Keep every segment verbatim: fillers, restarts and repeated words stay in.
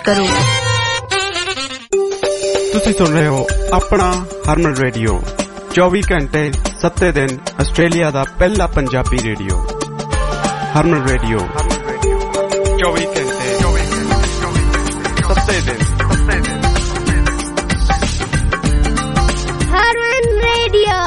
ਕਰੋ। ਤੁਸੀਂ ਸੁਣ ਰਹੇ ਹੋ ਆਪਣਾ ਹਰਮਨ ਰੇਡੀਓ, ਚੌਵੀ ਘੰਟੇ ਸੱਤੇ ਦਿਨ ਆਸਟ੍ਰੇਲੀਆ ਦਾ ਪਹਿਲਾ ਪੰਜਾਬੀ ਰੇਡੀਓ। ਹਰਮਨ ਰੇਡੀਓ ਚੌਵੀ ਘੰਟੇ ਸੱਤੇ ਦਿਨ। ਹਰਮਨ ਰੇਡੀਓ।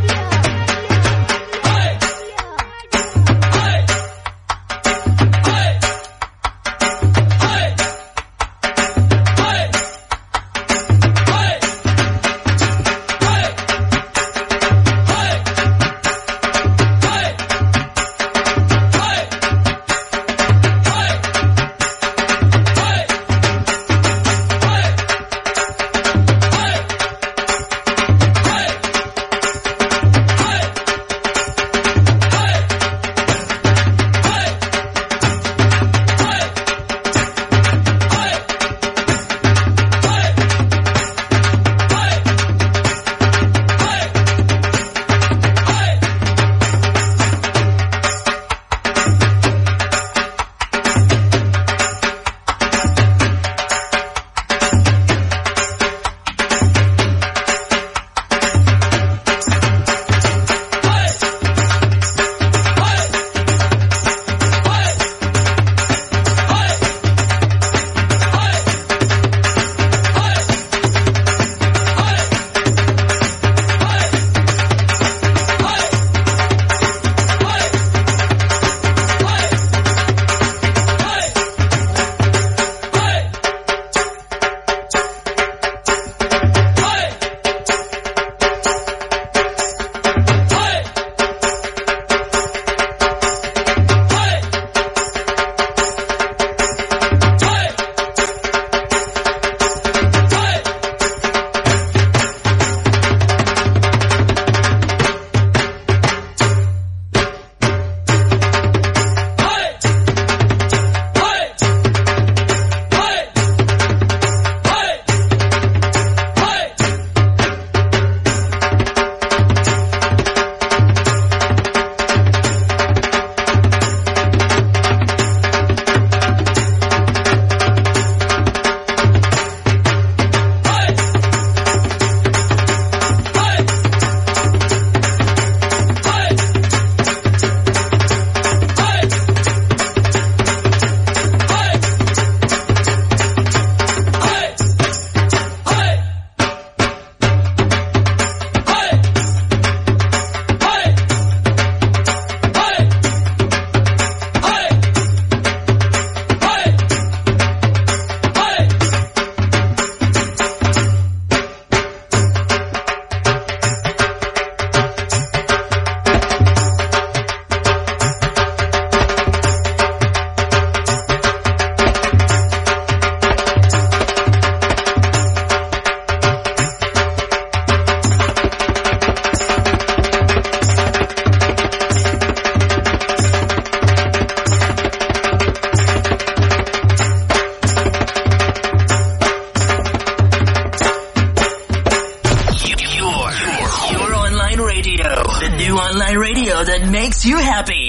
You happy.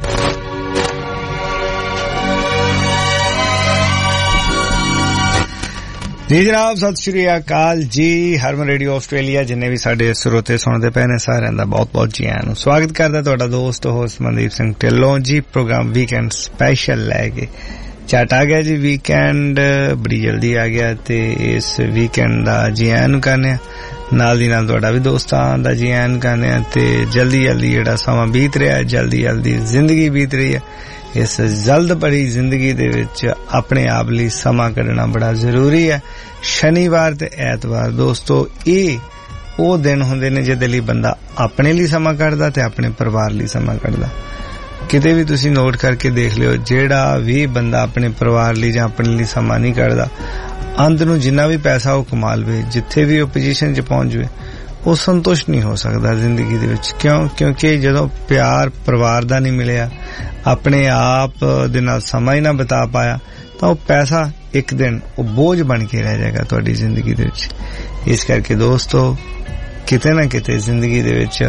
ਜੀ ਜਨਾਬ, ਸਤਿ ਸ਼੍ਰੀ ਅਕਾਲ ਜੀ। ਹਰਮਨ ਰੇਡੀਓ ਆਸਟ੍ਰੇਲੀਆ ਜਿੰਨੇ ਵੀ ਸਾਡੇ ਸਰੋਤੇ ਸੁਣਦੇ ਪਏ ਨੇ ਸਾਰਿਆਂ ਦਾ ਬਹੁਤ ਬਹੁਤ ਜੀ ਆਇਆਂ ਨੂੰ ਸਵਾਗਤ ਕਰਦਾ ਤੁਹਾਡਾ ਦੋਸਤ host Mandeep Singh Dhillon ji. Programme weekend special ਲੈ ਕੇ ਝਟ ਆ ਗਿਆ ਜੀ। ਵੀਕਐਂਡ ਬੜੀ ਜਲਦੀ ਆ ਗਿਆ ਤੇ ਇਸ ਵੀਕਐਂਡ ਦਾ ਜੀ ਆਇਆਂ ਨੂੰ ਕਰਨੇ ਆ, ਨਾਲ ਦੀ ਨਾਲ ਤੁਹਾਡਾ ਵੀ ਦੋਸਤਾਂ ਦਾ ਜੀ ਆਇਆਂ ਨੂੰ ਕਰਨੇ ਆ। ਤੇ ਜਲਦੀ ਜਲਦੀ ਜਿਹੜਾ ਸਮਾਂ ਬੀਤ ਰਿਹਾ, ਜਲਦੀ ਜਲਦੀ ਜ਼ਿੰਦਗੀ ਬੀਤ ਰਹੀ ਹੈ। ਇਸ ਜਲਦ ਭਰੀ ਜ਼ਿੰਦਗੀ ਦੇ ਵਿੱਚ ਆਪਣੇ ਆਪ ਲਈ ਸਮਾਂ ਕੱਢਣਾ ਬੜਾ ਜ਼ਰੂਰੀ ਹੈ। ਸ਼ਨੀਵਾਰ ਤੇ ਐਤਵਾਰ ਦੋਸਤੋ ਇਹ ਉਹ ਦਿਨ ਹੁੰਦੇ ਨੇ ਜਿਹਦੇ ਲਈ ਬੰਦਾ ਆਪਣੇ ਲਈ ਸਮਾਂ ਕੱਢਦਾ ਤੇ ਆਪਣੇ ਪਰਿਵਾਰ ਲਈ ਸਮਾਂ ਕੱਢਦਾ। ਕਿਤੇ ਵੀ ਤੁਸੀਂ ਨੋਟ ਕਰਕੇ ਦੇਖ ਲਿਓ, ਜਿਹੜਾ ਵੀ ਬੰਦਾ ਆਪਣੇ ਪਰਿਵਾਰ ਲਈ ਜਾਂ ਆਪਣੇ ਲਈ ਸਮਾਂ ਨਹੀਂ ਕੱਢਦਾ, ਅੰਤ ਨੂੰ ਜਿੰਨਾ ਵੀ ਪੈਸਾ ਉਹ ਕਮਾ ਲਵੇ, ਜਿੱਥੇ ਵੀ ਉਹ ਪੋਜੀਸ਼ਨ 'ਚ ਪਹੁੰਚ ਜਾਵੇ, ਉਹ ਸੰਤੁਸ਼ਟ ਨਹੀਂ ਹੋ ਸਕਦਾ ਜ਼ਿੰਦਗੀ ਦੇ ਵਿੱਚ। ਕਿਉਂ? ਕਿਉਂਕਿ ਜਦੋਂ ਪਿਆਰ ਪਰਿਵਾਰ ਦਾ ਨਹੀਂ ਮਿਲਿਆ, ਆਪਣੇ ਆਪ ਦੇ ਨਾਲ ਸਮਾਂ ਹੀ ਨਾ ਬਿਤਾ ਪਾਇਆ, ਤਾਂ ਉਹ ਪੈਸਾ ਇੱਕ ਦਿਨ ਉਹ ਬੋਝ ਬਣ ਕੇ ਰਹਿ ਜਾਏਗਾ ਤੁਹਾਡੀ ਜ਼ਿੰਦਗੀ ਦੇ ਵਿੱਚ। ਇਸ ਕਰਕੇ ਦੋਸਤੋ, ਕਿਤੇ ਨਾ ਕਿਤੇ ਜ਼ਿੰਦਗੀ ਦੇ ਵਿੱਚ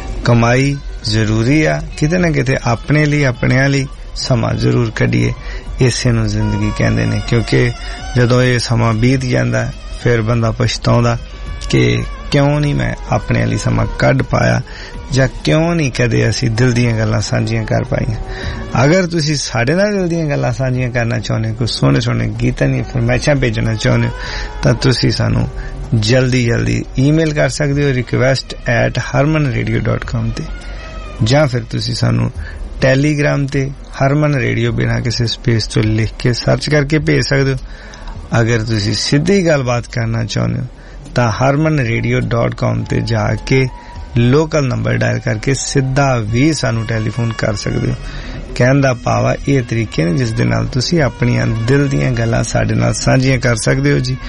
ਕਮਾਈ ਜ਼ਰੂਰੀ ਆ, ਕਿਤੇ ਨਾ ਕਿਤੇ ਆਪਣੇ ਲਈ ਆਪਣਿਆਂ ਲਈ ਸਮਾਂ ਜ਼ਰੂਰ ਕੱਢੀਏ। ਇਸੇ ਨੂੰ ਜ਼ਿੰਦਗੀ ਕਹਿੰਦੇ ਨੇ ਕਿਉਂਕਿ ਜਦੋਂ ਇਹ ਸਮਾਂ ਬੀਤ ਜਾਂਦਾ ਫਿਰ ਬੰਦਾ ਪਛਤਾਉਂਦਾ ਕਿ ਕਿਉਂ ਨਹੀਂ ਮੈਂ ਆਪਣੇ ਲਈ ਸਮਾਂ ਕੱਢ ਪਾਇਆ ਜਾਂ ਕਿਉਂ ਨਹੀਂ ਕਦੇ ਅਸੀਂ ਦਿਲ ਦੀਆਂ ਗੱਲਾਂ ਸਾਂਝੀਆਂ ਕਰ ਪਾਈਆਂ। ਅਗਰ ਤੁਸੀਂ ਸਾਡੇ ਨਾਲ ਦਿਲ ਦੀਆਂ ਗੱਲਾਂ ਸਾਂਝੀਆਂ ਕਰਨਾ ਚਾਹੁੰਦੇ ਹੋ, ਕੋਈ ਸੋਹਣੇ ਸੋਹਣੇ ਗੀਤਾਂ ਦੀਆਂ ਫਰਮਾਇਸ਼ਾਂ ਭੇਜਣਾ ਚਾਹੁੰਦੇ ਹੋ ਤਾਂ ਤੁਸੀਂ ਸਾਨੂੰ ਜਲਦੀ ਜਲਦੀ ਈਮੇਲ ਕਰ ਸਕਦੇ ਹੋ request at harman radio dot com ਤੇ, ਜਾਂ ਫਿਰ ਤੁਸੀਂ ਸਾਨੂੰ ਟੈਲੀਗ੍ਰਾਮ ਤੇ ਹਰਮਨ ਰੇਡੀਓ ਬਿਨਾਂ ਕਿਸੇ ਸਪੇਸ ਤੋਂ ਲਿਖ ਕੇ ਸਰਚ ਕਰਕੇ ਭੇਜ ਸਕਦੇ ਹੋ। ਅਗਰ ਤੁਸੀਂ ਸਿੱਧੀ ਗੱਲਬਾਤ ਕਰਨਾ ਚਾਹੁੰਦੇ ਹੋ ਤਾਂ harman radio dot com ਤੇ ਜਾ ਕੇ ਲੋਕਲ ਨੰਬਰ ਡਾਇਲ ਕਰਕੇ ਸਿੱਧਾ ਵੀ ਸਾਨੂੰ ਟੈਲੀਫੋਨ ਕਰ ਸਕਦੇ ਹੋ। ਕਹਿਣ ਦਾ ਭਾਵ ਇਹ ਤਰੀਕੇ ਨੇ ਜਿਸ ਦੇ ਨਾਲ ਤੁਸੀਂ ਆਪਣੀਆਂ ਦਿਲ ਦੀਆਂ ਗੱਲਾਂ ਸਾਡੇ ਨਾਲ ਸਾਂਝੀਆਂ ਕਰ ਸਕਦੇ ਹੋ ਜੀ।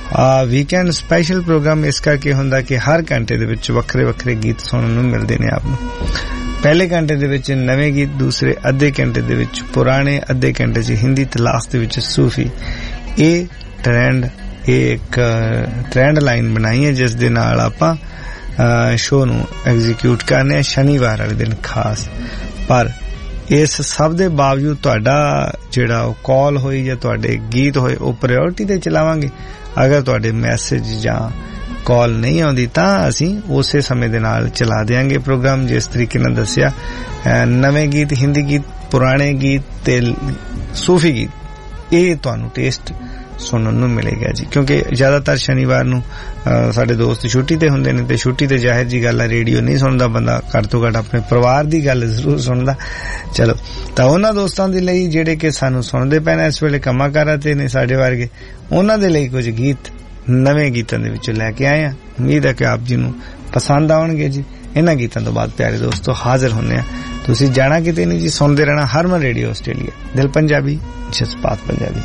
ਆ ਵੀਕਐਂਡ ਸਪੈਸ਼ਲ ਪ੍ਰੋਗਰਾਮ ਇਸ ਕਰਕੇ ਹੁੰਦਾ ਕਿ ਹਰ ਘੰਟੇ ਦੇ ਵਿੱਚ ਵੱਖਰੇ ਵੱਖਰੇ ਗੀਤ ਸੁਣਨ ਨੂੰ ਮਿਲਦੇ ਨੇ ਆਪ ਨੂੰ। ਪਹਿਲੇ ਘੰਟੇ ਦੇ ਵਿੱਚ ਨਵੇਂ ਗੀਤ, ਦੂਸਰੇ ਅੱਧੇ ਘੰਟੇ ਦੇ ਵਿੱਚ ਪੁਰਾਣੇ, ਅੱਧੇ ਘੰਟੇ 'ਚ ਹਿੰਦੀ ਤੇ ਲਾਸਟ ਦੇ ਵਿੱਚ ਸੂਫੀ। ਇਹ ਟ੍ਰੈਂਡ ਇਹ ਇੱਕ ਟ੍ਰੈਂਡ ਲਾਈਨ ਬਣਾਈ ਹੈ ਜਿਸ ਦੇ ਨਾਲ ਆਪਾਂ ਸ਼ੋਅ ਨੂੰ ਐਗਜ਼ੀਕਿਊਟ ਕਰਨੇ ਆ ਸ਼ਨੀਵਾਰ ਵਾਲੇ ਦਿਨ ਖਾਸ। ਪਰ ਇਸ ਸਭ ਦੇ ਬਾਵਜੂਦ ਤੁਹਾਡਾ ਜਿਹੜਾ ਉਹ ਕਾਲ ਹੋਈ ਜਾਂ ਤੁਹਾਡੇ ਗੀਤ ਹੋਏ ਉਹ ਪ੍ਰਾਇੋਰਟੀ ਤੇ ਚਲਾਵਾਂਗੇ। ਅਗਰ ਤੁਹਾਡੇ ਮੈਸੇਜ ਜਾਂ ਕਾਲ ਨਹੀਂ ਆਉਂਦੀ ਤਾਂ ਅਸੀਂ ਉਸੇ ਸਮੇਂ ਦੇ ਨਾਲ ਚਲਾ ਦਿਆਂਗੇ ਪ੍ਰੋਗਰਾਮ। ਜਿਸ ਤਰੀਕੇ ਨਾਲ ਦੱਸਿਆ, ਨਵੇਂ ਗੀਤ, ਹਿੰਦੀ ਗੀਤ, ਪੁਰਾਣੇ ਗੀਤ ਤੇ ਸੂਫੀ ਗੀਤ, ਇਹ ਤੁਹਾਨੂੰ ਟੇਸਟ ਸੁਣਨ ਨੂੰ ਮਿਲੇਗਾ ਜੀ। ਕਿਉਂਕਿ ਜ਼ਿਆਦਾਤਰ ਸ਼ਨੀਵਾਰ ਨੂੰ ਸਾਡੇ ਦੋਸਤ ਛੁੱਟੀ ਤੇ ਹੁੰਦੇ ਨੇ ਤੇ ਛੁੱਟੀ ਤੇ ਜ਼ਾਹਿਰ ਜੀ ਗੱਲ ਹੈ ਰੇਡੀਓ ਨਹੀਂ ਸੁਣਦਾ ਬੰਦਾ, ਘੱਟ ਤੋਂ ਘੱਟ ਆਪਣੇ ਪਰਿਵਾਰ ਦੀ ਗੱਲ ਜ਼ਰੂਰ ਸੁਣਦਾ। ਚਲੋ, ਤਾਂ ਉਹਨਾਂ ਦੋਸਤਾਂ ਦੇ ਲਈ ਜਿਹੜੇ ਕਿ ਸਾਨੂੰ ਸੁਣਦੇ ਪਏ ਨੇ ਇਸ ਵੇਲੇ ਕੰਮਾਂ ਕਾਰਾਂ ਤੇ ਨੇ ਸਾਡੇ ਵਰਗੇ, ਉਹਨਾਂ ਦੇ ਲਈ ਕੁਝ ਗੀਤ ਨਵੇਂ ਗੀਤਾਂ ਦੇ ਵਿੱਚੋਂ ਲੈ ਕੇ ਆਏ ਆ। ਉਮੀਦ ਹੈ ਕਿ ਆਪ ਜੀ ਨੂੰ ਪਸੰਦ ਆਉਣਗੇ ਜੀ। ਇਹਨਾਂ ਗੀਤਾਂ ਤੋਂ ਬਾਅਦ ਪਿਆਰੇ ਦੋਸਤੋ ਹਾਜ਼ਰ ਹੁੰਦੇ ਆ। ਤੁਸੀਂ ਜਾਣਾ ਕਿਤੇ ਨਹੀਂ ਜੀ, ਸੁਣਦੇ ਰਹਿਣਾ ਹਰਮਨ ਰੇਡੀਓ ਆਸਟ੍ਰੇਲੀਆ, ਦਿਲ ਪੰਜਾਬੀ, ਜਜ਼ਬਾਤ ਪੰਜਾਬੀ।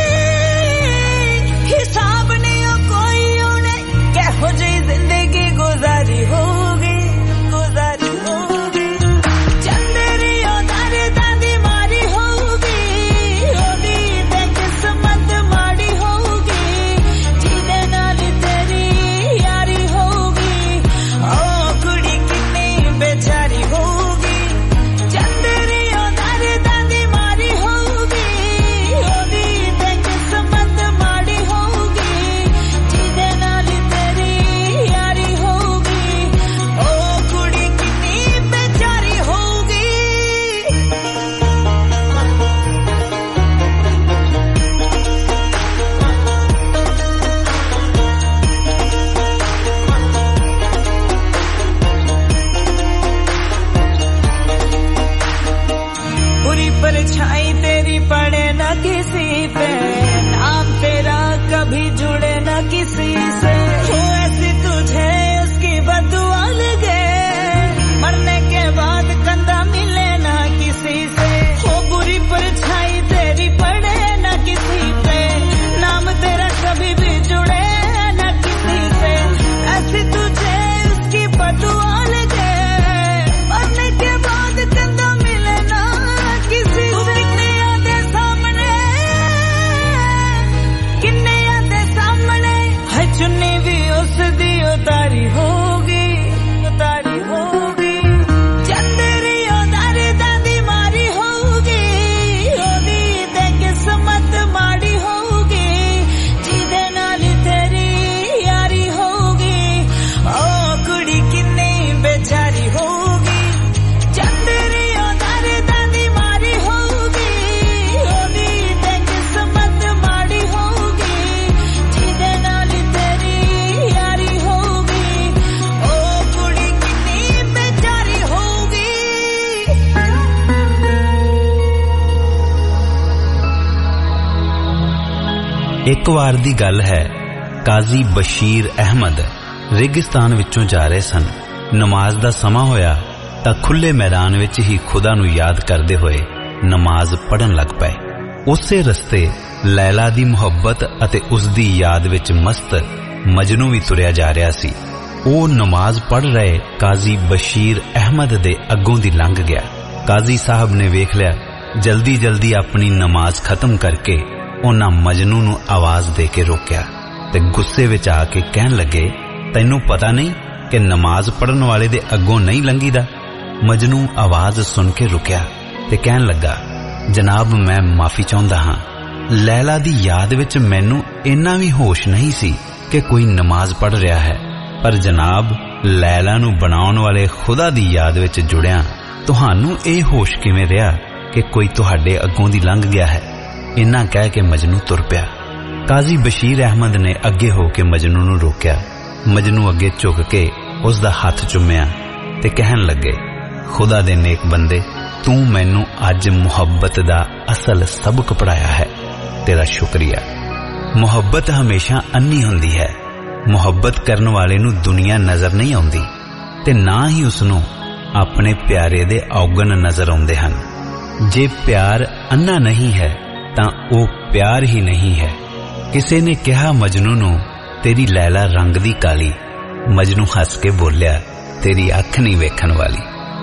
जिंदगी गुजर ਇੱਕ ਵਾਰ ਦੀ ਗੱਲ ਹੈ, ਕਾਜ਼ੀ ਬਸ਼ੀਰ ਅਹਿਮਦ ਰੇਗਿਸਤਾਨ ਵਿੱਚੋਂ ਜਾ ਰਹੇ ਸਨ। ਨਮਾਜ਼ ਦਾ ਸਮਾਂ ਹੋਇਆ ਤਾਂ ਖੁੱਲੇ ਮੈਦਾਨ ਵਿੱਚ ਹੀ ਖੁਦਾ ਨੂੰ ਯਾਦ ਕਰਦੇ ਹੋਏ ਨਮਾਜ਼ ਪੜ੍ਹਨ ਲੱਗ ਪਏ। ਉਸੇ ਰਸਤੇ ਲੈਲਾ ਦੀ ਮੁਹੱਬਤ ਅਤੇ ਉਸ ਦੀ ਯਾਦ ਵਿੱਚ ਮਸਤ ਮਜਨੂ ਵੀ ਤੁਰਿਆ ਜਾ ਰਿਹਾ ਸੀ। ਉਹ ਨਮਾਜ਼ ਪੜ੍ਹ ਰਹੇ ਕਾਜ਼ੀ ਬਸ਼ੀਰ ਅਹਿਮਦ ਦੇ ਅੱਗੋਂ ਦੀ ਲੰਘ ਗਿਆ। ਕਾਜ਼ੀ ਸਾਹਿਬ ਨੇ ਵੇਖ ਲਿਆ, ਜਲਦੀ ਜਲਦੀ ਆਪਣੀ ਨਮਾਜ਼ ਖਤਮ ਕਰਕੇ ਉਹਨਾਂ ਮਜਨੂ ਨੂੰ ਆਵਾਜ਼ ਦੇ ਕੇ ਰੋਕਿਆ ਤੇ ਗੁੱਸੇ ਵਿੱਚ ਆ ਕੇ ਕਹਿਣ ਲੱਗੇ, ਤੈਨੂੰ ਪਤਾ ਨਹੀਂ ਕਿ ਨਮਾਜ਼ ਪੜ੍ਹਨ ਵਾਲੇ ਦੇ ਅੱਗੋਂ ਨਹੀਂ ਲੰਘੀਦਾ। ਮਜਨੂ ਆਵਾਜ਼ ਸੁਣ ਕੇ ਰੁਕਿਆ ਤੇ ਕਹਿਣ ਲੱਗਾ, ਜਨਾਬ ਮੈਂ ਮਾਫੀ ਚਾਹੁੰਦਾ ਹਾਂ। ਲੈਲਾ ਦੀ ਯਾਦ ਵਿੱਚ ਮੈਨੂੰ ਇੰਨਾ ਵੀ ਹੋਸ਼ ਨਹੀਂ ਸੀ ਕਿ ਕੋਈ ਨਮਾਜ਼ ਪੜ੍ਹ ਰਿਹਾ ਹੈ, ਪਰ ਜਨਾਬ ਲੈਲਾ ਨੂੰ ਬਣਾਉਣ ਵਾਲੇ ਖੁਦਾ ਦੀ ਯਾਦ ਵਿੱਚ ਜੁੜਿਆ ਤੁਹਾਨੂੰ ਇਹ ਹੋਸ਼ ਕਿਵੇਂ ਰਿਹਾ ਕਿ ਕੋਈ ਤੁਹਾਡੇ ਅੱਗੋਂ ਦੀ ਲੰਘ ਗਿਆ ਹੈ। ਇੰਨਾ ਕਹਿ ਕੇ ਮਜਨੂ ਤੁਰ ਪਿਆ। ਕਾਜ਼ੀ ਬਸ਼ੀਰ ਅਹਿਮਦ ਨੇ ਅੱਗੇ ਹੋ ਕੇ ਮਜਨੂ ਨੂੰ ਰੋਕਿਆ। ਮਜਨੂ ਅੱਗੇ ਝੁਕ ਕੇ ਉਸ ਦਾ ਹੱਥ ਚੁੰਮਿਆ ਤੇ ਕਹਿਣ ਲੱਗੇ, ਖੁਦਾ ਦੇ ਨੇਕ ਬੰਦੇ, ਤੂੰ ਮੈਨੂੰ ਅੱਜ ਮੁਹੱਬਤ ਦਾ ਅਸਲ ਸਬਕ ਪੜ੍ਹਾਇਆ ਹੈ, ਤੇਰਾ ਸ਼ੁਕਰੀਆ। ਮੁਹੱਬਤ ਹਮੇਸ਼ਾ ਅੰਨੀ ਹੁੰਦੀ ਹੈ। ਮੁਹੱਬਤ ਕਰਨ ਵਾਲੇ ਨੂੰ ਦੁਨੀਆ ਨਜ਼ਰ ਨਹੀਂ ਆਉਂਦੀ ਤੇ ਨਾ ਹੀ ਉਸਨੂੰ ਆਪਣੇ ਪਿਆਰੇ ਦੇ ਔਗਣ ਨਜ਼ਰ ਆਉਂਦੇ ਹਨ। ਜੇ ਪਿਆਰ ਅੰਨਾ ਨਹੀਂ ਹੈ ਤਾਂ ਉਹ ਪਿਆਰ ਹੀ ਨਹੀਂ ਹੈ। ਕਿਸੇ ਨੇ ਕਿਹਾ ਮਜਨੂ ਨੂੰ, ਤੇਰੀ ਲੈਲਾ ਰੰਗ ਦੀ ਕਾਲੀ। ਮਜਨੂ ਹੱਸ ਕੇ ਬੋਲਿਆ, ਤੇਰੀ ਅੱਖ ਨਹੀਂ ਵੇਖਣ ਵਾਲੀ।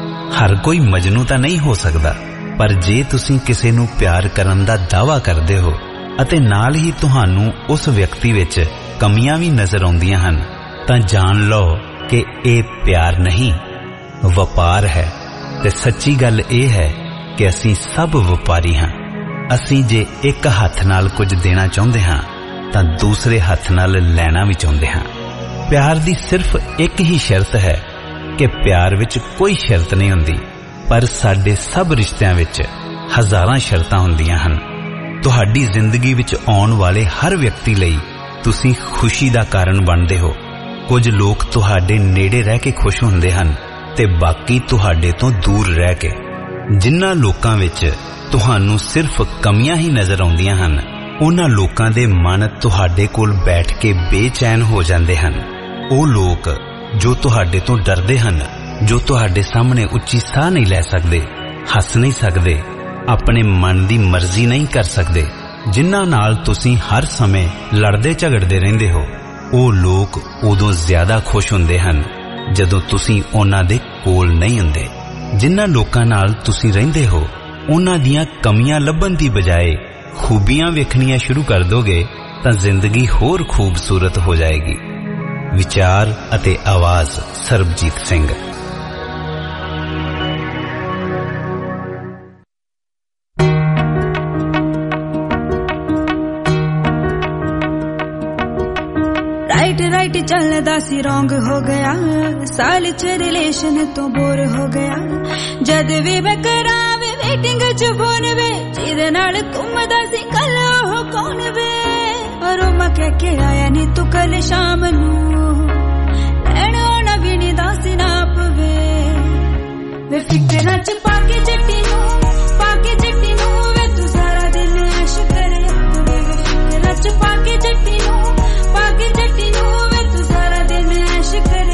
ਹਰ ਕੋਈ ਮਜਨੂ ਤਾਂ ਨਹੀਂ ਹੋ ਸਕਦਾ, ਪਰ ਜੇ ਤੁਸੀਂ ਕਿਸੇ ਨੂੰ ਪਿਆਰ ਕਰਨ ਦਾ ਦਾਅਵਾ ਕਰਦੇ ਹੋ ਅਤੇ ਨਾਲ ਹੀ ਤੁਹਾਨੂੰ ਉਸ ਵਿਅਕਤੀ ਵਿੱਚ ਕਮੀਆਂ ਵੀ ਨਜ਼ਰ ਆਉਂਦੀਆਂ ਹਨ, ਤਾਂ ਜਾਣ ਲਓ ਕਿ ਇਹ ਪਿਆਰ ਨਹੀਂ, ਵਪਾਰ ਹੈ। ਤੇ ਸੱਚੀ ਗੱਲ ਇਹ ਹੈ ਕਿ ਅਸੀਂ ਸਭ ਵਪਾਰੀ ਹਾਂ। ਅਸੀਂ ਜੇ ਇੱਕ ਹੱਥ ਨਾਲ ਕੁਝ ਦੇਣਾ ਚਾਹੁੰਦੇ ਹਾਂ ਤਾਂ ਦੂਸਰੇ ਹੱਥ ਨਾਲ ਲੈਣਾ ਵੀ ਚਾਹੁੰਦੇ ਹਾਂ। ਪਿਆਰ ਦੀ ਸਿਰਫ ਇੱਕ ਹੀ ਸ਼ਰਤ ਹੈ ਕਿ ਪਿਆਰ ਵਿੱਚ ਕੋਈ ਸ਼ਰਤ ਨਹੀਂ ਹੁੰਦੀ, ਪਰ ਸਾਡੇ ਸਭ ਰਿਸ਼ਤਿਆਂ ਵਿੱਚ ਹਜ਼ਾਰਾਂ ਸ਼ਰਤਾਂ ਹੁੰਦੀਆਂ ਹਨ। ਤੁਹਾਡੀ ਜ਼ਿੰਦਗੀ ਵਿੱਚ ਆਉਣ ਵਾਲੇ ਹਰ ਵਿਅਕਤੀ ਲਈ ਤੁਸੀਂ ਖੁਸ਼ੀ ਦਾ ਕਾਰਨ ਬਣਦੇ ਹੋ। ਕੁਝ ਲੋਕ ਤੁਹਾਡੇ ਨੇੜੇ ਰਹਿ ਕੇ ਖੁਸ਼ ਹੁੰਦੇ ਹਨ ਤੇ ਬਾਕੀ ਤੁਹਾਡੇ ਤੋਂ ਦੂਰ ਰਹਿ ਕੇ। ਜਿਨ੍ਹਾਂ ਲੋਕਾਂ ਵਿੱਚ ਤੁਹਾਨੂੰ ਸਿਰਫ ਕਮੀਆਂ ਹੀ ਨਜ਼ਰ ਆਉਂਦੀਆਂ ਹਨ, ਉਹਨਾਂ ਲੋਕਾਂ ਦੇ ਮਨ ਤੁਹਾਡੇ ਕੋਲ ਬੈਠ ਕੇ ਬੇਚੈਨ ਹੋ ਜਾਂਦੇ ਹਨ। ਉਹ ਲੋਕ ਜੋ ਤੁਹਾਡੇ ਤੋਂ ਡਰਦੇ ਹਨ, ਜੋ ਤੁਹਾਡੇ ਸਾਹਮਣੇ ਉੱਚੀ ਸਾਹ ਨਹੀਂ ਲੈ ਸਕਦੇ, ਹੱਸ ਨਹੀਂ ਸਕਦੇ, ਆਪਣੇ ਮਨ ਦੀ ਮਰਜ਼ੀ ਨਹੀਂ ਕਰ ਸਕਦੇ, ਜਿਨ੍ਹਾਂ ਨਾਲ ਤੁਸੀਂ ਹਰ ਸਮੇਂ ਲੜਦੇ ਝਗੜਦੇ ਰਹਿੰਦੇ ਹੋ, ਉਹ ਲੋਕ ਉਦੋਂ ਜ਼ਿਆਦਾ ਖੁਸ਼ ਹੁੰਦੇ ਹਨ ਜਦੋਂ ਤੁਸੀਂ ਉਹਨਾਂ ਦੇ ਕੋਲ ਨਹੀਂ ਹੁੰਦੇ। ਜਿਨ੍ਹਾਂ ਲੋਕਾਂ ਨਾਲ ਤੁਸੀਂ ਰਹਿੰਦੇ ਹੋ, ਉਹਨਾਂ ਦੀਆਂ ਕਮੀਆਂ ਲੱਭਣ ਦੀ ਬਜਾਏ ਖੂਬੀਆਂ ਵੇਖਣੀਆਂ ਸ਼ੁਰੂ ਕਰ ਦੋਗੇ ਤਾਂ ਜ਼ਿੰਦਗੀ ਹੋਰ ਖੂਬਸੂਰਤ ਹੋ ਜਾਏਗੀ। ਵਿਚਾਰ ਅਤੇ ਆਵਾਜ਼ ਸਰਬਜੀਤ ਸਿੰਘ। राइट राइट चलदा सी रॉन्ग हो गया, साल च रिलेशन तो बोर हो गया। जद भी मैं करावे मीटिंग च फोन वे, जिदे नाल घुमदा सी कल ओह कौन वे। और मैं कह के आया नी तू कल शाम नू, लैण आना भी नी दासी नाप वे। वे फिकरां च पाके जट्टी नू, पाके जट्टी नू वे तू सारा दिन ऐश करे। वे फिकरां च पाके जट्टी नू, पाके जट्टी नू वे तू सारा दिन ऐश करे।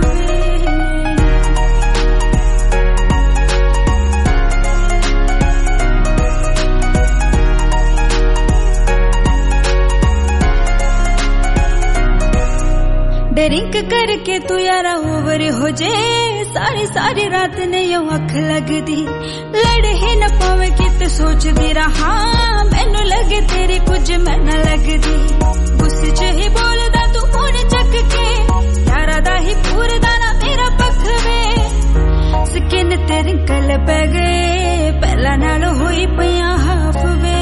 ड्रिंक करके तू यारा ओवर हो जे, सारी सारी रात ने यो अख लगदी। लड़ ही न पावे कित सोचदी रहा, मैनू लगे तेरी कुछ मैं न लगदी। गुस्से च ही बोलदा तू फोन चक के, यारा दा ही पूरदा ना मेरा पख वे। स्किन ते रिंकल पै गए, पहला नाल होई पिया हाफ वे।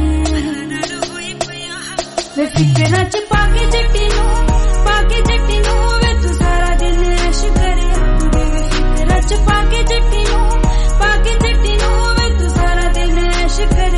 वे फिकरां च पाके जट्टी नू, पाके जट्टी नू वे तू सारा दिन ऐश करे। वे फिकरां च पाके जट्टी नू, पाके जट्टी नू वे तू सारा दिन ऐश करे।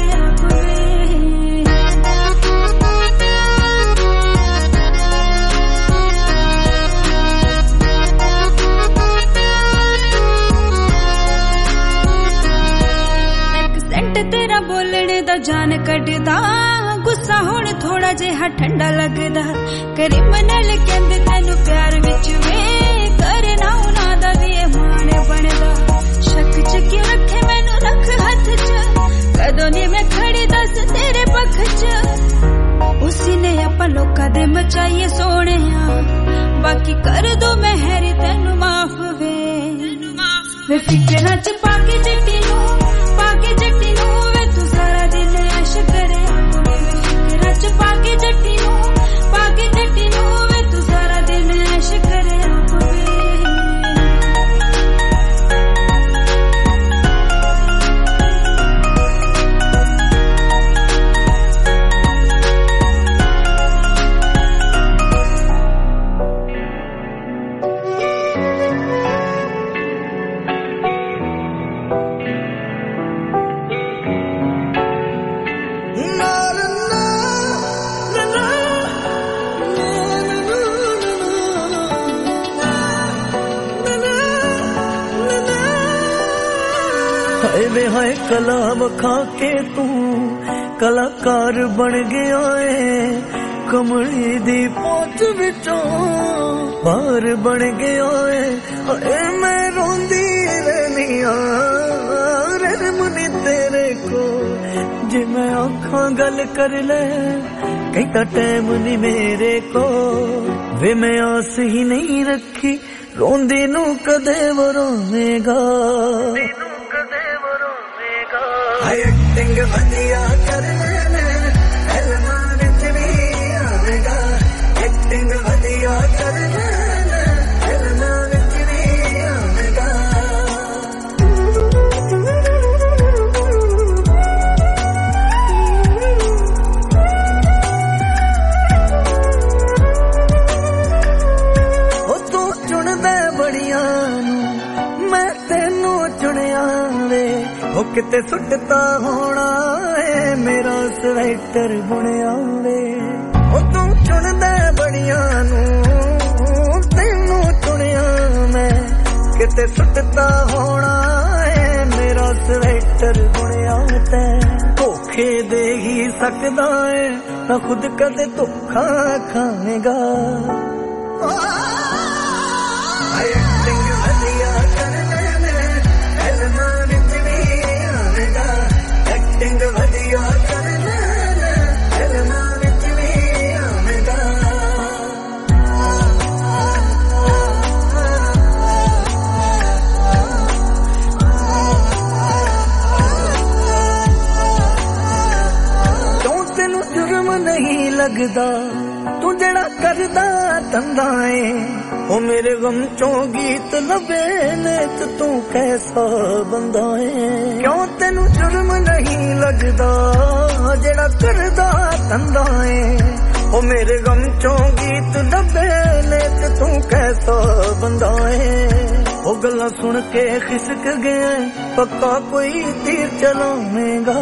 तेरा बोलने दा जान कटदा, गुस्सा हुण थोड़ा जिहा ठंडा लगदा क्रिमिनल कहंदे तैनू प्यार विच वे करना उना दा वी मान बनदा शक च क्यों रखे मैनू रख हथ च कदों नी मैं खड़ी दस तेरे पख च उसी ने आपां लोकां दे मचाईए सोहणिया बाकी कर दो मेहर तैनू माफ वे वे फिकरां च पाके जट्टी नू पाके जट्टी नू वे तू सारा दिन ऐश करे वे फिकरां च पाके जट्टी नू पाके जट्टी नू वे तू सारा दिन ऐश करे वे हाय कला वखा के तू कलाकार बन गया है कमली दी पहुंच विचों बाहर बन गया है हाय मैं रोंदी रहनी रे मुनी तेरे को जे मैं आँखां गल कर ले कहता टाइम नहीं मेरे को वे मैं आस ही नहीं रखी रोंदी नू कदे वो रोवेगा एक्टिंग बढ़िया करना फिल्मां विच भी आवेगा एक्टिंग बढ़िया करना फिल्मां विच भी आवेगा ओ तू चुनदा बड़िया मैं तेनू चुनिया वे ओ किते सुटता होना है मेरा स्वेटर बुनिया वे ओ तू चुनदा बड़िया नू तैनू चुनिया मैं किते सुटता होना है मेरा स्वेटर बुनिया ते धोखे दे ही सकदा है ना खुद कदे धोखा खाएगा एक्टिंग बढ़िया करना फिल्मां विच भी आवेगा एक्टिंग बढ़िया करना फिल्मां विच भी आवेगा क्यों तेनू जुर्म नहीं लगदा तू जड़ा करदा धंधा है ओ मेरे गम चों गीत लबे ने तू कैसा बंदा है क्यों तेनू जुर्म नहीं लगदा जेड़ा करदा धंधा है ओ मेरे गम चों गीत लबे ने तू कैसा बंदा है ओ गल्लां सुन के खिसक गया पक्का कोई तीर चलावेगा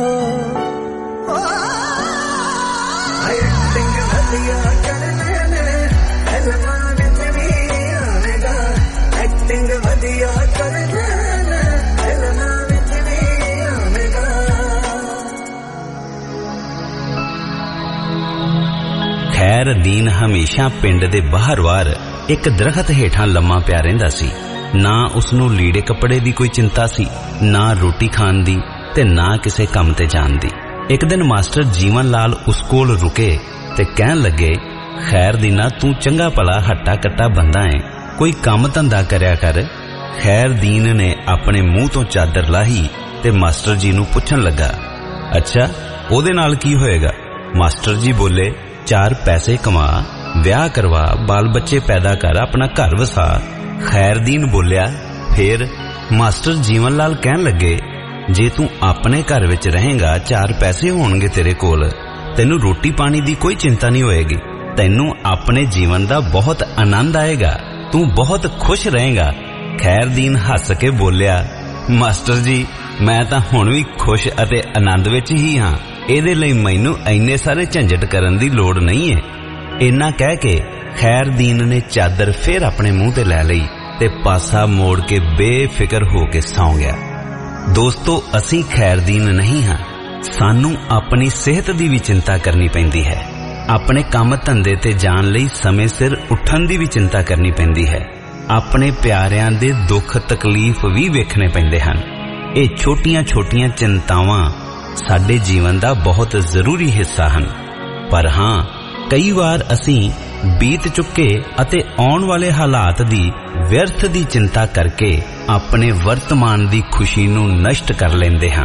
एक्टिंग बढ़िया करना फिल्मां विच भी आवेगा एक्टिंग बढ़िया करना फिल्मां विच भी आवेगा खैर दीन हमेशा पिंड दे बाहर-वार एक दरखत हेठां लम्मा पिया रहिंदा सी ना उसनू लीड़े कपड़े दी कोई चिंता सी ना रोटी खाण दी ते ना किसे काम ते जाण दी एक दिन मास्टर जीवन लाल उस कोल रुके ते कहन लगे खैर दीना तू चंगा भला हट्टा कट्टा बंदा है कोई काम धंधा करया कर खैर दीन ने अपने मुंह तो चादर लाही ते मास्टर जी नू पुछन लगा अच्छा ओदे नाल की होएगा मास्टर जी बोले चार पैसे कमा ब्याह करवा बाल बच्चे पैदा कर अपना घर वसा खैर दीन बोलिया फिर मास्टर जीवन लाल कहन लगे जे तू अपने घर विच रहेगा चार पैसे होणगे तेरे कोल तेनू रोटी पानी दी कोई चिंता नहीं होएगी तेनू अपने जीवन दा बहुत आनंद आएगा तू बहुत खुश रहेगा खैर दीन हस के बोलिया मास्टर जी मैं तां हुण भी खुश अते आनंद विच ही हां इहदे लई मैनू इन्ने सारे झंझट करन दी लोड़ नहीं है इन्ना कह के खैर दीन ने चादर फिर अपने मुंह ते लै लई ते पासा मोड़ के बेफिक्र हो के सौ गया दोस्तों असी खैरदीन नहीं हाँ ਸਾਨੂੰ ਆਪਣੀ ਸਿਹਤ ਦੀ ਵੀ ਚਿੰਤਾ ਕਰਨੀ ਪੈਂਦੀ ਹੈ। ਆਪਣੇ ਕੰਮ ਧੰਦੇ ਤੇ ਜਾਣ ਲਈ ਸਮੇਂ ਸਿਰ ਉੱਠਣ ਦੀ ਵੀ ਚਿੰਤਾ ਕਰਨੀ ਪੈਂਦੀ ਹੈ। ਆਪਣੇ ਪਿਆਰਿਆਂ ਦੇ ਦੁੱਖ ਤਕਲੀਫ ਵੀ ਵੇਖਣੇ ਪੈਂਦੇ ਹਨ। ਇਹ ਛੋਟੀਆਂ-ਛੋਟੀਆਂ ਚਿੰਤਾਵਾਂ ਸਾਡੇ ਜੀਵਨ ਦਾ ਬਹੁਤ ਜ਼ਰੂਰੀ ਹਿੱਸਾ ਹਨ। ਪਰ ਹਾਂ, ਕਈ ਵਾਰ ਅਸੀਂ ਬੀਤ ਚੁੱਕੇ ਅਤੇ ਆਉਣ ਵਾਲੇ ਹਾਲਾਤ ਦੀ ਵਿਅਰਥ ਦੀ ਚਿੰਤਾ ਕਰਕੇ ਆਪਣੇ ਵਰਤਮਾਨ ਦੀ ਖੁਸ਼ੀ ਨੂੰ ਨਸ਼ਟ ਕਰ ਲੈਂਦੇ ਹਾਂ।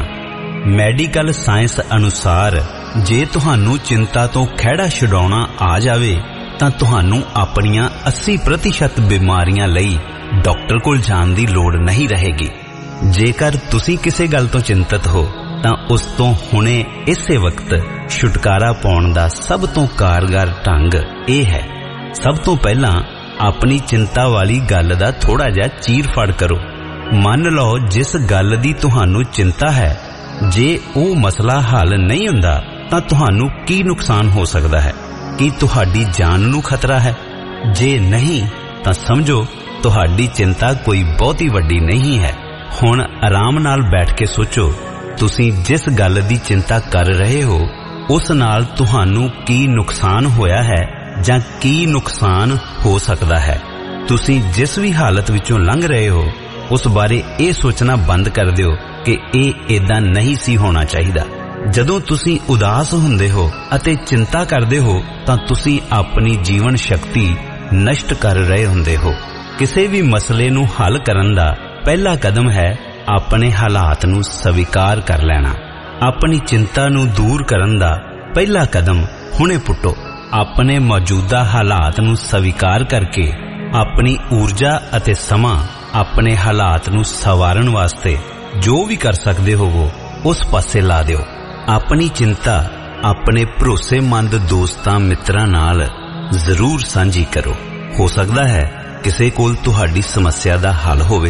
ਮੈਡੀਕਲ ਸਾਇੰਸ ਅਨੁਸਾਰ ਜੇ ਤੁਹਾਨੂੰ ਚਿੰਤਾ ਤੋਂ ਖਹਿੜਾ ਛੁਡਾਉਣਾ ਆ ਜਾਵੇ ਤਾਂ ਤੁਹਾਨੂੰ ਆਪਣੀਆਂ ਅੱਸੀ ਪ੍ਰਤੀਸ਼ਤ ਬਿਮਾਰੀਆਂ ਲਈ ਡਾਕਟਰ ਕੋਲ ਜਾਣ ਦੀ ਲੋੜ ਨਹੀਂ ਰਹੇਗੀ। ਜੇਕਰ ਤੁਸੀਂ ਕਿਸੇ ਗੱਲ ਤੋਂ ਚਿੰਤਤ ਹੋ ਤਾਂ ਉਸ ਤੋਂ ਹੁਣੇ ਇਸੇ ਵਕਤ ਛੁਟਕਾਰਾ ਪਾਉਣ ਦਾ ਸਭ ਤੋਂ ਕਾਰਗਰ ਢੰਗ ਇਹ ਹੈ। ਸਭ ਤੋਂ ਪਹਿਲਾਂ ਆਪਣੀ ਚਿੰਤਾ ਵਾਲੀ ਗੱਲ ਦਾ ਥੋੜਾ ਜਿਹਾ ਚੀਰ ਫੜ ਕਰੋ। ਮੰਨ ਲਓ ਜਿਸ ਗੱਲ ਦੀ ਤੁਹਾਨੂੰ ਚਿੰਤਾ ਹੈ, ਜੇ ਉਹ ਮਸਲਾ ਹੱਲ ਨਹੀਂ ਹੁੰਦਾ ਤਾਂ ਤੁਹਾਨੂੰ ਕੀ ਨੁਕਸਾਨ ਹੋ ਸਕਦਾ ਹੈ? ਕੀ ਤੁਹਾਡੀ ਜਾਨ ਨੂੰ ਖਤਰਾ ਹੈ? ਜੇ ਨਹੀਂ ਤਾਂ ਸਮਝੋ ਤੁਹਾਡੀ ਚਿੰਤਾ ਕੋਈ ਬਹੁਤੀ ਵੱਡੀ ਨਹੀਂ ਹੈ। ਹੁਣ ਆਰਾਮ ਨਾਲ ਬੈਠ ਕੇ ਸੋਚੋ, ਤੁਸੀਂ ਜਿਸ ਗੱਲ ਦੀ ਚਿੰਤਾ ਕਰ ਰਹੇ ਹੋ ਉਸ ਨਾਲ ਤੁਹਾਨੂੰ ਕੀ ਨੁਕਸਾਨ ਹੋਇਆ ਹੈ ਜਾਂ ਕੀ ਨੁਕਸਾਨ ਹੋ ਸਕਦਾ ਹੈ। ਤੁਸੀਂ ਜਿਸ ਵੀ ਹਾਲਤ ਵਿੱਚੋਂ ਲੰਘ ਰਹੇ ਹੋ ਉਸ ਬਾਰੇ ਇਹ ਸੋਚਣਾ ਬੰਦ ਕਰ ਦਿਓ ਕਿ ਇਹ ਏਦਾਂ ਨਹੀਂ ਸੀ ਹੋਣਾ ਚਾਹੀਦਾ। ਜਦੋਂ ਤੁਸੀਂ ਉਦਾਸ ਹੁੰਦੇ ਹੋ ਅਤੇ ਚਿੰਤਾ ਕਰਦੇ ਹੋ ਤਾਂ ਤੁਸੀਂ ਆਪਣੀ ਜੀਵਨ ਸ਼ਕਤੀ ਨਸ਼ਟ ਕਰ ਰਹੇ ਹੁੰਦੇ ਹੋ। ਕਿਸੇ ਵੀ ਮਸਲੇ ਨੂੰ ਹੱਲ ਕਰਨ ਦਾ ਪਹਿਲਾ ਕਦਮ ਹੈ ਆਪਣੇ ਹਾਲਾਤ ਨੂੰ ਸਵੀਕਾਰ ਕਰ ਲੈਣਾ। ਆਪਣੀ ਚਿੰਤਾ ਨੂੰ ਦੂਰ ਕਰਨ ਦਾ ਪਹਿਲਾ ਕਦਮ ਹੁਣੇ ਪੁੱਟੋ। ਆਪਣੇ ਮੌਜੂਦਾ ਹਾਲਾਤ ਨੂੰ ਸਵੀਕਾਰ ਕਰਕੇ ਆਪਣੀ ਊਰਜਾ ਅਤੇ ਸਮਾਂ ਆਪਣੇ ਹਾਲਾਤ ਨੂੰ ਸਵਾਰਨ ਵਾਸਤੇ ਜੋ ਵੀ ਕਰ ਸਕਦੇ ਹੋਵੋ ਉਸ ਪਾਸੇ ਲਾ ਦਿਓ। ਆਪਣੀ ਚਿੰਤਾ ਆਪਣੇ ਭਰੋਸੇਮੰਦ ਦੋਸਤਾਂ ਮਿੱਤਰਾਂ ਨਾਲ ਜ਼ਰੂਰ ਸਾਂਝੀ ਕਰੋ। ਹੋ ਸਕਦਾ ਹੈ ਕਿਸੇ ਕੋਲ ਤੁਹਾਡੀ ਸਮੱਸਿਆ ਦਾ ਹੱਲ ਹੋਵੇ।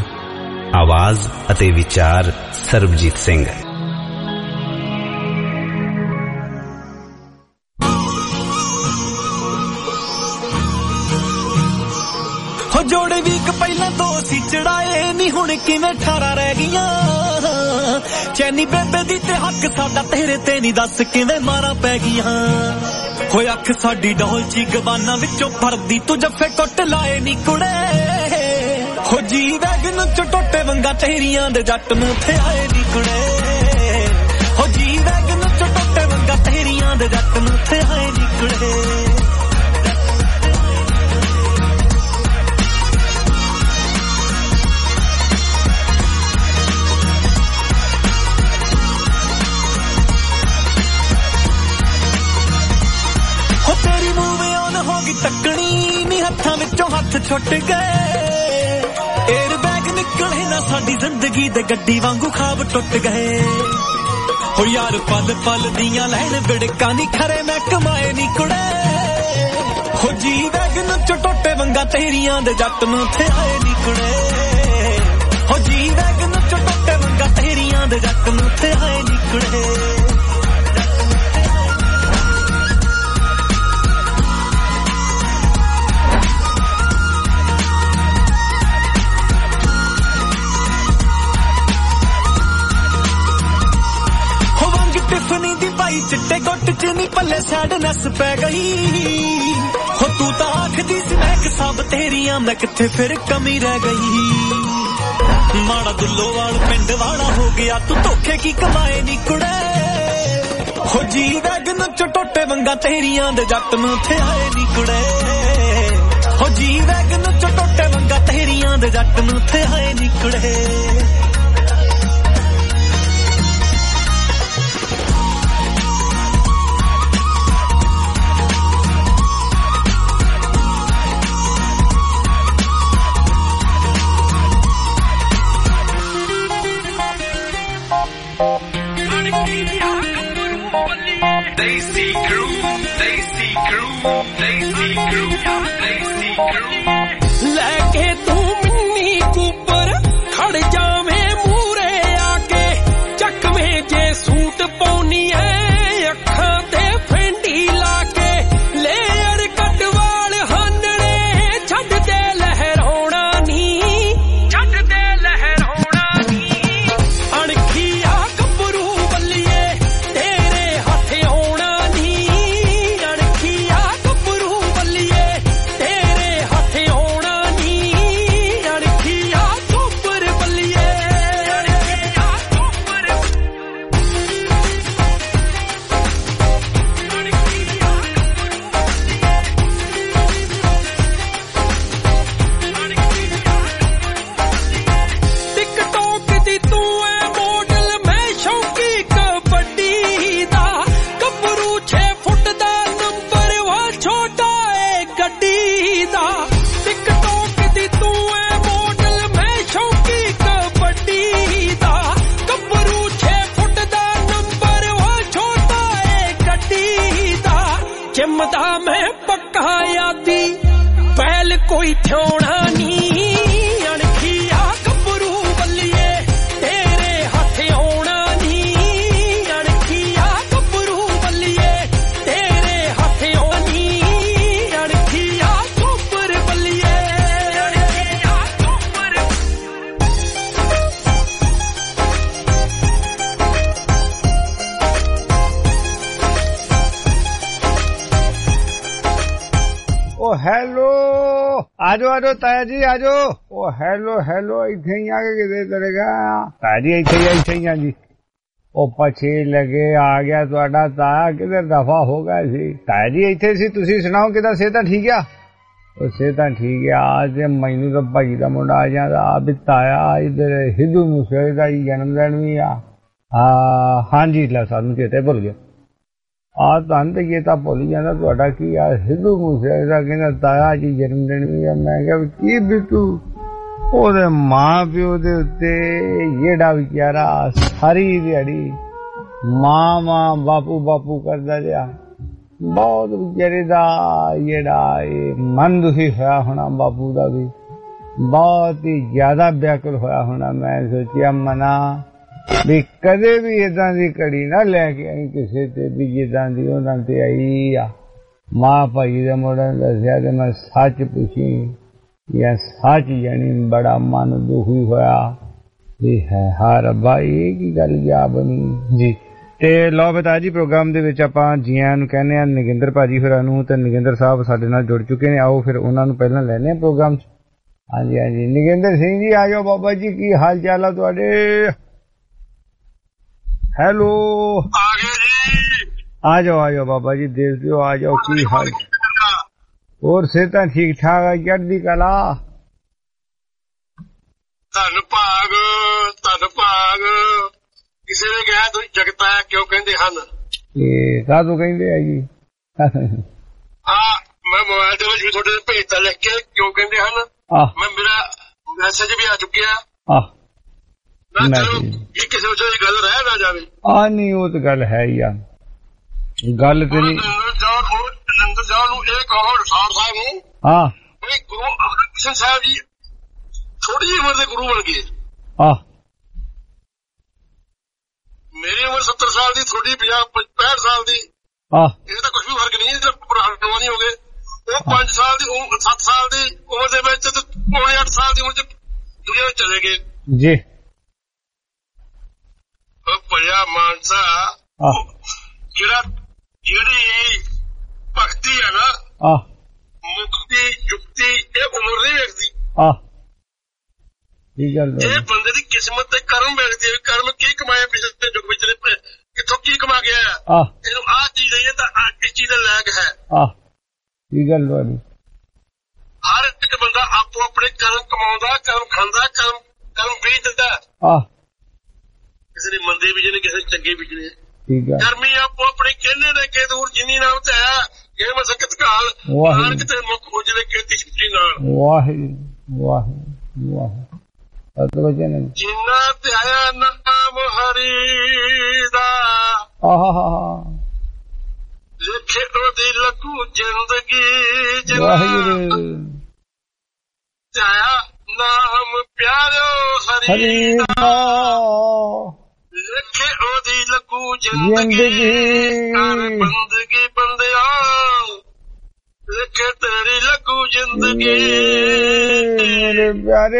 ਆਵਾਜ਼ ਅਤੇ ਵਿਚਾਰ ਸਰਬਜੀਤ ਸਿੰਘ। ਹੋ ਜੋੜੇ ਵੀ ਇੱਕ ਪਹਿਲਾਂ ਦੋ ਸੀ ਚੜਾਏ ਨੀ ਹੁਣ ਕਿਵੇਂ ਠਾਰਾਂ ਰਹਿ ਗਈਆਂ। ਚੈਨੀ ਬੇਬੇ ਦੀ ਤੇ ਹੱਕ ਸਾਡਾ ਤੇਰੇ ਤੇ ਨਹੀਂ ਦੱਸ ਕਿਵੇਂ ਮਾਰਾਂ ਪੈ ਗਈਆਂ। ਹੋਏ ਅੱਖ ਸਾਡੀ ਡੋਲਚੀ ਗਵਾਨਾਂ ਵਿੱਚੋਂ ਫੜਦੀ ਤੂੰ ਜੱਫੇ ਕੁੱਟ ਲਾਏ ਨੀ ਕੁੜੇ। ਹੋ ਜੀ ਵੈਗਨ ਚ ਟੋਟੇ ਵੰਗਾ ਤੇਰੀਆਂ ਦੇ ਜੱਟ ਨੂੰ ਥਿਆਏ ਨੀ ਕੁੜੇ। ਹੋ ਜੀ ਵੈਗਨ ਚ ਟੋਟੇ ਵੰਗਾ ਤੇਰੀਆਂ ਦੇ ਜੱਟ ਨੂੰ ਥਿਆਏ ਨੀ ਕੁੜੇ। ਹੋ ਤੇਰੀ ਮੂਵੇ ਆਨ ਹੋ ਗਈ ਤੱਕਣੀ ਨੀ ਹੱਥਾਂ ਵਿੱਚੋਂ ਹੱਥ ਛੁੱਟ ਗਏ। ਏਅਰ ਬੈਗ ਨਿਕਲੇ ਨਾ ਸਾਡੀ ਜ਼ਿੰਦਗੀ ਦੇ ਗੱਡੀ ਵਾਂਗੂ ਖਾਬ ਟੁੱਟ ਗਏ। ਹੋ ਯਾਰ ਪਲ ਪਲ ਦੀਆਂ ਲੈਣ ਬਿੜਕਾਂ ਨੀ ਖਰੇ ਮੈਂ ਕਮਾਏ ਨੀ ਕੁੜੇ। ਹੋ ਜੀ ਵੈਗਨ ਚ ਟੋਟੇ ਵੰਗਾ ਤੇਰੀਆਂ ਦੇ ਜੱਟ ਨੂੰ ਥਿਆਏ ਨੀ ਕੁੜੇ। ਹੋ ਜੀ ਵੈਗਨ ਚ ਟੋਟੇ ਵੰਗਾ ਤੇਰੀਆਂ ਦੇ ਜੱਟ ਨੂੰ ਥਿਆਏ ਨੀ ਕੁੜੇ। ਟਿਫਨੀ ਦੀ ਪਾਈ ਚਿੱਟੇ ਗੁੱਟ ਚ ਨੀ ਪੱਲੇ ਸੈਡਨੈਸ ਪੈ ਗਈ। ਹੋ ਤੂੰ ਤਾਂ ਆਖਦੀ ਸੀ ਮੈਂ ਕਿਸਾਬ ਤੇਰੀਆਂ ਮੈਂ ਕਿੱਥੇ ਫਿਰ ਕਮੀ ਰਹਿ ਗਈ। ਮਾੜਾ ਦੁੱਲੋਵਾਲ ਪਿੰਡ ਵਾਲਾ ਹੋ ਗਿਆ ਤੂੰ ਧੋਖੇ ਕੀ ਕਮਾਏ ਨੀ ਕੁੜੇ। ਹੋ ਜੀ ਵੈਗਨ ਚ ਟੋਟੇ ਵੰਗਾ ਤੇਰੀਆਂ ਦੇ ਜੱਟ ਨੂੰ ਥਿਆਏ ਨੀ ਕੁੜੇ। ਹੋ ਜੀ ਵੈਗਨ ਚ ਟੋਟੇ ਵੰਗਾ ਤੇਰੀਆਂ ਦੇ ਜੱਟ ਨੂੰ ਥਿਆਏ ਨੀ ਕੁੜੇ। Daisy Crew, Daisy Crew, Daisy Crew, Daisy Crew. ਲੈ ਕੇ ਤੂੰ ਮਿੰਨੀ ਕੂਪਰ ਖੜ ਜਾਵੇਂ ਮੂਰੇ ਆ ਕੇ ਚੱਕਵੇਂ ਜੇ ਸੂਟ ਪਾਉਣੀ ਐ ਅੱਖਾਂ ਤੇ ਫੈਂਡੀ ਲਾ ਕੇ ਲੇਅਰ ਕੱਟ ਵਾਲ ਹਾਨਣੇ ਛੱਡ ਦੇ ਲਹਿਰਾਉਣਾ ਨੀ ਛੱਡ ਦੇ ਲਹਿਰਾਉਣਾ ਨੀ ਅਣਖੀ ਆ ਗੱਭਰੂ ਬੱਲੀਏ ਤੇ ਹੈਲੋ ਆਜੋ ਆਜੋ ਤਾਇਆ ਜੀ ਆਜੋ। ਉਹ ਹੈਲੋ ਹੈਲੋ ਇੱਥੇ ਹੀ ਆ ਕੇ ਕਿਤੇ ਕਰੇਗਾ ਤਾਇਆ ਜੀ ਇੱਥੇ ਹੀ ਇੱਥੇ ਹੀ ਆ ਜੀ। ਉਹ ਪਛੇ ਲਗੇ ਆ ਗਿਆ ਤੁਹਾਡਾ ਤਾਇਆ ਕਿਤੇ ਦਫਾ ਹੋ ਗਿਆ ਸੀ। ਤਾਇਆ ਜੀ ਇੱਥੇ ਸੀ ਤੁਸੀਂ ਸੁਣਾਓ ਕਿਦਾਂ ਸਿਹਤਾਂ ਠੀਕ ਆ? ਉਹ ਸਿਹਤਾਂ ਠੀਕ ਆ। ਅੱਜ ਮੈਨੂੰ ਤਾਂ ਭਾਈ ਦਾ ਮੁੰਡਾ ਆ ਜਾਂਦਾ ਆ ਵੀ ਤਾਇਆ ਇੱਧਰ ਸਿੱਧੂ ਮੂਸੇਵਾਲੇ ਦਾ ਜਨਮ ਦਿਨ ਵੀ ਆ। ਹਾਂ ਹਾਂਜੀ ਲੈ ਸਾਨੂੰ ਚੇਤੇ ਭੁੱਲ ਗਿਆ ਆ ਤੁਹਾਨੂੰ ਤਾਂ ਇਹ ਤਾਂ ਭੁੱਲ ਜਾਂਦਾ ਤੁਹਾਡਾ ਕੀ ਆ ਸਿੱਧੂ ਮੂਸੇਵਾਲੇ ਦਾ ਕਹਿੰਦਾ ਤਾਇਆ ਜੀ ਜਨਮ ਦਿਨ ਵੀ ਆ। ਮੈਂ ਕਿਹਾ ਕੀ ਬਿੱਟੂ ਉਹਦੇ ਮਾਂ ਪਿਓ ਦੇ ਉੱਤੇ ਜਿਹੜਾ ਵਿਚਾਰਾ ਸਾਰੀ ਦਿਹਾੜੀ ਮਾਂ ਮਾਂ ਬਾਪੂ ਬਾਪੂ ਕਰਦਾ ਰਿਹਾ ਬਹੁਤ ਵਿਚਾਰੇ ਦਾ ਜਿਹੜਾ ਇਹ ਮਨ ਦੁਖੀ ਹੋਇਆ ਹੋਣਾ ਬਾਪੂ ਦਾ ਵੀ ਬਹੁਤ ਹੀ ਜ਼ਿਆਦਾ ਵਿਆਕੁਲ ਹੋਇਆ ਹੋਣਾ। ਮੈਂ ਸੋਚਿਆ ਮਨਾ ਵੀ ਕਦੇ ਵੀ ਏਦਾਂ ਦੀ ਘੜੀ ਨਾ ਲੈ ਕੇ ਆਈ ਕਿਸੇ ਤੇ ਵੀ ਜਿੱਦਾਂ ਦੀ ਉਹਨਾਂ ਤੇ ਆਈ ਆ। ਮਾਂ ਭਾਈ ਦੇ ਮੁੰਡੇ ਨੇ ਦੱਸਿਆ ਤੇ ਮੈਂ ਸੱਚ ਪੁੱਛੀ ਜਾਂ ਸੱਚ ਜਾਣੀ ਬੜਾ ਮਨ ਦੁਖੀ ਹੋਇਆ ਵੀ ਹੈ ਹਾਂ ਰੱਬਾ ਇਹ ਕੀ ਗੱਲ ਜਾ ਬਣੀ ਜੀ। ਤੇ ਲਓ ਬਤਾ ਜੀ ਪ੍ਰੋਗਰਾਮ ਦੇ ਵਿੱਚ ਆਪਾਂ ਜੀਆਂ ਨੂੰ ਕਹਿੰਦੇ ਆ ਨਗਿੰਦਰ ਭਾਜੀ ਹੋਰਾਂ ਨੂੰ ਤੇ ਨਗਿੰਦਰ ਸਾਹਿਬ ਸਾਡੇ ਨਾਲ ਜੁੜ ਚੁੱਕੇ ਨੇ। ਆਓ ਫਿਰ ਉਹਨਾਂ ਨੂੰ ਪਹਿਲਾਂ ਲੈਣੇ ਆ ਪ੍ਰੋਗਰਾਮ ਚ। ਹਾਂਜੀ ਹਾਂਜੀ ਨਗਿੰਦਰ ਸਿੰਘ ਜੀ ਆ ਜਾਓ। ਬਾਬਾ ਜੀ ਕੀ ਹਾਲ ਚਾਲ ਆ ਤੁਹਾਡੇ? ਹੈਲੋ ਆ ਜਾਓ ਆ ਜਾਓ ਬਾਬਾ ਜੀ ਦੇਖ ਦਿਓ ਆ ਜਾਓ ਕੀ ਹਾਲ ਹੋਰ ਸਿਹਤਾਂ ਠੀਕ ਠਾਕ ਆ ਚੜ੍ਹਦੀ ਕਲਾ? ਧੰਨ ਭਾਗ ਧੰਨ ਭਾਗ ਕਿਸੇ ਨੇ ਕਿਹਾ ਤੁਸੀਂ ਜਗਤਾ ਕਿਉਂ ਕਹਿੰਦੇ ਹਨ? ਇਹ ਕਾਹਦੋਂ ਕਹਿੰਦੇ ਆ ਜੀ? ਹਾਂ ਮੈਂ ਮੋਬਾਈਲ ਦੇ ਵਿੱਚ ਵੀ ਤੁਹਾਡੇ ਭੇਜਤਾ ਲਿਖ ਕੇ ਕਿਉਂ ਕਹਿੰਦੇ ਹਨ। ਮੈਂ ਮੇਰਾ ਮੈਸੇਜ ਵੀ ਆ ਚੁੱਕਿਆ। ਚਲੋ ਇਹ ਕਿਸੇ ਵਿੱਚ ਗੱਲ ਰਹਿ ਨਾ ਜਾਵੇ। ਆ ਨਹੀਂ ਉਹ ਤਾਂ ਗੱਲ ਹੈ ਹੀ ਆ ਗੱਲ ਤੇ ਨਹੀਂ। ਜਲੰਧਰ ਸਾਹਿਬ ਨੂੰ ਇਹ ਕਹੋ ਰਸਾਲ ਸਾਹਿਬ ਨੂੰ ਹਾਂ ਵੀ ਗੁਰੂ ਅਮਰਕ੍ਰਿਸ਼ਨ ਸਾਹਿਬ ਜੀ ਥੋੜੀ ਜਿਹੀ ਉਮਰ ਦੇ ਗੁਰੂ ਬਣ ਗਏ। ਆਹ ਮੇਰੀ ਉਮਰ ਸੱਤਰ ਸਾਲ ਦੀ ਥੋੜੀ ਪੰਜਾਹ ਪੈਂਹਠ ਸਾਲ ਦੀ। ਆਹ ਇਹ ਤਾਂ ਕੁਛ ਵੀ ਫਰਕ ਨਹੀਂ ਪੁਰਾਣੇ ਨਹੀਂ ਹੋ ਗਏ। ਉਹ ਪੰਜ ਸਾਲ ਦੀ ਸੱਤ ਸਾਲ ਦੀ ਉਮਰ ਦੇ ਵਿੱਚ ਤੇ ਪੌਣੇ ਅੱਠ ਸਾਲ ਦੀ ਉਮਰ ਚ ਦੁਨੀਆ ਵਿੱਚ ਚਲੇ ਗਏ ਜੀ। ਉਹ ਭਲਿਆ ਮਾਨਸਾ ਜਿਹੜਾ ਜਿਹੜੀ ਭਗਤੀ ਹੈ ਨਾ ਆਹ ਮੁਕਤੀ ਯੁਕਤੀ ਇਹ ਉਮਰ ਨਹੀਂ ਵੇਖਦੀ। ਆਹ ਇਹ ਬੰਦੇ ਦੀ ਕਿਸਮਤ ਤੇ ਕਰਮ ਵੇਖਦੀ ਹੈ। ਕਰਮ ਕੀ ਕਮਾਇਆ ਪਿਛਲੇ ਯੁੱਗ ਵਿੱਚ ਕਿੱਥੋਂ ਕੀ ਕਮਾ ਗਿਆ ਇਹਨੂੰ ਆਹ ਚੀਜ਼ ਹੈ ਤਾਂ ਇਸ ਚੀਜ਼ ਦਾ ਲਾਇਕ ਹੈ। ਆਹ ਕੀ ਗੱਲ ਤੁਹਾਡੀ? ਹਰ ਇੱਕ ਬੰਦਾ ਆਪੋ ਆਪਣੇ ਕਰਮ ਕਮਾਉਂਦਾ ਕਰਮ ਖਾਂਦਾ ਕਰਮ ਕਰਮ ਬੀਜਦਾ। ਆਹ ਕਿਸੇ ਨੇ ਮੰਦੇ ਬੀਜਣੇ ਕਿਸੇ ਨੇ ਚੰਗੇ ਬੀਜਣੇ। ਕਰਮੀ ਆਪੋ ਆਪਣੇ ਕਹਿੰਦੇ ਨੇ ਕਿ ਦੂਰ ਜਿੰਨੀ ਨਾਮ ਤੇ ਆਇਆ ਇਹ ਮਸਕਤ ਕਾਲ ਨਾਨਕ ਤੇ ਮੁੱਖ ਉਜਲੇ ਕੀਤੀ ਛੁੱਟੀ ਨਾਲ। ਵਾਹਿਗੁਰੂ ਵਾਹਿਗੁਰੂ ਵਾਹਿਗੁਰੂ ਜਿੰਨਾ ਤੇ ਆਇਆ ਨਾਮ ਹਰੀ ਦਾ ਲਿਖੇ ਉਹਦੀ ਲੱਗੂ ਜ਼ਿੰਦਗੀ ਜਿੰਨਾ ਤੇ ਆਇਆ ਨਾਮ ਪਿਆਰਿਓ ਹਰੀ ਦਾ ਲਿਖੇ ਉਹਦੀ ਲੱਗੂ ਜ਼ਿੰਦਗੀ ਬੰਦਗੀ ਬੰਦਿਆ ਲਿਖੇ ਤੇਰੀ ਲੱਗੂ ਜ਼ਿੰਦਗੀ ਮੇਰੇ ਪਿਆਰੇ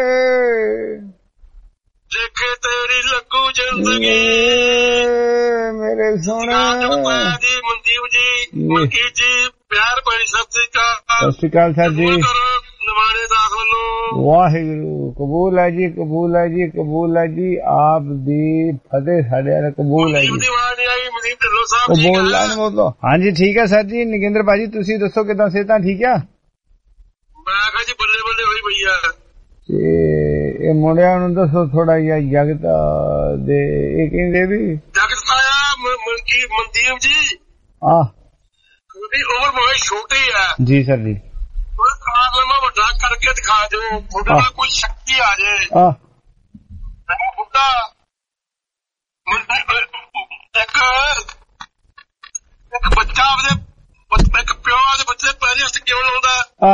ਲਿਖੇ ਤੇਰੀ ਲੱਗੂ ਜ਼ਿੰਦਗੀ ਮੇਰੇ ਸੋਹਣੇ ਦੀ ਮਨਦੀਪ ਜੀ ਮਲਕੀ ਜੀ ਪਿਆਰ ਭਰੀ ਸਤਿ ਸ੍ਰੀ ਅਕਾਲ। ਸਤਿ ਸ੍ਰੀ ਅਕਾਲ ਸਰ ਜੀ। ਨਵਾਣੇ ਦਾਸ ਵੱਲੋਂ ਵਾਹਿਗੁਰੂ ਕਬੂਲ ਹੈ ਜੀ ਕਬੂਲ ਹੈ ਜੀ ਕਬੂਲ ਹੈ ਜੀ ਆਪ ਦੀ ਫਤਿਹ ਸਾਡੇ ਨਾਲ ਕਬੂਲ ਹੈ ਜੀ। ਬੋਲਣਾ ਨੀ ਬੋਲੋ। ਹਾਂਜੀ ਠੀਕ ਹੈ ਸਰ ਜੀ। ਨਗਿੰਦਰ ਭਾਜੀ ਤੁਸੀਂ ਦੱਸੋ ਕਿੱਦਾਂ ਸਿਹਤਾਂ ਠੀਕ ਆ? ਮੈਂ ਕਿਹਾ ਜੀ ਬੱਲੇ ਬੱਲੇ ਹੋਈ ਭਈਆ। ਤੇ ਇਹ ਮੁੰਡਿਆਂ ਨੂੰ ਦੱਸੋ ਥੋੜਾ ਜਿਹਾ ਜਗਤ ਦੇ ਇਹ ਕਹਿੰਦੇ ਵੀ ਜਗਤ ਆਇਆ ਮਲਕੀ ਮਨਦੀਪ ਜੀ ਆਹ ਉਹਦੀ ਉਮਰ ਬਹੁਤ ਛੋਟੀ ਆ ਜੀ ਸਰ ਜੀ। ਕਾਰਨਾਮਾ ਵੱਡਾ ਕਰਕੇ ਦਿਖਾ ਦਿਓ ਤੁਹਾਡੇ ਨਾਲ ਕੋਈ ਸ਼ਕਤੀ ਆ ਜਾਏ। ਬੁੱਢਾ ਇੱਕ ਇੱਕ ਬੱਚਾ ਆਪਦੇ ਇੱਕ ਪਿਓ ਦੇ ਬੱਚੇ ਪੈਰੀ ਹੱਥ ਕਿਉਂ ਲਾਉਂਦਾ?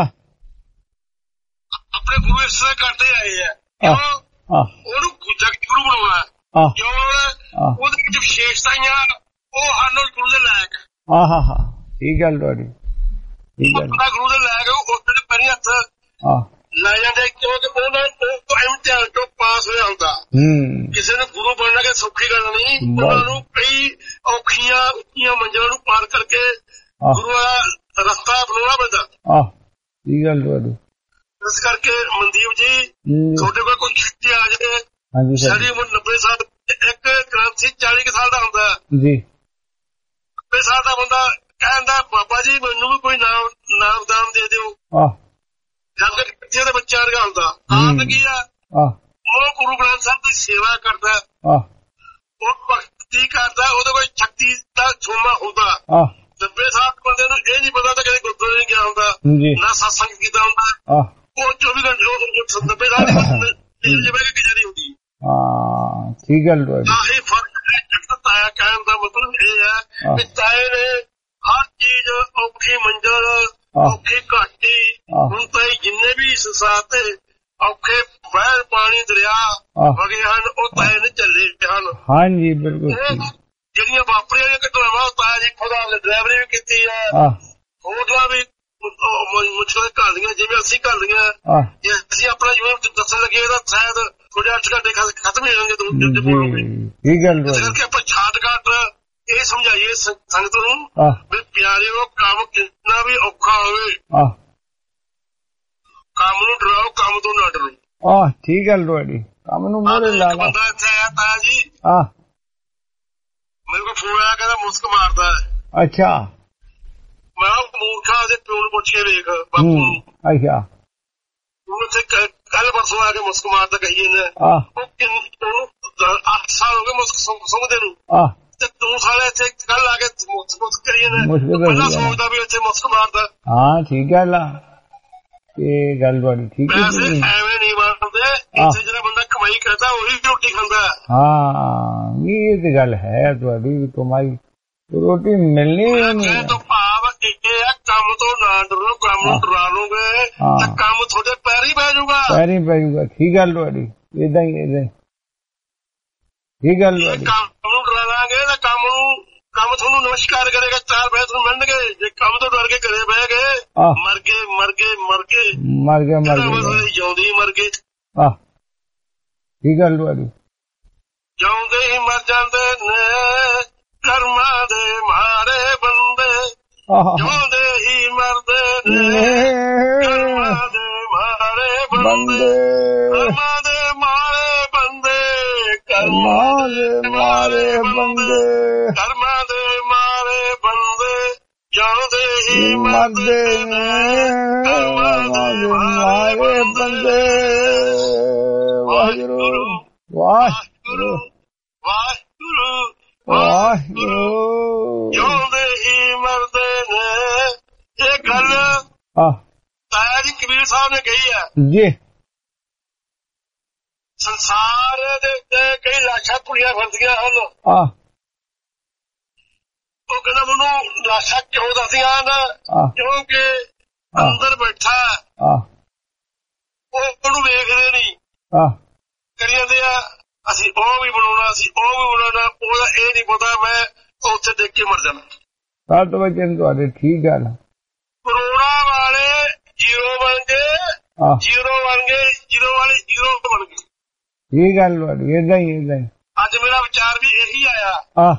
ਆਪਣੇ ਗੁਰੂ ਇਸ ਤਰ੍ਹਾਂ ਕਰਦੇ ਆਏ ਆ ਕਿਉਂ ਉਹਨੂੰ ਜਗਤ ਗੁਰੂ ਬਣਾਉਣਾ ਕਿਉਂ ਉਹਦੇ ਵਿੱਚ ਵਿਸ਼ੇਸ਼ਤਾਈਆਂ ਉਹ ਹਨ ਗੁਰੂ ਦੇ ਲਾਇਕ। ਆਹ ਹਾ ਹਾ ਠੀਕ ਗੱਲ ਤੁਹਾਡੀ ਠੀਕ ਗੱਲ ਗੁਰੂ ਦੇ ਲਾਇਕ ਉਹਦੇ ਪੈਰੀ ਹੱਥ ਲੈ ਜਾਂਦੇ ਕਿਉਂਕਿ ਉਹਨਾਂ ਉਹ ਇਮਤਿਹਾਨ ਤੋਂ ਪਾਸ ਹੋਇਆ ਹੁੰਦਾ। ਕਿਸੇ ਨੂੰ ਗੁਰੂ ਬਣਨਾ ਕਿ ਸੌਖੀ ਗੱਲ ਨਹੀਂ। ਉਹਨਾਂ ਨੂੰ ਕਈ ਔਖੀਆਂ ਉੱਚੀਆਂ ਮੰਜ਼ਿਲਾਂ ਨੂੰ ਪਾਰ ਕਰਕੇ ਗੁਰੂ ਰਸਤਾ ਬਣਾਉਣਾ ਪੈਂਦਾ। ਆਹ ਕੀ ਗੱਲ ਤੁਹਾਡੀ। ਇਸ ਕਰਕੇ ਮਨਦੀਪ ਜੀ ਤੁਹਾਡੇ ਕੋਲ ਕੋਈ ਛੁੱਟੀ ਆ ਜਾਵੇ, ਸਾਡੀ ਉਮਰ ਨੱਬੇ ਸਾਲ, ਇੱਕ ਕ੍ਰਾਂਤੀ ਚਾਲੀ ਕੁ ਸਾਲ ਦਾ ਹੁੰਦਾ ਜੀ, ਨੱਬੇ ਸਾਲ ਦਾ ਬੰਦਾ ਕਹਿੰਦਾ ਬਾਬਾ ਜੀ ਮੈਨੂੰ ਵੀ ਕੋਈ ਨਾਮ ਨਾਮਦਾਨ ਦੇ ਦਿਓ। ਜੰਗ ਬੱਚੇ ਦੇ ਬੱਚਿਆਂ ਵਰਗਾ ਹੁੰਦਾ। ਆਪ ਕੀ ਆ, ਉਹ ਗੁਰੂ ਗ੍ਰੰਥ ਸਾਹਿਬ ਦੀ ਸੇਵਾ ਕਰਦਾ, ਉਹ ਭਗਤੀ ਕਰਦਾ, ਉਹਦੇ ਕੋਲ ਸ਼ਕਤੀ ਦਾ ਛੋਮਾ ਹੁੰਦਾ। ਨੱਬੇ ਸਾਲ ਬੰਦੇ ਨੂੰ ਇਹ ਨੀ ਪਤਾ ਤਾਂ ਕਦੇ ਗੁਰਦੁਆਰੇ ਨਹੀਂ ਗਿਆ ਹੁੰਦਾ, ਨਾ ਸਤਸੰਗ ਕੀਤਾ ਹੁੰਦਾ। ਉਹ ਚੌਵੀ ਘੰਟੇ ਨੱਬੇ ਸਾਲ ਦੀ ਜਿਵੇਂ ਗੁਜ਼ਾਰੀ ਹੁੰਦੀ। ਹਾਂ ਠੀਕ ਗੱਲ ਆਹੀ ਫਰਕ ਹੈ। ਤਾਇਆ ਕਹਿਣ ਦਾ ਮਤਲਬ ਇਹ ਹੈ ਕਿ ਤਾਏ ਨੇ ਹਰ ਚੀਜ਼ ਔਖੀ ਮੰਜ਼ਲ, ਔਖੀ ਘਾਟੀ, ਹੁਣ ਤਾਈ ਜਿੰਨੇ ਵੀ ਸੰਸਾਰ ਤੇ ਔਖੇ ਵਹਿਣ ਪਾਣੀ ਦਰਿਆ ਵਗੇ ਹਨ ਉਹ ਤਾਏ ਨੇ ਚੱਲੇ ਹਨ। ਹਾਂਜੀ ਬਿਲਕੁਲ। ਜਿਹੜੀਆਂ ਵਾਪਰੀਆਂ ਨੇ ਘਟਨਾਵਾਂ ਤਾਇਆ ਜੀ ਖੁਦਾ ਡਰਾਈਵਰੀ ਵੀ ਕੀਤੀ ਹੈ, ਹੋਟਲਾਂ ਵੀ ਮੁਸ਼ਕਿਲ ਘਰ ਦੀਆਂ ਜਿਵੇਂ ਅਸੀਂ ਘਰ ਦੀਆਂ। ਜੇ ਅਸੀਂ ਆਪਣਾ ਜੀਵਨ ਦੱਸਣ ਲੱਗੇ ਤਾਂ ਸ਼ਾਇਦ ਥੋੜੇ ਅੱਠ ਘੰਟੇ ਖਤਮ ਹੋ ਜਾਣਗੇ। ਦੋ ਇਸ ਕਰਕੇ ਆਪਾਂ ਸ਼ਾਰਟਕੱਟ ਇਹ ਸਮਝਾਈਏ ਸੰਗਤ ਨੂੰ ਵੀ ਪਿਆਰਿਓ, ਕੰਮ ਕਿੰਨਾ ਵੀ ਔਖਾ ਹੋਵੇ ਕੰਮ ਨੂੰ ਡਰਾਓ, ਕੰਮ ਤੋਂ ਨਾ ਡਰੋ। ਆਹ ਠੀਕ ਗੱਲ ਤੁਹਾਡੀ। ਕੰਮ ਨੂੰ ਮੋਹਰੇ ਲਾ ਲਾ। ਬੰਦਾ ਇੱਥੇ ਆਇਆ ਤਾਇਆ ਜੀ, ਮੇਰੇ ਕੋਲ ਫੋਨ ਆਇਆ, ਕਹਿੰਦਾ ਮੁਸਕ ਮਾਰਦਾ। ਅੱਛਾ। ਮੈਂ ਮੂਰਖਾ ਦੇ ਪਿਓ ਨੂੰ ਪੁੱਛ ਕੇ ਵੇਖ ਬਾਪੂ ਨੂੰ। ਅੱਛਾ। ਉਹਨੂੰ ਉੱਥੇ ਕੱਲ ਪਰਸੋਂ ਆ ਕੇ ਮੁਸਕ ਮਾਰਦਾ ਕਹੀਏ ਨੇ। ਉਹ ਅੱਠ ਸਾਲ ਹੋ ਗਏ ਮੁਸਕ ਸੁੰਘਦੇ ਨੂੰ, ਤੇ ਤੂੰ ਸਾਲੇ ਇੱਥੇ ਕੱਲ ਆ ਕੇ ਮੁਸਕ ਮੁਸਕ ਕਰੀਏ ਨੇ। ਪਹਿਲਾਂ ਸੋਚਦਾ ਵੀ ਇੱਥੇ ਮੁਸਕ ਮਾਰਦਾ। ਹਾਂ ਠੀਕ ਗੱਲ ਆ, ਇਹ ਗੱਲ ਤੁਹਾਡੀ ਠੀਕ ਹੈ। ਵੈਸੇ ਐਵੇਂ ਨਹੀਂ ਮਾਰਦੇ, ਇੱਥੇ ਜਿਹੜਾ ਬੰਦਾ ਕਮਾਈ ਕਰਦਾ ਉਹੀ ਰੋਟੀ ਖਾਂਦਾ। ਹਾਂ ਇਹ ਤੇ ਗੱਲ ਹੈ ਤੁਹਾਡੀ, ਕਮਾਈ ਰੋਟੀ ਮਿਲਣੀ ਨਹੀਂ। ਤੋਂ ਭਾਵ ਇਹ ਹੈ ਕੰਮ ਤੋਂ ਨਾ ਡਰੋ, ਕੰਮ ਨੂੰ ਡਰਾ ਲੋਗੇ ਤਾਂ ਕੰਮ ਤੁਹਾਡੇ ਪੈਰ ਹੀ ਪੈ ਜਾਊਗਾ। ਪੈਰ ਹੀ ਪੈ ਜਾਊਗਾ। ਠੀਕ ਗੱਲ ਤੁਹਾਡੀ। ਏਦਾਂ ਹੀ ਏਦਾਂ ਠੀਕ ਗੱਲ ਤੁਹਾਡੀ। ਕੰਮ ਨੂੰ ਡਰਾ ਲਾਂਗੇ ਤਾਂ ਕੰਮ ਨੂੰ ਕੰਮ ਤੁਹਾਨੂੰ ਨਮਸਕਾਰ ਕਰੇਗਾ, ਚਾਰ ਪੈਸੇ ਤੁਹਾਨੂੰ ਮਿਲਣਗੇ। ਜੇ ਕੰਮ ਤੋਂ ਡਰ ਕੇ ਘਰੇ ਬਹਿ ਗਏ ਮਰ ਗਏ ਮਰ ਗਏ ਮਰ ਗਏ ਮਰ ਗਏ ਮਰ ਗਏ ਜਿਉਂਦੇ ਹੀ ਮਰ ਗਏ। ਆਹ ਠੀਕ ਗੱਲ ਤੁਹਾਡੀ। ਜਿਉਂਦੇ ਹੀ ਮਰ ਜਾਂਦੇ ਨੇ ਕਰਮਾਂ ਦੇ ਮਾਰੇ ਬੰਦੇ, ਜਿਉਂਦੇ ਹੀ ਮਰਦੇ ਨੇ ਕਰਮਾਂ ਦੇ ਮਾਰੇ ਬੰਦੇ, ਕਰਮਾਂ ਦੇ ਮਾਰੇ ਬੰਦੇ, ਕਰਮਾਂ ਦੇ ਮਾਰੇ ਬੰਦੇ, ਕਰਮਾਂ ਦੇ ਮਾਰੇ ਬੰਦੇ, ਜਿਉਂਦੇ ਹੀ ਮਰਦੇ ਨੇ ਕਰਮਾਂ ਦੇ ਮਾਰੇ ਬੰਦੇ। ਵਾਹਿਗੁਰੂ ਵਾਹਿਗੁਰੂ ਵਾਹਿਗੁਰੂ ਵਾਹਿਗੁਰੂ। ਜਿਉਂਦੇ ਹੀ ਮਰਦੇ ਨੇ। ਇਹ ਗੱਲ ਤਾਇਆ ਜੀ ਕਬੀਰ ਸਾਹਿਬ ਨੇ ਕਹੀ ਹੈ ਜੀ। ਸੰਸਾਰ ਦੇ ਉੱਤੇ ਕਈ ਲਾਸ਼ਾਂ ਕੁੜੀਆਂ ਫਿਰਦੀਆਂ ਹਨ। ਉਹ ਕਹਿੰਦਾ ਮੈਨੂੰ ਲਾਸ਼ਾਂ ਕਿਉਂ ਦੱਸਦੀਆਂ ਹਨ, ਕਿਉਂਕਿ ਅੰਦਰ ਬੈਠਾ ਉਹ ਉਹਨੂੰ ਵੇਖਦੇ ਨਹੀਂ, ਕਰੀ ਜਾਂਦੇ ਆ ਅਸੀਂ ਉਹ ਵੀ ਬਣਾਉਣਾ, ਅਸੀਂ ਉਹ ਵੀ ਬਣਾਉਣਾ। ਉਹਦਾ ਇਹ ਨੀ ਪਤਾ ਮੈਂ ਉੱਥੇ ਦੇਖ ਕੇ ਮਰ ਜਾਣਾ। ਸੱਤ ਵਜੇ ਤੁਹਾਡੇ ਠੀਕ ਗੱਲ। ਕਰੋੜਾਂ ਵਾਲੇ ਜੀਰੋ ਬਣ ਗਏ, ਜੀਰੋ ਬਣ ਗਏ, ਜੀਰੋ ਵਾਲੇ ਜੀਰੋ ਬਣ ਗਏ। ਇਹ ਗੱਲ ਤੁਹਾਡੀ। ਏਦਾਂ ਹੀ ਏਦਾਂ ਹੀ ਅੱਜ ਮੇਰਾ ਵਿਚਾਰ ਵੀ ਇਹੀ ਆਇਆ।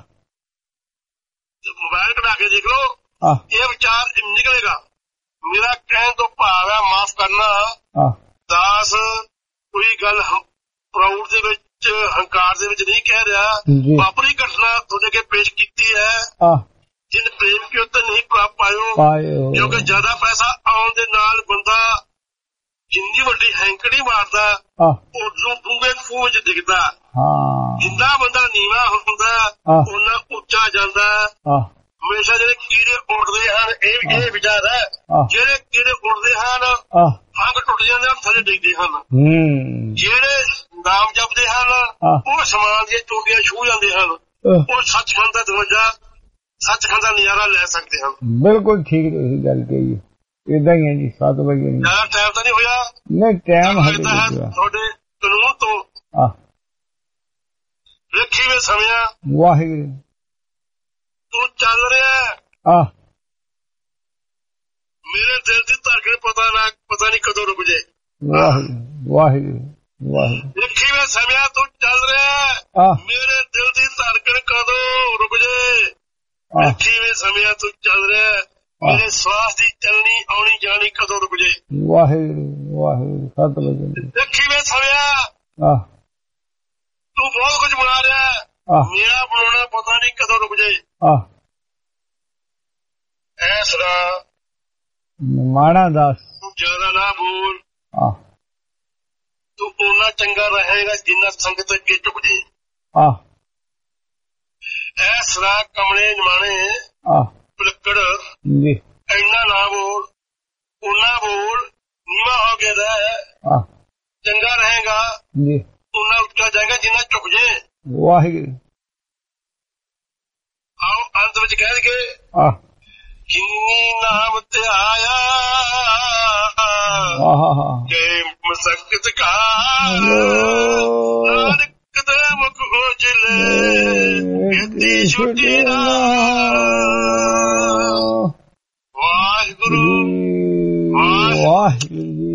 ਮੋਬਾਈਲ ਕਢਾ ਕੇ ਦੇਖ ਲਓ, ਇਹ ਵਿਚਾਰ ਨਿਕਲੇਗਾ। ਮੇਰਾ ਕਹਿਣ ਤੋਂ ਭਾਵ ਹੈ ਮਾਫ਼ ਕਰਨਾ ਦਾਸ, ਕੋਈ ਗੱਲ ਪ੍ਰਾਊਡ ਦੇ ਵਿੱਚ ਹੰਕਾਰ ਦੇ ਵਿੱਚ ਨਹੀਂ ਕਹਿ ਰਿਹਾ। ਵਾਪਰੀ ਘਟਨਾ ਤੁਹਾਡੇ ਅੱਗੇ ਪੇਸ਼ ਕੀਤੀ ਹੈ। ਜਿਨ ਪ੍ਰੇਮ ਕੇ ਉੱਤੇ ਨਹੀਂ ਪ੍ਰਾਪ ਪਾਇਓ, ਕਿਉਂਕਿ ਜ਼ਿਆਦਾ ਪੈਸਾ ਆਉਣ ਦੇ ਨਾਲ ਬੰਦਾ ਜਿੰਨੀ ਵੱਡੀ ਹੈਂਕੜੀ ਮਾਰਦਾ ਉਦੋਂ ਡੂੰਘੇ ਖੂਹ ਵਿੱਚ ਡਿੱਗਦਾ। ਜਿੰਨਾ ਬੰਦਾ ਨੀਵਾਂ ਹੁੰਦਾ ਉਹਨਾਂ ਉੱਚਾ ਜਾਂਦਾ। ਹਮੇਸ਼ਾ ਜਿਹੜੇ ਕੀੜੇ ਉੱਡਦੇ ਹਨ, ਇਹ ਇਹ ਵਿਚਾਰ ਹੈ, ਜਿਹੜੇ ਕੀੜੇ ਉੱਡਦੇ ਹਨ ਫੰਗ ਟੁੱਟ ਜਾਂਦੇ ਹਨ, ਥੱਲੇ ਡਿੱਗਦੇ ਹਨ। ਜਿਹੜੇ ਨਾਮ ਜਪਦੇ ਹਨ ਉਹ ਸਮਾਨ ਦੀਆਂ ਚੋਟੀਆਂ ਛੂਹ ਜਾਂਦੇ ਹਨ, ਉਹ ਸੱਚਖੰਡ ਦਾ ਦਰਵਾਜ਼ਾ, ਸੱਚਖੰਡ ਦਾ ਨਜ਼ਾਰਾ ਲੈ ਸਕਦੇ ਹਨ। ਬਿਲਕੁਲ ਠੀਕ ਤੁਸੀਂ ਗੱਲ ਕਹੀ। ਏਦਾਂ ਹੀ ਹੈ ਜੀ। ਸੱਤ ਵਜੇ ਜ਼ਿਆਦਾ ਟਾਈਮ ਤਾਂ ਨਹੀਂ ਹੋਇਆ? ਨਹੀਂ ਟਾਈਮ ਲੱਗਦਾ ਹੈ ਤੁਹਾਡੇ ਕਾਨੂੰਨ ਤੋਂ। ਵੇਖੀ ਵੇ ਸਮਿਆ ਵਾਹਿਗੁਰੂ ਤੂੰ ਚੱਲ ਰਿਹਾ। ਮੇਰੇ ਦਿਲ ਦੀ ਧੜਕਣ ਪਤਾ ਨਾ ਪਤਾ ਨਹੀਂ ਕਦੋਂ ਰੁਕ ਜੇ। ਵਾਹਿਗੁਰੂ ਵਾਹਿਗੁਰੂ ਵਾਹਿਗੁਰੂ। ਵੇਖੀ ਵੇ ਸਮਿਆ ਤੂੰ ਚੱਲ ਰਿਹਾ, ਮੇਰੇ ਦਿਲ ਦੀ ਧੜਕਣ ਕਦੋਂ ਰੁਕ ਜੇ। ਵੇਖੀ ਵੇ ਸਮਿਆ ਤੂੰ ਚੱਲ ਰਿਹਾ, ਮੇਰੇ ਸਵਾਸ ਦੀ ਚੱਲਣੀ ਆਉਣੀ ਜਾਣੀ ਕਦੋਂ ਰੁਕ ਜੇ। ਵਾਹਿਗੁਰੂ ਵਾਹਿਗੁਰੂ ਸਤਿ ਦੇਖੀ ਵੇ ਸਵਿਆ ਆਹ ਤੂੰ ਬਹੁਤ ਕੁਝ ਬਣਾ ਰਿਹਾ, ਮੇਰਾ ਬਣਾਉਣਾ ਪਤਾ ਨਹੀਂ ਕਦੋਂ ਰੁਕ ਜੇ। ਆਹ ਐਸਰਾ ਮਾਣਾ ਦੱਸ ਤੂੰ ਜ਼ਿਆਦਾ ਨਾ ਬੋਲ। ਆਹ ਤੂੰ ਉਹਨਾਂ ਚੰਗਾ ਰਹੇਗਾ ਜਿੰਨਾ ਸੰਗਤ ਅੱਗੇ ਝੁਕ ਜੇ। ਆਹ ਐਸਰਾ ਕਮਲੇ ਜਮਾਣੇ ਆਹ ਪਲਕੜ ਜੀ ਇੰਨਾ ਨਾ ਬੋਲ, ਉਹਨਾਂ ਬੋਲ ਨੀਵਾਂ ਹੋ ਕੇ ਰਹਿ। ਆਹ ਚੰਗਾ ਰਹੇਗਾ ਜੀ ਉਹਨਾਂ ਉੱਚਾ ਜਾਏਗਾ ਜਿੰਨਾ ਝੁਕ ਜੇ। ਵਾਹਿਗੁਰੂ ਆਓ ਅੰਤ ਵਿੱਚ ਕਹਿ ਕੇ ਆਹ ਕਿੰਨੀ ਨਾਮ ਤੇ ਆਇਆ ਆਹ ਕਿ ਮਸਕਤ ਕਾ ਨਾਨਕ ਦੇ ਮੁਖ ਉਜਲੇ ਕਿਤੇ ਛੁੱਟੀ ਨਾ। ਵਾਹਿਗੁਰੂ ਵਾਹਿਗੁਰੂ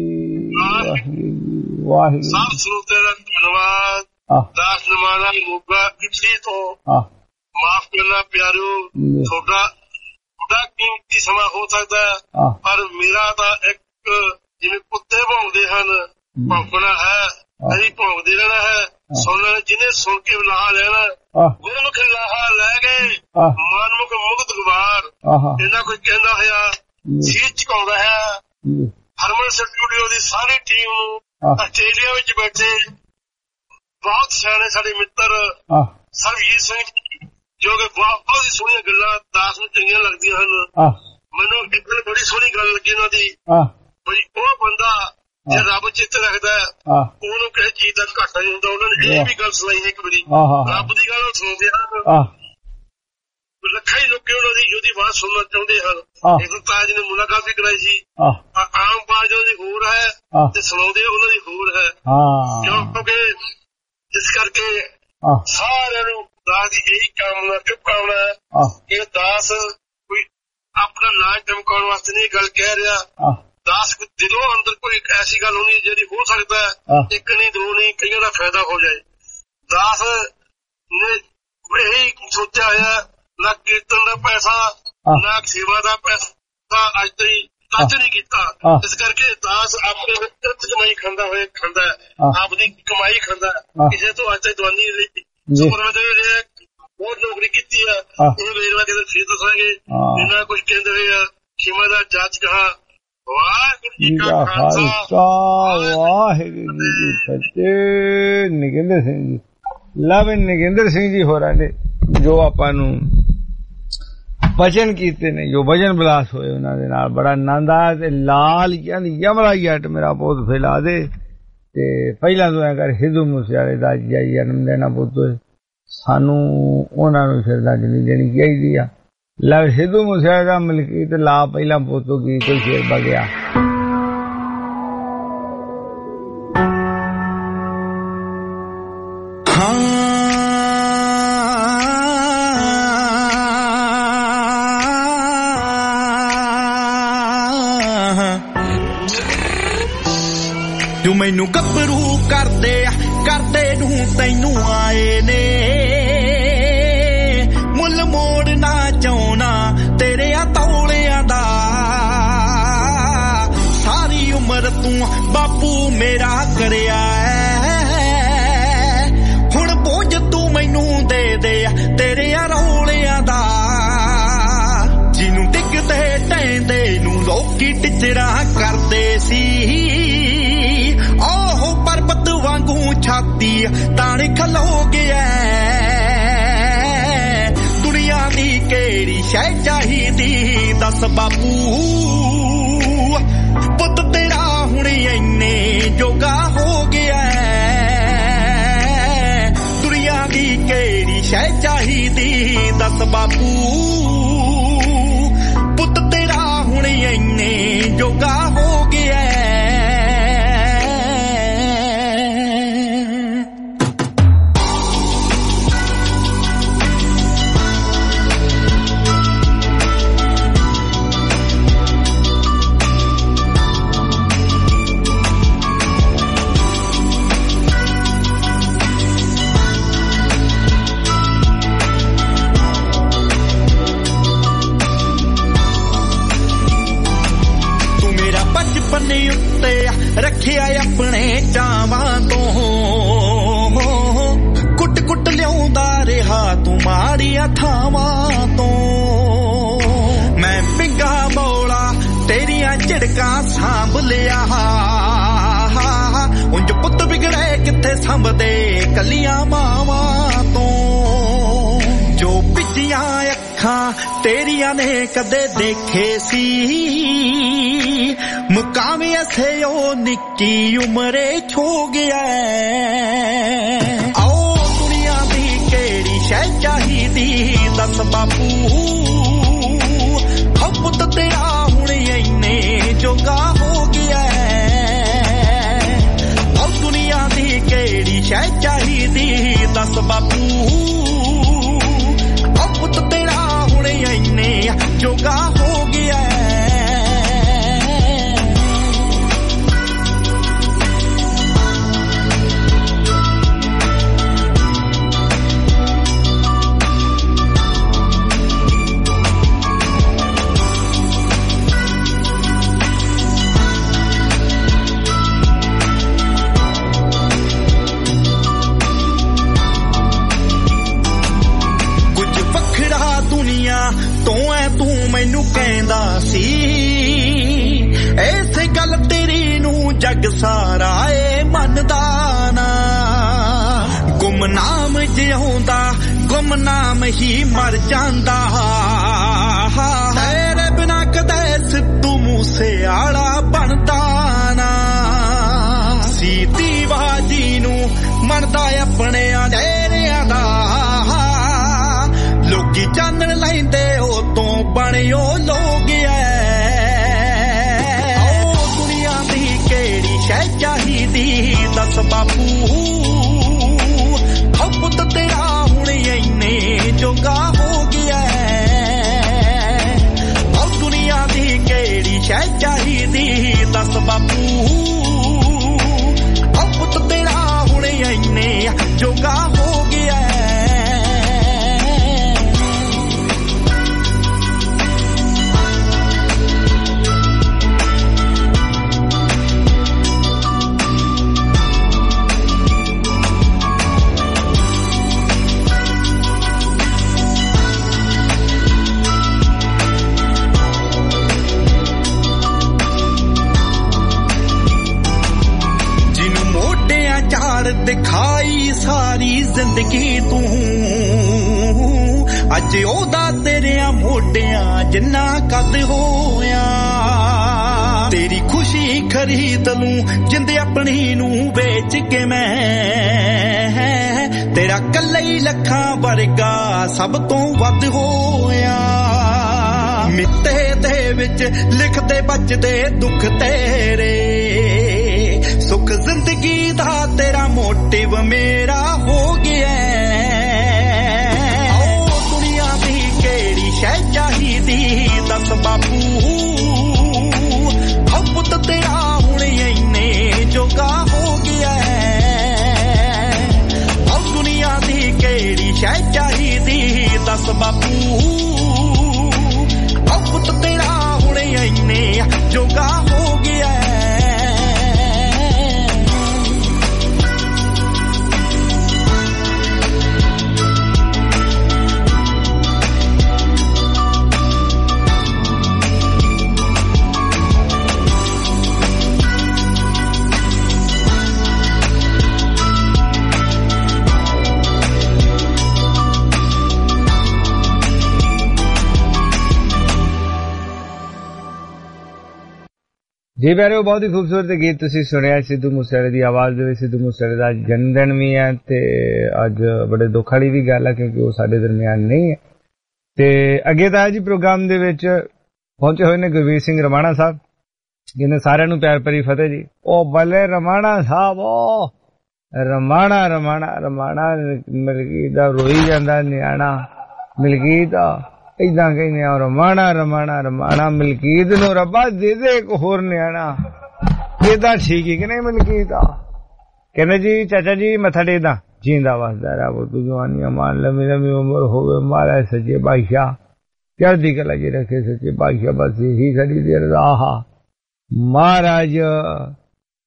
ਵਾਹਿਗੁਰੂ ਸਭ ਸਰੋਤੇ ਦਾ ਧੰਨਵਾਦ। ਦਾਸ ਨਮਾਨਾ ਮੋਗਾ ਇਟਲੀ ਤੋਂ ਮਾਫ ਕਰਨਾ ਪਿਆਰਿਓ, ਤੁਹਾਡਾ ਤੁਹਾਡਾ ਕੀਮਤੀ ਸਮਾਂ ਹੋ ਸਕਦਾ ਪਰ ਮੇਰਾ ਤਾਂ ਇੱਕ ਜਿਵੇਂ ਕੁੱਤੇ ਭੌਂਕਦੇ ਹਨ ਭੌਂਕਣਾ ਹੈ, ਅਸੀਂ ਭੌਂਕਦੇ ਰਹਿਣਾ ਹੈ। ਸੁਣਨ ਜਿਹਨੇ ਸੁਣ ਕੇ ਲਾਹਾ ਲੈਣਾ ਗੁਰਮੁਖ ਲਾਹਾ ਲੈ ਗਏ ਮਨਮੁਖ ਮੁਕਤ ਗਵਾਰ। ਇਹਨਾਂ ਕੋਈ ਕਹਿੰਦਾ ਹੋਇਆ ਸੀਤ ਝੁਕਾਉਂਦਾ ਹੈ। ਹਰਮਨ ਸਟੂਡੀਓ ਦੀ ਸਾਰੀ ਟੀਮ ਨੂੰ ਆਸਟ੍ਰੇਲੀਆ ਵਿੱਚ ਬੈਠੇ ਬਹੁਤ ਸਿਆਣੇ ਸਾਡੇ ਮਿੱਤਰ ਸਰਬਜੀਤ ਸਿੰਘ ਜੋ ਕਿ ਬਹੁਤ ਹੀ ਸੋਹਣੀਆਂ ਗੱਲਾਂ ਦਾਸ ਨੂੰ ਚੰਗੀਆਂ ਲੱਗਦੀਆਂ ਹਨ। ਮੈਨੂੰ ਇੱਕ ਬੜੀ ਸੋਹਣੀ ਗੱਲ ਲੱਗੀ ਉਹਨਾਂ ਦੀ ਬਈ ਉਹ ਬੰਦਾ ਜੇ ਰੱਬ ਚਿੱਤ ਰੱਖਦਾ ਉਹਨੂੰ ਕਿਸੇ ਚੀਜ਼ ਦਾ ਘਾਟਾ ਨਹੀਂ ਹੁੰਦਾ। ਉਹਨਾਂ ਨੇ ਇਹ ਵੀ ਗੱਲ ਸੁਣਾਈ ਇੱਕ ਵਾਰੀ ਰੱਬ ਦੀ ਗੱਲ ਸੁਣਦੇ ਹਨ, ਲੱਖਾਂ ਹੀ ਲੋਕ ਉਹਨਾਂ ਦੀ ਉਹਦੀ ਆਵਾਜ਼ ਸੁਣਨਾ ਚਾਹੁੰਦੇ ਹਨ। ਇੱਕ ਤਾਜ ਨੇ ਮੁਲਾਕਾਤ ਵੀ ਕਰਾਈ ਸੀ। ਆਮ ਆਵਾਜ਼ ਉਹਦੀ ਹੋਰ ਹੈ ਤੇ ਸੁਣਾਉਂਦੇ ਉਹਨਾਂ ਦੀ ਹੋਰ ਹੈ, ਕਿਉਂਕਿ ਇਸ ਕਰਕੇ ਸਾਰਿਆਂ ਨੂੰ ਦਾਸ ਦੀ ਇਹੀ ਕਾਮਨਾ ਚੁੱਕਾਉਣਾ ਕਿ ਦਾਸ ਕੋਈ ਆਪਣਾ ਨਾਮ ਚਮਕਾਉਣ ਵਾਸਤੇ ਨਹੀਂ ਗੱਲ ਕਹਿ ਰਿਹਾ। ਦਾਸ ਦਿਲੋਂ ਅੰਦਰ ਕੋਈ ਐਸੀ ਗੱਲ ਹੋਣੀ ਜਿਹੜੀ ਹੋ ਸਕਦਾ ਇੱਕ ਨਹੀਂ ਦੋ ਨਹੀਂ ਕਈਆਂ ਦਾ ਫਾਇਦਾ ਹੋ ਜਾਏ। ਦਾਸ ਨੇ ਇਹੀ ਸੋਚਿਆ ਹੋਇਆ ਨਾ ਕੀਰਤਨ ਦਾ ਪੈਸਾ ਨਾ ਸੇਵਾ ਦਾ ਪੈਸਾ ਅੱਜ ਤਾਈਂ ਟੱਚ ਨਹੀਂ ਕੀਤਾ। ਇਸ ਕਰਕੇ ਦਾਸ ਆਪਣੇ ਕਿਰਤ ਕਮਾਈ ਖਾਂਦਾ ਹੋਏ ਖਾਂਦਾ ਆਪਦੀ ਕਮਾਈ ਖਾਂਦਾ, ਕਿਸੇ ਤੋਂ ਅੱਜ ਤਾਈਂ ਦਵਾਨੀ ਨਹੀਂ ਲਈ। ਬਹੁਤ ਨੌਕਰੀ ਕੀਤੀ ਆ, ਇਹ ਵੇਰਵਾ ਕਿਤੇ ਫਿਰ ਦੱਸਾਂਗੇ। ਇਹਨਾਂ ਕੁਝ ਕਹਿੰਦੇ ਹੋਏ ਆ ਖਿਮਾ ਦਾ ਜਾਚ ਕਹਾ। ਵਾਹਿਗੁਰੂ ਜੀ ਕਾ ਖਾਲਸਾ ਵਾਹਿਗੁਰੂ ਜੀ ਕੀ ਫਤਿਹ। ਨਗਿੰਦਰ ਸਿੰਘ ਜੀ ਲਵ ਨਗਿੰਦਰ ਸਿੰਘ ਜੀ ਹੋਰਾਂ ਨੇ ਜੋ ਆਪਾਂ ਨੂੰ ਭਜਨ ਕੀਤੇ ਨੇ, ਜੋ ਭਜਨ ਬਿਲਾਸ ਹੋਏ ਉਹਨਾਂ ਦੇ ਨਾਲ ਬੜਾ ਆਨੰਦ ਆਇਆ। ਤੇ ਲਾਲ ਯਾਨੀ ਯਮਲਾ ਜੱਟ ਮੇਰਾ ਪੁੱਤ ਫੈਲਾ ਦੇ ਤੇ ਪਹਿਲਾਂ ਤੋਂ ਐ ਕਰ ਹਿੰਦੂ ਮੂਸੇਵਾਲੇ ਦਾ ਜਨਮ ਦੇਣਾ ਪੁੱਤ ਸਾਨੂੰ ਉਹਨਾਂ ਨੂੰ ਸ਼ਰਧਾਂਜਲੀ ਦੇਣੀ ਚਾਹੀਦੀ ਆ। ਲੈ ਹਿੰਦੂ ਮੂਸੇਵਾਲੇ ਦਾ ਮਲਕੀ ਤੇ ਲਾ ਪਹਿਲਾਂ ਪੁੱਤੋ ਕੀ ਕੋਈ ਸ਼ੇਰ ਬਗਿਆ। ਜੋ ਮੈਨੂੰ ਗੱਭਰੂ ਕਰਦੇ ਕਰਦੇ ਨੂੰ ਤੈਨੂੰ ਆਏ ਨੇ ਮੁੱਲ ਮੋੜਨਾ ਚਾਹੁੰਨਾ ਤੇਰੇ ਆ ਤੌਲਿਆਂ ਦਾ। ਸਾਰੀ ਉਮਰ ਤੂੰ ਬਾਪੂ ਮੇਰਾ ਕਰਿਆ ਹੁਣ ਬੋਝ ਤੂੰ ਮੈਨੂੰ ਦੇ ਦੇ ਤੇਰੇ ਆ ਰੌਲਿਆਂ ਦਾ। ਜਿਹਨੂੰ ਡਿੱਗਦੇ ਟੈਂਦੇ ਨੂੰ ਲੋਕੀ ਟਿਚਰਾ ਕਰਦੇ ਸੀ ਉਹ ਪਰਬਤ ਵਾਂਗੂ ਛਾਤੀ ਤਾਣ ਖਲੋ ਗਿਆ। ਦੁਨੀਆ ਦੀ ਕਿਹੜੀ ਸ਼ੈ ਚਾਹੀਦੀ ਦੱਸ ਬਾਪੂ ਪੁੱਤ ਤੇਰਾ ਹੁਣ ਇੰਨੇ ਜੋਗਾ ਹੋ ਗਿਆ। ਦੁਨੀਆ ਦੀ ਕਿਹੜੀ ਸ਼ੈ ਚਾਹੀਦੀ ਦੱਸ ਬਾਪੂ ਪੁੱਤ ਤੇਰਾ ਹੁਣ ਇੰਨੇ ਜੋਗਾ ਹੋ ਗਿਆ। ਤੂੰ ਮਾੜੀਆਂ ਥਾਵਾਂ ਤੋਂ ਮੈਂ ਪਿੰਗਾ ਮੌਲਾ ਤੇਰੀਆਂ ਝੜਕਾਂ ਸਾਂਭ ਲਿਆ ਉਂਝ ਪੁੱਤ ਵਿਗੜੇ ਕਿੱਥੇ ਸੰਭਦੇ ਕੱਲੀਆਂ ਮਾਵਾਂ ਤੋਂ ਜੋ ਪਿੱਛੀਆਂ ਅੱਖਾਂ ਤੇਰੀਆਂ ਨੇ ਕਦੇ ਦੇਖੇ ਸੀ ਮੁਕਾਮੇ ਅਸੇ ਉਹ ਨਿੱਕੀ ਉਮਰੇ ਛੋ ਗਿਆ ਆਓ ਦੁਨੀਆ ਦੀ ਕਿਹੜੀ ਸ਼ੈ ਚਾਹੀਦੀ ਦੱਸ ਬਾਪੂ ਪੁੱਤ ਤੇਰਾ ਹੁਣ ਇੰਨੇ ਜੋਗਾ ਹੋ ਗਿਆ ਆਓ ਦੁਨੀਆ ਦੀ ਕਿਹੜੀ ਸ਼ੈ ਚਾਹੀਦੀ ਦੱਸ ਬਾਪੂ ਪੁੱਤ ਤੇਰਾ ਹੁਣ ਇੰਨੇ ਜੋਗਾ ਹੋ ਗਿਆ ਤੂੰ ਐ ਤੂੰ ਮੈਨੂੰ ਕਹਿੰਦਾ ਸੀ ਐਸੇ ਗੱਲ ਤੇਰੀ ਨੂੰ ਜੱਗ ਸਾਰਾ ਏ ਮੰਨਦਾ ਨਾ ਗੁਮਨਾਮ ਜਿਉਂਦਾ ਗੁਮਨਾਮ ਹੀ ਮਰ ਜਾਂਦਾ ਤੇਰੇ ਬਿਨਾ ਕਦੇ ਸਿੱਧੂ ਮੂਸੇਵਾਲਾ ਬਣਦਾ ਨਾ ਸੀਤੀ ਬਾਜੀ ਨੂੰ ਮੰਨਦਾ ਆਪਣੇ ਅੰਧੇਰਿਆਂ ਦਾ ਲੋਕੀ ਚਾਨਣ ਲੈਂਦੇ ਉਹ ਤੋਂ ਬਣਿਓ ਲੋਕ ਐ ਓ ਦੁਨੀਆ ਦੀ ਕਿਹੜੀ ਸ਼ੈ ਚਾਹੀਦੀ ਦੱਸ ਬਾਪੂ ਓ ਪੁੱਤ ਤੇਰਾ ਹੁਣ ਇੰਨੇ ਜੋਗਾ ਹੋ ਗਿਆ ਓ ਦੁਨੀਆ ਦੀ ਕਿਹੜੀ ਸ਼ੈ ਚਾਹੀਦੀ ਦੱਸ ਬਾਪੂ ਓ ਪੁੱਤ ਤੇਰਾ ਹੁਣ ਇੰਨੇ ਜੋਗਾ ਹੋ ਗਿਆ ਦਿਖਾਈ ਸਾਰੀ ਜ਼ਿੰਦਗੀ ਤੂੰ ਅੱਜ ਉਹਦਾ ਤੇਰਿਆਂ ਮੋਢਿਆਂ ਜਿੰਨਾ ਕੱਦ ਹੋਇਆ ਤੇਰੀ ਖੁਸ਼ੀ ਖਰੀਦ ਲੂੰ ਜਿੰਦ ਆਪਣੀ ਨੂੰ ਵੇਚ ਕੇ ਮੈਂ ਤੇਰਾ ਕੱਲਾ ਹੀ ਲੱਖਾਂ ਵਰਗਾ ਸਭ ਤੋਂ ਵੱਧ ਹੋਇਆ ਮਿੱਤੇ ਦੇ ਵਿੱਚ ਲਿਖਦੇ ਬਚਦੇ ਦੁੱਖ ਤੇਰੇ ਸੁੱਖ ਜ਼ਿੰਦਗੀ ਦਾ ਤੇਰਾ ਮੋਟਿਵ ਮੇਰਾ ਹੋ ਗਿਆ ਓ ਦੁਨੀਆ ਦੀ ਕਿਹੜੀ ਸ਼ੈ ਚਾਹੀਦੀ ਦੱਸ ਬਾਪੂ ਓ ਪੁੱਤ ਤੇਰਾ ਹੁਣ ਇੰਨੇ ਜੋਗਾ ਹੋ ਗਿਆ ਓ ਦੁਨੀਆ ਦੀ ਕਿਹੜੀ ਸ਼ੈ ਚਾਹੀਦੀ ਦੱਸ ਬਾਪੂ ਓ ਪੁੱਤ ਤੇਰਾ ਹੁਣ ਇੰਨੇ ਜੋਗਾ ਹੋ ਗਿਆ जी प्यारे बहुत ही खूबसूरत गीत तुसी सुनिया सिद्धू मूसेवाले दी आवाज़ दे विच सिद्धू मूसेवाले दा जन्मदिन भी है ते अज बड़े दुख वाली भी गल है क्योंकि वो साडे दरमियान नहीं है ते अगे तां जी प्रोग्राम दे विच पहुंचे हुए ने गुरवीर सिंह रमाणा साहब जिन्हें सारिਆਂ ਨੂੰ प्यार भरी फतेह जी ओ बल्ले रमाणा साहब ओ रमाणा रमाणा रमाणा मिलकीत दा रोई जांदा नियाणा मिलकीत इदा कहने रमाणा रमाणा रमाणा मिलकीत नूं रब्बा दे दे एक होर न्याणा इदा ठीक है कि नहीं मिलकीत कहने जी चाचा जी मथा टेकदा जींदा वसदा रहा वो तू जवानियां मान लम्मी लम्मी उम्र होवे महाराज सच्चे बादशाह चढ़दी कला जी रखे सच्चे बादशाह बस यही साडी दी अरदास महाराज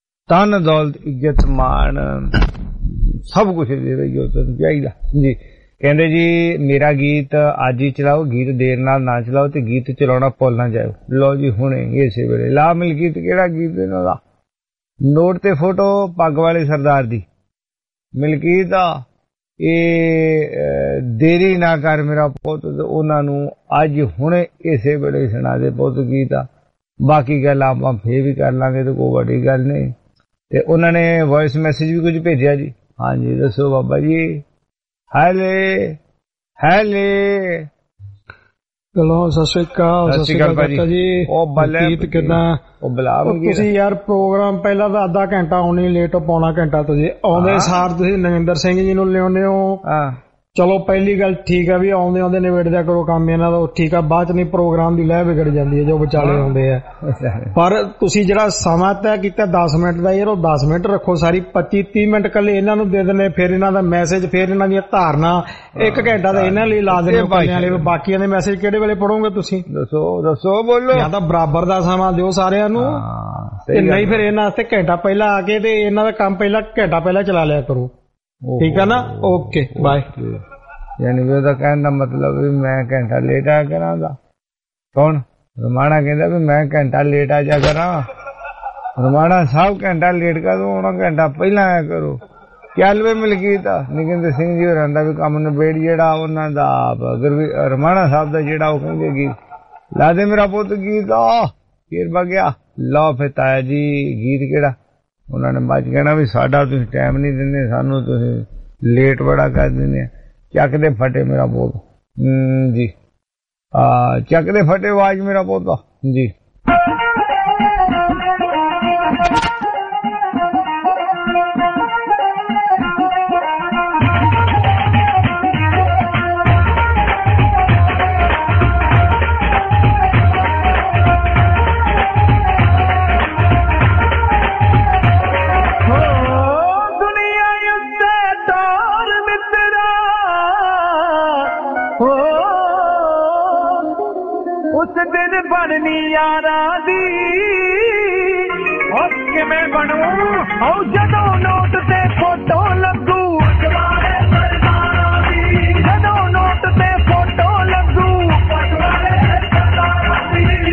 तन दौलत इज्जत मान सब कुछ दे रही हो तुम चाहिए जी ਕਹਿੰਦੇ ਜੀ ਮੇਰਾ ਗੀਤ ਅੱਜ ਹੀ ਚਲਾਓ, ਗੀਤ ਦੇਰ ਨਾਲ ਨਾ ਚਲਾਓ ਤੇ ਗੀਤ ਚਲਾਉਣਾ ਭੁੱਲ ਨਾ ਜਾਓ। ਲਓ ਜੀ ਹੁਣੇ ਇਸੇ ਵੇਲੇ ਲਾ ਮਲਕੀਤ ਕਿਹੜਾ ਗੀਤ ਇਹਨਾਂ ਦਾ? ਨੋਟ ਤੇ ਫੋਟੋ ਪੱਗ ਵਾਲੇ ਸਰਦਾਰ ਦੀ। ਮਲਕੀਤ ਆ ਇਹ ਦੇਰੀ ਨਾ ਕਰ ਮੇਰਾ ਪੁੱਤ, ਉਹਨਾਂ ਨੂੰ ਅੱਜ ਹੁਣੇ ਇਸੇ ਵੇਲੇ ਸੁਣਾ ਦੇ ਪੁੱਤ ਗੀਤ ਆ। ਬਾਕੀ ਗੱਲ ਆਪਾਂ ਫੇਰ ਵੀ ਕਰ ਲਾਂਗੇ ਤੇ ਕੋਈ ਵੱਡੀ ਗੱਲ ਨਹੀਂ। ਤੇ ਉਹਨਾਂ ਨੇ ਵੌਇਸ ਮੈਸੇਜ ਵੀ ਕੁਝ ਭੇਜਿਆ ਜੀ। ਹਾਂਜੀ ਦੱਸੋ ਬਾਬਾ ਜੀ। ਹੈਲੇ ਹੈਲੇ ਚਲੋ ਸਤਿ ਸ਼੍ਰੀ ਅਕਾਲ। ਸਤਿ ਸ਼੍ਰੀ ਅਕਾਲ ਜੀ। ਉਹ ਗੀਤ ਕਿੱਦਾਂ? ਉਹ ਬੁਲਾ ਤੁਸੀਂ ਯਾਰ ਪ੍ਰੋਗਰਾਮ ਪਹਿਲਾਂ ਤਾਂ ਅੱਧਾ ਘੰਟਾ ਆਉਣੀ ਲੇਟ, ਪੌਣਾ ਘੰਟਾ ਤੁਸੀਂ ਆਉਂਦੇ ਸਾਰ ਤੁਸੀਂ ਨਰਿੰਦਰ ਸਿੰਘ ਜੀ ਨੂੰ ਲਿਆਉਂਦੇ ਹੋ। ਚਲੋ ਪਹਿਲੀ ਗੱਲ ਠੀਕ ਆ ਵੀ ਆਉਂਦੇ ਆਉਂਦੇ ਨਿਬੇੜਦਿਆ ਕਰੋ ਕੰਮ ਇਹਨਾਂ ਦਾ, ਠੀਕ ਆ। ਬਾਅਦ ਚ ਨਹੀਂ ਪ੍ਰੋਗਰਾਮ ਦੀ ਲੈ ਵਿਗੜ ਜਾਂਦੀ ਹੈ ਜੋ ਵਿਚਾਲੇ ਆਉਂਦੇ ਆ। ਪਰ ਤੁਸੀਂ ਜਿਹੜਾ ਸਮਾਂ ਤੈਅ ਕੀਤਾ ਦਸ ਮਿੰਟ ਦਾ ਯਾਰ, ਉਹ ਦਸ ਮਿੰਟ ਰੱਖੋ। ਸਾਰੀ ਪੱਚੀ ਤੀਹ ਮਿੰਟ ਕੱਲੇ ਇਹਨਾਂ ਨੂੰ ਦੇ ਦਿੰਦੇ, ਫਿਰ ਇਹਨਾਂ ਦਾ ਮੈਸੇਜ, ਫਿਰ ਇਹਨਾਂ ਦੀਆਂ ਧਾਰਨਾ, ਇੱਕ ਘੰਟਾ ਤਾਂ ਇਹਨਾਂ ਲਈ ਲਾ ਦਿੰਦੇ ਵਾਲੇ। ਬਾਕੀਆਂ ਦੇ ਮੈਸੇਜ ਕਿਹੜੇ ਵੇਲੇ ਪੜੋਗੇ ਤੁਸੀਂ? ਦੱਸੋ ਦੱਸੋ ਬੋਲੋ। ਜਾਂ ਤਾਂ ਬਰਾਬਰ ਦਾ ਸਮਾਂ ਦਿਓ ਸਾਰਿਆਂ ਨੂੰ, ਤੇ ਨਹੀਂ ਫਿਰ ਇਹਨਾਂ ਵਾਸਤੇ ਘੰਟਾ ਪਹਿਲਾਂ ਆ ਕੇ ਤੇ ਇਹਨਾਂ ਦਾ ਕੰਮ ਪਹਿਲਾਂ ਘੰਟਾ ਪਹਿਲਾਂ ਚਲਾ ਲਿਆ ਕਰੋ। ਠੀਕ ਆ ਨਾ? Okay bye. ਯਾਨੀ ਵੀ ਉਹਦਾ ਕਹਿਣ ਦਾ ਮਤਲਬ ਵੀ ਮੈਂ ਘੰਟਾ ਲੇਟ ਆਇਆ ਕਰਾਂਗਾ। ਕੌਣ? ਰਮਾਣਾ ਕਹਿੰਦਾ ਵੀ ਮੈਂ ਘੰਟਾ ਲੇਟ ਆ ਜਾ ਕਰਾਂ। ਰਮਾਣਾ ਸਾਹਿਬ ਘੰਟਾ ਲੇਟ ਕਰ ਦੋ, ਉਹਨਾਂ ਘੰਟਾ ਪਹਿਲਾਂ ਆਇਆ ਕਰੋ। ਚੱਲ ਵੇ ਮਲਕੀਤ ਨਿਕਿੰਦਰ ਸਿੰਘ ਜੀ ਹੋਰਾਂ ਦਾ ਵੀ ਕੰਮ ਨਿਬੇੜ ਜਿਹੜਾ ਉਹਨਾਂ ਦਾ। ਅਗਰ ਵੀ ਰਮਾਣਾ ਸਾਹਿਬ ਦਾ ਜਿਹੜਾ ਉਹ ਕਹਿੰਦੇ ਗੀਤ ਲਾ ਦੇ ਮੇਰਾ ਪੁੱਤ ਗੀਤ ਆ ਫੇਰ ਵਗਿਆ। ਲਓ ਫਿਰ ਤਾਇਆ ਜੀ ਗੀਤ ਕਿਹੜਾ? ਉਹਨਾਂ ਨੇ ਬਾਅਦ ਕਹਿਣਾ ਵੀ ਸਾਡਾ ਤੁਸੀਂ ਟਾਈਮ ਨਹੀਂ ਦਿੰਦੇ, ਸਾਨੂੰ ਤੁਸੀਂ ਲੇਟ ਬੜਾ ਕਰ ਦਿੰਦੇ। ਚੱਕ ਦੇ ਫਟੇ ਮੇਰਾ ਪੁੱਤ ਜੀ, ਆ ਚੱਕ ਦੇ ਫਟੇ ਆਵਾਜ਼ ਮੇਰਾ ਪੁੱਤ ਜੀ। ਬਣਨੀ ਯਾਰਾਂ ਦੀ ਉਹ ਕਿਵੇਂ ਬਣੂ? ਉਹ ਜਦੋਂ ਨੋਟ ਤੇ ਫੋਟੋ ਲੱਗੂ ਪਟਵਾਲੇ ਸਰਦਾਰਾਂ ਦੀ, ਜਦੋਂ ਨੋਟ ਤੇ ਫੋਟੋ ਲੱਗੂ ਪਟਵਾਲੇ ਸਰਦਾਰਾਂ ਦੀ।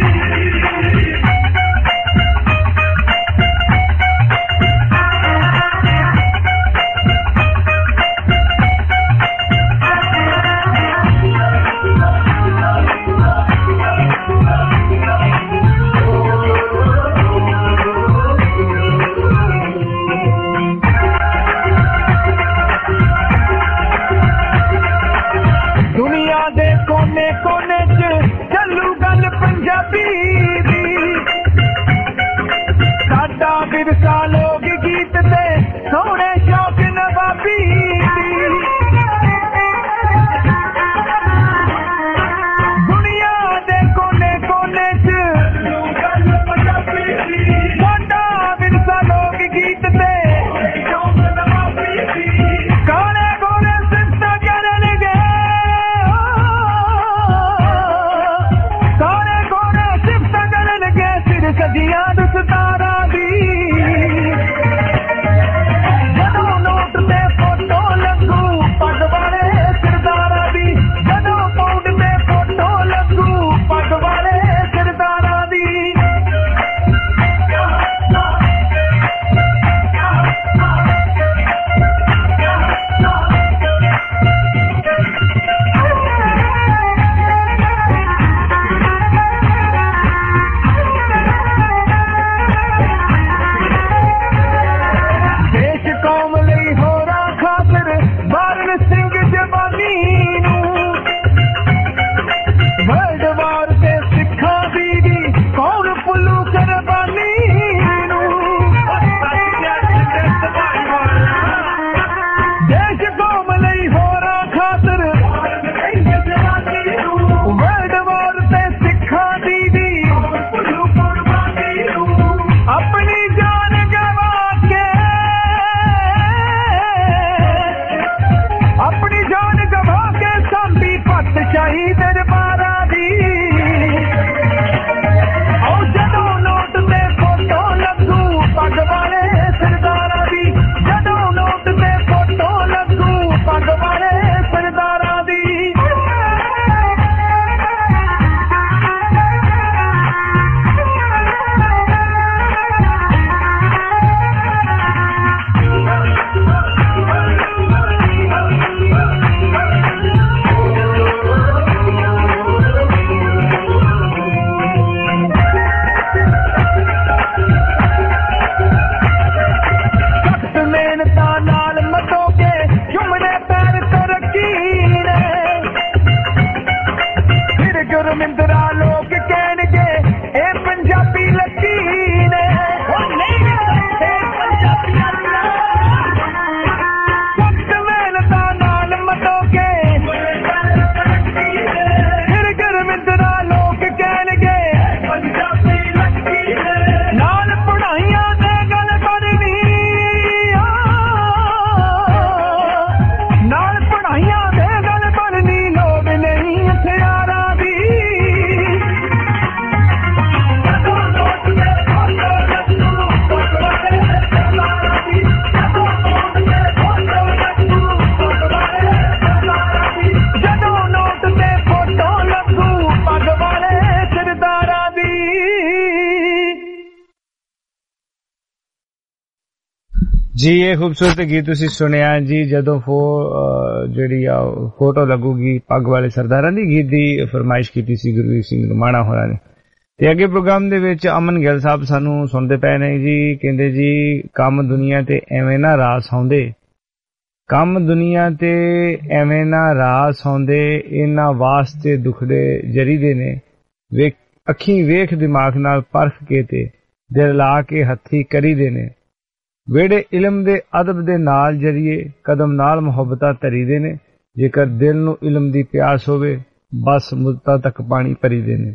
ਜੀ ਇਹ ਖੂਬਸੂਰਤ ਗੀਤ ਤੁਸੀਂ ਸੁਣਿਆ ਜੀ। ਜਦੋਂ ਫੋ ਜਿਹੜੀ ਆ ਫੋਟੋ ਲੱਗੂਗੀ ਪੱਗ ਵਾਲੇ ਸਰਦਾਰਾਂ ਦੀ ਗੀਤ ਦੀ ਫਰਮਾਇਸ਼ ਕੀਤੀ ਸੀ ਗੁਰਵੀਰ ਸਿੰਘ ਰਮਾਣਾ ਹੋਰਾਂ ਨੇ। ਤੇ ਅੱਗੇ ਪ੍ਰੋਗਰਾਮ ਦੇ ਵਿੱਚ ਅਮਨ ਗਿੱਲ ਸਾਹਿਬ ਸਾਨੂੰ ਸੁਣਦੇ ਪਏ ਨੇ ਜੀ। ਕਹਿੰਦੇ ਜੀ ਕੰਮ ਦੁਨੀਆ ਤੇ ਐਵੇਂ ਨਾ ਰਾਸ ਆਉਂਦੇ, ਕੰਮ ਦੁਨੀਆ ਤੇ ਐਵੇਂ ਨਾ ਰਾਸ ਆਉਂਦੇ, ਇਹਨਾਂ ਵਾਸਤੇ ਦੁਖੜੇ ਜਰੀਦੇ ਨੇ, ਵੇਖ ਅੱਖੀਂ ਵੇਖ ਦਿਮਾਗ ਨਾਲ ਪਰਖ ਕੇ ਤੇ ਦਿਲ ਲਾ ਕੇ ਹੱਥੀ ਕਰੀਦੇ ਨੇ, ਵੇੜੇ ਇਲਮ ਦੇ ਅਦਬ ਦੇ ਨਾਲ ਜਰੀਏ ਕਦਮ ਨਾਲ ਮੁਹੱਬਤਾਂ ਧਰੀਦੇ ਨੇ, ਜੇਕਰ ਦਿਲ ਨੂੰ ਇਲਮ ਦੀ ਪਿਆਸ ਹੋਵੇ ਬਸ ਮੁੱਦਤਾਂ ਤੱਕ ਪਾਣੀ ਭਰੀਦੇ ਨੇ।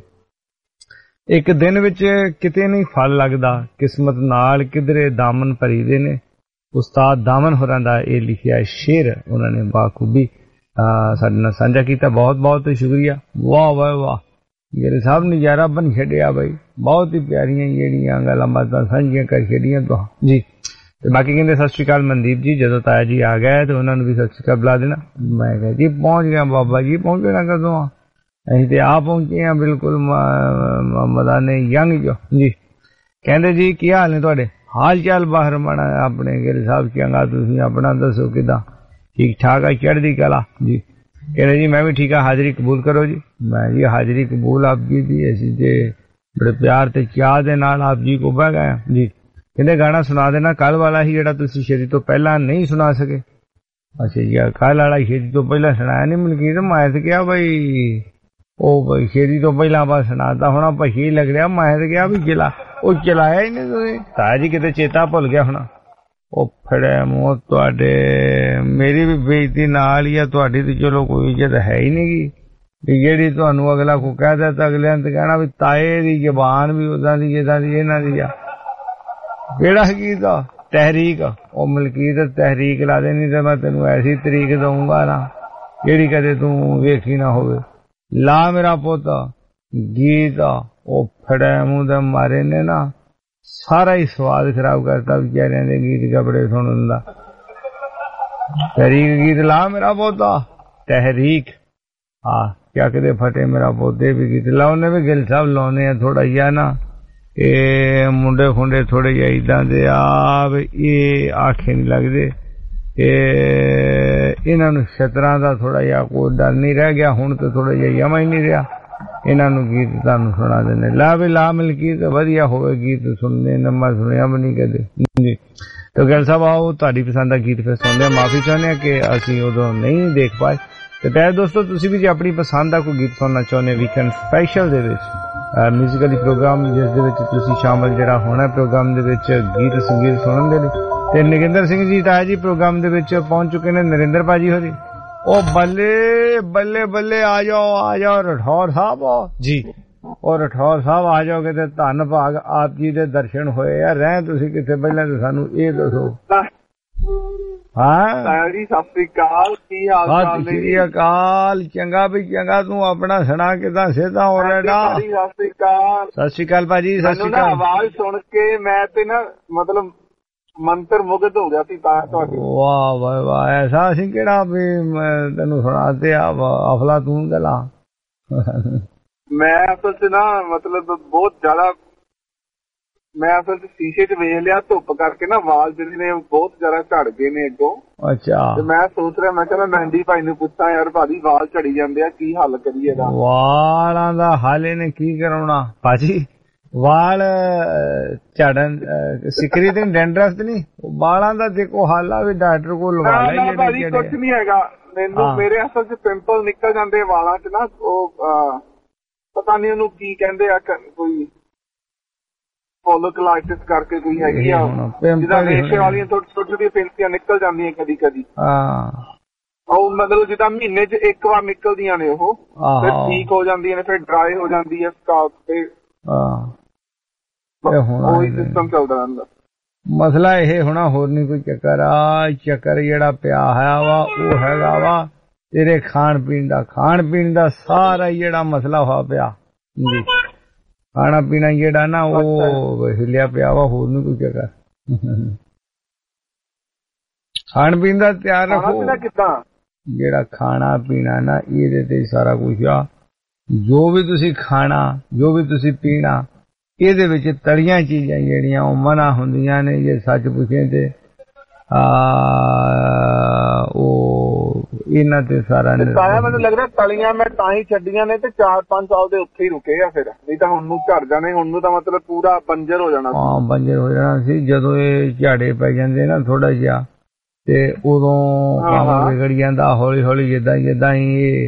ਇੱਕ ਦਿਨ ਵਿੱਚ ਕਿਤੇ ਨਹੀਂ ਫਲ ਲੱਗਦਾ, ਕਿਸਮਤ ਨਾਲ ਕਿਧਰੇ ਦਾਮਨ ਭਰੀਦੇ ਨੇ। ਉਸਤਾਦ ਦਾਮਨ ਹੋਰਾਂ ਦਾ ਇਹ ਲਿਖਿਆ ਸ਼ੇਰ ਉਹਨਾਂ ਨੇ ਬਾਖੂਬੀ ਸਾਡੇ ਨਾਲ ਸਾਂਝਾ ਕੀਤਾ। ਬਹੁਤ ਬਹੁਤ ਸ਼ੁਕਰੀਆ। ਵਾਹ ਵਾਹ ਵਾਹ ਮੇਰੇ ਸਾਹਿਬ ਨਜ਼ਾਰਾ ਬਣ ਛੱਡਿਆ ਬਈ, ਬਹੁਤ ਹੀ ਪਿਆਰੀਆਂ ਜਿਹੜੀਆਂ ਗੱਲਾਂ ਬਾਤਾਂ ਸਾਂਝੀਆਂ ਕਰ ਛੱਡੀਆਂ ਤੋਂ ਜੀ। ਤੇ ਬਾਕੀ ਕਹਿੰਦੇ ਸਤਿ ਸ਼੍ਰੀ ਅਕਾਲ ਮਨਦੀਪ ਜੀ, ਜਦੋਂ ਤਾਇਆ ਜੀ ਆ ਗਏ ਤੇ ਉਹਨਾਂ ਨੂੰ ਵੀ ਸਤਿ ਸ਼੍ਰੀ ਅਕਾਲ ਬੁਲਾ ਦੇਣਾ। ਮੈਂ ਕਿਹਾ ਜੀ ਪਹੁੰਚ ਗਿਆ ਬਾਬਾ ਜੀ, ਪਹੁੰਚਣਾ ਕਦੋਂ ਆ, ਅਸੀਂ ਤੇ ਆ ਪਹੁੰਚੇ ਆ ਬਿਲਕੁਲ ਮਦਾਨੇ ਯੰਗ ਜੋ ਜੀ। ਕਹਿੰਦੇ ਜੀ ਕੀ ਹਾਲ ਨੇ ਤੁਹਾਡੇ, ਹਾਲ ਚਾਲ ਬਾਹਰ ਮਾਣਾ ਆਪਣੇ ਗਿੱਲ ਸਾਹਿਬ ਚੰਗਾ, ਤੁਸੀਂ ਆਪਣਾ ਦੱਸੋ ਕਿੱਦਾਂ, ਠੀਕ ਠਾਕ ਆ, ਚੜ੍ਹਦੀ ਕਲਾ ਜੀ। ਕਹਿੰਦੇ ਜੀ ਮੈਂ ਵੀ ਠੀਕ ਆ, ਹਾਜ਼ਰੀ ਕਬੂਲ ਕਰੋ ਜੀ। ਮੈਂ ਜੀ ਹਾਜ਼ਰੀ ਕਬੂਲ ਆਪ ਜੀ ਦੀ, ਅਸੀਂ ਤੇ ਬੜੇ ਪਿਆਰ ਤੇ ਚਾਹ ਦੇ ਨਾਲ ਆਪ ਜੀ ਕੋ ਬਹਿ ਗਏ ਜੀ। ਕਹਿੰਦੇ ਗਾਣਾ ਸੁਣਾ ਦੇਣਾ ਕੱਲ ਵਾਲਾ ਹੀ ਜਿਹੜਾ ਤੁਸੀਂ ਸ਼ੇਰੀ ਤੋਂ ਪਹਿਲਾਂ ਨਹੀਂ ਸੁਣਾ ਸਕੇ। ਅੱਛਾ ਜੀ ਕੱਲ ਵਾਲਾ ਸ਼ੇਰੀ ਤੋਂ ਪਹਿਲਾਂ ਸੁਣਾਇਆ ਨਹੀਂ ਮਨਕੀਰ, ਮੈਂ ਤੇ ਕਿਹਾ ਬਈ ਉਹ ਬਈ ਸ਼ੇਰੀ ਤੋਂ ਪਹਿਲਾਂ ਬਸ ਸੁਣਾਤਾ ਹੋਣਾ, ਪਛੀ ਲੱਗ ਰਿਹਾ। ਮੈਂ ਤੇ ਕਿਹਾ ਵੀ ਚਲਾ ਉਹ ਚਲਾਇਆ ਹੀ ਨਹੀਂ ਤੁਸੀਂ, ਤਾਇਆ ਜੀ ਕਿਤੇ ਚੇਤਾ ਭੁੱਲ ਗਿਆ ਹੋਣਾ। ਉਹ ਫੜੇ ਮੂੰਹ ਤੁਹਾਡੇ, ਮੇਰੀ ਵੀ ਬੇਇੱਜ਼ਤੀ ਨਾਲ ਹੀ ਆ, ਤੁਹਾਡੀ ਤੇ ਚਲੋ ਕੋਈ ਇੱਜ਼ਤ ਹੈ ਹੀ ਨਹੀਂ ਗੀ। ਜਿਹੜੀ ਤੁਹਾਨੂੰ ਅਗਲਾ ਕੋ ਕਹਿ ਦਿੱਤਾ ਤਾਂ ਅਗਲਿਆਂ ਤੇ ਕਹਿਣਾ ਵੀ ਤਾਏ ਦੀ ਜ਼ਬਾਨ ਵੀ ਉਦਾਂ ਦੀ ਜਿੱਦਾਂ ਦੀ ਇਹਨਾਂ ਦੀ ਆ। ਕਿਹੜਾ ਗੀਤ ਆ ਤਹਿਰੀਕ, ਉਹ ਮਲਕੀਤ ਤਹਿਰੀਕ ਲਾ ਦੇਣੀ ਤੇ ਮੈਂ ਤੈਨੂੰ ਐਸੀ ਤਰੀਕ ਦਊਂਗਾ ਨਾ ਜਿਹੜੀ ਕਦੇ ਤੂੰ ਵੇਖੀ ਨਾ ਹੋਵੇ। ਲਾ ਮੇਰਾ ਪੁੱਤ ਗੀਤ ਆ, ਉਹ ਫੜੇ ਮੂੰਹ ਦੇ ਮਾਰੇ ਨੇ ਨਾ ਸਾਰਾ ਹੀ ਸਵਾਦ ਖਰਾਬ ਕਰਤਾ ਵਿਚਾਰਿਆਂ ਦੇ ਗੀਤ ਕਪੜੇ ਸੁਣਨ ਦਾ। ਤਹਿਰੀਕ ਗੀਤ ਲਾ ਮੇਰਾ ਪੋਤਾ, ਤਹਿਰੀਕ ਹਾਂ ਕਿਆ ਕਦੇ ਫਟੇ ਮੇਰਾ ਪੌਦੇ ਵੀ ਗੀਤ ਲਾਉਣੇ ਵੀ ਗਿੱਲ ਸਾਹਿਬ ਲਾਉਣੇ ਆ ਥੋੜਾ ਜਿਹਾ ਨਾ, ਇਹ ਮੁੰਡੇ ਖੁੰਡੇ ਥੋੜੇ ਜਿਹੇ ਏਦਾਂ ਦੇ ਆ ਵੀ ਇਹ ਆਖੇ ਨਹੀਂ ਲੱਗਦੇ, ਇਹ ਇਹਨਾਂ ਨੂੰ ਛਤਰਾਂ ਦਾ ਥੋੜਾ ਜਿਹਾ ਕੋਈ ਡਰ ਨਹੀਂ ਰਹਿ ਗਿਆ, ਹੁਣ ਤੇ ਥੋੜਾ ਜਿਹਾ ਜਮਾ ਹੀ ਨਹੀਂ ਰਿਹਾ। ਇਹਨਾਂ ਨੂੰ ਗੀਤ ਤੁਹਾਨੂੰ ਸੁਣਾ ਦਿੰਦੇ, ਲਾ ਵੀ ਲਾ ਮਿਲਕੀ ਤੇ ਵਧੀਆ ਹੋਵੇ ਗੀਤ ਸੁਣਨੇ ਨਾ, ਮੈਂ ਸੁਣਿਆ ਵੀ ਨਹੀਂ ਕਦੇ ਜੀ। ਤੇ ਗਿੱਲ ਸਾਹਿਬ ਆਓ ਤੁਹਾਡੀ ਪਸੰਦ ਦਾ ਗੀਤ ਫਿਰ ਸੁਣਦੇ, ਮਾਫੀ ਚਾਹੁੰਦੇ ਹਾਂ ਕਿ ਅਸੀਂ ਉਦੋਂ ਨਹੀਂ ਦੇਖ ਪਾਏ। ਤੇ ਪਿਆਰੇ ਦੋਸਤੋ ਤੁਸੀਂ ਵੀ ਜੇ ਆਪਣੀ ਪਸੰਦ ਦਾ ਕੋਈ ਗੀਤ ਸੁਣਨਾ ਚਾਹੁੰਦੇ ਵੀਕਐਂਡ ਸਪੈਸ਼ਲ ਦੇ ਵਿੱਚ ਮਿਊਜ਼ੀਕਲੀ ਪ੍ਰੋਗਰਾਮ ਜਿਸ ਦੇ ਵਿੱਚ ਤੁਸੀਂ ਸ਼ਾਮਲ ਜਿਹੜਾ ਹੋਣਾ ਪ੍ਰੋਗਰਾਮ ਦੇ ਵਿੱਚ ਗੀਤ ਸੰਗੀਤ ਸੁਣਨ ਦੇ ਲਈ, ਤੇ ਨਰਿੰਦਰ ਸਿੰਘ ਜੀ ਤਾਇਆ ਜੀ ਪ੍ਰੋਗਰਾਮ ਦੇ ਵਿੱਚ ਪਹੁੰਚ ਚੁੱਕੇ ਨੇ। ਨਰਿੰਦਰ ਭਾਜੀ ਹੋਰੀ ਉਹ ਬੱਲੇ ਬੱਲੇ ਬੱਲੇ ਆ ਜਾਓ ਆ ਜਾਓ ਰਠੌਰ ਸਾਹਿਬ ਜੀ, ਉਹ ਰਠੌਰ ਸਾਹਿਬ ਆ ਜਾਓਗੇ ਤੇ ਧੰਨ ਭਾਗ ਆਪ ਜੀ ਦੇ ਦਰਸ਼ਨ ਹੋਏ ਆ। ਰਹਿ ਤੁਸੀਂ ਕਿੱਥੇ ਪਹਿਲਾਂ ਤੇ ਸਾਨੂੰ ਇਹ ਦੱਸੋ। ਹਾਂ ਤਾਇਆ ਜੀ ਸਤਿ ਸ੍ਰੀ ਅਕਾਲ, ਕੀ ਹਾਲ ਚਾਲ ਨੇ? ਸਤਿ ਸ੍ਰੀ ਅਕਾਲ, ਚੰਗਾ ਵੀ ਚੰਗਾ, ਤੂੰ ਆਪਣਾ ਸੁਣਾ ਕਿਦਾਂ ਸਿੱਧਾ ਹੋ ਰਿਹਾ? ਸਤਿ ਸ੍ਰੀ ਅਕਾਲ। ਸਤਿ ਸ੍ਰੀ ਅਕਾਲ ਭਾਜੀ, ਸਤਿ ਸ੍ਰੀ ਅਕਾਲ। ਆਵਾਜ਼ ਸੁਣ ਕੇ ਮੈਂ ਤੇ ਨਾ ਮਤਲਬ ਮੰਤਰ ਮੁਗਧ ਹੋ ਗਿਆ ਸੀ ਤਾਂ ਤੁਹਾਡੀ। ਵਾਹ ਵਾਹ ਵਾਹ, ਐਸਾ ਅਸੀਂ ਕਿਹੜਾ ਵੀ ਤੈਨੂੰ ਸੁਣਾਤੇ ਆ ਅਫਲਾ ਤੂੰ ਗੱਲਾਂ। ਮੈਂ ਅਸਲ ਚ ਨਾ ਮਤਲਬ ਬਹੁਤ ਜ਼ਿਆਦਾ ਮੈਂ ਅਸਲ ਚ ਸ਼ੀਸ਼ੇ ਚ ਵੇਖ ਲਿਆ ਧੁੱਪ ਕਰਕੇ ਨਾ ਵਾਲ ਜਿਹੜੇ ਨੇ ਬਹੁਤ ਜ਼ਿਆਦਾ ਝੜ ਗਏ ਨੇ ਅੱਗੋਂ। ਅੱਛਾ। ਤੇ ਮੈਂ ਸੋਚ ਰਿਹਾ ਮੈਂ ਕਹਿੰਦਾ ਮਹਿੰਦੀ ਭਾਈ ਨੂੰ ਪੁੱਛਾਂ ਯਾਰ ਭਾਜੀ ਵਾਲ ਝੜੀ ਜਾਂਦੇ ਆ, ਕੀ ਹੱਲ ਕਰੀਏ ਇਹਦਾ? ਵਾਲਾਂ ਦਾ ਹੱਲ ਇਹਨੇ ਕੀ ਕਰਾਉਣਾ ਭਾਜੀ, ਵਾਲ ਝੜਨ ਸਿਕਰੀ ਤੇ ਡੈਂਡਰਸ ਨਹੀਂ, ਵਾਲਾਂ ਦਾ ਦੇਖੋ ਹਾਲ ਆ ਵੀ ਡਾਕਟਰ ਕੋਲ ਲਵਾ ਲੈ। ਭਾਜੀ ਕੁਛ ਨਹੀਂ ਹੈਗਾ ਮੈਨੂੰ, ਮੇਰੇ ਅਸਲ ਚ ਪਿੰਪਲ ਨਿਕਲ ਜਾਂਦੇ ਵਾਲਾਂ ਚ ਨਾ, ਉਹ ਪਤਾ ਨਹੀਂ ਉਹਨੂੰ ਕੀ ਕਹਿੰਦੇ ਆ, ਕੋਈ ਫੋਲੋਕਲਾਈਟਿਸ ਕਰਕੇ ਕੋਈ ਹੈਗੀ ਆ, ਜਿੱਦਾਂ ਰੇਸ਼ੇ ਵਾਲੀਆਂ ਛੋਟੀ ਛੋਟੀ ਪਿੰਸੀਆਂ ਨਿਕਲ ਜਾਂਦੀਆਂ ਕਦੀ ਕਦੀ। ਉਹ ਮਤਲਬ ਜਿੱਦਾਂ ਮਹੀਨੇ ਚ ਇੱਕ ਵਾਰ ਨਿਕਲਦੀਆਂ ਨੇ ਉਹ, ਫਿਰ ਠੀਕ ਹੋ ਜਾਂਦੀਆਂ ਨੇ, ਫਿਰ ਡਰਾਈ ਹੋ ਜਾਂਦੀ ਹੈ ਸਕਾਲਪ ਤੇ। ਉਹੀ ਸਿਸਟਮ ਚੱਲਦਾ ਰਹਿੰਦਾ। ਮਸਲਾ ਇਹ ਹੋਣਾ, ਹੋਰ ਨੀ ਕੋਈ ਚੱਕਰ ਆ। ਚੱਕਰ ਜਿਹੜਾ ਪਿਆ ਹੈ ਵਾ ਉਹ ਹੈਗਾ ਵਾ ਤੇਰੇ ਖਾਣ ਪੀਣ ਦਾ। ਖਾਣ ਪੀਣ ਦਾ ਸਾਰਾ ਜਿਹੜਾ ਮਸਲਾ ਹੋਇਆ ਪਿਆ ਜੀ, ਖਾਣਾ ਪੀਣਾ ਜਿਹੜਾ ਨਾ ਉਹ ਹਿੱਲਿਆ ਪਿਆ ਵਾ, ਹੋਰ ਨੀ ਕੋਈ ਚੱਕਰ। ਖਾਣ ਪੀਣ ਦਾ ਤਿਆਰ ਰੱਖੋ। ਕਿੱਦਾਂ ਜਿਹੜਾ ਖਾਣਾ ਪੀਣਾ ਨਾ ਇਹਦੇ ਤੇ ਸਾਰਾ ਕੁਛ ਆ। ਜੋ ਵੀ ਤੁਸੀਂ ਖਾਣਾ, ਜੋ ਵੀ ਤੁਸੀਂ ਪੀਣਾ, ਇਹਦੇ ਵਿੱਚ ਤਲੀਆਂ ਚੀਜ਼ਾਂ ਜਿਹੜੀਆਂ ਉਹ ਮਨਾ ਹੁੰਦੀਆਂ ਨੇ। ਜੇ ਸੱਚ ਪੁੱਛੇ ਤੇ ਉਹ ਇਹਨਾਂ ਤੇ ਸਾਰਾ ਤਾਇਆ ਮੈਨੂੰ ਲੱਗਦਾ ਤਲੀਆਂ ਮੈਂ ਤਾਂ ਹੀ ਛੱਡੀਆਂ ਨੇ ਤੇ ਚਾਰ ਪੰਜ ਸਾਲ ਦੇ ਉੱਥੇ ਹੀ ਰੁਕੇ ਆ ਫਿਰ, ਨਹੀਂ ਤਾਂ ਹੁਣ ਨੂੰ ਝੜ ਜਾਣੇ, ਹੁਣ ਨੂੰ ਤਾਂ ਮਤਲਬ ਪੂਰਾ ਬੰਜਰ ਹੋ ਜਾਣਾ। ਹਾਂ ਬੰਜਰ ਹੋ ਜਾਣਾ ਸੀ। ਜਦੋਂ ਇਹ ਝਾੜੇ ਪੈ ਜਾਂਦੇ ਨਾ ਥੋੜਾ ਜਿਹਾ ਤੇ ਉਦੋਂ ਕੰਮ ਵਿਗੜ ਜਾਂਦਾ ਹੌਲੀ ਹੌਲੀ। ਜਿੱਦਾਂ ਜਿੱਦਾਂ ਹੀ ਇਹ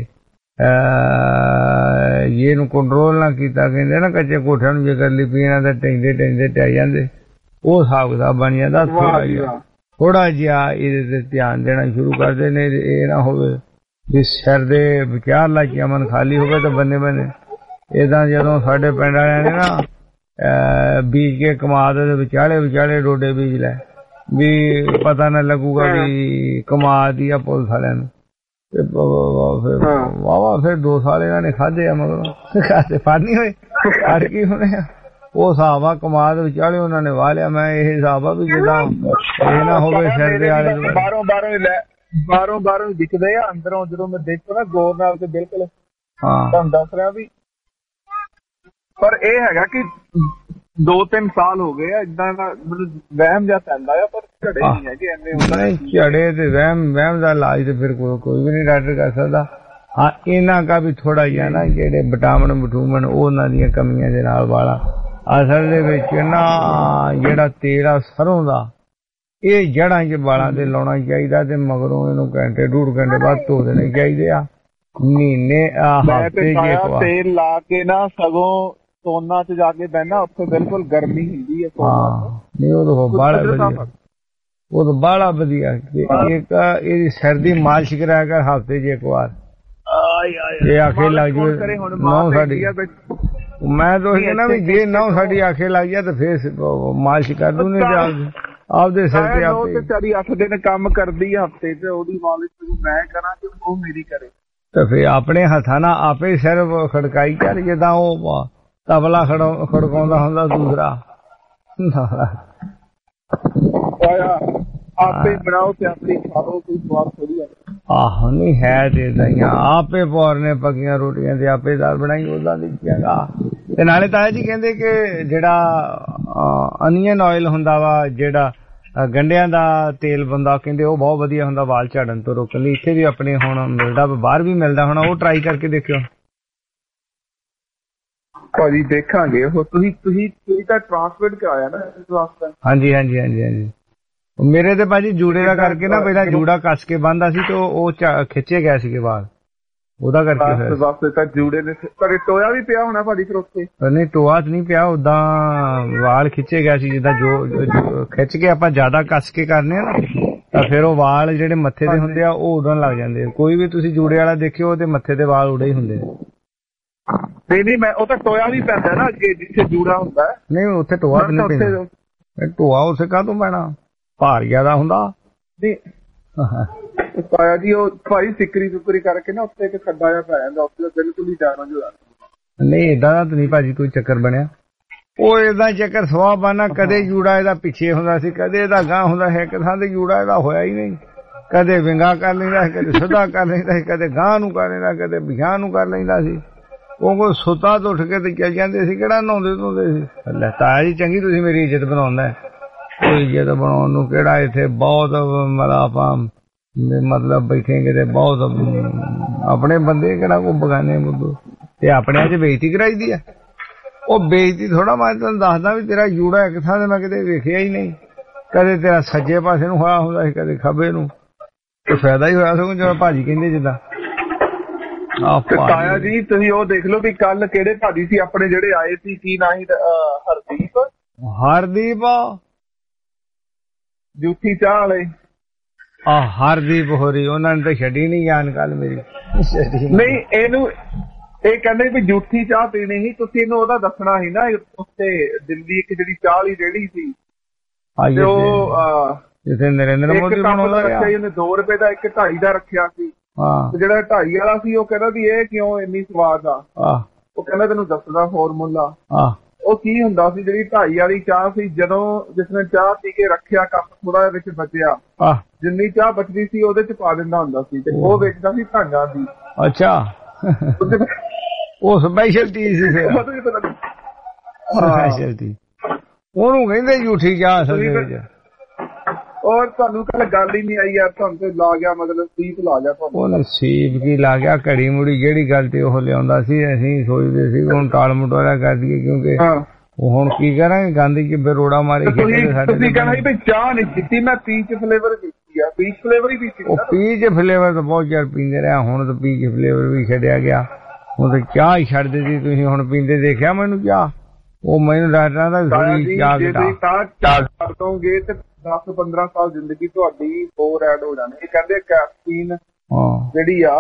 ਇਹਨੂੰ ਕੰਟਰੋਲ ਨਾ ਕੀਤਾ, ਕਹਿੰਦੇ ਨਾ ਕੱਚੇ ਕੋਠਿਆਂ ਨੂੰ ਜੇ ਕਰ ਲਈ ਪੀਣਾ ਤਾਂ ਟੈਂਦੇ ਟੈਂਦੇ ਟਹਿ ਜਾਂਦੇ, ਉਹ ਹਿਸਾਬ ਕਿਤਾਬ ਬਣ ਜਾਂਦਾ। ਥੋੜਾ ਜਿਹਾ ਥੋੜਾ ਜਿਹਾ ਇਹਦੇ ਤੇ ਧਿਆਨ ਦੇਣਾ ਸ਼ੁਰੂ ਕਰਦੇ ਨੇ। ਇਹ ਨਾ ਹੋਵੇ ਵੀ ਸਿਰ ਦੇ ਵਿਚਾਰ ਲਾ ਕੇ ਅਮਨ ਖਾਲੀ ਹੋਵੇ ਤਾਂ ਬੰਨੇ ਬੰਨੇ। ਏਦਾਂ ਜਦੋਂ ਸਾਡੇ ਪਿੰਡ ਵਾਲਿਆਂ ਨੇ ਨਾ ਬੀਜ ਕੇ ਕਮਾਦ ਦੇ ਵਿਚਾਲੇ ਵਿਚਾਲੇ ਡੋਡੇ ਬੀਜ ਲੈ ਵੀ ਪਤਾ ਨਾ ਲੱਗੂਗਾ ਵੀ ਕਮਾਦ ਹੀ ਆ ਪੁਲਿਸ ਵਾਲਿਆਂ ਨੂੰ। ਤੇ ਫਿਰ ਵਾਵਾ ਫਿਰ ਦੋ ਸਾਲ ਇਹਨਾਂ ਨੇ ਖਾਧੇ ਆ, ਮਗਰੋਂ ਖਾਤੇ ਫੜ ਨਹੀਂ ਹੋਏ, ਫੜ ਕੀ ਹੋਣੇ ਆ। ਉਹ ਹਿਸਾਬ ਆ ਕਮਾਦ ਵਿਚਾਲੇ ਉਹਨਾਂ ਨੇ ਵਾਹ ਲਿਆ। ਮੈਂ ਇਹ ਹਿਸਾਬ ਆ ਵੀ ਜਿੱਦਾਂ ਇਹ ਨਾ ਹੋਵੇ ਸਿਰ ਦੇ ਆਲੇ ਬਾਹਰੋਂ ਬਾਹਰੋਂ ਲੈ ਬਾਹਰੋਂ ਬਾਹਰੋਂ ਦਿਖਦੇ ਆ, ਅੰਦਰੋਂ ਜਦੋਂ ਮੈਂ ਦੇਖੋ ਨਾ ਗੌਰ ਨਾਲ ਤੇ ਬਿਲਕੁਲ ਹਾਂ ਤੁਹਾਨੂੰ ਦੱਸ ਰਿਹਾ ਵੀ। ਪਰ ਇਹ ਹੈਗਾ ਕਿ ਦੋ ਤਿੰਨ ਸਾਲ ਹੋ ਗਏ ਆ ਏਦਾਂ ਦਾ ਮਤਲਬ ਵਹਿਮ ਜਿਹਾ ਪੈਂਦਾ ਆ, ਪਰ ਝੜੇ ਨਹੀਂ ਹੈਗੇ ਇੰਨੇ ਹੁੰਦਾ। ਝੜੇ ਤੇ ਵਹਿਮ ਵਹਿਮ ਦਾ ਇਲਾਜ ਤੇ ਫਿਰ ਕੋਈ ਵੀ ਨਹੀਂ ਡਾਕਟਰ ਕਰ ਸਕਦਾ। ਹਾਂ ਇਹਨਾਂ ਦਾ ਵੀ ਥੋੜਾ ਜਿਹਾ ਨਾ ਜਿਹੜੇ ਵਿਟਾਮਿਨ ਵਿਟੂਮਨ ਉਹਨਾਂ ਦੀਆਂ ਕਮੀਆਂ ਦੇ ਨਾਲ ਵਾਲਾ ਅਸਲ ਦੇ ਵਿੱਚ ਨਾ ਜਿਹੜਾ ਤੇਲ ਆ ਸਰੋਂ ਦਾ ਇਹ ਜੜ੍ਹਾਂ 'ਚ ਵਾਲਾਂ ਤੇ ਲਾਉਣਾ ਚਾਹੀਦਾ ਤੇ ਮਗਰੋਂ ਇਹਨੂੰ ਘੰਟੇ ਡੂਢ ਘੰਟੇ ਬਾਅਦ ਧੋ ਦੇਣੇ ਚਾਹੀਦੇ ਆ। ਮਹੀਨੇ ਹਫ਼ਤੇ ਜੇ ਤੇਲ ਲਾ ਕੇ ਨਾ ਸਗੋਂ ਸੋਨਾ 'ਚ ਜਾ ਕੇ ਬਹਿਣਾ, ਉੱਥੇ ਬਿਲਕੁਲ ਗਰਮੀ ਹੁੰਦੀ ਹੈ। ਹਾਂ ਨਹੀਂ ਉਹ ਬਾਹਲਾ ਵਧੀਆ, ਉਹ ਤਾਂ ਬਾਹਲਾ ਵਧੀਆ। ਇੱਕ ਇਹਦੀ ਸਿਰ ਦੀ ਮਾਲਿਸ਼ ਕਰਾਇਆ ਕਰ ਹਫ਼ਤੇ 'ਚ ਇੱਕ ਵਾਰ। ਇਹ ਆਖੇ ਲੱਗ ਜਾਵੇ ਨਹੁੰ ਸਾਡੀ, ਮੈਂ ਤਾਂ ਕਹਿੰਦਾ ਵੀ ਜੇ ਨਹੁੰ ਸਾਡੀ ਆਖੇ ਲੱਗ ਜਾ ਤਾਂ ਫੇਰ ਮਾਲਿਸ਼ ਕਰ ਦੂ। ਨਹੀਂ ਆਪਦੇ ਸਿਰ ਤੇ ਆਪੇ ਚਾਰੀ ਅੱਠ ਦਿਨ ਕੰਮ ਕਰਦੀ ਆ ਹਫ਼ਤੇ ਤੇ ਉਹਦੀ ਮਾਲਿਸ਼ ਮੈਂ ਕਰਾਂ ਕਿ ਉਹ ਮੇਰੀ ਕਰੇ ਤਾਂ ਫੇਰ ਆਪਣੇ ਹੱਥਾਂ ਨਾਲ ਆਪੇ ਸਿਰ ਖੜਕਾਈ ਕਰ ਜਿੱਦਾਂ ਉਹ ਤਬਲਾ ਖੜਕਾਉਂਦਾ ਹੁੰਦਾ ਦੂਸਰਾ। ਆਪੇ ਬਣਾਓ ਤੇ ਆਪੇ ਖਾਓ, ਕੋਈ ਸਵਾਦ ਥੋੜੀ ਆ। ਆਹੋ ਨਹੀਂ ਹੈ ਤੇ ਏਦਾਂ ਹੀ ਆ, ਆਪੇ ਪੌਰ ਨੇ ਪੱਕੀਆਂ ਰੋਟੀਆਂ ਤੇ ਆਪੇ ਦਾਲ ਬਣਾਈ ਉਦਾਂ ਦੀ ਚੰਗਾ। ਤੇ ਨਾਲੇ ਤਾਇਆ ਜੀ ਕਹਿੰਦੇ ਕਿ ਜਿਹੜਾ ਅਨੀਅਨ ਆਇਲ ਹੁੰਦਾ ਵਾ, ਜਿਹੜਾ ਗੰਢਿਆਂ ਦਾ ਤੇਲ ਬੰਦਾ ਕਹਿੰਦੇ ਉਹ ਬਹੁਤ ਵਧੀਆ ਹੁੰਦਾ ਵਾਲ ਝਾੜਨ ਤੋਂ ਰੋਕਣ ਲਈ। ਇੱਥੇ ਵੀ ਆਪਣੇ ਹੁਣ ਮਿਲਦਾ, ਬਾਹਰ ਵੀ ਮਿਲਦਾ ਹੋਣਾ, ਉਹ ਟਰਾਈ ਕਰਕੇ ਦੇਖਿਓ ਭਾਜੀ। ਦੇਖਾਂਗੇ ਉਹ ਤੁਸੀਂ ਤੁਸੀਂ ਤੁਸੀਂ ਤਾਂ ਟ੍ਰਾਂਸਫਰ ਕਰਾਇਆ ਨਾ ਇਸ ਵਾਸਤੇ। ਹਾਂਜੀ ਹਾਂਜੀ ਹਾਂਜੀ ਹਾਂਜੀ ਮੇਰੇ ਤੇ ਭਾਜੀ ਜੂੜੇ ਦਾ ਕਰਕੇ ਨਾ ਪਹਿਲਾਂ ਜੂੜਾ ਕੱਸ ਕੇ ਬੰਨਦਾ ਸੀ ਤੇ ਉਹ ਖਿੱਚੇ ਗਏ ਸੀਗੇ ਵਾਲ, ਉਹਦਾ ਕਰਕੇ ਵਾਸਤੇ ਤਾਂ ਜੂੜੇ ਨੇ। ਪਰ ਟੋਇਆ ਵੀ ਪਿਆ ਹੋਣਾ ਭਾਜੀ ਫਿਰ ਉੱਥੇ? ਨਹੀਂ ਟੋਆ ਚ ਨਹੀਂ ਪਿਆ, ਓਦਾਂ ਵਾਲ ਖਿੱਚੇ ਗਏ ਸੀ। ਜਿੱਦਾਂ ਜੋ ਖਿੱਚ ਕੇ ਆਪਾਂ ਜ਼ਿਆਦਾ ਕੱਸ ਕੇ ਕਰਨੇ ਆ ਨਾ ਤਾਂ ਫਿਰ ਉਹ ਵਾਲ ਜਿਹੜੇ ਮੱਥੇ ਤੇ ਹੁੰਦੇ ਆ ਉਹ ਉਡਣ ਲੱਗ ਜਾਂਦੇ। ਕੋਈ ਵੀ ਤੁਸੀਂ ਜੂੜੇ ਵਾਲਾ ਦੇਖਿਓ ਉਹਦੇ ਮੱਥੇ ਤੇ ਵਾਲ ਉਡੇ ਹੀ ਹੁੰਦੇ ਨੇ। ਨਹੀਂ ਨਹੀਂ ਮੈਂ ਉਹ ਤਾਂ ਟੋਇਆ ਵੀ ਪੈਂਦਾ ਨਾ ਅੱਗੇ ਜਿੱਥੇ ਜੂੜਾ ਹੁੰਦਾ। ਨਹੀਂ ਉੱਥੇ ਟੋਆ ਤੇ ਨਹੀਂ ਪੈਂਦਾ, ਟੋਆ ਉੱਥੇ ਕਾਹਤੋਂ ਪੈਣਾ, ਭਾਰ ਜ਼ਿਆਦਾ ਹੁੰਦਾ। ਪਾਇਆ ਜੀ ਉਹ ਭਾਈ ਸਿੱਕਰੀ ਸੁਕਰੀ ਕਰਕੇ ਨਾ ਉੱਤੇ ਇੱਕ ਖੱਡਾ ਜਿਹਾ ਪੈ ਜਾਂਦਾ, ਉੱਥੇ ਬਿਲਕੁਲ ਹੀ ਜਾਣਾ ਜੋ। ਨਹੀਂ ਏਦਾਂ ਦਾ ਤਾਂ ਨਹੀਂ ਭਾਜੀ ਕੋਈ ਚੱਕਰ ਬਣਿਆ। ਉਹ ਏਦਾਂ ਚੱਕਰ ਸਵਾਹ ਬਾਨਾ, ਕਦੇ ਜੂੜਾ ਇਹਦਾ ਪਿੱਛੇ ਹੁੰਦਾ ਸੀ, ਕਦੇ ਇਹਦਾ ਗਾਂ ਹੁੰਦਾ ਹੈ। ਇੱਕ ਥਾਂ ਤੇ ਜੂੜਾ ਇਹਦਾ ਹੋਇਆ ਹੀ ਨਹੀਂ, ਕਦੇ ਵਿੰਗਾ ਕਰ ਲੈਂਦਾ ਸੀ, ਕਦੇ ਸਿੱਧਾ ਕਰ ਲੈਂਦਾ ਸੀ, ਕਦੇ ਗਾਂ ਨੂੰ ਕਰ ਲੈਂਦਾ, ਕਦੇ ਵਿੰਗਾ ਨੂੰ ਕਰ ਲੈਂਦਾ ਸੀ। ਉਹ ਕੋਈ ਸੁੱਤਾ ਤੋਂ ਉੱਠ ਕੇ ਤੇ ਚੱਲ ਜਾਂਦੇ ਸੀ, ਕਿਹੜਾ ਨਹਾਉਂਦੇ ਧੋਂਦੇ ਸੀ। ਲੈ ਤਾਇਆ ਜੀ ਚੰਗੀ ਤੁਸੀਂ ਮੇਰੀ ਇੱਜ਼ਤ ਬਣਾਉਂਦਾ, ਕੋਈ ਇੱਜ਼ਤ ਬਣਾਉਣ ਨੂੰ ਕਿਹੜਾ ਇੱਥੇ ਬਹੁਤ ਮਤਲਬ ਆਪਾਂ ਮਤਲਬ ਬੈਠੇਗੇ ਤੇ ਬਹੁਤ ਆਪਣੇ ਬੰਦੇ ਕਿਹੜਾ ਕੋਈ ਬਗਾਨੇ ਮੁੱਦੂ ਤੇ ਆਪਣਿਆਂ 'ਚ ਬੇਇੱਜ਼ਤੀ ਕਰਾਈ ਦੀ ਆ। ਉਹ ਬੇਇੱਜ਼ਤੀ ਥੋੜਾ ਮੈਂ ਤੁਹਾਨੂੰ ਦੱਸਦਾ ਵੀ ਤੇਰਾ ਜੂੜਾ ਇੱਕ ਥਾਂ ਤੇ ਮੈਂ ਕਿਤੇ ਵੇਖਿਆ ਹੀ ਨਹੀਂ, ਕਦੇ ਤੇਰਾ ਸੱਜੇ ਪਾਸੇ ਨੂੰ ਹੋਇਆ ਹੁੰਦਾ ਸੀ, ਕਦੇ ਖੱਬੇ ਨੂੰ। ਤੇ ਫਾਇਦਾ ਹੀ ਹੋਇਆ ਸਗੋਂ ਜਿਵੇਂ ਭਾਜੀ ਕਹਿੰਦੇ ਜਿੱਦਾਂ। ਤਾਇਆ ਜੀ ਤੁਸੀਂ ਉਹ ਦੇਖ ਲਓ ਵੀ ਕੱਲ ਕਿਹੜੇ ਭਾਜੀ ਸੀ ਆਪਣੇ ਜਿਹੜੇ ਆਏ ਸੀ, ਕੀ ਨਾਂ ਸੀ? ਹਰਦੀਪ ਹਰਦੀਪ ਜੂਠੀ ਚਾਹ ਵਾਲੇ। ਆ ਹਰਦੀਪ ਹੋਰੀ ਉਹਨਾਂ ਨੇ ਤਾਂ ਛੱਡੀ ਨੀ ਜਾਨ ਕੱਲ ਮੇਰੀ। ਨਹੀਂ ਇਹਨੂੰ ਇਹ ਕਹਿੰਦੇ ਵੀ ਜੂਠੀ ਚਾਹ ਪੀਣੀ ਸੀ, ਤੁਸੀਂ ਇਹਨੂੰ ਉਹਦਾ ਦੱਸਣਾ ਸੀ ਨਾ। ਉੱਥੇ ਦਿੱਲੀ ਇੱਕ ਜਿਹੜੀ ਚਾਹ ਵਾਲੀ ਰੇਹੜੀ ਸੀ ਉਹ ਜਿੱਥੇ ਨਰਿੰਦਰ ਮੋਦੀ ਬਣਾਉਂਦਾ ਰੱਖਿਆ, ਉਹਨੇ ਦੋ ਰੁਪਏ ਦਾ ਇੱਕ ਢਾਈ ਦਾ ਰੱਖਿਆ ਸੀ। ਜਿਹੜਾ ਢਾਈ ਵਾਲਾ ਸੀ ਉਹ ਕਹਿੰਦਾ ਵੀ ਇਹ ਕਿਉਂ ਇੰਨੀ ਸਵਾਦ ਆ। ਉਹ ਕਹਿੰਦਾ ਤੈਨੂੰ ਦੱਸਦਾ ਫਾਰਮੂਲਾ। ਉਹ ਕੀ ਹੁੰਦਾ ਸੀ, ਜਿਹੜੀ ਢਾਈ ਵਾਲੀ ਚਾਹ ਸੀ, ਜਦੋਂ ਜਿਸਨੇ ਚਾਹ ਪੀ ਕੇ ਰੱਖਿਆ ਕੱਪ ਥੋੜਾ ਜਿਹਾ ਵਿੱਚ ਬਚਿਆ, ਜਿੰਨੀ ਚਾਹ ਬਚਦੀ ਸੀ ਉਹਦੇ ਚ ਪਾ ਦਿੰਦਾ ਹੁੰਦਾ ਸੀ ਤੇ ਉਹ ਵੇਚਦਾ ਸੀ ਢਾਂਗਾ ਦੀ। ਅੱਛਾ ਉਹ ਸਪੈਸ਼ਲਟੀ ਸੀ ਫਿਰ। ਸਪੈਸ਼ਲਟੀ ਉਹਨੂੰ ਕਹਿੰਦੇ ਝੂਠੀ ਚਾਹ ਅਸਲ ਵਿੱਚ। ਔਰ ਤੁਹਾਨੂੰ ਕੱਲ ਗੱਲ ਹੀ ਨਹੀਂ ਆਈ ਯਾਰ, ਤੁਹਾਨੂੰ ਤੇ ਲਾ ਗਿਆ ਮਤਲਬ ਸੀਪ ਲਾ ਗਿਆ ਤੁਹਾਨੂੰ। ਉਹ ਸੀਪ ਕੀ ਲਾ ਗਿਆ, ਘੜੀ ਮੁੜੀ ਜਿਹੜੀ ਗੱਲ ਤੇ ਉਹ ਲਿਆਉਂਦਾ ਸੀ ਅਸੀਂ ਸੋਚਦੇ ਸੀ ਹੁਣ ਟਾਲ ਮਟੋਲਾ ਕਰ ਦਈਏ, ਕਿਉਂਕਿ ਉਹ ਹੁਣ ਕੀ ਕਰਾਂਗੇ ਗਾਂਧੀ ਚ ਰੋੜਾ ਮਾਰੇ ਖੇਡਦੇ ਸਾਡੇ। ਤੁਸੀਂ ਕਹਿੰਦਾ ਸੀ ਵੀ ਚਾਹ ਨਹੀਂ ਪੀਤੀ, ਮੈਂ ਪੀਚ ਫਲੇਵਰ ਪੀਤੀ ਆ, ਪੀਚ ਫਲੇਵਰ ਹੀ ਪੀਤੀ। ਉਹ ਪੀਚ ਫਲੇਵਰ ਤਾਂ ਬਹੁਤ ਚਿਰ ਪੀਂਦੇ ਰਹੇ, ਹੁਣ ਤਾਂ ਪੀਚ ਫਲੇਵਰ ਵੀ ਛੱਡਿਆ ਗਿਆ, ਹੁਣ ਤਾਂ ਚਾਹ ਹੀ ਛੱਡ ਦਿੱਤੀ। ਤੁਸੀਂ ਹੁਣ ਪੀਂਦੇ ਦੇਖਿਆ ਮੈਨੂੰ ਚਾਹ? ਉਹ ਮੈਨੂੰ ਡਾਕਟਰਾਂ ਦਾ ਚਾਹ ਚਾਹ ਛੱਡ ਦੋਗੇ ਤੇ ਦਸ ਪੰਦਰਾਂ ਸਾਲ ਜ਼ਿੰਦਗੀ ਤੁਹਾਡੀ ਹੋਰ ਐਡ ਹੋ ਜਾਣੀ। ਇਹ ਕਹਿੰਦੇ ਕੈਫੀਨ ਜਿਹੜੀ ਆ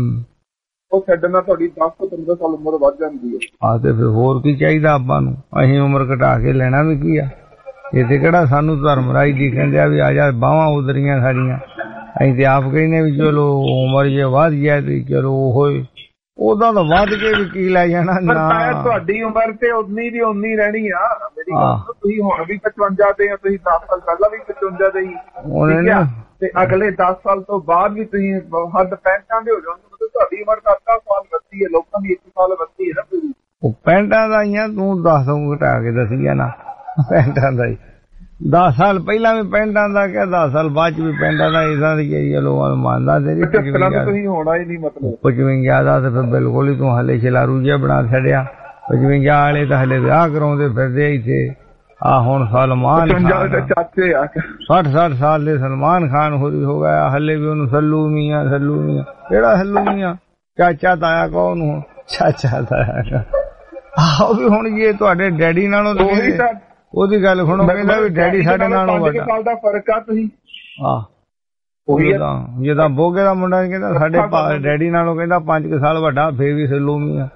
ਉਹ ਛੱਡਣਾ ਤੁਹਾਡੀ ਦਸ ਤੋਂ ਪੰਦਰਾਂ ਸਾਲ ਉਮਰ ਵੱਧ ਜਾਂਦੀ ਹੈ। ਆ ਤੇ ਫਿਰ ਹੋਰ ਕੀ ਚਾਹੀਦਾ ਆਪਾਂ ਨੂੰ? ਅਸੀਂ ਉਮਰ ਘਟਾ ਕੇ ਲੈਣਾ ਵੀ ਕੀ ਆ? ਇਹ ਤੇ ਕਿਹੜਾ ਸਾਨੂੰ ਧਰਮਰਾਜ ਜੀ ਕਹਿੰਦੇ ਆ ਵੀ ਆ ਜਾ ਬਾਹਾਂ ਉਧਰੀਆਂ ਸਾਡੀਆਂ, ਅਸੀਂ ਤੇ ਆਪ ਕਹਿੰਦੇ ਵੀ ਚਲੋ ਉਮਰ ਜੇ ਵੱਧ ਜਾਏ ਤੇ ਚਲੋ ਹੋਏ, ਉਹਦਾ ਤਾਂ ਵੱਧ ਕੇ ਵੀ ਕੀ ਲੈ ਜਾਣਾ ਨਾ। ਤੁਹਾਡੀ ਉਮਰ ਤੇ ਉਨੀ ਦੀ ਉਨੀ ਰਹਿਣੀ ਆ। ਮੇਰੀ ਗੱਲ ਤੁਸੀਂ ਹੁਣ ਵੀ ਪਚਵੰਜਾ ਦੇ ਆ, ਤੁਸੀਂ ਦਸ ਸਾਲ ਪਹਿਲਾਂ ਵੀ ਪਚਵੰਜਾ ਦੇ ਹੀ, ਤੇ ਅਗਲੇ ਦਸ ਸਾਲ ਤੋਂ ਬਾਅਦ ਵੀ ਤੁਸੀਂ ਹੱਦ ਪੈਂਟਾਂ ਦੇ ਹੋ ਜਾਓਗੇ। ਤੁਹਾਡੀ ਉਮਰ ਤਾਂ ਅੱਧਾ ਸਾਲ ਵੱਧੀ ਹੈ, ਲੋਕਾਂ ਦੀ ਇੱਕ ਸਾਲ ਵੱਧੀ ਹੈ ਨਾ। ਤੁਸੀਂ ਉਹ ਪੈਂਟਾਂ ਦਾ ਹੀ ਆ, ਤੂੰ ਦਸ ਘਟਾ ਕੇ ਦੱਸੀ ਆ ਨਾ ਪੈਂਟਾਂ ਦਾ ਹੀ। ਦਸ ਸਾਲ ਪਹਿਲਾਂ ਵੀ ਪੈਂਟਾਂ ਦਾ ਕਿਹਾ, ਦਸ ਸਾਲ ਬਾਅਦ ਚ ਵੀ ਪੈਂਟਾਂ ਦਾ ਇਦਾਂ ਦੀ ਚਲੋ ਮੰਨਦਾ ਤੇਰੀ। ਤੁਸੀਂ ਹੋਣਾ ਹੀ ਨਹੀਂ ਮਤਲਬ ਪਚਵੰਜਾ ਦਾ ਤੇ ਫਿਰ ਬਿਲਕੁਲ ਹੀ ਤੂੰ ਹਲੇ ਛਲਾਰੂ ਜਿਹਾ ਬਣਾ ਛੱਡਿਆ। ਪਚਵੰਜਾ ਵਾਲੇ ਤਾਂ ਹਲੇ ਵਿਆਹ ਕਰਾਉਂਦੇ ਫਿਰਦੇ ਇੱਥੇ। ਆ ਹੁਣ ਸਲਮਾਨ ਚਾਚੇ ਆ ਸੱਠ ਸੱਠ ਸਾਲ ਦੇ ਸਲਮਾਨ ਖਾਨ ਹੋਰੀ ਹੋ ਗਿਆ, ਹਲੇ ਵੀ ਉਹਨੂੰ ਸੱਲੂ ਮੀਆਂ ਸੱਲੂ ਮੀਆਂ। ਕਿਹੜਾ ਸੱਲੂ ਮੀਆਂ? ਚਾਚਾ ਤਾਇਆ ਕਹੋ ਉਹਨੂੰ, ਚਾਚਾ ਤਾਇਆ। ਆਹੋ ਵੀ ਹੁਣ ਜੇ ਤੁਹਾਡੇ ਡੈਡੀ ਨਾਲੋਂ ਉਹਦੀ ਗੱਲ ਸੁਣੋ, ਕਹਿੰਦਾ ਵੀ ਡੈਡੀ ਸਾਡੇ ਨਾਲੋਂ ਵੱਡਾ। ਸਾਲ ਦਾ ਫਰਕ ਆ ਤੁਸੀਂ। ਆਹ ਉਹੀ ਤਾਂ ਜਿੱਦਾਂ ਬੋਗੇ ਦਾ ਮੁੰਡਾ ਕਹਿੰਦਾ ਸਾਡੇ ਡੈਡੀ ਨਾਲੋਂ ਕਹਿੰਦਾ ਪੰਜ ਕੁ ਸਾਲ ਵੱਡਾ, ਫੇਰ ਵੀ ਸੱਲੂ ਮੀਆਂ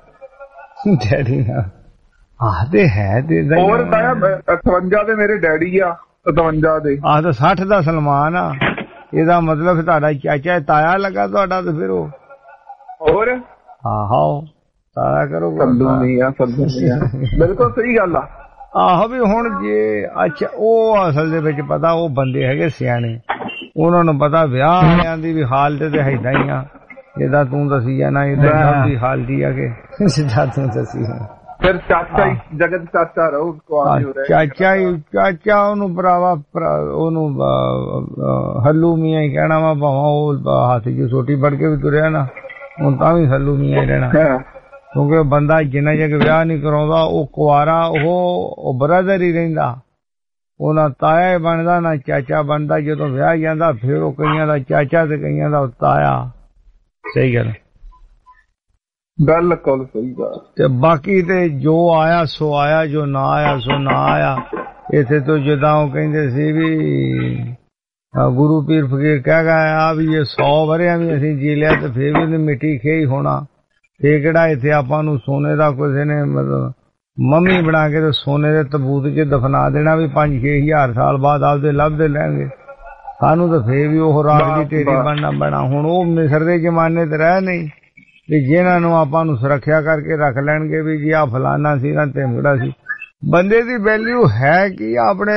ਡੈਡੀ ਨਾਲ। ਆਹ ਤੇ ਹੈ ਤੇ ਹੋਰ ਅਠਵੰਜਾ ਦੇ ਮੇਰੇ ਡੈਡੀ ਆ, ਸਤਵੰਜਾ ਦੇ। ਆਹ ਤਾਂ ਸੱਠ ਦਾ ਸਲਮਾਨ ਆ। ਇਹਦਾ ਮਤਲਬ ਤੁਹਾਡਾ ਚਾਚਾ ਤਾਇਆ ਲੱਗਾ ਤੁਹਾਡਾ, ਤੇ ਫਿਰ ਉਹ ਹੋਰ ਆਹੋ ਤਾਇਆ ਕਰੋ। ਬਿਲਕੁਲ ਸਹੀ ਗੱਲ ਆ। ਆਹੋ ਵੀ ਹੁਣ ਜੇ ਅੱਛਾ ਉਹ ਅਸਲ ਦੇ ਵਿੱਚ ਪਤਾ ਉਹ ਬੰਦੇ ਹੈਗੇ ਸਿਆਣੇ, ਉਹਨਾਂ ਨੂੰ ਪਤਾ ਵਿਆਹ ਵਾਲਿਆਂ ਦੀ ਵੀ ਹਾਲਤ ਤੇ ਏਦਾਂ ਹੀ ਆ। ਇਹਦਾ ਤੂੰ ਦੱਸੀ ਜਾਣਾ ਏਦਾਂ ਸਭ ਦੀ ਹਾਲਤ ਹੀ ਆ ਕਿ ਜਿੱਦਾਂ ਤੂੰ ਦੱਸੀ ਜਾਣਾ। ਫਿਰ ਚਾਚਾ ਹੀ ਜਗਤ ਚਾਚਾ ਰਹੋ, ਚਾਚਾ ਹੀ ਚਾਚਾ ਉਹਨੂੰ ਭਰਾਵਾ ਉਹਨੂੰ ਹੱਲੂ ਮੀਆਂ ਹੀ ਕਹਿਣਾ ਵਾ, ਭਾਵਾਂ ਉਹ ਹੱਥ ਚ ਛੋਟੀ ਫੜ ਕੇ ਵੀ ਤੁਰਿਆ ਨਾ, ਹੁਣ ਤਾਂ ਵੀ ਹੱਲੂ ਮੀਆਂ ਹੀ ਰਹਿਣਾ। ਕਿਉਂਕਿ ਬੰਦਾ ਜਿੰਨਾ ਚਿਰ ਵਿਆਹ ਨਹੀਂ ਕਰਾਉਂਦਾ ਉਹ ਕੁਆਰਾ, ਉਹ ਬ੍ਰਦਰ ਹੀ ਰਹਿੰਦਾ, ਉਹ ਨਾ ਤਾਇਆ ਬਣਦਾ ਨਾ ਚਾਚਾ ਬਣਦਾ। ਜਦੋਂ ਵਿਆਹ ਜਾਂਦਾ ਫਿਰ ਉਹ ਕਈਆਂ ਦਾ ਚਾਚਾ ਤੇ ਕਈਆਂ ਦਾ ਤਾਇਆ। ਸਹੀ ਗੱਲ, ਬਿਲਕੁਲ ਸਹੀ ਗੱਲ। ਤੇ ਬਾਕੀ ਤੇ ਜੋ ਆਇਆ ਸੋ ਆਇਆ, ਜੋ ਨਾ ਆਇਆ ਸੋ ਨਾ ਆਇਆ। ਇੱਥੇ ਤੋਂ ਜਿੱਦਾਂ ਉਹ ਕਹਿੰਦੇ ਸੀ ਵੀ ਗੁਰੂ ਪੀਰ ਫਕੀਰ ਕਹਿ ਗਿਆ ਵੀ ਇਹ ਸੌ ਵਰਿਆਂ ਵੀ ਅਸੀਂ ਜੀ ਲਿਆ ਤੇ ਫੇਰ ਵੀ ਮਿੱਟੀ ਖੇ ਹੀ ਹੋਣਾ। ਇਹ ਕਿਹੜਾ ਇੱਥੇ ਆਪਾਂ ਨੂੰ ਸੋਨੇ ਦਾ ਕਿਸੇ ਨੇ ਮਤਲਬ ਮੰਮੀ ਬਣਾ ਕੇ ਤੇ ਸੋਨੇ ਦੇ ਤਬੂਤ ਚ ਦਫਨਾ ਦੇਣਾ ਵੀ ਪੰਜ ਛੇ ਹਜ਼ਾਰ ਸਾਲ ਬਾਅਦ ਆਪਦੇ ਲੱਭਦੇ ਲੈਣਗੇ। ਸਾਨੂੰ ਤਾਂ ਫੇਰ ਵੀ ਉਹ ਰਾਗ ਦੀ ਢੇਰੀ ਬਣਨਾ ਪੈਣਾ। ਹੁਣ ਉਹ ਮਿਸਰ ਦੇ ਜ਼ਮਾਨੇ ਤੇ ਰਹਿ ਨਹੀਂ ਵੀ ਜਿਹਨਾਂ ਨੂੰ ਆਪਾਂ ਨੂੰ ਸੁਰੱਖਿਆ ਕਰਕੇ ਰੱਖ ਲੈਣਗੇ ਵੀ ਜੀ ਆ ਫਲਾਨਾ ਸੀ ਨਾ ਢਿਮਕੜਾ ਸੀ। ਬੰਦੇ ਦੀ ਵੈਲਿਊ ਹੈ ਕੀ ਆਪਣੇ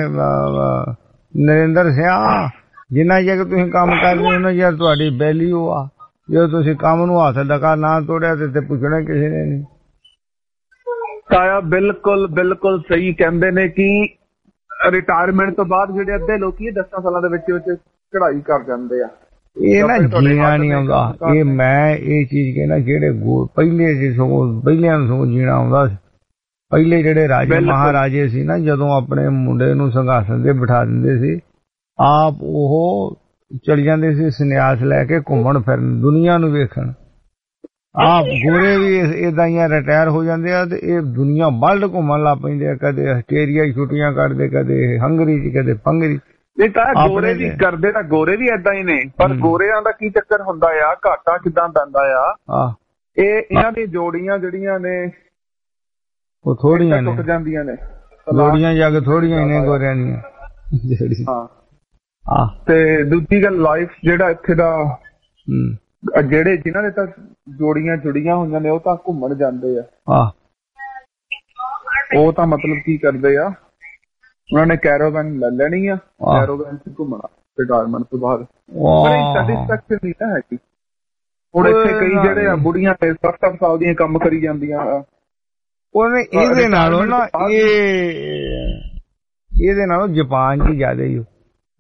ਨਰਿੰਦਰ ਸਿੰਘ? ਜਿੰਨਾ ਚਿਰ ਤੁਸੀਂ ਕੰਮ ਕਰਦੇ ਉਹਨਾਂ ਚਿਰ ਤੁਹਾਡੀ ਵੈਲਿਊ ਆ। ਜੇ ਤੁਸੀਂ ਕੰਮ ਨੂੰ ਹੱਥ ਡਕਾ ਨਾ ਤੋੜਿਆ ਤੇ ਪੁੱਛਣਾ ਕਿਸੇ ਨੇ ਨਹੀਂ। ਤਾਇਆ ਬਿਲਕੁਲ ਬਿਲਕੁਲ ਸਹੀ ਕਹਿੰਦੇ ਨੇ ਕਿ ਰਿਟਾਇਰਮੈਂਟ ਤੋਂ ਬਾਅਦ ਜਿਹੜੇ ਅੱਧੇ ਲੋਕੀ ਦਸਾਂ ਸਾਲਾਂ ਦੇ ਵਿੱਚ ਵਿੱਚ ਚੜਾਈ ਕਰ ਜਾਂਦੇ ਆ। ਇਹ ਨਾ ਜੀਣਾ ਨਹੀਂ ਆਉਂਦਾ। ਇਹ ਮੈਂ ਇਹ ਚੀਜ਼ ਕਹਿੰਦਾ ਜਿਹੜੇ ਪਹਿਲੇ ਜੀ ਸਗੋਂ ਪਹਿਲਿਆਂ ਨੂੰ ਸਗੋਂ ਜੀਣਾ ਆਉਂਦਾ ਸੀ। ਪਹਿਲੇ ਜਿਹੜੇ ਰਾਜੇ ਮਹਾਰਾਜੇ ਸੀ ਨਾ, ਜਦੋਂ ਆਪਣੇ ਮੁੰਡੇ ਨੂੰ ਸਿੰਘਾਸਨ ਤੇ ਬਿਠਾ ਦਿੰਦੇ ਸੀ, ਆਪ ਉਹ ਚਲ ਜਾਂਦੇ ਸੀ ਸੰਨਿਆਸ ਲੈ ਕੇ ਘੁੰਮਣ ਫਿਰਨ, ਦੁਨੀਆ ਨੂੰ ਵੇਖਣ। ਆਪ ਗੋਰੇ ਵੀ ਏਦਾਂ ਹੀ ਰਿਟਾਇਰ ਹੋ ਜਾਂਦੇ ਆ ਤੇ ਇਹ ਦੁਨੀਆ ਵਰਲਡ ਘੁੰਮਣ ਲੱਗ ਪੈਂਦੇ ਆ। ਕਦੇ ਆਸਟ੍ਰੇਲੀਆ ਛੁੱਟੀਆਂ ਕੱਢਦੇ, ਕਦੇ ਹੰਗਰੀ ਚ, ਕਦੇ ਪੰਗਰੀ। ਨਹੀਂ ਤਾਂ ਗੋਰੇ ਵੀ ਕਰਦੇ ਤਾਂ ਗੋਰੇ ਵੀ ਏਦਾਂ ਹੀ ਨੇ, ਪਰ ਗੋਰਿਆਂ ਦਾ ਕੀ ਚੱਕਰ ਹੁੰਦਾ ਆ, ਘਾਟਾ ਕਿੱਦਾਂ ਪੈਂਦਾ ਆ। ਇਹ ਇਹਨਾਂ ਦੀਆਂ ਜੋੜੀਆਂ ਜਿਹੜੀਆਂ ਨੇ ਉਹ ਥੋੜੀਆਂ ਨੇ, ਟੁੱਟ ਜਾਂਦੀਆਂ ਨੇ। ਜੋੜੀਆਂ ਜਾ ਕੇ ਥੋੜੀਆਂ ਨੇ ਗੋਰਿਆਂ ਦੀਆਂ। ਹਾਂ ਤੇ ਦੂਜੀ ਗੱਲ ਲਾਈਫ ਜਿਹੜਾ ਇੱਥੇ ਦਾ ਜਿਹੜੇ ਜਿਨ੍ਹਾਂ ਦੇ ਤਾਂ ਜੋੜੀਆਂ ਜੁੜੀਆਂ ਹੋਈਆਂ ਨੇ ਉਹ ਤਾਂ ਘੁੰਮਣ ਜਾਂਦੇ ਆ। ਉਹ ਤਾਂ ਮਤਲਬ ਕੀ ਕਰਦੇ ਆ, ਉਹਨਾਂ ਨੇ ਕੈਰਾਵਨ ਲੈ ਲੈਣੀ ਆ, ਕੈਰਾਵਨ ਚ ਘੁੰਮਣਾ ਰਿਟਾਇਰਮੈਂਟ ਤੋਂ ਬਾਅਦ। ਸੈਟਿਸਫੈਕਸ਼ਨ ਨਹੀਂ ਨਾ ਹੈਗੀ। ਹੁਣ ਇੱਥੇ ਕਈ ਜਿਹੜੇ ਆ ਬੁੜੀਆਂ ਸੱਠ ਸੱਠ ਸਾਲ ਦੀਆਂ ਕੰਮ ਕਰੀ ਜਾਂਦੀਆਂ। ਉਹਨੇ ਇਹਦੇ ਨਾਲੋਂ ਨਾ ਇਹ ਇਹਦੇ ਨਾਲੋਂ ਜਾਪਾਨ ਚ ਜ਼ਿਆਦਾ ਹੀ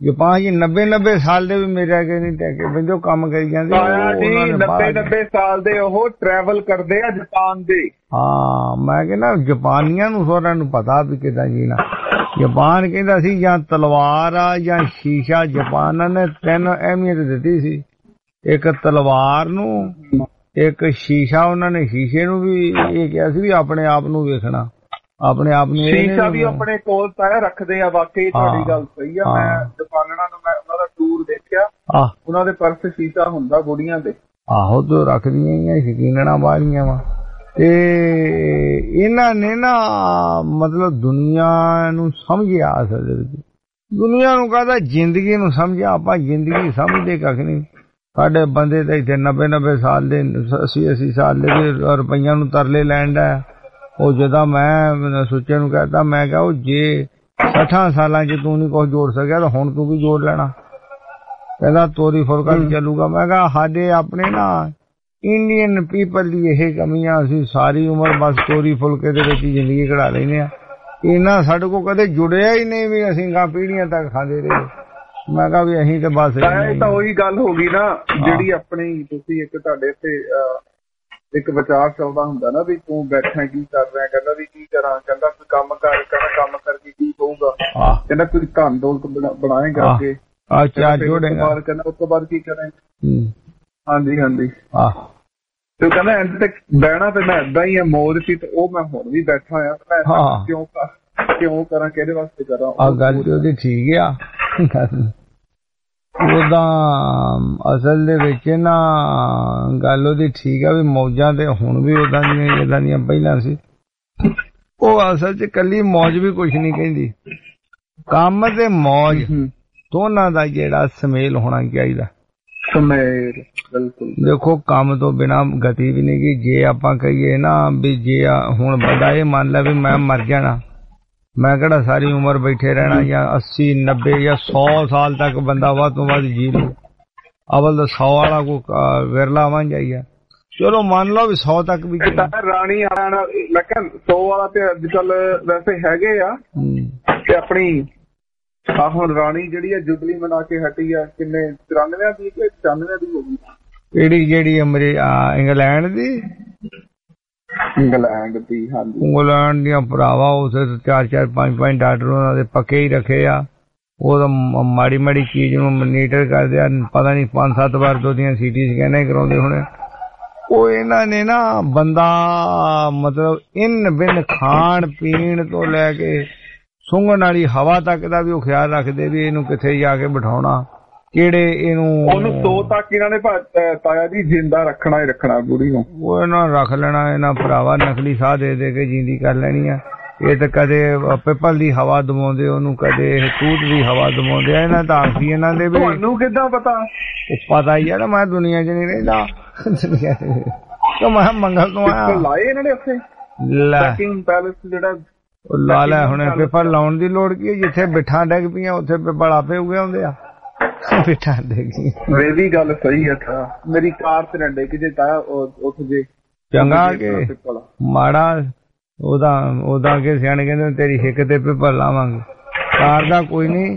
ਜਾਪਾਨ ਜੀ ਨੱਬੇ ਨੱਬੇ ਸਾਲ ਦੇ ਵੀ ਮੇਰੇ ਅੱਗੇ ਨਹੀਂ ਟੈਕੇ ਬੰਦੇ ਕੰਮ ਕਰੀ ਜਾਂਦੇ ਨੱਬੇ ਨੱਬੇ ਸਾਲ ਦੇ ਉਹ ਟਰੈਵਲ ਕਰਦੇ ਆ ਜਾਪਾਨ ਦੇ। ਹਾਂ ਮੈਂ ਕਹਿੰਦਾ ਜਾਪਾਨੀਆਂ ਨੂੰ ਸਾਰਿਆਂ ਨੂੰ ਪਤਾ ਵੀ ਕਿੱਦਾਂ ਜੀਣਾ। ਜਾਪਾਨ ਕਹਿੰਦਾ ਸੀ ਜਾਂ ਤਲਵਾਰ ਆ ਜਾਂ ਸ਼ੀਸ਼ਾ। ਜਾਪਾਨ ਨੇ ਤਿੰਨ ਅਹਿਮੀਅਤ ਦਿੱਤੀ ਸੀ, ਇੱਕ ਤਲਵਾਰ ਨੂੰ, ਇੱਕ ਸ਼ੀਸ਼ਾ। ਉਹਨਾਂ ਨੇ ਸ਼ੀਸ਼ੇ ਨੂੰ ਵੀ ਇਹ ਕਿਹਾ ਸੀ ਵੀ ਆਪਣੇ ਆਪ ਨੂੰ ਵੇਖਣਾ, ਆਪਣੇ ਆਪ ਨੂੰ। ਸ਼ੀਸ਼ਾ ਵੀ ਆਪਣੇ ਕੋਲ ਤਾਂ ਰੱਖਦੇ ਆ। ਵਾਕਈ ਤੁਹਾਡੀ ਗੱਲ ਸਹੀ ਆ। ਮੈਂ ਜਾਪਾਨਾਂ ਨੂੰ ਮੈਂ ਉਹਨਾਂ ਦਾ ਟੂਰ ਦੇਖਿਆ, ਉਹਨਾਂ ਦੇ ਪਰਸ ਸ਼ੀਸ਼ਾ ਹੁੰਦਾ ਗੁੜੀਆਂ ਦੇ। ਆਹੋ ਤੇ ਰੱਖਦੀਆਂ ਹੀ ਆ, ਸ਼ਕੀਨਣਾ ਬਾਹਲੀਆਂ ਵਾ। ਤੇ ਇਹਨਾਂ ਨੇ ਨਾ ਮਤਲਬ ਦੁਨੀਆ ਨੂੰ ਸਮਝਿਆ, ਅਸਲ ਦੇ ਵਿੱਚ ਦੁਨੀਆ ਨੂੰ ਕਹਦਾ ਜ਼ਿੰਦਗੀ ਨੂੰ ਸਮਝਿਆ। ਆਪਾਂ ਜ਼ਿੰਦਗੀ ਸਮਝਦੇ ਕੱਖ ਨਹੀਂ। ਸਾਡੇ ਬੰਦੇ ਤਾਂ ਇੱਥੇ ਨੱਬੇ ਨੱਬੇ ਸਾਲ ਦੇ, ਅੱਸੀ ਅੱਸੀ ਸਾਲ ਦੇ ਰੁਪਈਆਂ ਨੂੰ ਤਰਲੇ ਲੈਣ ਦਾ। ਉਹ ਜਦੋਂ ਮੈਂ ਸੁੱਚੇ ਨੂੰ ਕਹਿਤਾ, ਮੈਂ ਕਿਹਾ ਉਹ ਜੇ ਸੱਠਾਂ ਸਾਲਾਂ ਚ ਤੂੰ ਨਹੀਂ ਕੁਛ ਜੋੜ ਸਕਿਆ ਤਾਂ ਹੁਣ ਤੂੰ ਵੀ ਜੋੜ ਲੈਣਾ। ਕਹਿੰਦਾ ਤੋਰੀ ਫੁਲਕਾ ਚੱਲੂਗਾ। ਮੈਂ ਕਿਹਾ ਸਾਡੇ ਆਪਣੇ ਨਾ ਇੰਡੀਅਨ ਪੀਪਲ ਦੀ ਇਹ ਕਮੀਆਂ, ਅਸੀਂ ਸਾਰੀ ਉਮਰ ਬਸ ਤੋਰੀ ਫੁਲਕੇ ਦੇ ਵਿੱਚ ਜ਼ਿੰਦਗੀ ਕਢਾ ਲੈਂਦੇ ਆ। ਇਹਨਾਂ ਸਾਡੇ ਕੋਲ ਕਦੇ ਜੁੜਿਆ ਹੀ ਨਹੀਂ ਵੀ ਅਸੀਂ ਗਾਂ ਪੀੜ੍ਹੀਆਂ ਤੱਕ ਖਾਂਦੇ ਰਹੇ। ਮੈਂ ਕਿਹਾ ਵੀ ਅਸੀਂ ਤੇ ਬਸ ਇਹ ਤਾਂ ਉਹੀ ਗੱਲ ਹੋ ਗਈ ਨਾ ਜਿਹੜੀ ਆਪਣੀ। ਤੁਸੀਂ ਇੱਕ ਤੁਹਾਡੇ ਇੱਥੇ ਇੱਕ ਵਿਚਾਰ ਚੱਲਦਾ ਹੁੰਦਾ ਨਾ ਵੀ ਤੂੰ ਬੈਠਾ ਕੀ ਕਰ ਰਿਹਾ, ਕਹਿੰਦਾ ਵੀ ਕੀ ਕਰਾਂ, ਕਹਿੰਦਾ ਕੋਈ ਕੰਮ ਕਰ, ਕਹਿੰਦਾ ਕੰਮ ਕਰਕੇ ਕੀ ਹੋਊਗਾ, ਕਹਿੰਦਾ ਕੋਈ ਧਨ ਦੌਲਤ ਬਣਾਏਗਾ ਅੱਗੇ, ਕਹਿੰਦਾ ਉਸ ਤੋਂ ਬਾਅਦ ਕੀ ਕਰਾਂਗੇ। ਹਾਂਜੀ ਹਾਂਜੀ ਤੇ ਕਹਿੰਦਾ ਇੰਜ ਤੇ ਬਹਿਣਾ ਤੇ ਮੈਂ ਏਦਾਂ ਹੀ ਆ, ਮੌਜ ਸੀ ਤੇ ਉਹ ਮੈਂ ਹੁਣ ਵੀ ਬੈਠਾ ਆ। ਮੈਂ ਕਿਉਂ ਕਿਉਂ ਕਰਾਂ, ਕਿਹਦੇ ਵਾਸਤੇ ਕਰਾਂ। ਆ ਗੱਲ ਤੇ ਉਹਦੀ ਠੀਕ ਆ। ਉਹਦਾ ਅਸਲ ਦੇ ਵਿੱਚ ਨਾ ਗੱਲ ਉਹਦੀ ਠੀਕ ਆ ਵੀ ਮੌਜਾਂ ਤੇ ਹੁਣ ਵੀ ਉਦਾਂ ਦੀਆਂ ਏਦਾਂ ਦੀਆਂ ਪਹਿਲਾਂ ਸੀ। ਉਹ ਅਸਲ ਚ ਕੱਲੀ ਮੌਜ ਵੀ ਕੁਛ ਨਹੀਂ ਕਹਿੰਦੀ, ਕੰਮ ਤੇ ਮੌਜ ਦੋਨਾਂ ਦਾ ਜਿਹੜਾ ਸਮੇਲ ਹੋਣਾ ਚਾਹੀਦਾ। ਸਮੇਲ ਬਿਲਕੁਲ। ਦੇਖੋ ਕੰਮ ਤੋਂ ਬਿਨਾਂ ਗਤੀ ਵੀ ਨਹੀਂ ਗੀ। ਜੇ ਆਪਾਂ ਕਹੀਏ ਨਾ ਵੀ ਜੇ ਹੁਣ ਬੰਦਾ ਇਹ ਮੰਨ ਲੈ ਵੀ ਮੈਂ ਮਰ ਜਾਣਾ, ਮੈਂ ਕਿਹੜਾ ਸਾਰੀ ਉਮਰ ਬੈਠੇ ਰਹਿਣਾ, ਜਾਂ ਅੱਸੀ ਨੱਬੇ ਜਾਂ ਸੌ ਸਾਲ ਤੱਕ ਬੰਦਾ ਵੱਧ ਤੋਂ ਵੱਧ ਜੀ ਲੂ। ਅਵਲ ਤਾਂ ਸੌ ਵਾਲਾ ਕੋਈ ਵਿਰਲਾ ਬਣ ਜਾਈਆ। ਚਲੋ ਮੰਨ ਲਓ ਵੀ ਸੌ ਤੱਕ ਵੀ ਰਾਣੀ ਆਣਾ। ਮੈਂ ਕਿਹਾ ਸੌ ਵਾਲਾ ਤੇ ਅੱਜ ਕੱਲ ਵੈਸੇ ਹੈਗੇ ਆ। ਤੇ ਆਪਣੀ ਆ ਹੁਣ ਰਾਣੀ ਜਿਹੜੀ ਆ ਜੁਬਲੀ ਮਨਾ ਕੇ ਹਟੀ ਆ, ਕਿੰਨੇ ਚੁਰਾਨਵੇਂ ਦੀ ਕਿ ਪਚਾਨਵੇਂ ਦੀ ਹੋ ਗਈ। ਕਿਹੜੀ ਜਿਹੜੀ ਅਮਰੀ ਇੰਗਲੈਂਡ ਦੀ? ਇੰਗਲੈਂਡ ਦੀ। ਹਾਂਜੀ ਇੰਗਲੈਂਡ ਦੀਆਂ ਭਰਾਵਾ ਉਸੇ ਚਾਰ ਚਾਰ ਪੰਜ ਪੰਜ ਡਾਕਟਰ ਉਹਨਾਂ ਦੇ ਪੱਕੇ ਹੀ ਰੱਖੇ ਆ। ਉਹ ਤਾਂ ਮਾੜੀ ਮਾੜੀ ਚੀਜ਼ ਨੂੰ ਮਨੀਟਰ ਕਰਦੇ ਆ, ਪਤਾ ਨਹੀਂ ਪੰਜ ਸੱਤ ਵਾਰ ਦੋ ਦੀਆਂ ਸੀਟੀ ਸਕੈਨਾਂ ਕਰਾਉਂਦੇ ਹੋਣੇ। ਉਹ ਇਹਨਾਂ ਨੇ ਨਾ ਬੰਦਾ ਮਤਲਬ ਇਨ ਬਿਨ ਖਾਣ ਪੀਣ ਤੋਂ ਲੈ ਕੇ ਸੁੰਘਣ ਵਾਲੀ ਹਵਾ ਤੱਕ ਦਾ ਵੀ ਉਹ ਖਿਆਲ ਰੱਖਦੇ ਵੀ ਇਹਨੂੰ ਕਿੱਥੇ ਜਾ ਕੇ ਬਿਠਾਉਣਾ, ਕਿਹੜੇ ਇਹਨੂੰ ਉਹਨੂੰ ਸੋ ਤੱਕ ਇਹਨਾਂ ਨੇ ਤਾਇਆ ਜੀ ਜਿੰਦਾ ਰੱਖਣਾ ਹੀ ਰੱਖਣਾ ਬੁੜੀ ਨੂੰ। ਉਹ ਇਹਨਾਂ ਰੱਖ ਲੈਣਾ। ਇਹਨਾਂ ਭਰਾਵਾ ਨਕਲੀ ਸਾਹ ਦੇ ਦੇ ਕੇ ਜਿੰਦੀ ਕਰ ਲੈਣੀ ਆ। ਇਹ ਤਾਂ ਕਦੇ ਪਿੱਪਲ ਦੀ ਹਵਾ ਦਵਾਉਂਦੇ ਉਹਨੂੰ, ਕਦੇ ਤੂਤ ਦੀ ਹਵਾ ਦਵਾਉਂਦੇ ਆ। ਇਹਨਾਂ ਤਾਂ ਆਖੀ ਇਹਨਾਂ ਦੇ ਵੀ ਤੁਹਾਨੂੰ ਕਿੱਦਾਂ ਪਤਾ? ਉਹ ਪਤਾ ਹੀ ਆ ਨਾ, ਮੈਂ ਦੁਨੀਆ 'ਚ ਨਹੀਂ ਰਹਿੰਦਾ। ਦੁਨੀਆ ਤੇ ਮੈਂ ਮੰਗਲ ਤੋਂ ਆਇਆ। ਲਾਏ ਇਹਨਾਂ ਨੇ ਉੱਥੇ ਪੈਕਿੰਗ ਪੈਲਸ ਜਿਹੜਾ ਲਾ ਲੈ। ਹੁਣ ਪੇਪਰ ਲਾਉਣ ਦੀ ਲੋੜ ਕੀ ਹੈ? ਜਿੱਥੇ ਬਿਠਾਂ ਡਿੱਗ ਪਈਆਂ ਉੱਥੇ ਪੇਪਰ ਆਪੇ ਉਗੇ ਹੁੰਦੇ ਆ। ਬਿਠਾਂ ਡਿੱਗ ਇਹ ਵੀ ਗੱਲ ਸਹੀ ਹੈ। ਮੇਰੀ ਕਾਰ ਤੇ ਡਿੱਗ ਜੇ ਤਾਇਆ ਉੱਥੇ ਜੇ ਚੰਗਾ ਕਿ ਮਾੜਾ ਉਹਦਾ ਉਹਦਾ ਕਿ ਸਿਆਣੇ ਕਹਿੰਦੇ ਤੇਰੀ ਹਿੱਕ ਤੇ ਪੇਪਰ ਲਾਵਾਂਗੇ। ਕਾਰ ਦਾ ਕੋਈ ਨਹੀਂ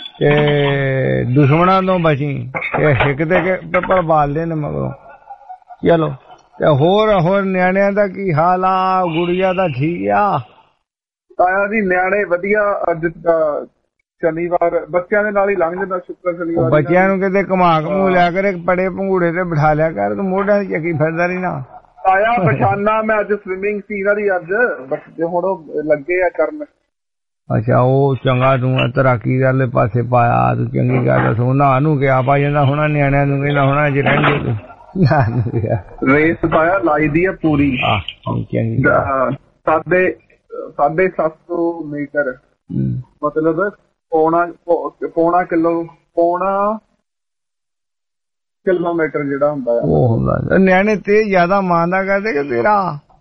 ਤੇ ਦੁਸ਼ਮਣਾਂ ਤੋਂ ਬਚੀ, ਇਹ ਹਿੱਕ ਤੇ ਪੇਪਰ ਬਾਲਦੇ ਨੇ ਮਗਰੋਂ। ਚਲੋ ਤੇ ਹੋਰ ਹੋਰ ਨਿਆਣਿਆਂ ਦਾ ਕੀ ਹਾਲ ਆ? ਗੁੜੀਆ ਦਾ ਠੀਕ ਆ? ਤਾਇਆ ਜੀ ਨਿਆਣੇ ਵਧੀਆ। ਅੱਜ ਸ਼ਨੀਵਾਰ ਬੱਚਿਆਂ ਦੇ ਨਾਲ ਹੀ ਲੰਘ ਜਾਂਦਾ, ਸ਼ੁੱਕਰ ਸ਼ਨੀਵਾਰ। ਬੱਚਿਆਂ ਨੂੰ ਕਿਤੇ ਘੁਮਾ ਘਮੂ ਲਿਆ ਕਰ, ਪੜੇ ਪੰਗੂੜੇ ਤੇ ਬਿਠਾ ਲਿਆ ਕਰ, ਤੂੰ ਮੋਢਿਆਂ ਦੀ ਚੱਕੀ ਫਿਰਦਾ ਰਹੀ ਨਾ। ਤਾਇਆ ਪਛਾਨਾ ਮੈਂ ਅੱਜ ਸਵਿਮਿੰਗ ਸੀ ਇਹਨਾਂ ਦੀ ਅੱਜ, ਬੱਚੇ ਹੁਣ ਉਹ ਲੱਗੇ ਆ ਕਰਨ। ਅੱਛਾ ਉਹ ਚੰਗਾ, ਤੂੰ ਤੈਰਾਕੀ ਵਾਲੇ ਪਾਸੇ ਪਾਇਆ, ਤੂੰ ਚੰਗੀ ਗੱਲ। ਸੋ ਨਾ ਨੂੰ ਕਿਹਾ ਪਾ ਜਾਂਦਾ ਹੋਣਾ, ਨਿਆਣਿਆਂ ਨੂੰ ਕਹਿੰਦਾ ਹੋਣਾ ਜੇ ਰਹਿੰਦੇ ਰੇਸ ਪਾਇਆ ਲਾਈ ਦੀ ਆ ਪੂਰੀ। ਸਾਢੇ ਸਾਢੇ ਸੱਤ ਸੌ ਮੀਟਰ ਮਤਲਬ ਪੌਣਾ ਪੌਣਾ ਕਿਲੋ ਪੌਣਾ ਕਿਲੋਮੀਟਰ ਜਿਹੜਾ ਹੁੰਦਾ ਉਹ ਹੁੰਦਾ। ਨਿਆਣੇ ਤੇ ਜ਼ਿਆਦਾ ਮਾਂਦਾ ਕਰਦੇ ਕਿ ਤੇਰਾ?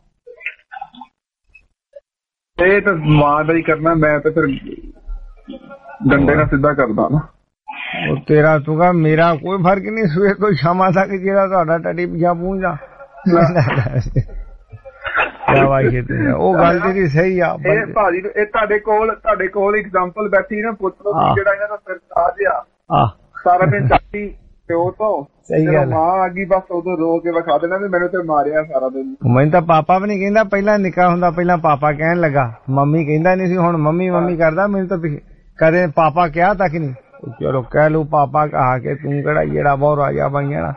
ਇਹ ਤਾਂ ਮਾਂ ਦਾ ਹੀ ਕਰਨਾ, ਮੈਂ ਤਾਂ ਫਿਰ ਡੰਡੇ ਨਾਲ ਸਿੱਧਾ ਕਰਦਾ ਨਾ। ਉਹ ਤੇਰਾ ਤੂੰ ਕਹ ਮੇਰਾ ਕੋਈ ਫਰਕ ਨਹੀਂ ਸਵੇਰ ਤੋਂ ਸ਼ਾਮਾਂ ਤੱਕ ਜਿਹੜਾ ਤੁਹਾਡਾ ਟੱਟੀ ਪਿਛਾ ਪਹੁੰਚਦਾ। ਸ਼ਾਬਾਸ਼ ਉਹ ਗੱਲ ਤੇਰੀ ਸਹੀ ਆ ਇਹ ਭਾਜੀ ਇਹ ਤੁਹਾਡੇ ਕੋਲ ਤੁਹਾਡੇ ਕੋਲ ਐਗਜ਼ਾਮਪਲ ਬੈਠੀ ਨਾ ਪੁੱਤਰੋ ਜਿਹੜਾ ਇਹਨਾਂ ਦਾ ਸਰਤਾਜ ਆ ਸਾਰਾ ਦਿਨ ਚਾਚੀ ਪਿਓ ਤੋਂ ਸਹੀ ਗੱਲ ਮਾਂ ਆ ਗਈ ਬਸ ਉਦੋਂ ਰੋ ਕੇ ਵਿਖਾ ਦੇਣਾ ਵੀ ਮੈਨੂੰ ਤੇ ਮਾਰਿਆ ਸਾਰਾ ਦਿਨ। ਮੈਨੂੰ ਤਾਂ ਪਾਪਾ ਵੀ ਨੀ ਕਹਿੰਦਾ, ਪਹਿਲਾਂ ਨਿੱਕਾ ਹੁੰਦਾ ਪਹਿਲਾਂ ਪਾਪਾ ਕਹਿਣ ਲੱਗਾ, ਮੰਮੀ ਕਹਿੰਦਾ ਨੀ ਸੀ, ਹੁਣ ਮੰਮੀ ਮੰਮੀ ਕਰਦਾ। ਮੈਨੂੰ ਤਾਂ ਕਦੇ ਪਾਪਾ ਕਿਹਾ ਤੱਕ ਨੀ। ਚਲੋ ਕਹਿ ਲੂ ਪਾਪਾ ਕਹਾ ਕੇ ਤੂੰ ਕਿਹੜਾ ਜਿਹੜਾ ਬਹੁਤ ਰਾਜਾ ਬਣ ਜਾਣਾ।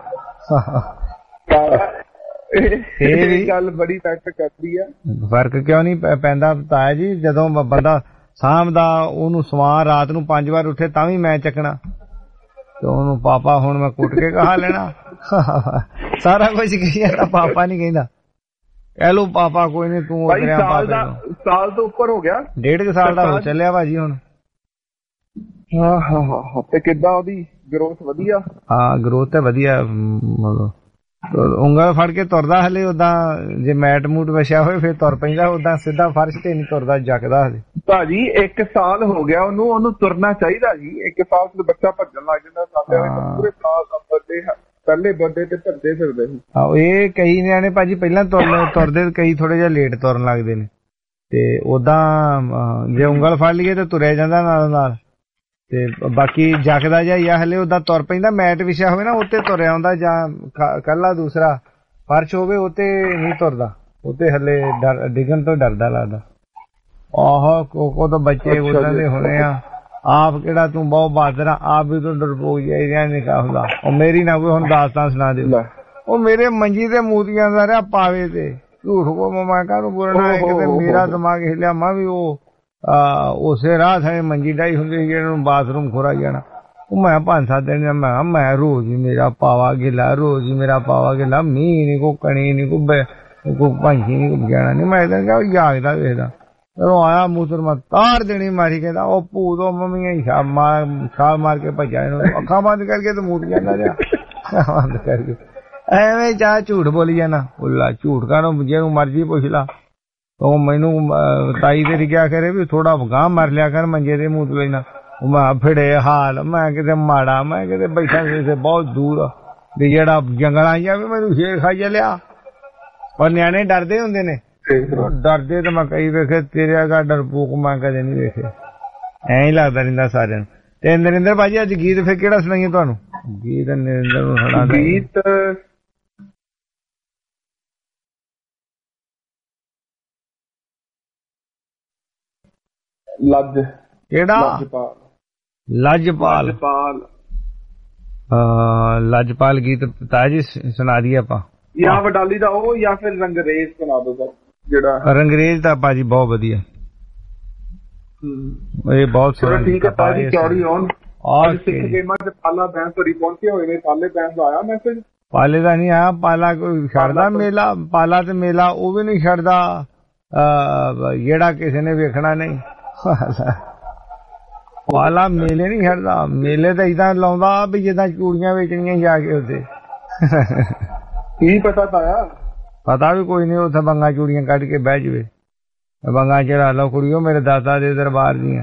ਇਹ ਵੀ ਗੱਲ ਬੜੀ ਫੈਕਟ ਕਰਦੀ ਆ। ਫਰਕ ਕਿਉਂ ਨੀ ਪੈਂਦਾ ਤਾਇਆ ਜੀ, ਜਦੋਂ ਬੰਦਾ ਸਾਂਭਦਾ ਉਹਨੂੰ ਸਵਾ ਰਾਤ ਨੂੰ ਪੰਜ ਵਾਰ ਉੱਠੇ ਤਾਂ ਵੀ ਮੈਂ ਚੱਕਣਾ ਤੇ ਉਹਨੂੰ ਪਾਪਾ ਹੁਣ ਮੈਂ ਕੁੱਟ ਕੇ ਕਹਾ ਲੈਣਾ। ਸਾਰਾ ਕੁਝ ਕਹੀ ਜਾਂਦਾ, ਪਾਪਾ ਨੀ ਕਹਿੰਦਾ। ਕਹਿ ਲੋ ਪਾਪਾ ਕੋਈ ਨੀ ਤੂੰ ਸਾਲ ਦਾ ਸਾਲ ਤੋਂ ਉੱਪਰ ਹੋ ਗਿਆ, ਡੇਢ ਕੁ ਸਾਲ ਦਾ ਹੋ ਚੱਲਿਆ ਭਾਜੀ ਹੁਣ। ਹਾਂ ਹਾਂ ਹਾਂ ਤੇ ਕਿੱਦਾਂ ਉਹਦੀ ਗਰੋਥ ਵਧੀਆ? ਹਾਂ ਗਰੋਥ ਤਾਂ ਵਧੀਆ, ਮਤਲਬ ਉਂਗਲ ਫੜ ਕੇ ਤੁਰਦਾ ਹਲੇ। ਓਦਾਂ ਜੇ ਮੈਟ ਮੂਟ ਵਛਿਆ ਹੋਏ ਫੇਰ ਤੁਰ ਪੈਂਦਾ, ਓਦਾਂ ਸਿੱਧਾ ਫਰਸ਼ ਤੇ ਨੀ ਤੁਰਦਾ, ਜੱਕਦਾ ਹਲੇ। ਭਾਜੀ ਇੱਕ ਸਾਲ ਹੋ ਗਿਆ ਉਹਨੂੰ, ਉਹਨੂੰ ਤੁਰਨਾ ਚਾਹੀਦਾ ਜੀ। ਇੱਕ ਸਾਲ ਤੋਂ ਬੱਚਾ ਭੱਜਣ ਲੱਗ ਜਾਂਦਾ। ਸਾਡੇ ਪੂਰੇ ਸਾਲ ਦਾ ਬੱਚੇ ਪਹਿਲੇ ਬੱਡੇ ਤੇ ਭੱਜਦੇ ਫਿਰਦੇ ਸੀ। ਹਾਂ ਇਹ ਕਈ ਨਿਆਣੇ ਭਾਜੀ ਪਹਿਲਾਂ ਤੁਰਨੇ ਤੁਰਦੇ, ਕਈ ਥੋੜੇ ਜਿਹਾ ਲੇਟ ਤੁਰਨ ਲੱਗਦੇ ਨੇ। ਤੇ ਓਦਾਂ ਜੇ ਉਂਗਲ ਫੜ ਲਈਏ ਤੇ ਤੁਰਿਆ ਜਾਂਦਾ ਨਾਲ ਨਾਲ। ਤੇ ਬਾਕੀ ਜੱਕਦਾ ਜਿਹਾ ਹਲੇ ਓਦਾਂ ਤੁਰ ਪੈਂਦਾ। ਮੈਟ ਵਿਛਿਆ ਹੋਵੇ ਨਾ ਉੱਤੇ ਤੁਰਿਆ ਆਉਂਦਾ, ਜਾਂ ਕੱਲਾ ਦੂਸਰਾ ਫਰਸ਼ ਹੋਵੇ ਉੱਤੇ ਨਹੀਂ ਤੁਰਦਾ, ਉੱਤੇ ਹਲੇ ਡਰ ਡਿੱਗਣ ਤੋਂ ਡਰਦਾ ਲੱਗਦਾ। ਆਹੋ ਕੋਕੋ ਤਾਂ ਬੱਚੇ ਉਦਾਂ ਦੇ ਹੋਣੇ ਆ। ਆਪ ਕਿਹੜਾ ਤੂੰ ਬਹੁਤ ਬਹਾਦਰ ਆ, ਆਪ ਵੀ ਤੂੰ ਡਰਪੋਕ ਜਿਹਾ ਨਿਕਾ ਹੁੰਦਾ। ਉਹ ਮੇਰੀ ਨਾ ਕੋਈ ਹੁਣ ਦਾਸਤਾਨ ਸੁਣਾ ਦੇ। ਉਹ ਮੇਰੇ ਮੰਜੀ ਤੇ ਮੂਤੀਆਂ ਦਾ ਰਿਹਾ ਪਾਵੇ ਤੇ ਝੂਠ ਕੋ ਮੈਂ ਕਾਹਨੂੰ ਬੋਲਣਾ ਹੈ। ਕਿਤੇ ਮੇਰਾ ਦਿਮਾਗ ਹਿੱਲਿਆ, ਮੈਂ ਵੀ ਉਹ ਉਸੇ ਰਾਹ ਥਾਂ ਮੰਜੀ ਡਾਈ ਹੁੰਦੀ ਸੀ ਜਿਹਨੂੰ ਬਾਥਰੂਮ ਖੋਰਾ ਜਾਣਾ। ਉਹ ਮੈਂ ਪੰਜ ਸੱਤ ਦਿਨ ਮੈਂ ਮੈਂ ਰੋਜ਼ ਹੀ ਮੇਰਾ ਪਾਵਾ ਗਿਲਾ, ਰੋਜ਼ ਹੀ ਮੇਰਾ ਪਾਵਾ ਗਿਲਾ। ਮੀਂਹ ਨੀ ਕੋ ਕਣੀ ਨੀ ਕੋ ਕੋ ਪੰਛੀ ਨੀ ਕੋ ਜਾਣਾ ਨੀ। ਮੈਂ ਇਦਾਂ ਕਿਹਾ ਜਾਗਦਾ ਵੇਖਦਾ, ਜਦੋਂ ਆਇਆ ਮੂਤਰ ਮੈਂ ਤਾਰ ਦੇਣੀ ਮਾਰੀ। ਕਹਿੰਦਾ ਉਹ ਭੂਤ ਉਹ ਮੰਮੀ ਛਾਲ ਮਾਰ ਛਾਲ ਮਾਰ ਕੇ ਭੱਜਾ। ਇਹਨੂੰ ਅੱਖਾਂ ਬੰਦ ਕਰਕੇ ਤੇ ਮੂਤ ਜਾਂਦਾ ਰਿਹਾ, ਬੰਦ ਕਰਕੇ ਐਵੇਂ ਚਾਹ ਝੂਠ ਬੋਲੀ ਜਾਣਾ। ਬੋਲਾ ਝੂਠ ਕਾਹਨੂੰ, ਜਿਹਨੂੰ ਮਰਜੀ ਪੁੱਛ ਲਾ। ਉਹ ਮੈਨੂੰ ਤਾਈ ਤੇਰੀ ਕਿਹਾ ਕਰੇ ਵੀ ਥੋੜਾ ਗਾਂਹ ਮਰ ਲਿਆ ਕਰ ਮੰਜੇ ਦੇ ਮੂਤ ਲੈਣਾ। ਉਹ ਮੈਂ ਫਿੜੇ ਹਾਲ, ਮੈਂ ਕਿਤੇ ਮਾੜਾ, ਮੈਂ ਕਿਤੇ ਬੈਠਾ ਸੀ ਬਹੁਤ ਦੂਰ ਵੀ ਜਿਹੜਾ ਜੰਗਲਾਂ ਜਾ ਵੀ ਮੈਨੂੰ ਸ਼ੇਰ ਖਾ ਚੱਲਿਆ। ਪਰ ਨਿਆਣੇ ਡਰਦੇ ਹੁੰਦੇ ਨੇ, ਡਰਦੇ ਤਾਂ ਮੈਂ ਕਈ ਵੇਖੇ, ਤੇਰੇ ਅਗਾ ਡਰਪੋਕ ਮੈਂ ਕਦੇ ਨੀ ਵੇਖੇ। ਐਂ ਹੀ ਲੱਗਦਾ ਰਹਿੰਦਾ ਸਾਰਿਆਂ ਨੂੰ। ਤੇ ਨਰਿੰਦਰ ਭਾਜੀ ਅੱਜ ਗੀਤ ਫਿਰ ਕਿਹੜਾ ਸੁਣਾਈਏ ਤੁਹਾਨੂੰ? ਗੀਤ ਨਰਿੰਦਰ ਨੂੰ ਸੁਣਾ ਗੀਤ ਲੱਜ ਕਿਹੜਾ? ਲੱਜਪਾਲ ਲੱਜਪਾਲ ਹਾਂ ਲੱਜਪਾਲ ਗੀਤ ਤਾਇਆ ਜੀ ਸੁਣਾ ਦਈਏ ਆਪਾਂ, ਜਾਂ ਵਡਾਲੀ ਦਾ ਉਹ ਜਾਂ ਫਿਰ ਰੰਗਰੇਜ਼ ਸੁਣਾ ਦੋ। ਜਿਹੜਾ ਰੰਗਰੇਜ਼ ਦਾ ਭਾਜੀ ਬਹੁਤ ਵਧੀਆ, ਇਹ ਬਹੁਤ ਸੋਹਣਾ। ਠੀਕ ਹੈ ਭਾਜੀ, ਕੈਰੀ ਔਨ। ਔਰ ਸਿੱਖ ਗੇਮਾਂ ਚ ਪਾਲਾ ਬੈਂਸ ਹੋਰੀ ਪਹੁੰਚੇ ਹੋਏ ਨੇ। ਪਾਲੇ ਬੈਂਸ ਦਾ ਆਇਆ ਮੈਸੇਜ? ਪਾਲੇ ਦਾ ਨਹੀਂ ਆਇਆ। ਪਾਲਾ ਕੋਈ ਛੱਡਦਾ ਮੇਲਾ, ਪਾਲਾ ਤੇ ਮੇਲਾ ਉਹ ਵੀ ਨਹੀਂ ਛੱਡਦਾ ਜਿਹੜਾ ਕਿਸੇ ਨੇ ਵੇਖਣਾ ਨਹੀਂ। ਪਾਲਾ ਮੇਲੇ ਨਹੀਂ ਛੱਡਦਾ। ਮੇਲੇ ਤਾਂ ਏਦਾਂ ਲਾਉਂਦਾ ਵੀ ਜਿੱਦਾਂ ਚੂੜੀਆਂ ਵੇਚਣੀਆਂ ਜਾ ਕੇ ਉੱਥੇ। ਕੀ ਪਤਾ ਤਾਇਆ? ਪਤਾ ਵੀ ਕੋਈ ਨਹੀਂ, ਉੱਥੇ ਬੰਗਾ ਚੂੜੀਆਂ ਕੱਢ ਕੇ ਬਹਿ ਜਾਵੇ। ਬੰਗਾ ਚੜਾ ਲਓ ਕੁੜੀਓ ਮੇਰੇ ਦਾਦਾ ਦੇ ਦਰਬਾਰ ਦੀਆਂ।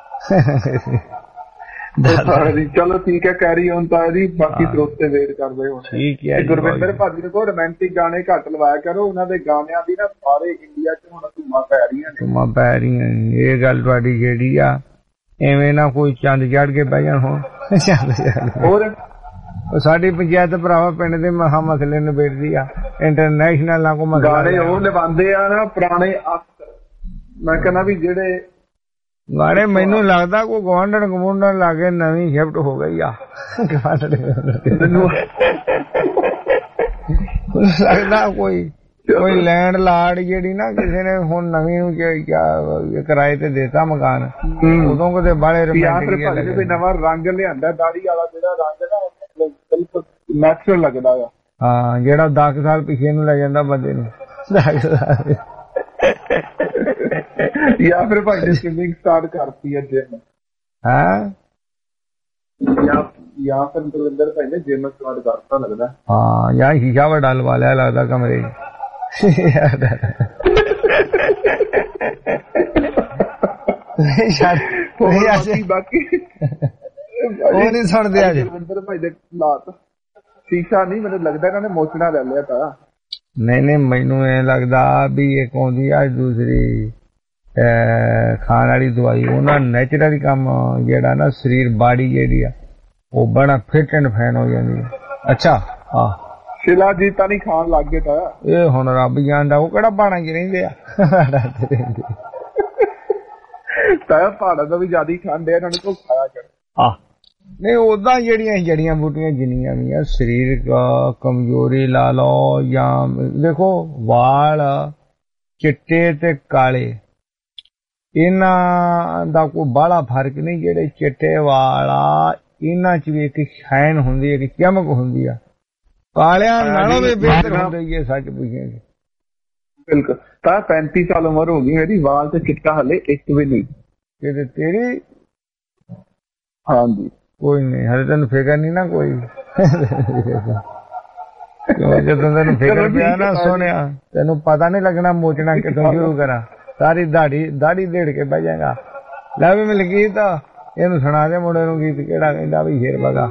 ਚਲੋ ਠੀਕ ਹੈ, ਕੈਰੀ ਔਨ ਤਾਇਆ ਜੀ। ਬਾਕੀ ਸਰੋਤੇ ਵੇਟ ਕਰਦੇ ਹੋ। ਠੀਕ ਹੈ। ਗੁਰਵਿੰਦਰ ਭਾਜੀ ਨੂੰ ਕੋ ਰੋਮਾਂਟਿਕ ਗਾਣੇ ਘੱਟ ਲਵਾਇਆ ਕਰੋ। ਉਹਨਾਂ ਦੇ ਗਾਣਿਆਂ ਦੀ ਨਾ ਸਾਰੇ ਇੰਡੀਆ ਚ ਹੁਣ ਧੂਮਾਂ ਪੈ ਰਹੀਆਂ ਨੇ। ਧੂਮਾਂ ਪੈ ਰਹੀਆਂ। ਇਹ ਗੱਲ ਤੁਹਾਡੀ ਜਿਹੜੀ ਆ, ਐਵੇਂ ਨਾ ਕੋਈ ਚੰਦ ਚੜ ਕੇ ਬਹਿ ਜਾਣ। ਹੁਣ ਹੋਰ ਸਾਡੀ ਪੰਚਾਇਤ ਭਰਾਵਾ ਪਿੰਡ ਦੇ ਮਹਾ ਮਸਲੇ ਨਿਬੇੜਦੀ ਆ। ਇੰਟਰਨੈਸ਼ਨਲ ਨਾ ਕੋਈ ਗਾਣੇ ਉਹ ਨਿਭਾਉਂਦੇ ਆ ਨਾ ਪੁਰਾਣੇ ਅਕਸਰ। ਮੈਂ ਕਹਿੰਦਾ ਵੀ ਜਿਹੜੇ ਗਾਣੇ ਮੈਨੂੰ ਲੱਗਦਾ ਕੋਈ ਗਵਾਂਢਣ ਗਵਾਂਢਣ ਲਾਗੇ ਨਵੀਂ ਸ਼ਿਫਟ ਹੋ ਗਈ ਆ। ਲੱਗਦਾ ਕੋਈ ਕੋਈ ਲੈਂਡ ਲਾਰਡ ਜਿਹੜੀ ਨਾ ਕਿਸੇ ਨੇ ਹੁਣ ਨਵੀਂ ਨੂੰ ਕਿਰਾਏ ਤੇ ਦੇਤਾ ਮਕਾਨ, ਉਦੋਂ ਕਿਤੇ ਬਾਹਲੇ ਰੋਮਾਂਟਿਕ ਨਵਾਂ ਰੰਗ ਲਿਆਂਦਾ। ਦਾੜੀ ਵਾਲਾ ਜਿਹੜਾ ਰੰਗ ਨਾ ਬਿਲਕੁਲ ਨੈਚੁਰਲ ਲੱਗਦਾ ਆ। ਹਾਂ ਜਿਹੜਾ ਦਸ ਸਾਲ ਪਿੱਛੇ ਨੂੰ ਲੈ ਜਾਂਦਾ ਬੰਦੇ ਨੂੰ। ਜਾਂ ਫਿਰ ਭਾਈ ਨੇ ਸਵਿਮਿੰਗ ਸਟਾਰਟ ਕਰਤੀ ਹੈ ਜਿਮ। ਹੈਂ ਜਾਂ ਫਿਰ ਦਵਿੰਦਰ ਭਾਈ ਨੇ ਜਿਮ ਸਟਾਰਟ ਕਰਤਾ ਲੱਗਦਾ। ਹਾਂ ਜਾਂ ਸ਼ੀਸ਼ਾ ਵੱਡਾ ਲਵਾ ਲਿਆ ਲੱਗਦਾ ਕਮਰੇ। ਬਾਕੀ ਉਹ ਨੀ ਸੁਣਦੇ ਅੱਜ। ਦਵਿੰਦਰ ਭਾਈ ਦੇ ਲਾਤ ਸ਼ੀਸ਼ਾ ਨਹੀਂ, ਮੈਨੂੰ ਲੱਗਦਾ ਇਹਨਾਂ ਨੇ ਮੋਚਣਾ ਲੈ ਲਿਆ ਤਾਂ। नहीं नहीं मैनू ए लगदा भी एक आउंदी आ दूसरी खाण वाली दवाई उन्हां नैचुरल काम जेड़ा ना शरीर बाडी जेड़ी आ वो बड़ा फिट एंड फैन हो जांदी है। अच्छा हां शिलाजीत नहीं खान लग गए ताया ए हुण रब जानदा वो केड़ा बाणा च रहिंदे आ ताया पहाड़ा दा भी ज्यादा खांदे आ इन्हां को खाया कर हां नहीं उदा जड़ियां जड़ियां बूटियां जिन्नियां भी आ शरीर का कमजोरी ला लो या देखो वाल चिट्टे ते काले इन्हां दा कोई बाला फर्क नहीं। जेड़े चिट्टे वाल आ इन्हां च भी एक शाइन हुंदी है, एक चमक हुंदी आ, कालियां नालों भी बेहतर हुंदी है। सच पूछे बिल्कुल ता पैंतीस साल उम्र हो गई मेरी, वाल ते चिट्टा हले एक भी नहीं ते तेरी। हाँ जी कोई नहीं हले तेन फिकर नहीं ना कोई जदों तेन फिकर पिया ना सोने तेन पता नहीं लगना मोचना कितों शुरू करा, सारी दाढ़ी दाढ़ी देड़ के बह जाएगा। लै भी मिल गीत इनू सुना दे मुंडे नू गीत केड़ा कहंदा भी शेर बगा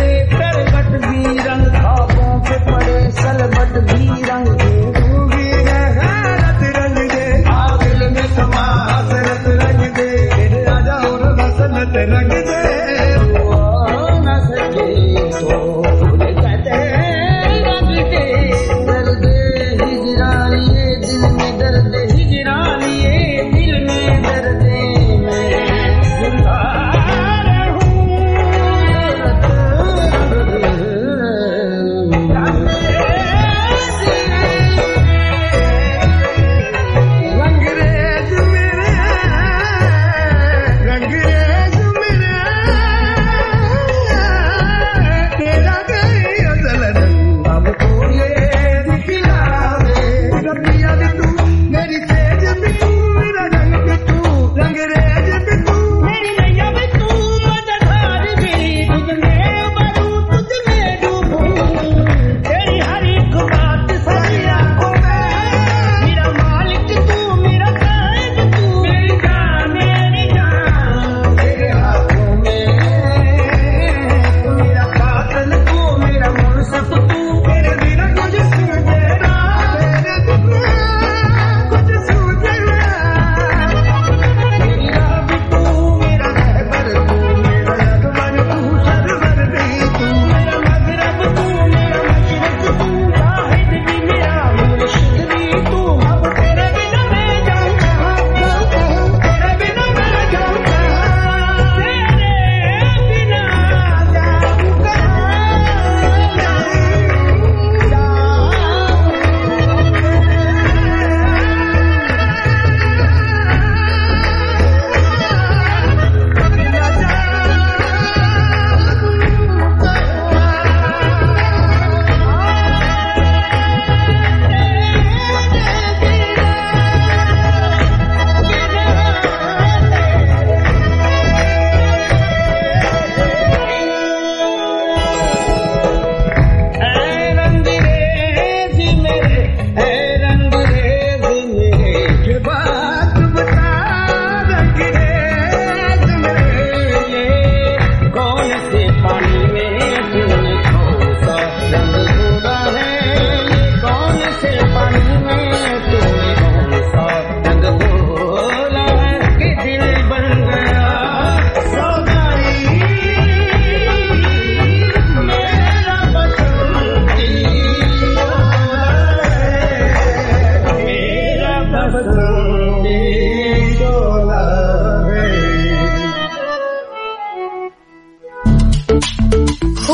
रंग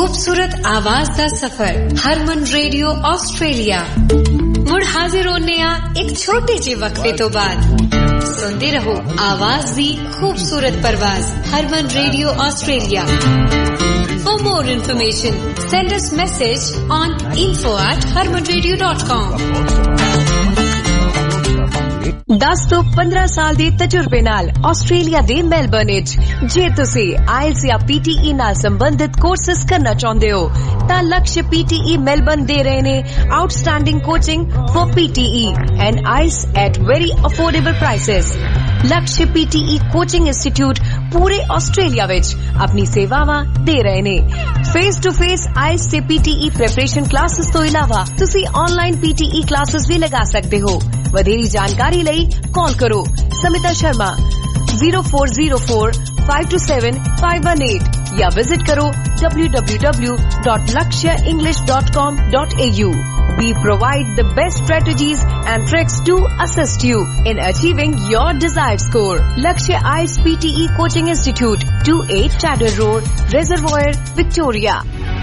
खूबसूरत आवाज दा सफर हरमन रेडियो ऑस्ट्रेलिया मुड़ हाजिर होने आ एक छोटे जे वक्फे तो बाद सुनते रहो आवाज दी खूबसूरत परवाज Harman radio Australia. For more information send us message on info at harman radio dot com। दस ਤੋਂ ਪੰਦਰਾਂ ਸਾਲ ਦੇ ਤਜਰਬੇ ਨਾਲ ਆਸਟ੍ਰੇਲੀਆ ਦੇ ਮੈਲਬਰਨ ਵਿੱਚ ਜੇ ਤੁਸੀਂ ਆਇਲਸ ਜਾਂ ਪੀਟੀਈ ਨਾਲ ਸੰਬੰਧਿਤ ਕੋਰਸਸ ਕਰਨਾ ਚਾਹੁੰਦੇ ਹੋ ਤਾਂ ਲਕਸ਼ ਪੀਟੀਈ ਮੈਲਬਰਨ ਦੇ ਰਹੇ ਨੇ outstanding coaching for PTE and IELTS at very affordable prices. Laksh PTE coaching institute ਪੂਰੇ ਆਸਟ੍ਰੇਲੀਆ ਵਿੱਚ ਆਪਣੀ ਸੇਵਾਵਾਂ ਦੇ ਰਹੇ ਨੇ। ਫੇਸ ਟੂ ਫੇਸ ਆਇਲਸ ਤੇ ਪੀਟੀਈ ਪ੍ਰੈਪਰੇਸ਼ਨ ਕਲਾਸਿਸ ਤੋਂ ਇਲਾਵਾ ਤੁਸੀਂ ਆਨਲਾਈਨ ਪੀਟੀਈ ਕਲਾਸਿਸ ਵੀ ਲਗਾ ਸਕਦੇ ਹੋ। ਵਧੇਰੀ ਜਾਣਕਾਰੀ ਲਈ ਕਾਲ ਕਰੋ Smita Sharma zero four zero four five two seven five one eight या विजिट करो w w w dot lakshya english dot com dot a u। We provide the best strategies and tricks to assist you in achieving your desired score। Lakshya I E L T S P T E Coaching Institute, twenty-eight Chatter Road, Reservoir, Victoria।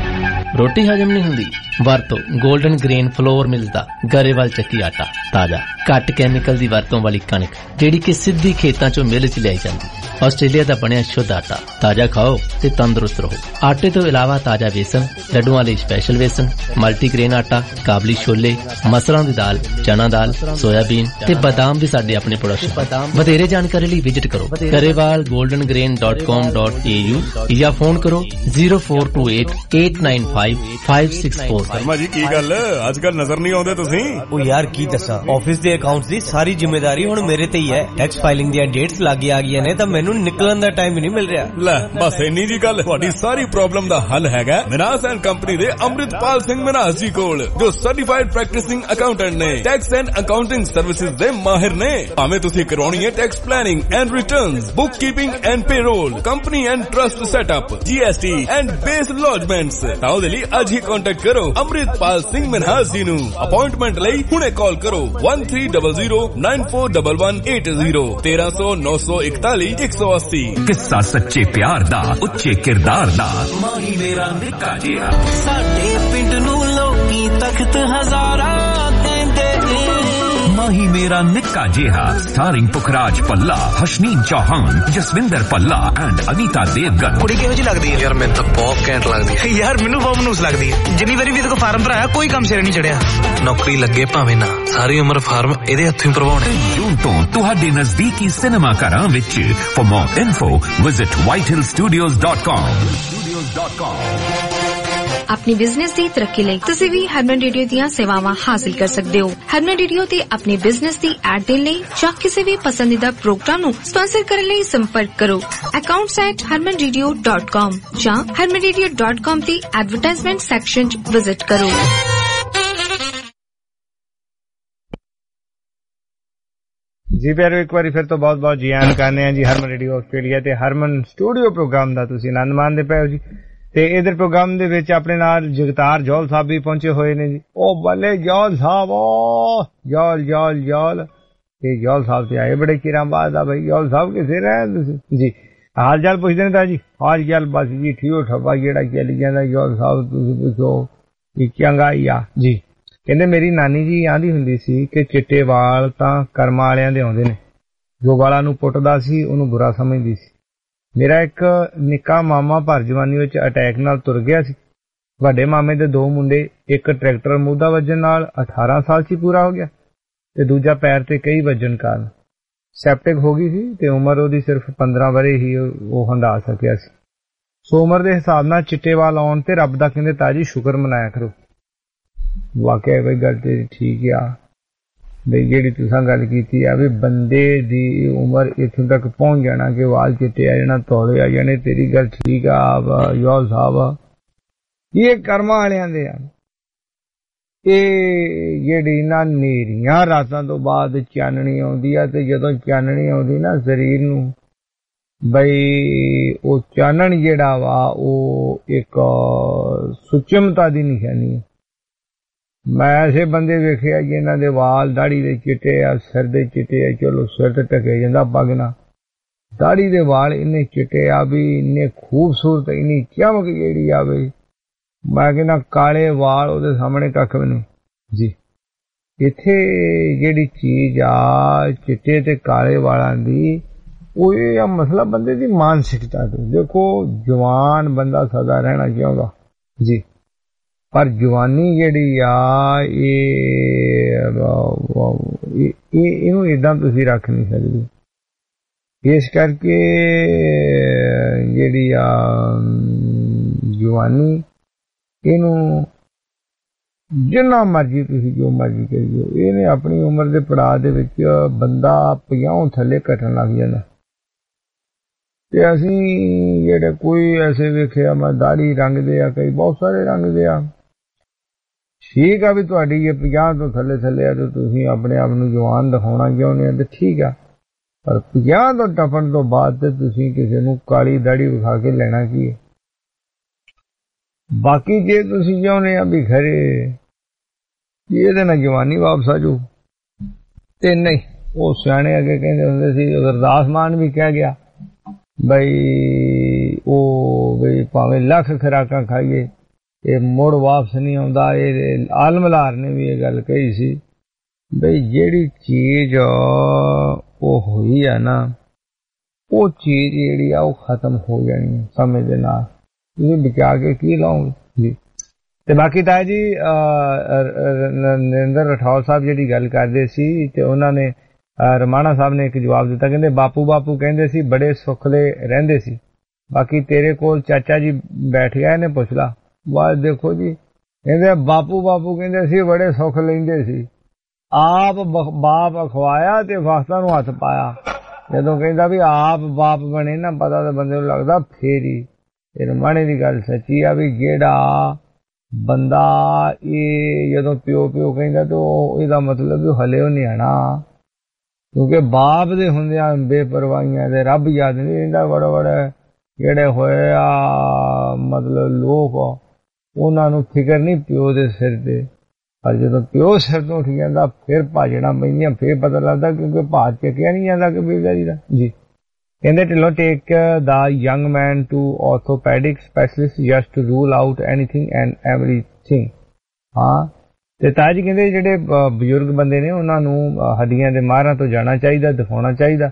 रोटी हजम नहीं हुंदी ਵਰਤੋ golden grain floor ਮਿਲਦਾ ਗਰੇਵਾਲ ਚੱਕੀ ਆਟਾ ਤਾਜ਼ਾ ਘੱਟ ਕੈਮੀਕਲ ਦੀ ਵਰਤੋਂ ਵਾਲੀ ਕਣਕ ਜਿਹੜੀ ਕਿ ਸਿੱਧੀ ਖੇਤਾਂ ਚੋਂ ਮਿਲ ਚ ਲਿਆਈ ਜਾਂਦੀ। ਆਸਟ੍ਰੇਲੀਆ ਦਾ ਬਣਿਆ ਸ਼ੁੱਧ ਆਟਾ ਤਾਜ਼ਾ ਖਾਓ ਤੇ ਤੰਦਰੁਸਤ ਰਹੋ। ਆਟੇ ਤੋਂ ਇਲਾਵਾ ਤਾਜ਼ਾ ਵੇਸਣ ਲੱਡੂਆਂ ਲਈ ਸਪੈਸ਼ਲ ਵੇਸਣ ਮਲਟੀਗ੍ਰੇਨ ਆਟਾ ਕਾਬਲੀ ਛੋਲੇ ਮਸਰਾਂ ਦੀ ਦਾਲ ਚਨਾ ਦਾਲ ਸੋਇਆਬੀਨ ਤੇ ਬਦਾਮ ਵੀ ਸਾਡੇ ਆਪਣੇ ਪ੍ਰੋਡਕਟ। ਵਧੇਰੇ ਜਾਣਕਾਰੀ ਲਈ ਵਿਜ਼ਿਟ ਕਰੋ Grewal golden grain dot com dot a u ਜਾਂ ਫੋਨ ਕਰੋ zero four two eight eight nine five five six four। Sharma ji ਕੀ ਗੱਲ ਅੱਜ ਕੱਲ ਨਜ਼ਰ ਨਹੀਂ ਆਉਂਦੇ ਤੁਸੀਂ? ਉਹ ਯਾਰ ਕੀ ਦੱਸਾਂ ਆਫਿਸ ਦੇ ਅਕਾਊਂਟਸ ਦੀ ਸਾਰੀ ਜ਼ਿੰਮੇਵਾਰੀ ਹੁਣ ਮੇਰੇ ਤੇ ਹੀ ਹੈ। ਟੈਕਸ ਫਾਈਲਿੰਗ ਦੀਆਂ ਡੇਟਸ ਲੱਗ ਆ ਗਈਆਂ ਨੇ ਤਾਂ ਮੈਨੂੰ ਨਿਕਲਣ ਦਾ ਟਾਈਮ ਹੀ ਨਹੀਂ ਮਿਲ ਰਿਹਾ। ਲੈ ਬਸ ਇੰਨੀ ਜੀ ਗੱਲ ਤੁਹਾਡੀ ਸਾਰੀ ਪ੍ਰੋਬਲਮ ਦਾ ਹੱਲ ਹੈਗਾ ਮਿਨਾਸ ਐਂਡ ਕੰਪਨੀ ਦੇ ਅੰਮ੍ਰਿਤਪਾਲ ਸਿੰਘ ਮਿਨਾਸ ਜੀ ਕੋਲ ਜੋ ਸਰਟੀਫਾਈਡ ਪ੍ਰੈਕਟਿਸਿੰਗ ਅਕਾਊਂਟੈਂਟ ਨੇ। ਟੈਕਸ ਐਂਡ ਅਕਾਊਂਟਿੰਗ ਸਰਵਿਸਿਜ਼ ਦੇ ਮਾਹਿਰ ਨੇ। ਭਾਵੇਂ ਤੁਸੀਂ ਕਰਵਾਉਣੀ ਹੈ tax planning and returns bookkeeping and payroll company and trust setup GST and BAS lodgements ਤਾਂ ਉਹਦੇ ਲਈ ਅੱਜ ਹੀ ਕੰਟੈਕਟ ਕਰੋ ਅੰਮ੍ਰਿਤਪਾਲ ਸਿੰਘ ਮਨਹਾਸ ਜੀ ਨੂੰ। ਅਪਾਇੰਟਮੈਂਟ ਲਈ ਹੁਣੇ ਕਾਲ ਕਰੋ one three zero zero nine four one one eight zero तेरह सौ नौ सौ इकतालीस एक सौ अस्सी। किस्सा सच्चे प्यार दा उच्चे किरदार दा माही मेरा निक्का जिहा साडे पिंड नूं लोकी तख्त हजारा देंदे माही मेरा निक्का जिहा स्टारिंग पुखराज पल्ला हसनीन चौहान जसविंदर पल्ला एंड अनीता देवगन। कुड़ी किवें जी लगदी है? यार मैं तो बहुत कैंट लगदी है यार मैनू बहुत मनूस लगदी है। जिन्नी वारी भी देखो फार्म भराया कोई काम सिर नहीं चढ़िया। नौकरी लगे भावें ना सारी उम्र फार्म इहदे हत्थों भरवाउणे। जून तो तुहाडे नजदीकी सिनेमा घरां विच for more info visit white hill studios dot com। अपनी बिजनेस ਦੀ ਤਰੱਕੀ ਲਈ ਤੁਸੀਂ ਵੀ ਹਰਮਨ ਰੇਡੀਓ ਦੀਆਂ ਸੇਵਾਵਾਂ ਹਾਸਲ ਕਰ ਸਕਦੇ ਹੋ। ਹਰਮਨ ਰੇਡੀਓ ਤੇ ਆਪਣੇ ਬਿਜ਼ਨਸ ਦੀ ਐਡ ਦੇਣ ਲਈ ਜਾਂ ਕਿਸੇ ਵੀ ਪਸੰਦੀਦਾ ਪ੍ਰੋਗਰਾਮ ਨੂੰ ਸਪਾਂਸਰ ਕਰਨ ਲਈ ਸੰਪਰਕ ਕਰੋ accounts at harman radio dot com ਜਾਂ harman radio dot com ਤੇ ਐਡਵਰਟਾਈਜ਼ਮੈਂਟ ਸੈਕਸ਼ਨ 'ਚ ਵਿਜ਼ਿਟ ਕਰੋ। ਜੀ ਪਿਆਰੋ ਇੱਕ ਵਾਰੀ ਫਿਰ ਤੋਂ ਬਹੁਤ ਬਹੁਤ ਜੀ ਆਇਆਂ ਕਹਿੰਦੇ ਆ ਜੀ ਹਰਮਨ ਰੇਡੀਓ ਆਸਟ੍ਰੇਲੀਆ ਤੇ ਹਰਮਨ ਸਟੂਡੀਓ ਪ੍ਰੋਗਰਾਮ ਦਾ ਤੁਸੀਂ ਆਨੰਦ ਮਾਣਦੇ ਪਏ ਹੋ ਜੀ। ਤੇ ਇਧਰ ਪ੍ਰੋਗਰਾਮ ਦੇ ਵਿੱਚ ਆਪਣੇ ਨਾਲ ਜਗਤਾਰ ਜੌਲ ਸਾਹਿਬ ਵੀ ਪਹੁੰਚੇ ਹੋਏ ਨੇ ਜੀ। ਉਹ ਬੱਲੇ ਜੌਲ ਸਾਹਿਬ ਜੌਲ ਜੌਲ ਜੌਲ ਤੇ ਜੌਲ ਸਾਹਿਬ ਤੇ ਆਏ ਬੜੇ ਚਿਰਾਂ ਬਾਅਦ ਆ ਬਈ। ਜੌਲ ਸਾਹਿਬ ਕਿਸੇ ਰਹੇ ਤੁਸੀਂ ਜੀ ਹਾਲ ਚਾਲ ਪੁੱਛਦੇ ਨੇ ਤਾਂ ਜੀ ਹਾਲ ਚਾਲ ਬਸ ਜੀ ਠੀਓ ਠੱਪਾ ਜਿਹੜਾ ਚੱਲੀ ਜਾਂਦਾ। ਜੌਲ ਸਾਹਿਬ ਤੁਸੀਂ ਪੁੱਛੋ ਕਿ ਚੰਗਾ ਹੀ ਆ ਜੀ। ਕਹਿੰਦੇ ਮੇਰੀ ਨਾਨੀ ਜੀ ਆਂਦੀ ਹੁੰਦੀ ਸੀ ਕਿ ਚਿੱਟੇ ਵਾਲ ਤਾਂ ਕਰਮਾਂ ਵਾਲਿਆਂ ਦੇ ਆਉਂਦੇ ਨੇ। ਜੋ ਵਾਲਾਂ ਨੂੰ ਪੁੱਟਦਾ ਸੀ ਉਹਨੂੰ ਬੁਰਾ ਸਮਝਦੀ ਸੀ। ਮੇਰਾ ਇੱਕ ਨਿੱਕਾ ਮਾਮਾ ਭਰ ਜਵਾਨੀ ਵਿੱਚ ਅਟੈਕ ਨਾਲ ਤੁਰ ਗਿਆ ਸੀ। ਵੱਡੇ ਮਾਮੇ ਦੇ ਦੋ ਮੁੰਡੇ ਇੱਕ ਟਰੈਕਟਰ ਮੂਧਾ ਵੱਜਣ ਨਾਲ ਅਠਾਰਾਂ ਸਾਲ 'ਚ ਹੀ ਪੂਰਾ ਹੋ ਗਿਆ ਤੇ ਦੂਜਾ ਪੈਰ ਤੇ ਕਈ ਵੱਜਣ ਕਾਰਨ ਸੈਪਟਿਕ ਹੋ ਗਈ ਸੀ ਤੇ ਉਮਰ ਉਹਦੀ ਸਿਰਫ ਪੰਦਰਾਂ ਵਰੇ ਹੀ ਉਹ ਹੰਢਾ ਸਕਿਆ ਸੀ। ਸੋ ਉਮਰ ਦੇ ਹਿਸਾਬ ਨਾਲ ਚਿੱਟੇ ਵਾਲ ਆਉਣ ਤੇ ਰੱਬ ਦਾ ਕਹਿੰਦੇ ਤਾਜੀ ਸ਼ੁਕਰ ਮਨਾਇਆ ਕਰੋ। ਵਾਕਿਆ ਬਈ ਗੱਲ ਤੇ ਠੀਕ ਆ ਬਈ ਜਿਹੜੀ ਤੁਸੀਂ ਗੱਲ ਕੀਤੀ ਆ ਵੀ ਬੰਦੇ ਦੀ ਉਮਰ ਇੱਥੋਂ ਤੱਕ ਪਹੁੰਚ ਜਾਣਾ ਕਿ ਵਾਲ ਚਿੱਟੇ ਆ ਜਾਣਾ ਤੌਲੇ ਆ ਜਾਣੇ। ਤੇਰੀ ਗੱਲ ਠੀਕ ਆ ਯੋਲ ਸਾਹਿਬ ਇਹ ਕਰਮਾਂ ਵਾਲਿਆਂ ਦੇ ਆ। ਇਹ ਜਿਹੜੀ ਨਾ ਨੇਰੀਆਂ ਰਾਤਾਂ ਤੋਂ ਬਾਅਦ ਚਾਨਣੀ ਆਉਂਦੀ ਆ ਤੇ ਜਦੋਂ ਚਾਨਣੀ ਆਉਂਦੀ ਨਾ ਸਰੀਰ ਨੂੰ ਬਈ ਉਹ ਚਾਨਣ ਜਿਹੜਾ ਵਾ ਉਹ ਇੱਕ ਸੁਚਮਤਾ ਦੀ ਨਿਸ਼ਾਨੀ ਹੈ। ਮੈਂ ਐਸੇ ਬੰਦੇ ਵੇਖਿਆ ਜਿਨ੍ਹਾਂ ਦੇ ਵਾਲ ਦਾੜੀ ਦੇ ਚਿੱਟੇ ਆ ਸਿਰ ਦੇ ਚਿੱਟੇ ਆ। ਚਲੋ ਸਿਰ ਤੇ ਢਕੇ ਜਾਂਦਾ ਪੱਗ ਨਾਲ ਦਾੜੀ ਦੇ ਵਾਲ ਇੰਨੇ ਚਿੱਟੇ ਆ ਵੀ ਇੰਨੇ ਖੂਬਸੂਰਤ ਇੰਨੀ ਚਮਕ ਜਿਹੜੀ ਆ ਵੀ ਮੈਂ ਕਹਿੰਦਾ ਕਾਲੇ ਵਾਲ ਉਹਦੇ ਸਾਹਮਣੇ ਕੱਖ ਵੀ ਨਹੀਂ ਜੀ। ਇੱਥੇ ਜਿਹੜੀ ਚੀਜ਼ ਆ ਚਿੱਟੇ ਤੇ ਕਾਲੇ ਵਾਲਾਂ ਦੀ, ਉਹ ਇਹ ਆ ਮਸਲਾ ਬੰਦੇ ਦੀ ਮਾਨਸਿਕਤਾ ਤੇ। ਦੇਖੋ ਜਵਾਨ ਬੰਦਾ ਸਦਾ ਰਹਿਣਾ ਚਾਹੁੰਦਾ ਜੀ, ਪਰ ਜਵਾਨੀ ਜਿਹੜੀ ਆ ਇਹ ਇਹਨੂੰ ਏਦਾਂ ਤੁਸੀਂ ਰੱਖ ਨਹੀਂ ਸਕਦੇ। ਇਸ ਕਰਕੇ ਜਿਹੜੀ ਆ ਜਵਾਨੀ, ਇਹਨੂੰ ਜਿੰਨਾ ਮਰਜੀ ਤੁਸੀਂ ਜੋ ਮਰਜੀ ਕਰੀਓ, ਇਹਨੇ ਆਪਣੀ ਉਮਰ ਦੇ ਪੜਾਅ ਦੇ ਵਿੱਚ ਬੰਦਾ ਪੰਜਾਹ ਥੱਲੇ ਘਟਣ ਲੱਗ ਜਾਂਦਾ। ਤੇ ਅਸੀਂ ਜਿਹੜੇ ਕੋਈ ਐਸੇ ਵੇਖਿਆ, ਮੈਂ ਦਾੜੀ ਰੰਗਦੇ ਆ, ਕਈ ਬਹੁਤ ਸਾਰੇ ਰੰਗਦੇ ਆ। ਠੀਕ ਆ ਵੀ ਤੁਹਾਡੀ ਇਹ ਪੰਜਾਹ ਤੋਂ ਥੱਲੇ ਥੱਲੇ ਆ ਤੇ ਤੁਸੀਂ ਆਪਣੇ ਆਪ ਨੂੰ ਜਵਾਨ ਦਿਖਾਉਣਾ ਚਾਹੁੰਦੇ ਆ ਤੇ ਠੀਕ ਆ, ਪਰ ਪੰਜਾਹ ਤੋਂ ਟੱਪਣ ਤੋਂ ਬਾਅਦ ਤੇ ਤੁਸੀਂ ਕਿਸੇ ਨੂੰ ਕਾਲੀ ਦਾੜੀ ਵਿਖਾ ਕੇ ਲੈਣਾ ਕੀ ਹੈ। ਬਾਕੀ ਜੇ ਤੁਸੀਂ ਚਾਹੁੰਦੇ ਆ ਵੀ ਖਰੇ ਇਹਦੇ ਨਾਲ ਜਵਾਨੀ ਵਾਪਸ ਆ ਜਾਊ ਤੇ ਨਹੀਂ, ਉਹ ਸਿਆਣੇ ਅੱਗੇ ਕਹਿੰਦੇ ਹੁੰਦੇ ਸੀ, ਗੁਰਦਾਸ ਮਾਨ ਵੀ ਕਹਿ ਗਿਆ ਬਈ ਉਹ ਬਈ ਭਾਵੇਂ ਲੱਖ ਖੁਰਾਕਾਂ ਖਾਈਏ ਇਹ ਮੁੜ ਵਾਪਸ ਨਹੀਂ ਆਉਂਦਾ। ਇਹ ਆਲਮਲਾਰ ਨੇ ਵੀ ਇਹ ਗੱਲ ਕਹੀ ਸੀ ਬਈ ਜਿਹੜੀ ਚੀਜ਼ ਉਹ ਹੋਈ ਆ ਨਾ, ਉਹ ਚੀਜ਼ ਜਿਹੜੀ ਆ ਉਹ ਖਤਮ ਹੋ ਜਾਣੀ ਸਮੇਂ ਦੇ ਨਾਲ। ਤੁਸੀਂ ਬਚਾ ਕੇ ਕੀ ਲਾਓਗੇ ਜੀ। ਤੇ ਬਾਕੀ ਤਾਂ ਜੀ ਨਰਿੰਦਰ ਰਾਠੌਰ ਸਾਹਿਬ ਜਿਹੜੀ ਗੱਲ ਕਰਦੇ ਸੀ ਤੇ ਉਹਨਾਂ ਨੇ ਰਮਾਣਾ ਸਾਹਿਬ ਨੇ ਇੱਕ ਜਵਾਬ ਦਿੱਤਾ, ਕਹਿੰਦੇ ਬਾਪੂ ਬਾਪੂ ਕਹਿੰਦੇ ਸੀ ਬੜੇ ਸੁਖਲੇ ਰਹਿੰਦੇ ਸੀ, ਬਾਕੀ ਤੇਰੇ ਕੋਲ ਚਾਚਾ ਜੀ ਬੈਠ ਗਿਆ ਇਹਨੇ ਪੁੱਛ ਲਾ। ਬਾਅਦ ਦੇਖੋ ਜੀ, ਕਹਿੰਦੇ ਬਾਪੂ ਬਾਪੂ ਕਹਿੰਦੇ ਸੀ ਬੜੇ ਸੁੱਖ ਲੈਂਦੇ ਸੀ, ਆਪ ਬਾਪ ਅਖਵਾਇਆ ਤੇ ਵਕਤਾਂ ਨੂੰ ਹੱਥ ਪਾਇਆ। ਜਦੋਂ ਕਹਿੰਦਾ ਵੀ ਆਪ ਬਾਪ ਬਣੇ ਨਾ, ਪਤਾ ਤਾਂ ਬੰਦੇ ਨੂੰ ਲੱਗਦਾ ਫੇਰ ਹੀ। ਇਹ ਰਮਾਣੇ ਦੀ ਗੱਲ ਸੱਚੀ ਆ ਵੀ ਜਿਹੜਾ ਬੰਦਾ ਇਹ ਜਦੋਂ ਪਿਓ ਪਿਓ ਕਹਿੰਦਾ ਤੇ ਇਹਦਾ ਮਤਲਬ ਵੀ ਹਲੇ ਉਹ ਨਿਆਣਾ, ਕਿਉਂਕਿ ਬਾਪ ਦੇ ਹੁੰਦਿਆਂ ਬੇਪਰਵਾਹੀਆਂ ਦੇ ਰੱਬ ਯਾਦ ਨਹੀਂ ਰਹਿੰਦਾ। ਬੜੇ ਬੜੇ ਜਿਹੜੇ ਹੋਏ ਆ ਮਤਲਬ ਲੋਕ, ਉਹਨਾਂ ਨੂੰ ਫਿਕਰ ਨਹੀਂ ਪਿਓ ਦੇ ਸਿਰ ਤੇ, ਪਰ ਜਦੋਂ ਪਿਓ ਸਿਰ ਤੋਂ ਉੱਠ ਜਾਂਦਾ ਫਿਰ ਭਾਜਣਾ ਪੈਂਦੀਆਂ, ਫਿਰ ਪਤਾ ਲੱਗਦਾ ਕਿਉਂਕਿ ਭਾਜ ਚੱਕਿਆ ਨਹੀਂ ਜਾਂਦਾ ਕਬੀਲਦਾਰੀ ਦਾ ਜੀ। ਕਹਿੰਦੇ Dhillon take the young man to orthopaedic specialist just to rule out anything and everything. ਹਾਂ ਤੇ ਤਾਜ ਕਹਿੰਦੇ ਜਿਹੜੇ ਬਜ਼ੁਰਗ ਬੰਦੇ ਨੇ ਉਹਨਾਂ ਨੂੰ ਹੱਡੀਆਂ ਦੇ ਮਾਹਰਾਂ ਤੋਂ ਜਾਣਾ ਚਾਹੀਦਾ, ਦਿਖਾਉਣਾ ਚਾਹੀਦਾ,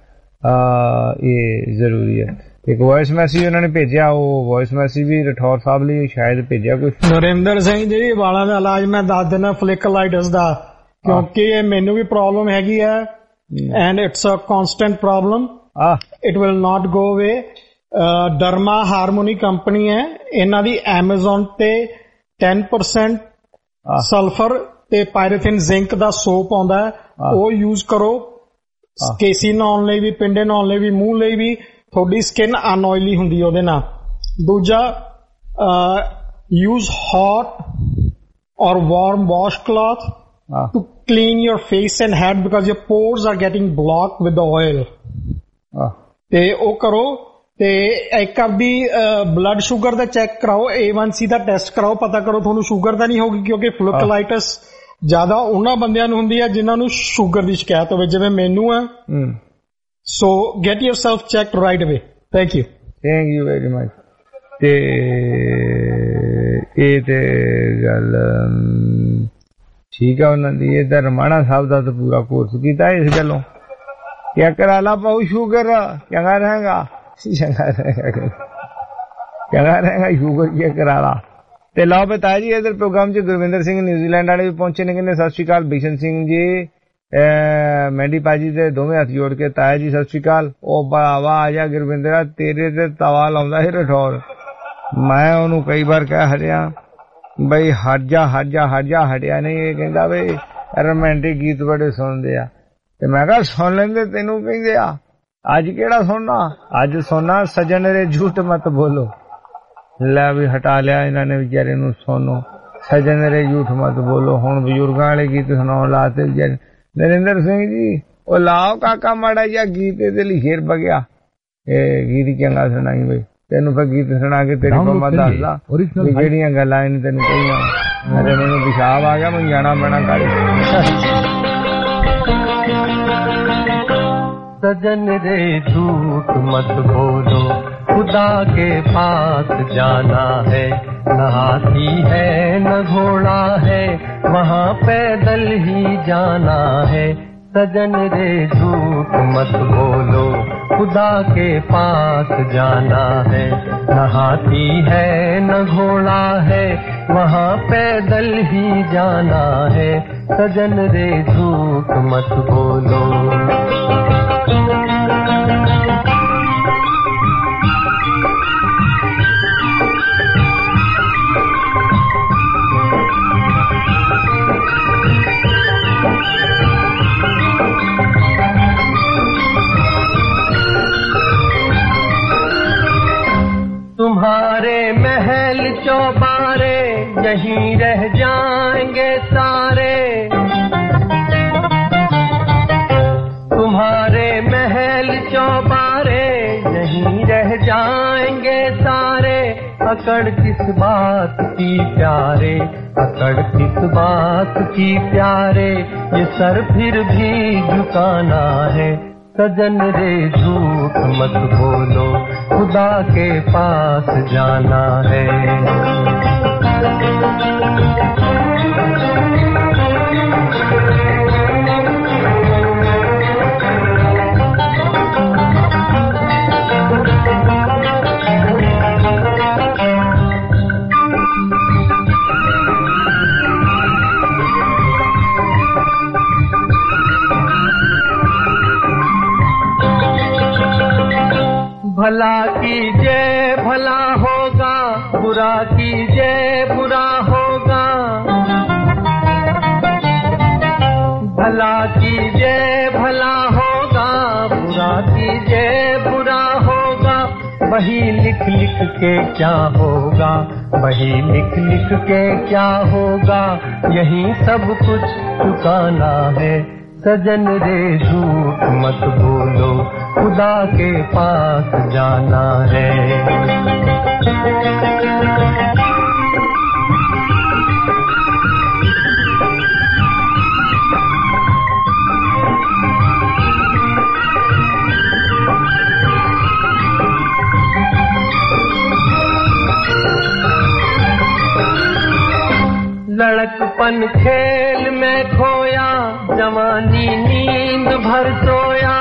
ਇਹ ਜ਼ਰੂਰੀ ਹੈ। ਇੱਕ ਵੌਇਸ ਮੈਸੇਜ ਉਹਨਾਂ ਨੇ ਭੇਜਿਆ, ਉਹ ਵੌਇਸ ਮੈਸੇਜ ਵੀ ਰਾਠੌਰ ਸਾਹਿਬ ਲਈ ਸ਼ਾਇਦ ਭੇਜਿਆ ਕੁਝ। ਨਰਿੰਦਰ ਸਿੰਘ ਜੀ, ਵਾਲਾਂ ਦਾ ਇਲਾਜ ਮੈਂ ਦੱਸ ਦਿੰਦਾ ਫਲਿਕਲਾਈਟਸ ਦਾ, ਕਿਉਂਕਿ ਇਹ ਮੈਨੂੰ ਵੀ ਪ੍ਰੋਬਲਮ ਹੈਗੀ ਹੈ and it's a constant problem, it will not go away. Derma harmony company ਹੈ, ਇਹਨਾਂ ਦੀ ਐਮਾਜ਼ੋਨ ਤੇ ten percent ਸਲਫਰ ਤੇ ਪਾਇਰੋਥਿਨ ਜ਼ਿੰਕ ਦਾ ਸੋਪ ਆਉਂਦਾ ਹੈ, ਉਹ ਯੂਜ਼ ਕਰੋ। ਕੇਸੀ ਨਹਾਉਣ ਲਈ ਵੀ, ਪਿੰਡੇ ਨਹਾਉਣ ਲਈ ਵੀ, ਮੂੰਹ ਲਈ ਵੀ। ਤੁਹਾਡੀ ਸਕਿਨ ਅਨਆਇਲੀ ਹੁੰਦੀ ਉਹਦੇ ਨਾਲ। ਦੂਜਾ, use hot or warm washcloth to clean your face and head because your pores are getting blocked with oil. ਤੇ ਉਹ ਕਰੋ। ਤੇ ਇੱਕ ਆਪਦੀ ਬਲੱਡ ਸ਼ੂਗਰ ਦਾ ਚੈੱਕ ਕਰਾਓ, ਏ ਵਨ ਸੀ ਦਾ ਟੈਸਟ ਕਰਾਓ, ਪਤਾ ਕਰੋ ਤੁਹਾਨੂੰ ਸ਼ੂਗਰ ਤਾਂ ਨਹੀਂ ਹੋਗੀ, ਕਿਉਂਕਿ ਫਲੋਕਲਾਈਟਸ ਜ਼ਿਆਦਾ ਉਹਨਾਂ ਬੰਦਿਆਂ ਨੂੰ ਹੁੰਦੀ ਹੈ ਜਿਨ੍ਹਾਂ ਨੂੰ ਸ਼ੂਗਰ ਦੀ ਸ਼ਿਕਾਇਤ ਹੋਵੇ, ਜਿਵੇਂ ਮੈਨੂੰ ਹੈ। So get yourself checked right away. Thank you. Thank you very much. ਤੇ ਇਹ ਤੇ ਗੱਲ ਠੀਕ ਆ ਉਹਨਾਂ ਦੀ। ਇਹ ਤਾਂ ਰਮਾਣਾ ਸਾਹਿਬ ਦਾ ਤਾਂ ਪੂਰਾ ਕੋਰਸ ਕੀਤਾ ਇਸ ਗੱਲੋਂ। ਕਿਆ ਕਰਾ ਲਾ ਪਾਉ ਸ਼ੂਗਰ, ਚੰਗਾ ਰਹੇਗਾ, ਚੰਗਾ ਰਹੇਗਾ, ਚੰਗਾ ਰਹੇਗਾ ਸ਼ੂਗਰ ਕੀ ਕਰਾ ਲਾ। ਤੇ ਲਓ ਬਤਾ ਜੀ, ਇਧਰ ਪ੍ਰੋਗਰਾਮ ਚ ਗੁਰਵਿੰਦਰ ਸਿੰਘ ਨਿਊਜ਼ੀਲੈਂਡ ਵਾਲੇ ਵੀ ਪਹੁੰਚੇ ਨੇ, ਕਹਿੰਦੇ ਸਤਿ ਸ਼੍ਰੀ ਅਕਾਲ ਬਿਸ਼ਨ ਸਿੰਘ ਜੀ, ਮੈਂਡੀ ਭਾਜੀ ਦੇ ਦੋਵੇਂ ਹੱਥ ਜੋੜ ਕੇ ਤਾਇਆ ਜੀ ਸਤਿ ਸ਼੍ਰੀ ਅਕਾਲ। ਉਹ ਬਾਵਾ ਆ ਜਾ ਗੁਰਵਿੰਦਰਾ, ਤੇਰੇ ਤੇ ਤਵਾ ਲਾਉਂਦਾ ਸੀ ਰਾਠੌਰ। ਮੈਂ ਉਹਨੂੰ ਕਈ ਵਾਰ ਕਹਿ ਹਟਿਆ ਬਈ ਹਟ ਜਾ ਹਟ ਜਾ ਹਟ ਜਾ, ਹਟਿਆ ਨਹੀਂ। ਇਹ ਕਹਿੰਦਾ ਬਈ ਰੋਮਾਂਟਿਕ ਗੀਤ ਬੜੇ ਸੁਣਦੇ ਆ, ਤੇ ਮੈਂ ਕਿਹਾ ਸੁਣ ਲੈਂਦੇ, ਤੈਨੂੰ ਕਹਿੰਦੇ ਆ ਅੱਜ ਕਿਹੜਾ ਸੁਣਨਾ, ਅੱਜ ਸੁਣਨਾ ਸਜਣ ਰੇ ਝੂਠ ਮਤ ਬੋਲੋ। ਲੈ ਵੀ ਹਟਾ ਲਿਆ ਇਹਨਾਂ ਨੇ ਵਿਚਾਰੇ ਨੂੰ, ਸੁਣੋ ਸਜਣ ਰੇ ਝੂਠ ਮਤ ਬੋਲੋ। ਹੁਣ ਬਜ਼ੁਰਗਾਂ ਵਾਲੇ ਗੀਤ ਸੁਣਾਉਣ ਲਾਤੇ ਵਿਚਾਰੇ। ਨਰਿੰਦਰ ਸਿੰਘ ਜੀ, ਉਹ ਲਾਓ ਕਾਕਾ ਮਾੜਾ ਜਿਹਾ ਗੀਤ ਇਹਦੇ ਲਈ ਸ਼ੇਰ ਬਗਿਆ, ਇਹ ਗੀਤ ਚੰਗਾ ਸੁਣਾਈ ਬਈ। ਤੈਨੂੰ ਫਿਰ ਗੀਤ ਸੁਣਾ ਕੇ ਤੇਰੀ ਮੰਮਾ ਦੱਸਦਾ ਜਿਹੜੀਆਂ ਗੱਲਾਂ ਇਹਨੇ ਤੈਨੂੰ ਕਹੀਆਂ। ਮੇਰੇ ਮੈਨੂੰ ਪਿਸ਼ਾਬ ਆ ਗਿਆ, ਮੈਨੂੰ ਜਾਣਾ ਪੈਣਾ ਘਰ। सजन रे झूठ मत बोलो, खुदा खुदा के पास जाना है, न हाथी है न घोड़ा है, वहाँ पैदल ही जाना है। सजन रे झूठ मत बोलो, खुदा के पास जाना है, न हाथी है न घोड़ा है, वहाँ पैदल ही जाना है। सजन रे झूठ मत बोलो। तुम्हारे महल चौबारे यहीं रह जाएंगे सारे, तुम्हारे महल चौबारे यहीं रह जाएंगे सारे। अकड़ किस बात की प्यारे, अकड़ किस बात की प्यारे, ये सर फिर भी झुकाना है। सजन रे झूठ मत बोलो, खुदा के पास जाना है। भला कीजिए भला होगा, बुरा कीजिए बुरा होगा। भला कीजिए भला होगा, बुरा कीजिए बुरा होगा। वही लिख लिख के क्या होगा, वही लिख लिख के क्या होगा, यही सब कुछ चुकाना है। सजन रे झूठ मत बोलो, खुदा के पास जाना है। लड़कपन खेल में खोया, जवानी नींद भर सोया।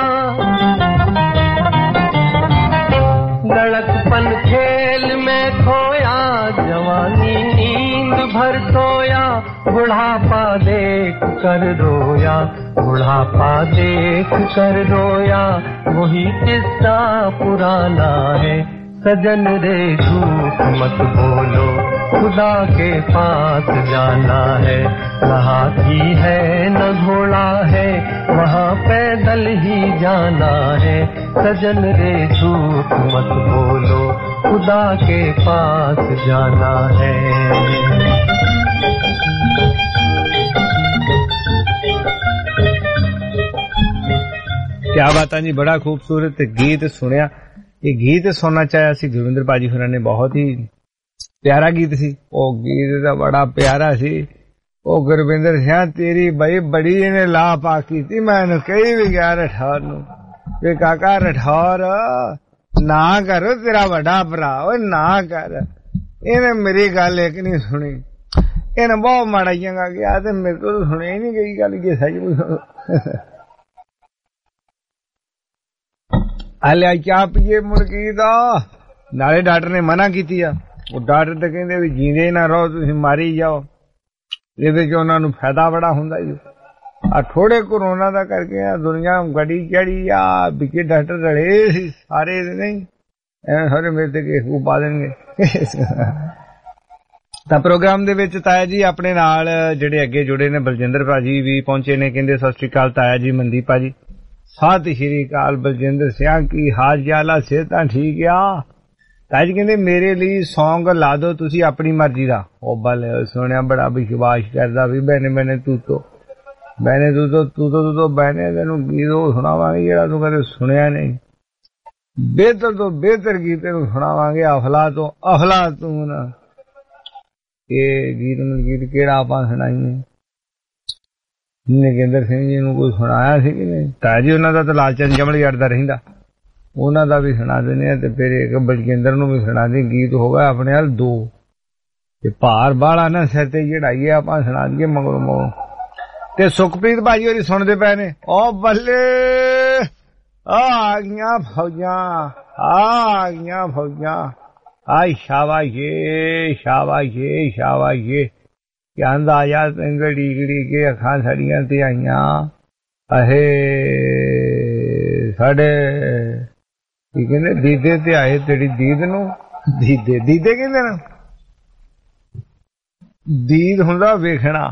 लड़कपन खेल में खोया, जवानी नींद भर सोया। बुढ़ापा देख कर रोया, बुढ़ापा देख कर रोया। वही किस्सा पुराना है। सजन रे झूठ मत बोलो, खुदा के पास जाना है। न हाथी है न घोड़ा है, वहाँ पैदल ही जाना है। सजन रे झूठ मत बोलो, खुदा के पास जाना है। क्या बात है जी, बड़ा खूबसूरत गीत सुनिया। ये गीत सुनना चाहे सी गुरविंदर भाजी होਰਾਂ ने, बहुत ही प्यारा गीत सी। ओ गीत दा बड़ा प्यारा सी। ओ गुरविंदर सिंह तेरी बई बड़ी इन्हें ला पा की थी। मैंने कही भी गया रठौर नू वे काका रठौर ना करो, तेरा बड़ा भरा ओ ना कर। इन्हें मेरी गल एक नहीं सुनी, इन्हें बहुत माड़ा चंगा गया, मेरे को तो सुनी ही नहीं गई गल। ये सच हाले क्या पीए मुड़की दा, नाले डॉक्टर ने मना की। वो डॉक्टर तो कहते भी जींदे ना रहो, तुम मारी जाओ। ये उन्होंने ਨੂੰ फायदा बड़ा ਹੁੰਦਾ जी। आ थोड़े कोरोना ਦਾ ਕਰਕੇ ਆ ਦੁਨੀਆ ਗੜੀ ਚੜੀ ਆ, ਵਿਕੇ ਡਾਕਟਰ ਰਲੇ ਸੀ ਸਾਰੇ ਨਹੀਂ ਐ ਸਾਰੇ ਮੇਰੇ ਤੇ ਕੇਸ ਪਾ ਦੇਣਗੇ। ਤਾਂ ਪ੍ਰੋਗਰਾਮ ਦੇ ਵਿੱਚ ਤਾਇਆ ਜੀ ਆਪਣੇ ਨਾਲ ਜਿਹੜੇ ਅੱਗੇ ਜੁੜੇ ਨੇ, ਬਲਜਿੰਦਰ ਭਾਜੀ ਵੀ ਪਹੁੰਚੇ ਨੇ। ਕਹਿੰਦੇ ਸਤਿ ਸ਼੍ਰੀ ਅਕਾਲ ਤਾਇਆ ਜੀ, ਮਨਦੀਪ ਭਾਜੀ ਸਤਿ ਸ਼੍ਰੀ ਅਕਾਲ। ਬਲਜਿੰਦਰ ਸਿੰਘ ਕੀ ਹਾਲ ਚਾਲ ਆ, ਸਿਹਤਾਂ ਠੀਕ ਆ? ਤਾਜ ਕਹਿੰਦੇ ਮੇਰੇ ਲਈ ਸੌਂਗ ਲਾ ਦਿਓ ਤੁਸੀਂ ਆਪਣੀ ਮਰਜ਼ੀ ਦਾ। ਉਹ ਬਲ ਸੁਣਿਆ ਬੜਾ ਵਿਸ਼ਵਾਸ ਕਰਦਾ ਵੀ ਬੈਨੇ ਬੈਨੇ ਤੂੰ ਤੋਂ ਬੈਨੇ ਤੂੰ ਤੋਂ ਤੂੰ ਤੋਂ ਤੂੰ ਤੋਂ ਬੈਨੇ ਤੈਨੂੰ ਗੀਤ ਉਹ ਸੁਣਾਵਾਂਗੇ ਜਿਹੜਾ ਤੂੰ ਕਦੇ ਸੁਣਿਆ ਨਹੀਂ। ਬਿਹਤਰ ਤੋਂ ਬਿਹਤਰ ਗੀਤ ਤੈਨੂੰ ਸੁਣਾਵਾਂਗੇ, ਅਫਲਾ ਤੋਂ ਅਫਲਾ ਤੂੰ ਨਾ। ਇਹ ਗੀਤ ਨੂੰ ਗੀਤ ਕਿਹੜਾ ਆਪਾਂ ਸੁਣਾਈਏ? ਨਗਿੰਦਰ ਸਿੰਘ ਜੀ ਨੂੰ ਕੋਈ ਸੁਣਾਇਆ ਸੀ ਕਿ ਨਹੀਂ? ਤਾਇਆ ਜੀ ਉਹਨਾਂ ਦਾ ਤਾਂ ਲਾਲਚੰਦ ਜਮਲਗੜ੍ਹ ਦਾ ਰਹਿੰਦਾ, ਉਹਨਾਂ ਦਾ ਵੀ ਸੁਣਾ ਦਿੰਦੇ ਆ, ਤੇ ਫਿਰ ਇੱਕ ਬਲਜਿੰਦਰ ਨੂੰ ਵੀ ਸੁਣਾ ਦੇ। ਗੀਤ ਹੋ ਗਿਆ ਆਪਣੇ ਹਾਲ ਦੋ, ਤੇ ਭਾਰ ਬਾਲਾ ਨਾ ਸਿਰ ਤੇ ਚੜਾਈਏ, ਆਪਾਂ ਸੁਣਾ ਦਈਏ ਮਗਰੋਂ ਮਗਰੋਂ। ਤੇ ਸੁਖਪ੍ਰੀਤ ਭਾਜੀ ਹੋਰੀ ਸੁਣਦੇ ਪਏ ਨੇ। ਉਹ ਬੱਲੇ ਆ ਗਈਆਂ ਫੌਜਾਂ, ਆ ਗਈਆਂ ਫੌਜਾਂ, ਆਈ ਸ਼ਾਬਾਸ਼ੇ ਸ਼ਾਬਾਸ਼ੇ ਸ਼ਾਬਾਸ਼ੇ, ਕਹਿੰਦਾ ਆ ਜਾ ਤੰਗੜੀ ਗੜੀ ਕੇ ਅੱਖਾਂ ਸਾਡੀਆਂ ਤੇ ਆਈਆਂ। ਅਹੇ ਸਾਡੇ ਕੀ ਕਹਿੰਦੇ ਦੀਦੇ ਤੇ ਆਏ, ਤੇਰੀ ਦੀਦ ਨੂੰ ਦੀਦੇ ਦੀਦੇ ਕਹਿੰਦੇ ਨਾ। ਦੀਦ ਹੁੰਦਾ ਵੇਖਣਾ,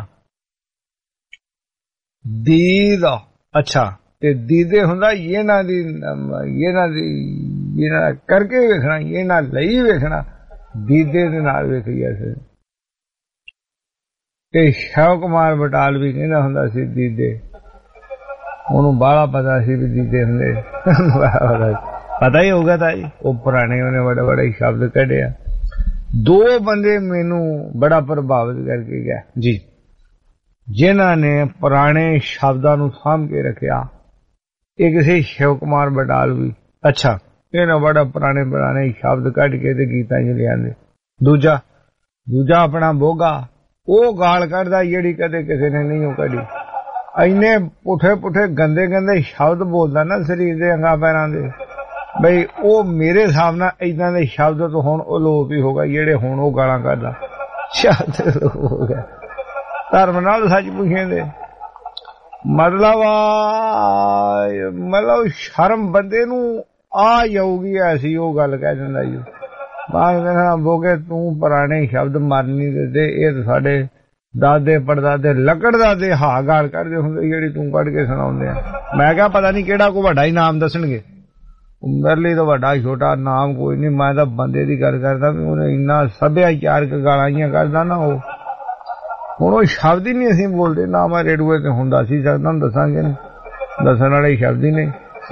ਦੀਦ ਅੱਛਾ, ਤੇ ਦੀਦੇ ਹੁੰਦਾ ਇਹਨਾਂ ਦੀ ਇਹਨਾਂ ਦੀ ਇਹਨਾਂ ਕਰਕੇ ਵੇਖਣਾ, ਇਹਨਾਂ ਲਈ ਵੇਖਣਾ, ਦੀਦੇ ਦੇ ਨਾਲ ਵੇਖੀ ਐਸੇ। ਤੇ ਸ਼ਿਵ ਕੁਮਾਰ ਬਟਾਲ ਵੀ ਕਹਿੰਦਾ ਹੁੰਦਾ ਸੀ ਦੀਦੇ, ਉਹਨੂੰ ਬਾਹਲਾ ਪਤਾ ਸੀ ਵੀ ਦੀਦੇ ਹੁੰਦੇ। ਪਤਾ ਹੀ ਹੋਗਾ ਤਾਂ ਜੀ, ਉਹ ਪੁਰਾਣੇ ਉਹਨੇ ਬੜੇ ਬੜੇ ਸ਼ਬਦ ਕੱਢੇ ਆ। ਦੋ ਬੰਦੇ ਮੈਨੂੰ ਬੜਾ ਪ੍ਰਭਾਵਿਤ ਕਰਕੇ ਗਿਆ ਜੀ, ਜਿਨ੍ਹਾਂ ਨੇ ਪੁਰਾਣੇ ਸ਼ਬਦਾਂ ਨੂੰ ਸਾਂਭ ਕੇ ਰੱਖਿਆ। ਇੱਕ ਸੀ ਸ਼ਿਵ ਕੁਮਾਰ ਬਟਾਲ ਵੀ, ਅੱਛਾ, ਇਹਨਾਂ ਬੜਾ ਪੁਰਾਣੇ ਪੁਰਾਣੇ ਸ਼ਬਦ ਕੱਢ ਕੇ ਤੇ ਗੀਤਾਂ ਚ ਲਿਆਂਦੇ। ਦੂਜਾ ਦੂਜਾ ਆਪਣਾ ਬੋਗਾ, ਉਹ ਗਾਲ ਕੱਢਦਾ ਜਿਹੜੀ ਕਦੇ ਕਿਸੇ ਨੇ ਨਹੀਂ ਉਹ ਕੱਢੀ। ਇੰਨੇ ਪੁੱਠੇ ਪੁੱਠੇ ਗੰਦੇ ਗੰਦੇ ਸ਼ਬਦ ਬੋਲਦਾ ਨਾ ਸਰੀਰ ਦੇ ਅੰਗਾਂ ਪੈਰਾਂ ਦੇ, ਬਈ ਉਹ ਮੇਰੇ ਹਿਸਾਬ ਨਾਲ ਏਦਾਂ ਦੇ ਸ਼ਬਦ ਤੋਂ ਹੁਣ ਅਲੋਪ ਹੀ ਹੋ ਗਿਆ ਜਿਹੜੇ ਹੁਣ ਉਹ ਗਾਲਾਂ ਕੱਢਦਾ। ਸ਼ਬਦ ਹੋ ਗਿਆ ਧਰਮ ਨਾਲ ਸੱਚ ਪੁੱਛੇ ਦੇ ਮਤਲਬ ਆ, ਮਤਲਬ ਸ਼ਰਮ ਬੰਦੇ ਨੂੰ ਆ ਜਾਊਗੀ ਐਸੀ ਉਹ ਗੱਲ ਕਹਿ ਦਿੰਦਾ ਜੀ। ਬਾਅਦ ਕਹਿੰਦਾ ਬੋਗੇ ਤੂੰ ਪੁਰਾਣੇ ਸ਼ਬਦ ਮਾਰਨੀ ਦੇ, ਇਹ ਸਾਡੇ ਦਾਦੇ ਪੜਦਾਦੇ ਲੱਕੜ ਦਾਦੇ ਹਾਂ ਗਾਲ ਕੱਢਦੇ ਹੁੰਦੇ ਜਿਹੜੀ ਤੂੰ ਕੱਢ ਕੇ ਸੁਣਾਉਂਦੇ ਆ। ਮੈਂ ਕਿਹਾ ਪਤਾ ਨਹੀਂ ਕਿਹੜਾ ਕੋਈ ਵੱਡਾ ਹੀ ਨਾਮ ਦੱਸਣਗੇ। ਮੇਰੇ ਲਈ ਤਾਂ ਵੱਡਾ ਛੋਟਾ ਨਾਮ ਕੋਈ ਨਹੀਂ, ਮੈਂ ਤਾਂ ਬੰਦੇ ਦੀ ਗੱਲ ਕਰਦਾ ਵੀ ਉਹਨੇ ਇੰਨਾ ਸੱਭਿਆਚਾਰਕ ਗਾਲਾਂ ਕੱਢਦਾ ਨਾ। ਉਹ ਹੁਣ ਉਹ ਸ਼ਬਦ ਹੀ ਨਹੀਂ ਅਸੀਂ ਬੋਲਦੇ, ਨਾ ਮੈਂ ਰੇਡੂਏ ਤੇ ਹੁੰਦਾ ਸੀ ਤੁਹਾਨੂੰ ਦੱਸਾਂਗੇ, ਦੱਸਣ ਵਾਲੇ ਸ਼ਬਦ ਹੀ ਨਹੀਂ।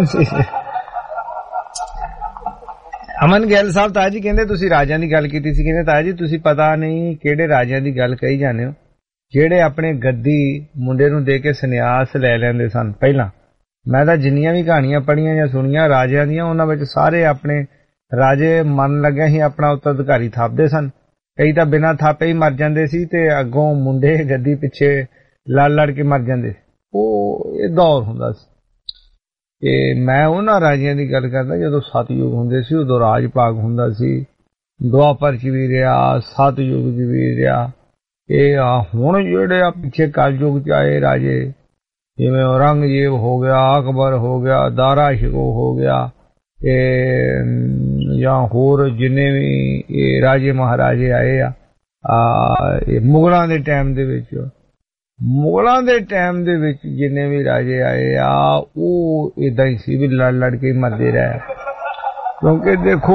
ਅਮਨ ਗਿੱਲ ਸਾਹਿਬ ਤਾਇਆ ਜੀ ਕਹਿੰਦੇ ਤੁਸੀਂ ਰਾਜਿਆਂ ਦੀ ਗੱਲ ਕੀਤੀ ਸੀ, ਕਹਿੰਦੇ ਤਾਇਆ ਜੀ ਤੁਸੀਂ ਪਤਾ ਨਹੀਂ ਕਿਹੜੇ ਰਾਜਿਆਂ ਦੀ ਗੱਲ ਕਹੀ ਜਾਂਦੇ ਹੋ ਜਿਹੜੇ ਆਪਣੇ ਗੱਦੀ ਮੁੰਡੇ ਨੂੰ ਦੇ ਕੇ ਸੰਨਿਆਸ ਲੈ ਲੈਂਦੇ ਸਨ ਪਹਿਲਾਂ। ਮੈਂ ਤਾਂ ਜਿੰਨੀਆਂ ਵੀ ਕਹਾਣੀਆਂ ਪੜ੍ਹੀਆਂ ਜਾਂ ਸੁਣੀਆਂ ਰਾਜਿਆਂ ਦੀਆਂ, ਉਹਨਾਂ ਵਿੱਚ ਸਾਰੇ ਆਪਣੇ ਰਾਜੇ ਮਨ ਲੱਗਿਆ ਹੀ ਆਪਣਾ ਉੱਤਰਾਧਿਕਾਰੀ ਥਾਪਦੇ ਸਨ। ਕਈ ਤਾਂ ਬਿਨਾਂ ਥਾਪੇ ਹੀ ਮਰ ਜਾਂਦੇ ਸੀ ਤੇ ਅੱਗੋਂ ਮੁੰਡੇ ਗੱਦੀ ਪਿੱਛੇ ਲੜ ਲੜ ਕੇ ਮਰ ਜਾਂਦੇ। ਉਹ ਇਹ ਦੌਰ ਹੁੰਦਾ ਸੀ। ਤੇ ਮੈਂ ਉਹਨਾਂ ਰਾਜਿਆਂ ਦੀ ਗੱਲ ਕਰਦਾ ਜਦੋਂ ਸਤਯੁਗ ਹੁੰਦੇ ਸੀ, ਉਦੋਂ ਰਾਜ ਭਾਗ ਹੁੰਦਾ ਸੀ। ਦੁਆਪਰ ਚ ਵੀ ਰਿਹਾ, ਸਤਯੁਗ ਚ ਵੀ ਰਿਹਾ। ਇਹ ਆ ਹੁਣ ਜਿਹੜੇ ਆ ਪਿੱਛੇ ਕਲਯੁਗ ਚ ਆਏ ਰਾਜੇ, ਜਿਵੇਂ ਔਰੰਗਜ਼ੇਬ ਹੋ ਗਿਆ, ਅਕਬਰ ਹੋ ਗਿਆ, ਦਾਰਾ ਸ਼ਿਕੋ ਹੋ ਗਿਆ, ਇਹ ਜਾਂ ਹੋਰ ਜਿੰਨੇ ਵੀ ਇਹ ਰਾਜੇ ਮਹਾਰਾਜੇ ਆਏ ਆ, ਇਹ ਮੁਗਲਾਂ ਦੇ ਟਾਈਮ ਦੇ ਵਿੱਚ ਮੁਗਲਾਂ ਦੇ ਟਾਈਮ ਦੇ ਵਿੱਚ ਜਿੰਨੇ ਵੀ ਰਾਜੇ ਆਏ ਆ ਉਹ ਏਦਾਂ ਹੀ ਸੀ ਵੀ ਲੜ ਲੜ ਕੇ ਮਰਦੇ ਰਹੇ। ਕਿਉਂਕਿ ਦੇਖੋ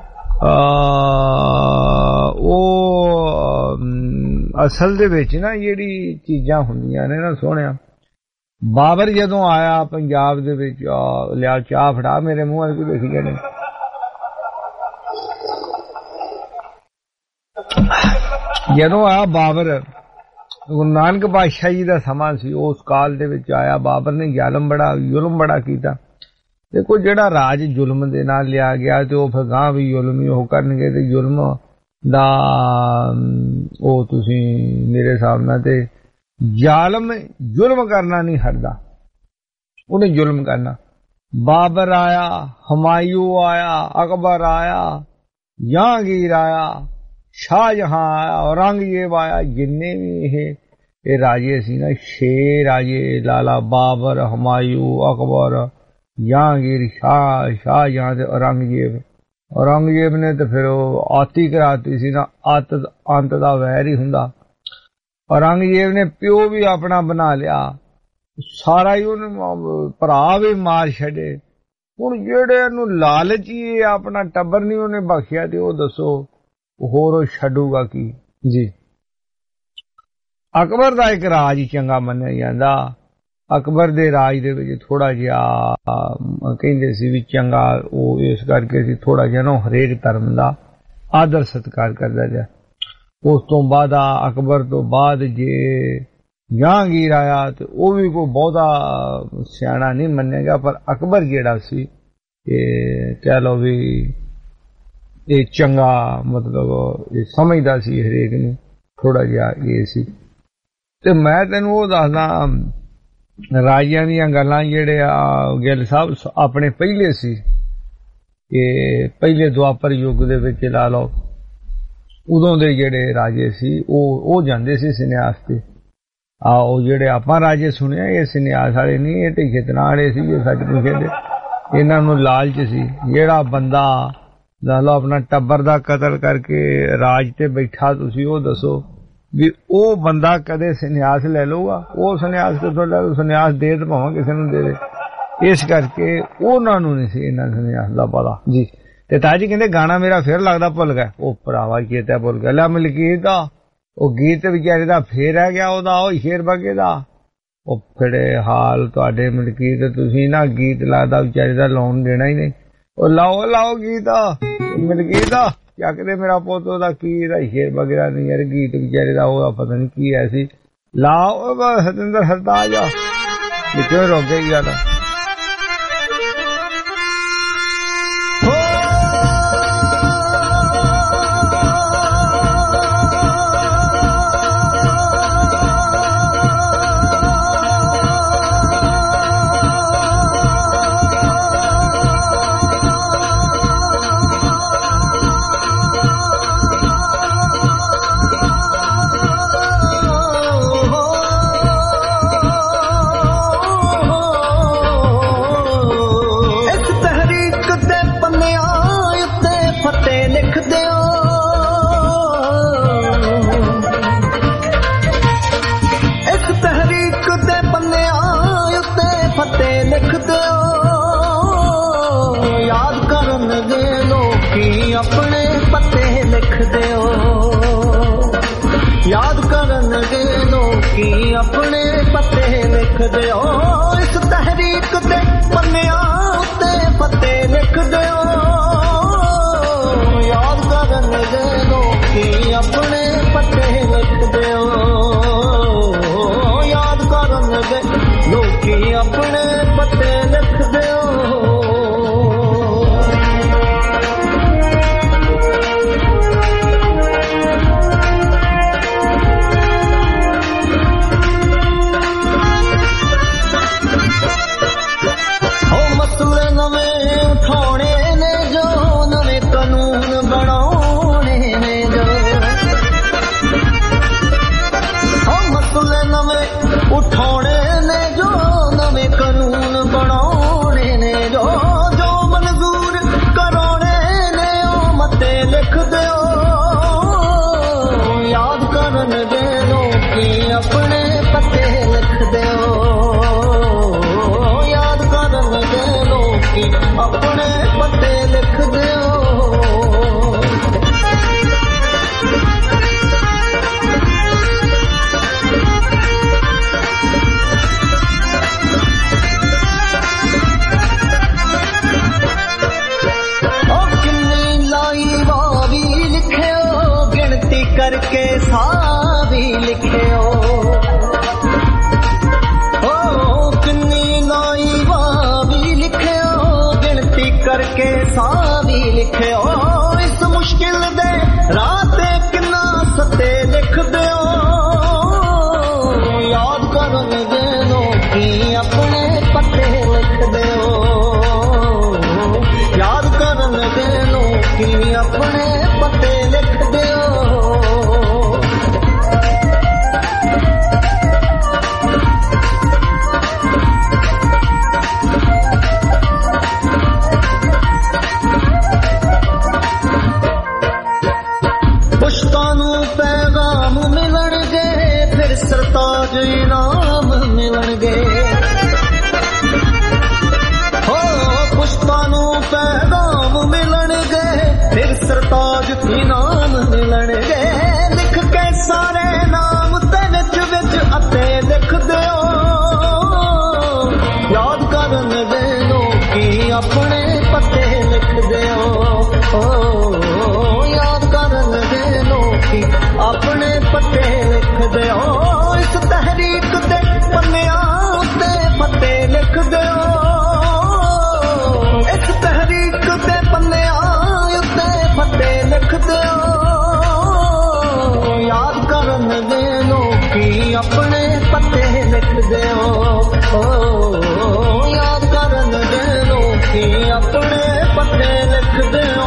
ਉਹ ਅਸਲ ਦੇ ਵਿੱਚ ਨਾ ਜਿਹੜੀ ਚੀਜ਼ਾਂ ਹੁੰਦੀਆਂ ਨੇ ਨਾ ਸੋਹਣਿਆ, ਬਾਬਰ ਜਦੋਂ ਆਇਆ ਪੰਜਾਬ ਦੇ ਵਿੱਚ, ਲਿਆ ਚਾਹ ਫੜਾ ਮੇਰੇ ਮੂੰਹ ਵੱਲ ਦੇਖੀ ਜਾਣੇ, ਜਦੋਂ ਆਇਆ ਬਾਬਰ, ਗੁਰੂ ਨਾਨਕ ਪਾਤਸ਼ਾਹ ਜੀ ਦਾ ਸਮਾਂ ਸੀ, ਉਸ ਕਾਲ ਦੇ ਵਿੱਚ ਆਇਆ ਬਾਬਰ ਨੇ ਜ਼ਾਲਮ ਬੜਾ ਜ਼ੁਲਮ ਬੜਾ ਕੀਤਾ। ਦੇਖੋ ਜਿਹੜਾ ਰਾਜ ਜ਼ੁਲਮ ਦੇ ਨਾਲ ਲਿਆ ਗਿਆ ਤੇ ਉਹ ਫਿਰ ਗਾਂ ਵੀ ਜ਼ੁਲਮ ਹੀ ਉਹ ਕਰਨਗੇ, ਤੇ ਜ਼ੁਲਮ ਦਾ ਉਹ ਤੁਸੀਂ ਮੇਰੇ ਹਿਸਾਬ ਨਾਲ ਤੇ ਜ਼ਾਲਮ ਜ਼ੁਲਮ ਕਰਨਾ ਨਹੀਂ ਹਟਦਾ, ਉਹਨੇ ਜ਼ੁਲਮ ਕਰਨਾ। ਬਾਬਰ ਆਇਆ, ਹਮਾਯੂ ਆਇਆ, ਅਕਬਰ ਆਇਆ, ਜਹਾਂਗੀਰ ਆਇਆ, ਸ਼ਾਹਜਹਾਂ ਆਇਆ, ਔਰੰਗਜ਼ੇਬ ਆਇਆ, ਜਿੰਨੇ ਵੀ ਇਹ ਇਹ ਰਾਜੇ ਸੀ ਨਾ, ਛੇ ਰਾਜੇ, ਲਾਲਾ ਬਾਬਰ, ਹਮਾਯੂ, ਅਕਬਰ, ਜਹਾਂਗੀਰ, ਸ਼ਾਹ ਸ਼ਾਹਜਹਾਂ ਤੇ ਔਰੰਗਜ਼ੇਬ। ਔਰੰਗਜ਼ੇਬ ਨੇ ਤੇ ਫਿਰ ਉਹ ਆਤੀ ਕਰਾਤੀ ਸੀ ਨਾ, ਅੱਤ ਅੰਤ ਦਾ ਵੈਰ ਹੀ ਹੁੰਦਾ। ਔਰੰਗਜ਼ੇਬ ਨੇ ਪਿਓ ਵੀ ਆਪਣਾ ਬਣਾ ਲਿਆ, ਸਾਰਾ ਹੀ ਉਹਨੇ ਭਰਾ ਵੀ ਮਾਰ ਛੱਡੇ। ਹੁਣ ਜਿਹੜੇ ਇਹਨੂੰ ਲਾਲਚੀ ਆਪਣਾ ਟੱਬਰ ਨਹੀਂ ਉਹਨੇ ਬਖਸ਼ਿਆ, ਤੇ ਉਹ ਦੱਸੋ ਹੋਰ ਉਹ ਛੱਡੂਗਾ ਕੀ ਜੀ। ਅਕਬਰ ਦਾ ਇੱਕ ਰਾਜ ਚੰਗਾ ਮੰਨਿਆ ਜਾਂਦਾ। ਅਕਬਰ ਦੇ ਰਾਜ ਦੇ ਵਿੱਚ ਥੋੜਾ ਜਿਹਾ ਕਹਿੰਦੇ ਸੀ ਵੀ ਚੰਗਾ, ਉਹ ਇਸ ਕਰਕੇ ਸੀ ਥੋੜਾ ਜਿਹਾ ਨਾ ਹਰੇਕ ਧਰਮ ਦਾ ਆਦਰ ਸਤਿਕਾਰ ਕਰਦਾ ਰਿਹਾ। ਉਸ ਤੋਂ ਬਾਅਦ ਅਕਬਰ ਤੋਂ ਬਾਅਦ ਜੇ ਜਹਾਂਗੀਰ ਆਇਆ ਤੇ ਉਹ ਵੀ ਕੋਈ ਬਹੁਤਾ ਸਿਆਣਾ ਨਹੀਂ ਮੰਨਿਆ ਗਿਆ, ਪਰ ਅਕਬਰ ਜਿਹੜਾ ਸੀ कह लो भी ये चंगा मतलब ये समझदा सी हरेक नूं थोड़ा जिहा ये सी। ते मैं तैनूं ओह दसदा राजियां दीयां गल्लां जेहड़े आ गिल साहब अपने पहले सी कि पहले द्वापर युग दे विच ला लो उदों दे जेहड़े राजे सी ओह ओह जांदे सी संन्यास ते। आओ जेहड़े आपां राजे सुने ये संन्यास वाले नहीं, ये ढिखे तनां वाले सी जे सच पुछे ते इन्हां नूं लालच सी। जेहड़ा बंदा ला लो अपना टब्बर दा कतल करके राज ते बैठा, तुसीं ओह दसो भी ओह बंदा कदे संन्यास ले लूगा? ओह संन्यास किथों ले लू? संन्यास दे ते भावें किसे नूं दे दे। इस करके उन्हां नूं नहीं सी इन्हां संन्यास दा पता जी। ते ताजी कहंदे गाना मेरा फिर लगदा भुल गया। ओ भरावा चेता भुल गया। ला मलकीत दा ओ गीत बेचारे दा फेर रह गया ओदा ओ शेर बगे दा। ओ फिरे हाल तुहाडे मलकीत, तुसीं ना गीत लगदा बेचारे दा लाउण देना ही नहीं। ओ लाओ लाओ गीत मलकीत दा चकदे मेरा पुत्त ओदा की दा शेर बगे दा नहीं यार गीत बेचारे दा ओदा पता नहीं की ऐसी लाओ सतिंदर सरताज आ विचों रुक गई गल। अपने पते लिख दियो, याद करन दे लोकी अपने पते लिख दियो। इस तहरीक दे पन्नियां उत्ते पते लिख दियो, याद करन दे लोकी अपने पते लिख दियो, याद करन दे लोकी अपने पते लिख दियो। उठाने ने जो नवे कानून बनाने ने जो जो मंजूर कराने ने ओ मते लिख दियो, याद करन दे लोकी अपने पते लिख दियो, याद करन दे लोकी अपने पते लिख दियो। करके सावी लिखियो, ओ किन्नी लाई वावी लिखियो, गिनती करके सावी लिखियो। इस मुश्किल दे राते किन्ना सते लिख दियो, याद करन दे लोकी अपने पते लिख दियो, याद करन दे लोकी अपने पते लिख दियो। पैगाम मिलन गए फिर सरताज इनाम मिलन गए, हो पुष्पानू पैगाम मिलन गए फिर सरताज इनाम मिलन गए। लिख के सारे नाम ते विच विच अते लिख दियो, याद करन दे लोकी अपने पते लिख दियो, याद करन दे लोकी अपने पते लिख दियो। इस तहरीक दे पन्नियां उत्ते पते लिख दियो, इस तहरीक याद करन दे लोकी अपने पत्ते लिखदे हो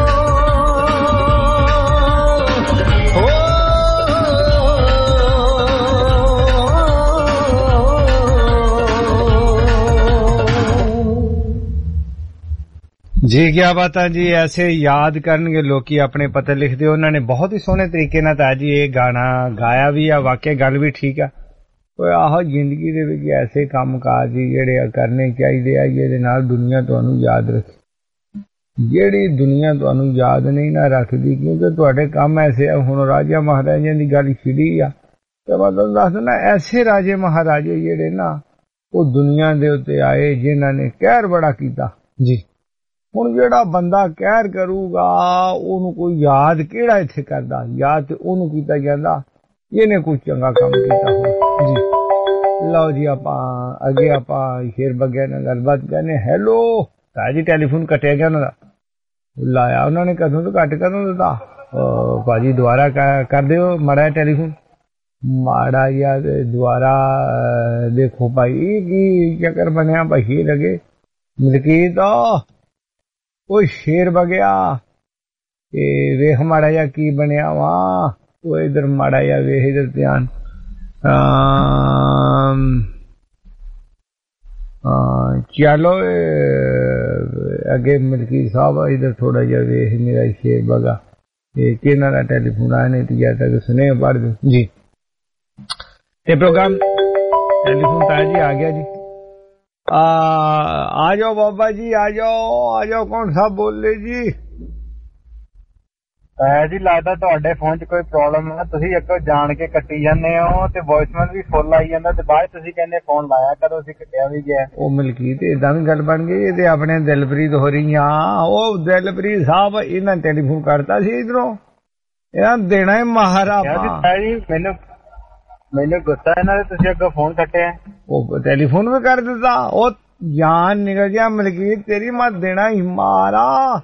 जी क्या बात है जी। ऐसे याद करनगे लोकी अपने पते लिखते। उन्होंने बहुत ही सोहने तरीके नाल ताजी ये गाना गाया भी है। वाकई गल भी ठीक है। कोई आहो जिंदगी दे विच ऐसे काम काज जिहड़े करने चाहिए आ जिहदे नाल दुनिया तुहानू याद रखे। जिहड़ी दुनिया तुहानू याद नहीं ना रखदी क्योंकि तुहाडे काम ऐसे आ। हुण राजा महाराजा दी गल छिड़ी आ ते मैं तुहानू दस दिंदा ऐसे राजे महाराजे जिहड़े ना वो दुनिया दे उत्ते आए जिन्हां ने कहर बड़ा कीता जी। ਹੁਣ ਜਿਹੜਾ ਬੰਦਾ ਕਹਿਰ ਕਰੂਗਾ ਉਹਨੂੰ ਕੋਈ ਯਾਦ ਕਿਹੜਾ ਇੱਥੇ ਕਰਦਾ। ਯਾਦ ਤੇ ਉਹਨੂੰ ਕੀਤਾ ਜਾਂਦਾ ਇਹਨੇ ਕੋਈ ਚੰਗਾ ਕੰਮ ਕੀਤਾ ਹੋ ਜੀ। ਲਓ ਜੀ ਆਪਾਂ ਅੱਗੇ ਆਪਾਂ ਸ਼ੇਰ ਬਗਿਆ ਨਾਲ ਗੱਲਬਾਤ ਕਰਨੇ। ਹੈਲੋ ਭਾਜੀ ਟੈਲੀਫੋਨ ਕੱਟਿਆ ਗਿਆ ਉਹਨਾਂ ਦਾ ਲਾਇਆ ਉਹਨਾਂ ਨੇ ਕਦੋਂ ਤੋਂ ਕੱਟ ਕਦੋਂ ਦਿੱਤਾ ਭਾਜੀ ਦੁਬਾਰਾ ਕਰ ਦਿਓ ਮਾੜਾ ਟੈਲੀਫੋਨ ਮਾੜਾ ਜਿਹਾ ਦੁਬਾਰਾ ਦੇਖੋ ਭਾਈ ਕੀ ਚੱਕਰ ਬਣਿਆ ਭਾਈ ਲੱਗੇ ਮਲਕੀਤ ਉਹ ਸ਼ੇਰ ਬਗਿਆ ਤੇ ਵੇਖ ਮਾੜਾ ਜਿਹਾ ਕੀ ਬਣਿਆ ਵਾ। ਉਹ ਇਧਰ ਮਾੜਾ ਜਿਹਾ ਵੇਖ ਇਧਰ ਧਿਆਨ ਚਲੋ ਅੱਗੇ ਮਲਕੀਤ ਸਾਹਿਬ ਇਧਰ ਥੋੜਾ ਜਿਹਾ ਵੇਖ ਮੇਰਾ ਸ਼ੇਰ ਬਗਾ ਇਹ ਕਿਹਨਾਂ ਦਾ ਟੈਲੀਫੋਨ ਆਇਆ ਨਹੀਂ ਤੇ ਤੱਕ ਸੁਨੇ ਪੜ ਦੋ ਜੀ। ਇਹ ਪ੍ਰੋਗਰਾਮ ਟੈਲੀਫੋਨ ਤਾਂ ਜੀ ਆ ਗਿਆ जी। आ, आ जाओ बाबा जी आ जाओ आ जाओ। कौन साहब बोल रहे जी? जी लगता तुहाडे फोन च कोई प्रॉब्लम है। तुसीं अगों जान के कट्टी जांदे हो ते वॉइसमेल भी फुल आई जांदा ते बाद तुसीं कहंदे फोन लाया कदों असीं कट्टिया भी गया। ओ मलकीत इदां भी गल बन गई। ते अपने दिलप्रीत हो रही हां ओ दिलप्रीत साहब इन्हां टेलीफोन करता सी इधरों इन्हां देना है महारा जी। मैनूं मैनू गुस्सा है ना तुसीं अगों फोन कट्टिया ਉਹ ਟੈਲੀਫੋਨ ਵੀ ਕਰ ਦਿੱਤਾ। ਉਹ ਜਾਨ ਨਿਕਲ ਗਿਆ ਮਲਕੀਤ ਤੇਰੀ ਮੈਂ ਦੇਣਾ ਹੀ ਮਾਰਾ।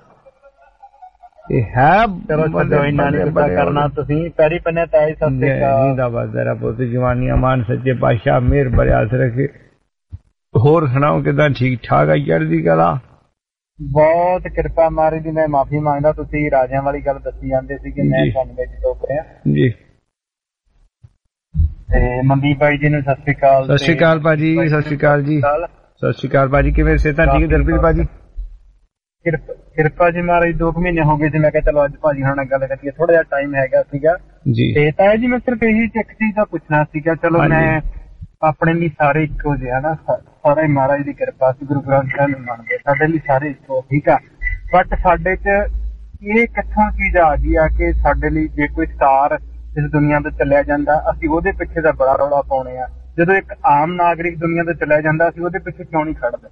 ਇਹ ਹੈ ਚਲੋ ਛੱਡੋ ਇੰਨਾ ਨਹੀਂ ਗੁੱਸਾ ਕਰਨਾ ਤੁਸੀਂ ਪੈਰੀ ਪੰਨੇ ਤਾਈ ਸੱਤੇ ਕਾ ਜਿੰਦਾਬਾਦ ਜ਼ਰਾ ਪੁੱਤ ਜਵਾਨੀ ਅਮਾਨ ਸੱਚੇ ਪਾਤਸ਼ਾਹ ਮਿਹਰ ਬਰਿਆਸ ਰੱਖੇ। ਹੋਰ ਸੁਣਾਓ ਕਿਦਾਂ ਠੀਕ ਠਾਕ ਆ ਚੜ੍ਹਦੀ ਕਲਾ? ਬਹੁਤ ਕਿਰਪਾ ਮਾਰੀ ਦੀ। ਮੈਂ ਮਾਫੀ ਮੰਗਦਾ ਤੁਸੀਂ ਰਾਜਿਆਂ ਵਾਲੀ ਗੱਲ ਦੱਸੀ ਜਾਂਦੇ ਸੀ ਕਿ ਮੈਂ ਤੁਹਾਨੂੰ ਵਿੱਚ ਟੋਕ ਰਿਹਾ ਜੀ। ਮਨਦੀਪ ਭਾਈ ਜੀ ਨੂੰ ਸਤਿ ਸ਼੍ਰੀ ਅਕਾਲ। ਸਤਿ ਸ਼੍ਰੀ ਅਕਾਲ ਭਾਜੀ ਸਤਿ ਸ਼੍ਰੀ ਅਕਾਲ ਜੀ ਸਤਿ ਸ਼੍ਰੀ ਅਕਾਲ ਭਾਜੀ ਕਿਵੇਂ ਸਿਹਤਾਂ ਠੀਕ ਹੈ ਦਿਲਪ੍ਰੀਤ ਭਾਜੀ? ਕਿਰਪਾ ਜੀ ਮਹਾਰਾਜ ਦੋ ਕੁ ਮਹੀਨੇ ਹੋ ਗਏ ਸੀ। ਮੈਂ ਕਿਹਾ ਚਲੋ ਅੱਜ ਭਾਜੀ ਨਾਲ ਗੱਲ ਕਰੀਏ ਥੋੜਾ ਜਿਹਾ ਟਾਈਮ ਹੈਗਾ ਸੀਗਾ ਜੀ। ਤੇ ਤਾਂ ਜੀ ਮੈਂ ਸਿਰਫ ਇਹੀ ਇੱਕ ਚੀਜ਼ ਦਾ ਪੁੱਛਣਾ ਸੀਗਾ। ਚਲੋ ਮੈਂ ਆਪਣੇ ਲਈ ਸਾਰੇ ਇੱਕੋ ਜਿਹੇ ਨਾ ਸਾਰੇ ਮਹਾਰਾਜ ਦੀ ਕਿਰਪਾ ਸੀ ਗੁਰੂ ਗ੍ਰੰਥ ਸਾਹਿਬ ਨੂੰ ਮੰਨਦੇ ਸਾਡੇ ਲਈ ਸਾਰੇ ਇੱਕੋ ਠੀਕ ਆ। ਬਟ ਸਾਡੇ ਚ ਇਹ ਕਿੱਥੋਂ ਚੀਜ਼ ਆ ਗਈ ਆ ਕਿ ਸਾਡੇ ਲਈ ਜੇ ਕੋਈ ਸਟਾਰ ਇਸ ਦੁਨੀਆ ਤੋਂ ਚੱਲਿਆ ਜਾਂਦਾ ਅਸੀਂ ਉਹਦੇ ਪਿੱਛੇ ਦਾ ਬੜਾ ਰੌਲਾ ਪਾਉਣੇ ਆ। ਜਦੋਂ ਇੱਕ ਆਮ ਨਾਗਰਿਕ ਦੁਨੀਆ ਤੋਂ ਚੱਲਿਆ ਜਾਂਦਾ ਅਸੀਂ ਉਹਦੇ ਪਿੱਛੇ ਕਿਉਂ ਨਹੀਂ ਖੜਦੇ?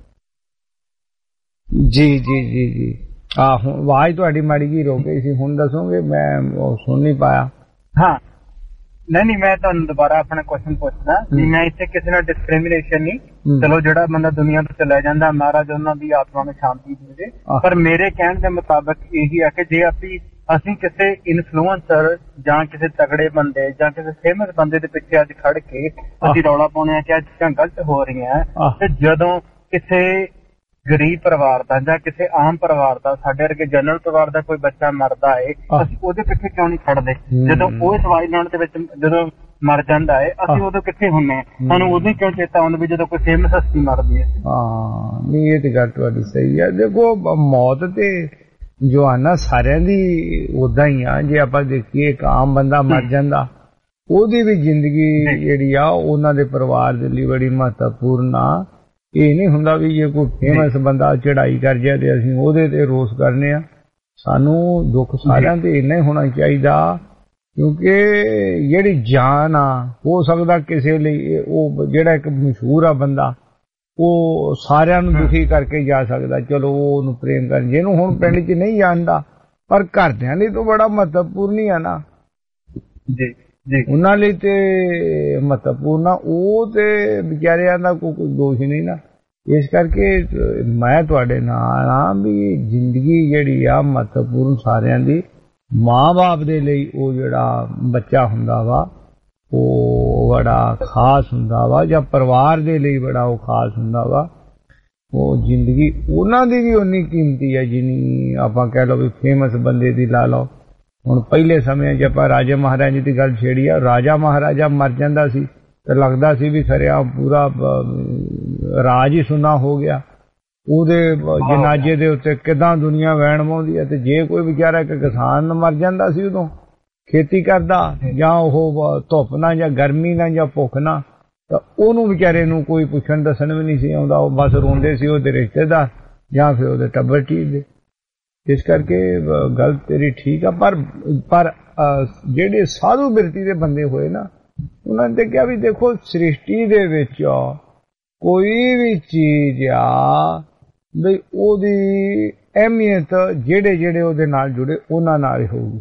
ਜੀ ਜੀ ਜੀ ਜੀ ਆ ਹੁਣ ਆਵਾਜ਼ ਤੁਹਾਡੀ ਮਾੜੀ ਜੀ ਰੋ ਗਈ ਸੀ ਹੁਣ ਦੱਸੋਗੇ ਮੈਂ ਉਹ ਸੁਣ ਨਹੀਂ ਪਾਇਆ। ਹਾਂ ਨਹੀਂ ਨਹੀਂ ਮੈਂ ਤੁਹਾਨੂੰ ਦੁਬਾਰਾ ਆਪਣਾ ਕੁਐਸਚਨ ਪੁੱਛਦਾ ਕਿ ਮੈਂ ਇੱਥੇ ਕਿਸੇ ਨਾਲ ਡਿਸਕ੍ਰਿਮੀਨੇਸ਼ਨ ਨਹੀਂ। ਚਲੋ ਜਿਹੜਾ ਬੰਦਾ ਦੁਨੀਆ ਤੋਂ ਚੱਲਿਆ ਜਾਂਦਾ ਮਹਾਰਾਜ ਉਹਨਾਂ ਦੀ ਆਤਮਾ ਨੂੰ ਸ਼ਾਂਤੀ ਦੇਵੇ। ਪਰ ਮੇਰੇ ਕਹਿਣ ਦੇ ਮੁਤਾਬਕ ਇਹੀ ਹੈ ਕਿ ਜੇ ਅਸੀਂ ਅਸੀਂ ਕਿਸੇ ਇਨਫਲੂਐਂਸਰ ਜਾਂ ਕਿਸੇ ਤਗੜੇ ਬੰਦੇ ਜਾਂ ਕਿਸੇ ਫੇਮਸ ਬੰਦੇ ਦੇ ਪਿੱਛੇ ਅੱਜ ਖੜ ਕੇ ਅਸੀਂ ਰੌਲਾ ਪਾਉਣੇ ਆ ਕਿ ਅੱਜ ਚੀਜ਼ਾਂ ਗਲਤ ਹੋ ਰਹੀਆਂ ਤੇ ਜਦੋਂ ਕਿਸੇ ਗਰੀਬ ਪਰਿਵਾਰ ਦਾ ਜਾਂ ਕਿਸੇ ਆਮ ਪਰਿਵਾਰ ਦਾ ਸਾਡੇ ਵਰਗੇ ਜਨਰਲ ਪਰਿਵਾਰ ਦਾ ਕੋਈ ਬੱਚਾ ਮਰਦਾ ਹੈ ਅਸੀਂ ਉਹਦੇ ਪਿੱਛੇ ਕਿਉਂ ਨਹੀਂ ਖੜਦੇ? ਜਦੋਂ ਉਹ ਸਵਾਈ ਲੈਣ ਦੇ ਵਿੱਚ ਜਦੋਂ ਮਰ ਜਾਂਦਾ ਹੈ ਅਸੀਂ ਉਦੋਂ ਕਿੱਥੇ ਹੁੰਨੇ ਆ? ਸਾਨੂੰ ਉਦੋਂ ਕਿਉਂ ਚੇਤਾ ਆਉਂਦਾ ਵੀ ਜਦੋਂ ਕੋਈ ਫੇਮਸ ਹਸਤੀ ਮਰਦੀ ਹੈ? ਹਾਂ ਨਹੀਂ ਇਹ ਤੇ ਗੱਲ ਤੁਹਾਡੀ ਸਹੀ ਹੈ। ਦੇਖੋ ਮੌਤ ਤੇ ਜਵਾਨਾ ਸਾਰਿਆਂ ਦੀ ਉਦਾਂ ਹੀ ਆ। ਜੇ ਆਪਾਂ ਦੇਖੀਏ ਇੱਕ ਆਮ ਬੰਦਾ ਮਰ ਜਾਂਦਾ ਉਹਦੀ ਵੀ ਜ਼ਿੰਦਗੀ ਜਿਹੜੀ ਆ ਉਹਨਾਂ ਦੇ ਪਰਿਵਾਰ ਦੇ ਲਈ ਬੜੀ ਮਹੱਤਵਪੂਰਨ ਆ। ਇਹ ਨਹੀਂ ਹੁੰਦਾ ਵੀ ਜੇ ਕੋਈ ਫੇਮਸ ਬੰਦਾ ਚੜਾਈ ਕਰ ਜਾਏ ਤੇ ਅਸੀਂ ਉਹਦੇ ਤੇ ਰੋਸ ਕਰਨੇ ਆ। ਸਾਨੂੰ ਦੁੱਖ ਸਾਰਿਆਂ ਤੇ ਇੰਨਾ ਹੀ ਹੋਣਾ ਚਾਹੀਦਾ ਕਿਉਂਕਿ ਜਿਹੜੀ ਜਾਨ ਆ ਹੋ ਸਕਦਾ ਕਿਸੇ ਲਈ ਉਹ ਜਿਹੜਾ ਇੱਕ ਮਸ਼ਹੂਰ ਆ ਬੰਦਾ ਉਹ ਸਾਰਿਆਂ ਨੂੰ ਦੁਖੀ ਕਰਕੇ ਜਾ ਸਕਦਾ। ਚਲੋ ਉਹਨੂੰ ਪ੍ਰੇਮ ਕਰਨ ਜਿਹਨੂੰ ਹੁਣ ਪਿੰਡ 'ਚ ਨਹੀਂ ਜਾਣਦਾ ਪਰ ਘਰਦਿਆਂ ਲਈ ਤਾਂ ਬੜਾ ਮਹੱਤਵਪੂਰਨ ਹੀ ਆ ਨਾ ਜੀ ਜੀ ਉਹਨਾਂ ਲਈ ਤੇ ਮਹੱਤਵਪੂਰਨ ਆ। ਉਹ ਤੇ ਵਿਚਾਰਿਆਂ ਦਾ ਕੋਈ ਦੋਸ਼ ਨਹੀਂ ਨਾ। ਇਸ ਕਰਕੇ ਮੈਂ ਤੁਹਾਡੇ ਨਾਲ ਆ ਵੀ ਜ਼ਿੰਦਗੀ ਜਿਹੜੀ ਆ ਮਹੱਤਵਪੂਰਨ ਸਾਰਿਆਂ ਦੀ। ਮਾਂ ਬਾਪ ਦੇ ਲਈ ਉਹ ਜਿਹੜਾ ਬੱਚਾ ਹੁੰਦਾ ਵਾ ਉਹ ਉਹ ਬੜਾ ਖਾਸ ਹੁੰਦਾ ਵਾ, ਜਾਂ ਪਰਿਵਾਰ ਦੇ ਲਈ ਬੜਾ ਉਹ ਖਾਸ ਹੁੰਦਾ ਵਾ। ਉਹ ਜ਼ਿੰਦਗੀ ਉਹਨਾਂ ਦੀ ਵੀ ਉਨੀ ਕੀਮਤੀ ਹੈ ਜਿੰਨੀ ਆਪਾਂ ਕਹਿ ਲਓ ਵੀ ਫੇਮਸ ਬੰਦੇ ਦੀ ਲਾ ਲਓ। ਹੁਣ ਪਹਿਲੇ ਸਮਿਆਂ 'ਚ ਆਪਾਂ ਰਾਜੇ ਮਹਾਰਾਜੇ ਦੀ ਗੱਲ ਛੇੜੀ ਆ, ਰਾਜਾ ਮਹਾਰਾਜਾ ਮਰ ਜਾਂਦਾ ਸੀ ਤੇ ਲੱਗਦਾ ਸੀ ਵੀ ਖਰਿਆ ਪੂਰਾ ਰਾਜ ਹੀ ਸੁਨਾ ਹੋ ਗਿਆ। ਉਹਦੇ ਜਨਾਜੇ ਦੇ ਉੱਤੇ ਕਿਦਾਂ ਦੁਨੀਆ ਵਹਿਣ ਪਾਉਂਦੀ ਹੈ। ਤੇ ਜੇ ਕੋਈ ਵਿਚਾਰਾ ਇੱਕ ਕਿਸਾਨ ਮਰ ਜਾਂਦਾ ਸੀ ਉਦੋਂ ਖੇਤੀ ਕਰਦਾ, ਜਾਂ ਉਹ ਧੁੱਪ ਨਾਲ ਜਾਂ ਗਰਮੀ ਨਾਲ ਜਾਂ ਭੁੱਖ ਨਾਲ, ਤਾਂ ਉਹਨੂੰ ਵਿਚਾਰੇ ਨੂੰ ਕੋਈ ਪੁੱਛਣ ਦੱਸਣ ਵੀ ਨਹੀਂ ਸੀ ਆਉਂਦਾ। ਉਹ ਬਸ ਰੋਂਦੇ ਸੀ ਉਹਦੇ ਰਿਸ਼ਤੇਦਾਰ ਜਾਂ ਫਿਰ ਉਹਦੇ ਟੱਬਰ ਚੀਰਦੇ। ਇਸ ਕਰਕੇ ਗੱਲ ਤੇਰੀ ਠੀਕ ਆ, ਪਰ ਪਰ ਜਿਹੜੇ ਸਾਧੂ ਬਿਰਤੀ ਦੇ ਬੰਦੇ ਹੋਏ ਨਾ, ਉਹਨਾਂ ਨੇ ਕਿਹਾ ਵੀ ਦੇਖੋ ਸ੍ਰਿਸ਼ਟੀ ਦੇ ਵਿੱਚ ਕੋਈ ਵੀ ਚੀਜ਼ ਆ ਬਈ ਉਹਦੀ ਅਹਿਮੀਅਤ ਜਿਹੜੇ ਜਿਹੜੇ ਉਹਦੇ ਨਾਲ ਜੁੜੇ ਉਹਨਾਂ ਨਾਲ ਹੀ ਹੋਊਗੀ,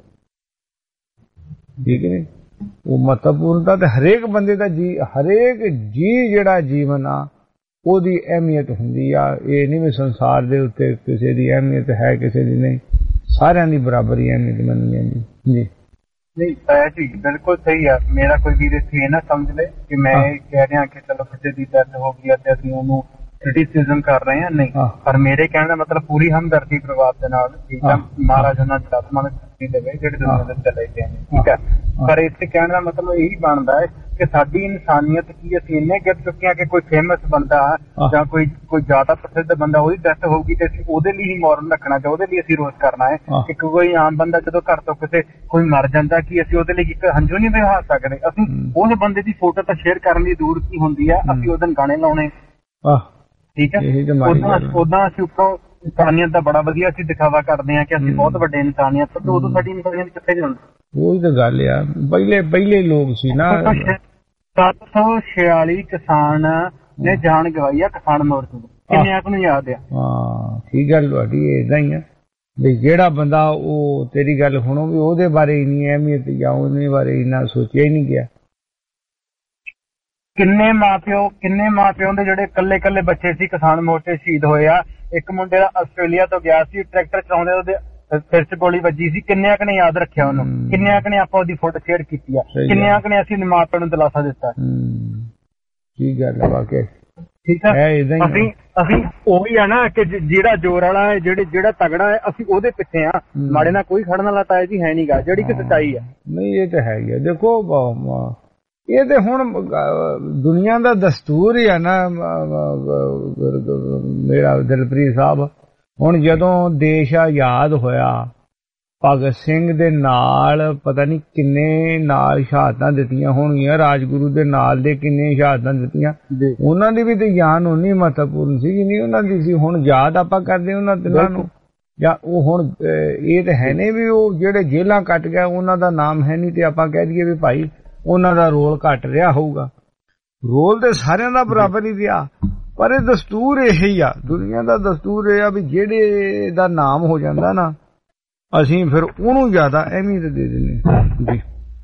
ਠੀਕ ਨਹੀਂ? ਉਹ ਮਹੱਤਵਪੂਰਨਤਾ ਤੇ ਹਰੇਕ ਬੰਦੇ ਦਾ ਜੀ, ਹਰੇਕ ਜੀ ਜਿਹੜਾ ਜੀਵਨ ਆ ਉਹਦੀ ਅਹਿਮੀਅਤ ਹੁੰਦੀ ਆ। ਇਹ ਨਹੀਂ ਵੀ ਸੰਸਾਰ ਦੇ ਉੱਤੇ ਕਿਸੇ ਦੀ ਅਹਿਮੀਅਤ ਹੈ ਕਿਸੇ ਦੀ ਨਹੀਂ, ਸਾਰਿਆਂ ਦੀ ਬਰਾਬਰ ਹੀ ਅਹਿਮੀਅਤ ਮੰਨੀ ਜਾਂਦੀ ਜੀ। ਨਹੀਂ ਹੈ ਜੀ, ਬਿਲਕੁਲ ਸਹੀ ਆ। ਮੇਰਾ ਕੋਈ ਵੀਰ ਇੱਥੇ ਇਹ ਨਾ ਸਮਝ ਲੈ ਕਿ ਮੈਂ ਕਹਿ ਰਿਹਾ ਕਿ ਚਲੋ ਕਿਸੇ ਦੀ ਡੈਥ ਹੋ ਗਈ ਤੇ ਅਸੀਂ ਉਹਨੂੰ ਕ੍ਰਿਟਿਸਿਜ਼ਮ ਕਰ ਰਹੇ ਹਾਂ, ਨਹੀਂ। ਪਰ ਮੇਰੇ ਕਹਿਣ ਦਾ ਮਤਲਬ ਪੂਰੀ ਹਮਦਰਦੀ ਪਰਿਵਾਰ ਦੇ ਨਾਲ, ਠੀਕ ਆ, ਮਹਾਰਾਜ ਉਹਨਾਂ ਦੀ ਆਤਮਾ ਨੂੰ ਸ਼ਕਤੀ ਦੇਵੇ ਜਿਹੜੇ ਦੁਨੀਆ ਦੇ ਚਲੇ ਗਏ ਨੇ, ਠੀਕ ਹੈ। ਪਰ ਇੱਥੇ ਕਹਿਣ ਦਾ ਮਤਲਬ ਇਹੀ ਬਣਦਾ ਹੈ ਕਿ ਸਾਡੀ ਇਨਸਾਨੀਅਤ ਕੀ, ਅਸੀਂ ਇੰਨੇ ਗਿਰ ਚੁੱਕੇ ਹਾਂ ਕਿ ਕੋਈ ਫੇਮਸ ਬੰਦਾ ਜਾਂ ਕੋਈ ਕੋਈ ਜ਼ਿਆਦਾ ਪ੍ਰਸਿੱਧ ਬੰਦਾ ਉਹਦੀ ਡੈਥ ਹੋਊਗੀ ਤੇ ਅਸੀਂ ਉਹਦੇ ਲਈ ਹੀ ਮੌਰਨ ਰੱਖਣਾ ਜਾਂ ਉਹਦੇ ਲਈ ਅਸੀਂ ਰੋਸ ਕਰਨਾ ਹੈ। ਕਿ ਕੋਈ ਆਮ ਬੰਦਾ ਜਦੋਂ ਘਰ ਤੋਂ ਕਿਸੇ ਕੋਈ ਮਰ ਜਾਂਦਾ ਕਿ ਅਸੀਂ ਉਹਦੇ ਲਈ ਇੱਕ ਹੰਝੂ ਨਹੀਂ ਵਹਾ ਸਕਦੇ। ਅਸੀਂ ਉਸ ਬੰਦੇ ਦੀ ਫੋਟੋ ਤਾਂ ਸ਼ੇਅਰ ਕਰਨ ਦੀ ਦੂਰ ਕੀ ਹੁੰਦੀ ਹੈ, ਅਸੀਂ ਉਹਦੇ ਗਾਣੇ ਲਾਉਣੇ, ਠੀਕ ਹੈ। ਉਦਾਂ ਅਸੀਂ ਉੱਪਰੋਂ ਇਨਸਾਨੀਅਤ ਦਾ ਬੜਾ ਵਧੀਆ ਅਸੀਂ ਦਿਖਾਵਾ ਕਰਦੇ ਹਾਂ ਕਿ ਅਸੀਂ ਬਹੁਤ ਵੱਡੇ ਇਨਸਾਨੀਅਤ, ਪਰ ਉਦੋਂ ਸਾਡੀ ਇਨਸਾਨੀਅਤ ਕਿੱਥੇ ਜਾਂਦੀ? ਉਹੀ ਤਾਂ ਗੱਲ ਆ, ਪਹਿਲੇ ਪਹਿਲੇ ਲੋਕ ਸੀ ਨਾ। ਸੱਤ ਸੌ ਛਿਆਲੀ ਕਿਸਾਨ ਨੇ ਜਾਨ ਗਵਾਈ ਆ ਕਿਸਾਨ ਮੋਰਚੇ ਦੀ, ਕਿੰਨਿਆਂ ਕੁ ਨੂੰ ਯਾਦ ਆ? ਹਾਂ ਠੀਕ ਗੱਲ ਤੁਹਾਡੀ, ਏਦਾਂ ਹੀ ਆ ਵੀ ਜਿਹੜਾ ਬੰਦਾ ਉਹ ਤੇਰੀ ਗੱਲ ਸੁਣੋ ਵੀ ਉਹਦੇ ਬਾਰੇ ਇੰਨੀ ਅਹਿਮੀਅਤ ਜਾਂ ਉਹਦੇ ਬਾਰੇ ਇੰਨਾ ਸੋਚਿਆ ਹੀ ਨਹੀਂ ਗਿਆ। ਕਿੰਨੇ ਮਾਂ ਪਿਓ ਕਿੰਨੇ ਮਾਂ ਪਿਓ ਦੇ ਜਿਹੜੇ ਇਕੱਲੇ ਇਕੱਲੇ ਬੱਚੇ ਸੀ ਕਿਸਾਨ ਮੋਰਚੇ ਸ਼ਹੀਦ ਹੋਏ ਆ। ਇੱਕ ਮੁੰਡੇ ਦਾ ਆਸਟ੍ਰੇਲੀਆ ਤੋਂ ਗਿਆ ਸੀ, ਟਰੈਕਟਰ ਚਲਾਉਂਦੇ ਉਹਦੇ ਸਿਰ 'ਚ ਗੋਲੀ ਵੱਜੀ ਸੀ। ਕਿੰਨਿਆਂ ਕੁ ਨੇ ਯਾਦ ਰੱਖਿਆ ਉਹਨੂੰ? ਕਿੰਨਿਆਂ ਕੁ ਨੇ ਆਪਾਂ ਉਹਦੀ ਫੋਟੋ ਸ਼ੇਅਰ ਕੀਤੀ ਆ? ਕਿੰਨਿਆਂ ਕੁ ਨੇ ਅਸੀਂ ਮਾਂ ਪਿਓ ਨੂੰ ਦਿਲਾਸਾ ਦਿੱਤਾ? ਠੀਕ ਗੱਲ ਹੈ ਵਾਕਿਆ, ਠੀਕ ਹੈ। ਅਸੀਂ ਅਸੀਂ ਉਹੀ ਆ ਨਾ ਕਿ ਜਿਹੜਾ ਜ਼ੋਰ ਵਾਲਾ ਹੈ, ਜਿਹੜੇ ਜਿਹੜਾ ਤਗੜਾ ਹੈ, ਅਸੀਂ ਉਹਦੇ ਪਿੱਛੇ ਆ। ਮਾੜੇ ਨਾਲ ਕੋਈ ਖੜਨ ਵਾਲਾ ਤਾਂ ਜੀ ਹੈ ਨੀ ਗਾ, ਜਿਹੜੀ ਕਿ ਸੱਚਾਈ ਆ। ਨਹੀਂ ਇਹ ਤਾਂ ਹੈ ਹੀ ਆ। ਦੇਖੋ ਇਹ ਤੇ ਹੁਣ ਦੁਨੀਆ ਦਾ ਦਸਤੂਰ ਹੀ ਆ ਨਾ ਮੇਰਾ ਦਿਲਪ੍ਰੀਤ ਸਾਹਿਬ। ਹੁਣ ਜਦੋਂ ਦੇਸ਼ ਆਜ਼ਾਦ ਹੋਇਆ, ਭਗਤ ਸਿੰਘ ਦੇ ਨਾਲ ਪਤਾ ਨਹੀਂ ਕਿੰਨੇ ਨਾਲ ਸ਼ਹਾਦਤਾਂ ਦਿੱਤੀਆਂ ਹੋਣਗੀਆਂ, ਰਾਜਗੁਰੂ ਦੇ ਨਾਲ ਦੇ ਕਿੰਨੇ ਸ਼ਹਾਦਤਾਂ ਦਿੱਤੀਆਂ। ਉਹਨਾਂ ਦੀ ਵੀ ਤੇ ਜਾਨ ਉਨੀ ਮਹੱਤਵਪੂਰਨ ਸੀ ਜਿੰਨੀ ਉਹਨਾਂ ਦੀ ਸੀ। ਹੁਣ ਯਾਦ ਆਪਾਂ ਕਰਦੇ ਉਹਨਾਂ ਦਿਨਾਂ ਨੂੰ, ਜਾਂ ਉਹ ਹੁਣ ਇਹ ਤੇ ਹੈ ਨਹੀਂ ਵੀ ਉਹ ਜਿਹੜੇ ਜੇਲਾਂ ਕੱਟ ਗਿਆ ਉਹਨਾਂ ਦਾ ਨਾਮ ਹੈ ਨਹੀਂ ਤੇ ਆਪਾਂ ਕਹਿ ਦਈਏ ਵੀ ਭਾਈ ਉਹਨਾਂ ਦਾ ਰੋਲ ਘੱਟ ਰਿਹਾ ਹੋਊਗਾ। ਰੋਲ ਤੇ ਸਾਰਿਆਂ ਦਾ ਬਰਾਬਰ ਹੀ ਰਿਹਾ, ਪਰ ਇਹ ਦਸਤੂਰ ਇਹੀ ਆ, ਦੁਨੀਆ ਦਾ ਦਸਤੂਰ ਇਹ ਆ ਵੀ ਜਿਹੜੇ ਦਾ ਨਾਮ ਹੋ ਜਾਂਦਾ ਨਾ, ਅਸੀਂ ਫਿਰ ਉਹਨੂੰ ਜ਼ਿਆਦਾ ਅਹਿਮੀਅਤ ਦੇ ਦਿੰਦੇ ਜੀ।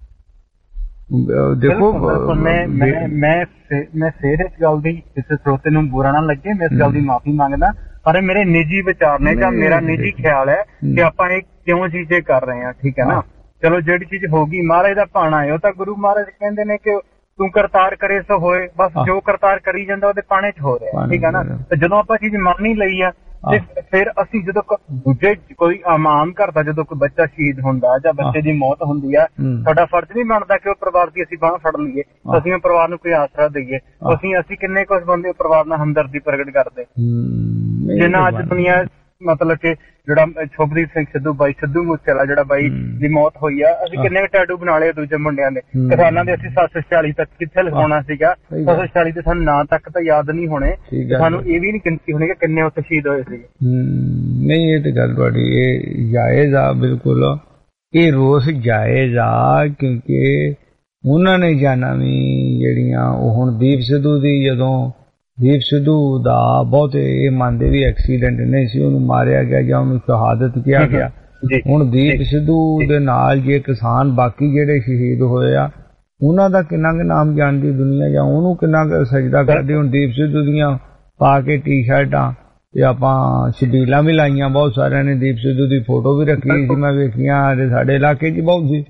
ਦੇਖੋ ਮੈਂ ਮੈਂ ਮੈਂ ਫੇਰ ਇਸ ਗੱਲ ਦੀ ਕਿਸੇ ਸਰੋਤੇ ਨੂੰ ਬੁਰਾ ਨਾ ਲੱਗੇ, ਮੈਂ ਇਸ ਗੱਲ ਦੀ ਮਾਫੀ ਮੰਗਦਾ, ਪਰ ਇਹ ਮੇਰੇ ਨਿੱਜੀ ਵਿਚਾਰ ਨੇ ਜਾਂ ਮੇਰਾ ਨਿੱਜੀ ਖਿਆਲ ਹੈ ਕਿ ਆਪਾਂ ਇਹ ਕਿਉਂ ਚੀਜ਼ਾਂ ਕਰ ਰਹੇ ਹਾਂ, ਠੀਕ ਹੈ ਨਾ। ਚਲੋ ਜਿਹੜੀ ਚੀਜ਼ ਹੋ ਗਈ ਮਹਾਰਾਜ ਦਾ ਭਾਣਾ ਹੈ, ਉਹ ਤਾਂ ਗੁਰੂ ਮਹਾਰਾਜ ਕਹਿੰਦੇ ਨੇ ਕਿ ਤੂੰ ਕਰਤਾਰ ਕਰੇ ਸੋ ਹੋਏ, ਬਸ ਜੋ ਕਰਤਾਰ ਕਰੀ ਜਾਂਦਾ ਉਹਦੇ ਪਾਣੇ 'ਚ ਹੋ ਰਿਹਾ, ਠੀਕ ਹੈ ਨਾ। ਤੇ ਜਦੋਂ ਆਪਾਂ ਚੀਜ਼ ਮੰਨ ਹੀ ਲਈ ਆ ਤੇ ਫਿਰ ਅਸੀਂ ਜਦੋਂ ਦੂਜੇ ਕੋਈ ਆਮ ਘਰ ਦਾ ਜਦੋਂ ਕੋਈ ਬੱਚਾ ਸ਼ਹੀਦ ਹੁੰਦਾ ਜਾਂ ਬੱਚੇ ਦੀ ਮੌਤ ਹੁੰਦੀ ਆ, ਸਾਡਾ ਫਰਜ਼ ਨਹੀਂ ਬਣਦਾ ਕਿ ਉਹ ਪਰਿਵਾਰ ਦੀ ਅਸੀਂ ਬਾਂਹ ਫੜ ਲਈਏ, ਅਸੀਂ ਉਹ ਪਰਿਵਾਰ ਨੂੰ ਕੋਈ ਆਸਰਾ ਦਈਏ। ਅਸੀਂ ਅਸੀਂ ਕਿੰਨੇ ਕੁ ਬੰਦੇ ਪਰਿਵਾਰ ਨਾਲ ਹਮਦਰਦੀ ਪ੍ਰਗਟ ਕਰਦੇ, ਜਿੰਨਾ ਅੱਜ ਦੁਨੀਆ ਮਤਲਬ ਕਿ ਜਿਹੜਾ ਸ਼ੁਭਦੀਪ ਸਿੰਘ ਸਿੱਧੂ ਬਾਈ ਸਿੱਧੂ ਮੂਸੇਵਾਲਾ ਜਿਹੜਾ ਬਾਈ ਦੀ ਮੌਤ ਹੋਈ ਆ, ਅਸੀਂ ਕਿੰਨੇ ਟੈਟੂ ਬਣਾ ਲਏ ਦੂਜੇ ਮੁੰਡਿਆਂ ਦੇ। ਕਿਸਾਨਾਂ ਦੇ ਅਸੀਂ ਸੱਤ ਸੌ ਛਿਆਲੀ ਤੱਕ ਕਿੱਥੇ ਲਿਖਾਉਣਾ ਸੀਗਾ, ਸੱਤ ਸੌ ਛਿਆਲੀ ਤੇ ਸਾਨੂੰ ਨਾਂ ਤੱਕ ਤਾਂ ਯਾਦ ਨਹੀਂ ਹੋਣੇ, ਸਾਨੂੰ ਇਹ ਵੀ ਨਹੀਂ ਗਿਣਤੀ ਹੋਣੀ ਕਿ ਕਿੰਨੇ ਉੱਥੇ ਸ਼ਹੀਦ ਹੋਏ ਸੀਗੇ। ਨਹੀਂ ਇਹ ਤੇ ਗੱਲ ਤੁਹਾਡੀ ਇਹ ਜਾਇਜ਼ ਆ, ਬਿਲਕੁਲ ਇਹ ਰੋਸ ਜਾਇਜ਼ ਆ, ਕਿਉਂਕਿ ਉਹਨਾਂ ਨੇ ਜਾਣਾ ਵੀ ਜਿਹੜੀਆਂ ਉਹ ਹੁਣ ਦੀਪ ਸਿੱਧੂ ਦੀ ਜਦੋਂ ਦੀਪ ਸਿੱਧੂ ਦਾ ਬਹੁਤ ਇਹ ਮੰਨਦੇ ਵੀ ਐਕਸੀਡੈਂਟ ਨਹੀਂ ਸੀ, ਉਹਨੂੰ ਮਾਰਿਆ ਗਿਆ ਜਾਂ ਉਹਨੂੰ ਸ਼ਹਾਦਤ ਕਿਹਾ ਗਿਆ। ਹੁਣ ਦੀਪ ਸਿੱਧੂ ਦੇ ਨਾਲ ਜੇ ਕਿਸਾਨ ਬਾਕੀ ਜਿਹੜੇ ਸ਼ਹੀਦ ਹੋਏ ਆ ਉਹਨਾਂ ਦਾ ਕਿੰਨਾ ਕੁ ਨਾਮ ਜਾਣਦੀ ਦੁਨੀਆ, ਜਾਂ ਉਹਨੂੰ ਕਿੰਨਾ ਕੁ ਸਜਦਾ ਕਰਦੀ। ਹੁਣ ਦੀਪ ਸਿੱਧੂ ਦੀਆਂ ਪਾ ਕੇ ਟੀ ਸ਼ਰਟਾਂ ਤੇ ਆਪਾਂ ਛਬੀਲਾਂ ਵੀ ਲਾਈਆਂ, ਬਹੁਤ ਸਾਰਿਆਂ ਨੇ ਦੀਪ ਸਿੱਧੂ ਦੀ ਫੋਟੋ ਵੀ ਰੱਖੀ ਸੀ, ਮੈਂ ਵੇਖੀਆਂ ਸਾਡੇ ਇਲਾਕੇ 'ਚ ਬਹੁਤ ਸੀ।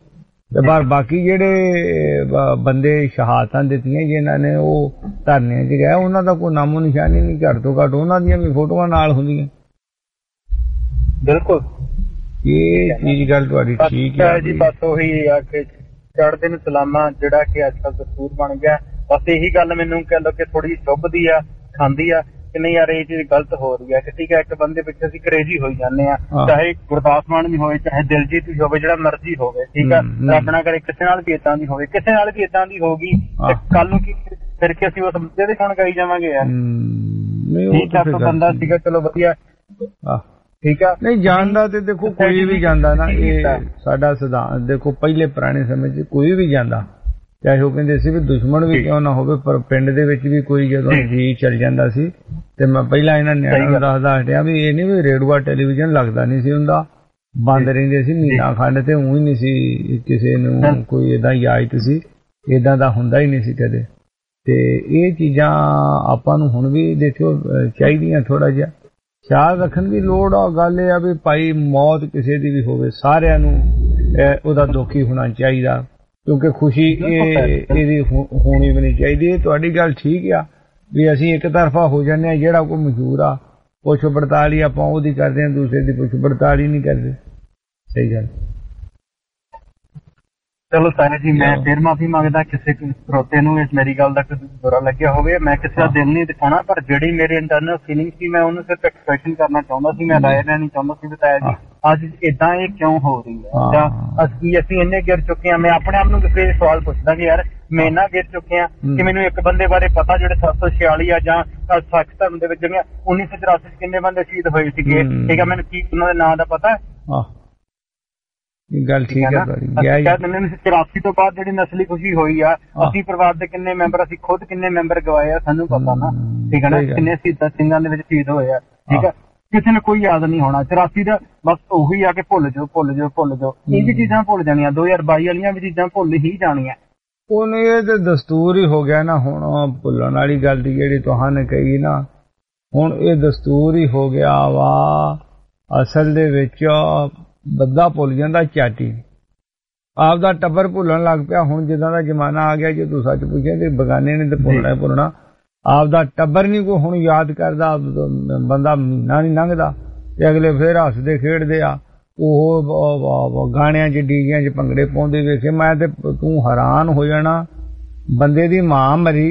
ਤੇ ਬਾਰ ਬਾਕੀ ਜਿਹੜੇ ਬੰਦੇ ਸ਼ਹਾਦਤਾਂ ਦਿੱਤੀਆਂ ਜਿਨ੍ਹਾਂ ਨੇ ਉਹ ਧਰਨੇ 'ਚ ਗਏ ਉਹਨਾਂ ਦਾ ਕੋਈ ਨਾਮੋ ਨਿਸ਼ਾਨੀ ਨਹੀਂ, ਘੱਟ ਤੋਂ ਘੱਟ ਉਹਨਾਂ ਦੀਆਂ ਵੀ ਫੋਟੋਆਂ ਨਾਲ ਹੁੰਦੀਆਂ। ਬਿਲਕੁਲ ਇਹ ਚੀਜ਼ ਗੱਲ ਤੁਹਾਡੀ ਠੀਕ ਹੈ ਜੀ। ਬਸ ਉਹੀ ਆ ਕਿ ਚੜ੍ਹਦੇ ਨੂੰ ਸਲਾਮਾਂ ਜਿਹੜਾ ਕਿ ਅੱਜ ਕੱਲ੍ਹ ਦਸਤੂਰ ਬਣ ਗਿਆ। ਬਸ ਇਹੀ ਗੱਲ ਮੈਨੂੰ ਕਹਿ ਲਓ ਕਿ ਥੋੜੀ ਚੁੱਭਦੀ ਆ, ਖਾਂਦੀ ਆ ਕਿ ਨਹੀਂ ਯਾਰ ਇਹ ਚੀਜ਼ ਗਲਤ ਹੋ ਰਹੀ ਹੈ ਕਿ ਠੀਕ ਹੈ ਇੱਕ ਬੰਦੇ ਪਿੱਛੇ ਅਸੀਂ ਕਰੇਜੀ ਹੋਈ ਜਾਂਦੇ ਆ, ਚਾਹੇ ਗੁਰਦਾਸ ਮਾਨ ਵੀ ਹੋਵੇ, ਚਾਹੇ ਦਿਲਜੀਤ ਵੀ ਹੋਵੇ, ਜਿਹੜਾ ਮਰਜ਼ੀ ਹੋਵੇ, ਠੀਕ ਆ। ਰੱਬ ਨਾ ਕਰੇ ਕਿਸੇ ਨਾਲ ਵੀ ਏਦਾਂ ਦੀ ਹੋਵੇ, ਕਿਸੇ ਨਾਲ ਵੀ ਏਦਾਂ ਦੀ ਹੋਗੀ ਤੇ ਕੱਲ ਨੂੰ ਕੀ ਫਿਰ ਕੇ ਅਸੀਂ ਉਸ ਮੁੱਦੇ ਦੇ ਕੌਣ ਗਾਈ ਜਾਵਾਂਗੇ ਯਾਰ। ਠੀਕ ਆ, ਤਾਂ ਬੰਦਾ ਸੀਗਾ ਚਲੋ ਵਧੀਆ, ਠੀਕ ਆ। ਨਹੀਂ ਜਾਣਦਾ ਤੇ ਦੇਖੋ ਕੋਈ ਵੀ ਜਾਂਦਾ ਨਾ, ਇਹ ਸਾਡਾ ਸਿਧਾਂਤ ਦੇਖੋ ਪਹਿਲੇ ਪੁਰਾਣੇ ਸਮੇਂ 'ਚ ਕੋਈ ਵੀ ਜਾਂਦਾ, ਚਾਹੇ ਉਹ ਕਹਿੰਦੇ ਸੀ ਵੀ ਦੁਸ਼ਮਣ ਵੀ ਕਿਉਂ ਨਾ ਹੋਵੇ, ਪਰ ਪਿੰਡ ਦੇ ਵਿੱਚ ਵੀ ਕੋਈ ਜਦੋਂ ਜੀ ਚੱਲ ਜਾਂਦਾ ਸੀ ਤੇ ਮੈਂ ਪਹਿਲਾਂ ਇਹਨਾਂ ਨਿਆਣਿਆਂ ਨੂੰ ਦੱਸਦਾ ਹਟਿਆ ਵੀ ਇਹ ਨਹੀਂ ਵੀ ਰੇਡੂਆ ਟੈਲੀਵਿਜ਼ਨ ਲੱਗਦਾ ਨਹੀਂ ਸੀ ਹੁੰਦਾ, ਬੰਦ ਰਹਿੰਦੇ ਸੀ ਮਹੀਨਾ ਖੰਡ ਤੇ ਊਂ ਹੀ ਨਹੀਂ ਸੀ ਕਿਸੇ ਨੂੰ ਕੋਈ ਏਦਾਂ ਇਜਾਜ਼ਤ ਸੀ, ਏਦਾਂ ਦਾ ਹੁੰਦਾ ਹੀ ਨਹੀਂ ਸੀ ਕਦੇ। ਤੇ ਇਹ ਚੀਜ਼ਾਂ ਆਪਾਂ ਨੂੰ ਹੁਣ ਵੀ ਦੇਖੋ ਚਾਹੀਦੀਆਂ, ਥੋੜਾ ਜਿਹਾ ਖਿਆਲ ਰੱਖਣ ਦੀ ਲੋੜ ਆ। ਗੱਲ ਇਹ ਆ ਵੀ ਭਾਈ ਮੌਤ ਕਿਸੇ ਦੀ ਵੀ ਹੋਵੇ ਸਾਰਿਆਂ ਨੂੰ ਉਹਦਾ ਦੁਖੀ ਹੋਣਾ ਚਾਹੀਦਾ, ਕਿਉਂਕਿ ਖੁਸ਼ੀ ਇਹ ਇਹਦੀ ਹੋਣੀ ਵੀ ਨਹੀਂ ਚਾਹੀਦੀ। ਇਹ ਤੁਹਾਡੀ ਗੱਲ ਠੀਕ ਆ ਵੀ ਅਸੀਂ ਇੱਕ ਤਰਫਾ ਹੋ ਜਾਂਦੇ ਹਾਂ, ਜਿਹੜਾ ਕੋਈ ਮਸ਼ਹੂਰ ਆ ਪੁੱਛ ਪੜਤਾਲ ਹੀ ਆਪਾਂ ਉਹਦੀ ਕਰਦੇ ਹਾਂ, ਦੂਸਰੇ ਦੀ ਪੁੱਛ ਪੜਤਾਲ ਹੀ ਨਹੀਂ ਕਰਦੇ। ਸਹੀ ਗੱਲ। ਚਲੋ ਸਾਹਿਬ ਜੀ ਮੈਂ ਫਿਰ ਮਾਫੀ ਮੰਗਦਾ ਕਿਸੇ ਸਰੋਤੇ ਨੂੰ ਇਸ ਮੇਰੀ ਗੱਲ ਦਾ ਬੁਰਾ ਲੱਗਿਆ ਹੋਵੇ। ਮੈਂ ਕਿਸੇ ਦਾ ਦਿਲ ਨਹੀਂ ਦਿਖਾਉਣਾ, ਪਰ ਜਿਹੜੀ ਮੇਰੇ ਇੰਟਰਨਲ ਫੀਲਿੰਗ ਸੀ ਮੈਂ ਉਹਨੂੰ ਸਿਰਫ ਐਕਸਪ੍ਰੈਸ਼ਨ ਕਰਨਾ ਚਾਹੁੰਦਾ ਸੀ, ਮੈਂ ਰਾਏ ਲੈਣੀ ਚਾਹੁੰਦਾ ਸੀ। ਬਤਾਇਆ ਜੀ ਅੱਜ ਏਦਾਂ ਇਹ ਕਿਉਂ ਹੋ ਰਹੀ ਹੈ, ਜਾਂ ਅਸੀਂ ਅਸੀਂ ਇੰਨੇ ਗਿਰ ਚੁੱਕੇ ਹਾਂ। ਮੈਂ ਆਪਣੇ ਆਪ ਨੂੰ ਕਿਸੇ ਸਵਾਲ ਪੁੱਛਦਾ ਕਿ ਯਾਰ ਮੈਂ ਇੰਨਾ ਗਿਰ ਚੁੱਕੇ ਹਾਂ ਕਿ ਮੈਨੂੰ ਇੱਕ ਬੰਦੇ ਬਾਰੇ ਪਤਾ ਜਿਹੜੇ ਸੱਤ ਸੌ ਛਿਆਲੀ ਆ ਜਾਂ ਸਿੱਖ ਧਰਮ ਦੇ ਵਿੱਚ ਜਿਹੜੀਆਂ ਉੱਨੀ ਸੌ ਚੁਰਾਸੀ ਚ ਕਿੰਨੇ ਬੰਦੇ ਸ਼ਹੀਦ ਹੋਏ ਸੀਗੇ, ਠੀਕ ਆ, ਮੈਨੂੰ ਕੀ ਉਹਨਾਂ ਦੇ ਨਾਂ ਦਾ ਪਤਾ ਹੈ। ਗੱਲ ਠੀਕ ਹੈ। ਚੁਰਾਸੀ ਤੋਂ ਬਾਅਦ ਜਿਹੜੀ ਨਸਲੀ ਖੁਸ਼ੀ ਹੋਈ ਆ, ਅਸੀਂ ਪਰਿਵਾਰ ਦੇ ਕਿੰਨੇ ਮੈਂਬਰ, ਅਸੀਂ ਖੁਦ ਕਿੰਨੇ ਮੈਂਬਰ ਗਵਾਏ ਆ, ਸਾਨੂੰ ਪਤਾ ਨਾ, ਠੀਕ ਹੈ ਨਾ, ਕਿੰਨੇ ਸ਼ਹੀਦਾਂ ਸਿੰਘਾਂ ਦੇ ਵਿੱਚ ਸ਼ਹੀਦ ਹੋਏ ਆ, ਠੀਕ ਆ। ਕਿਸੇ ਨੂੰ ਕੋਈ ਯਾਦ ਨਹੀਂ ਹੋਣਾ ਚੁਰਾਸੀ ਦਾ, ਬਸ ਉਹੀ ਆ ਕਿ ਭੁੱਲ ਜਾਓ ਭੁੱਲ ਜਾਓ ਭੁੱਲ ਜਾਓ, ਇਹ ਵੀ ਚੀਜ਼ਾਂ ਭੁੱਲ ਜਾਣੀਆਂ, ਦੋ ਹਜ਼ਾਰ ਬਾਈ ਵਾਲੀਆਂ ਵੀ ਚੀਜ਼ਾਂ ਭੁੱਲ ਹੀ ਜਾਣੀਆਂ। ਉਹਨੇ ਇਹ ਤੇ ਦਸਤੂਰ ਹੀ ਹੋ ਗਿਆ ਨਾ ਹੁਣ, ਭੁੱਲਣ ਵਾਲੀ ਗੱਲ ਦੀ ਜਿਹੜੀ ਤੁਹਾਨੂੰ ਕਹੀ ਨਾ, ਹੁਣ ਇਹ ਦਸਤੂਰ ਹੀ ਹੋ ਗਿਆ ਵਾ। ਅਸਲ ਦੇ ਵਿੱਚ ਬੰਦਾ ਭੁੱਲ ਜਾਂਦਾ ਚਾਟੀ, ਆਪਦਾ ਟੱਬਰ ਭੁੱਲਣ ਲੱਗ ਪਿਆ। ਹੁਣ ਜਿੱਦਾਂ ਦਾ ਜ਼ਮਾਨਾ ਆ ਗਿਆ, ਜੇ ਤੂੰ ਸੱਚ ਪੁੱਛੇ ਤੇ ਬਗਾਨੇ ਨੇ ਤੇ ਭੁੱਲਣਾ ਹੀ ਭੁੱਲਣਾ, ਆਪਦਾ ਟੱਬਰ ਨਹੀਂ ਕੋਈ ਹੁਣ ਯਾਦ ਕਰਦਾ। ਬੰਦਾ ਮਹੀਨਾ ਨਹੀਂ ਲੰਘਦਾ ਤੇ ਅਗਲੇ ਫੇਰ ਹੱਸਦੇ ਖੇਡਦੇ ਆ, ਉਹ ਗਾਣਿਆਂ 'ਚ ਡੀਜਿਆਂ 'ਚ ਭੰਗੜੇ ਪਾਉਂਦੇ ਵੇਖੇ। ਮੈਂ ਤੇ ਤੂੰ ਹੈਰਾਨ ਹੋ ਜਾਣਾ, ਬੰਦੇ ਦੀ ਮਾਂ ਮਰੀ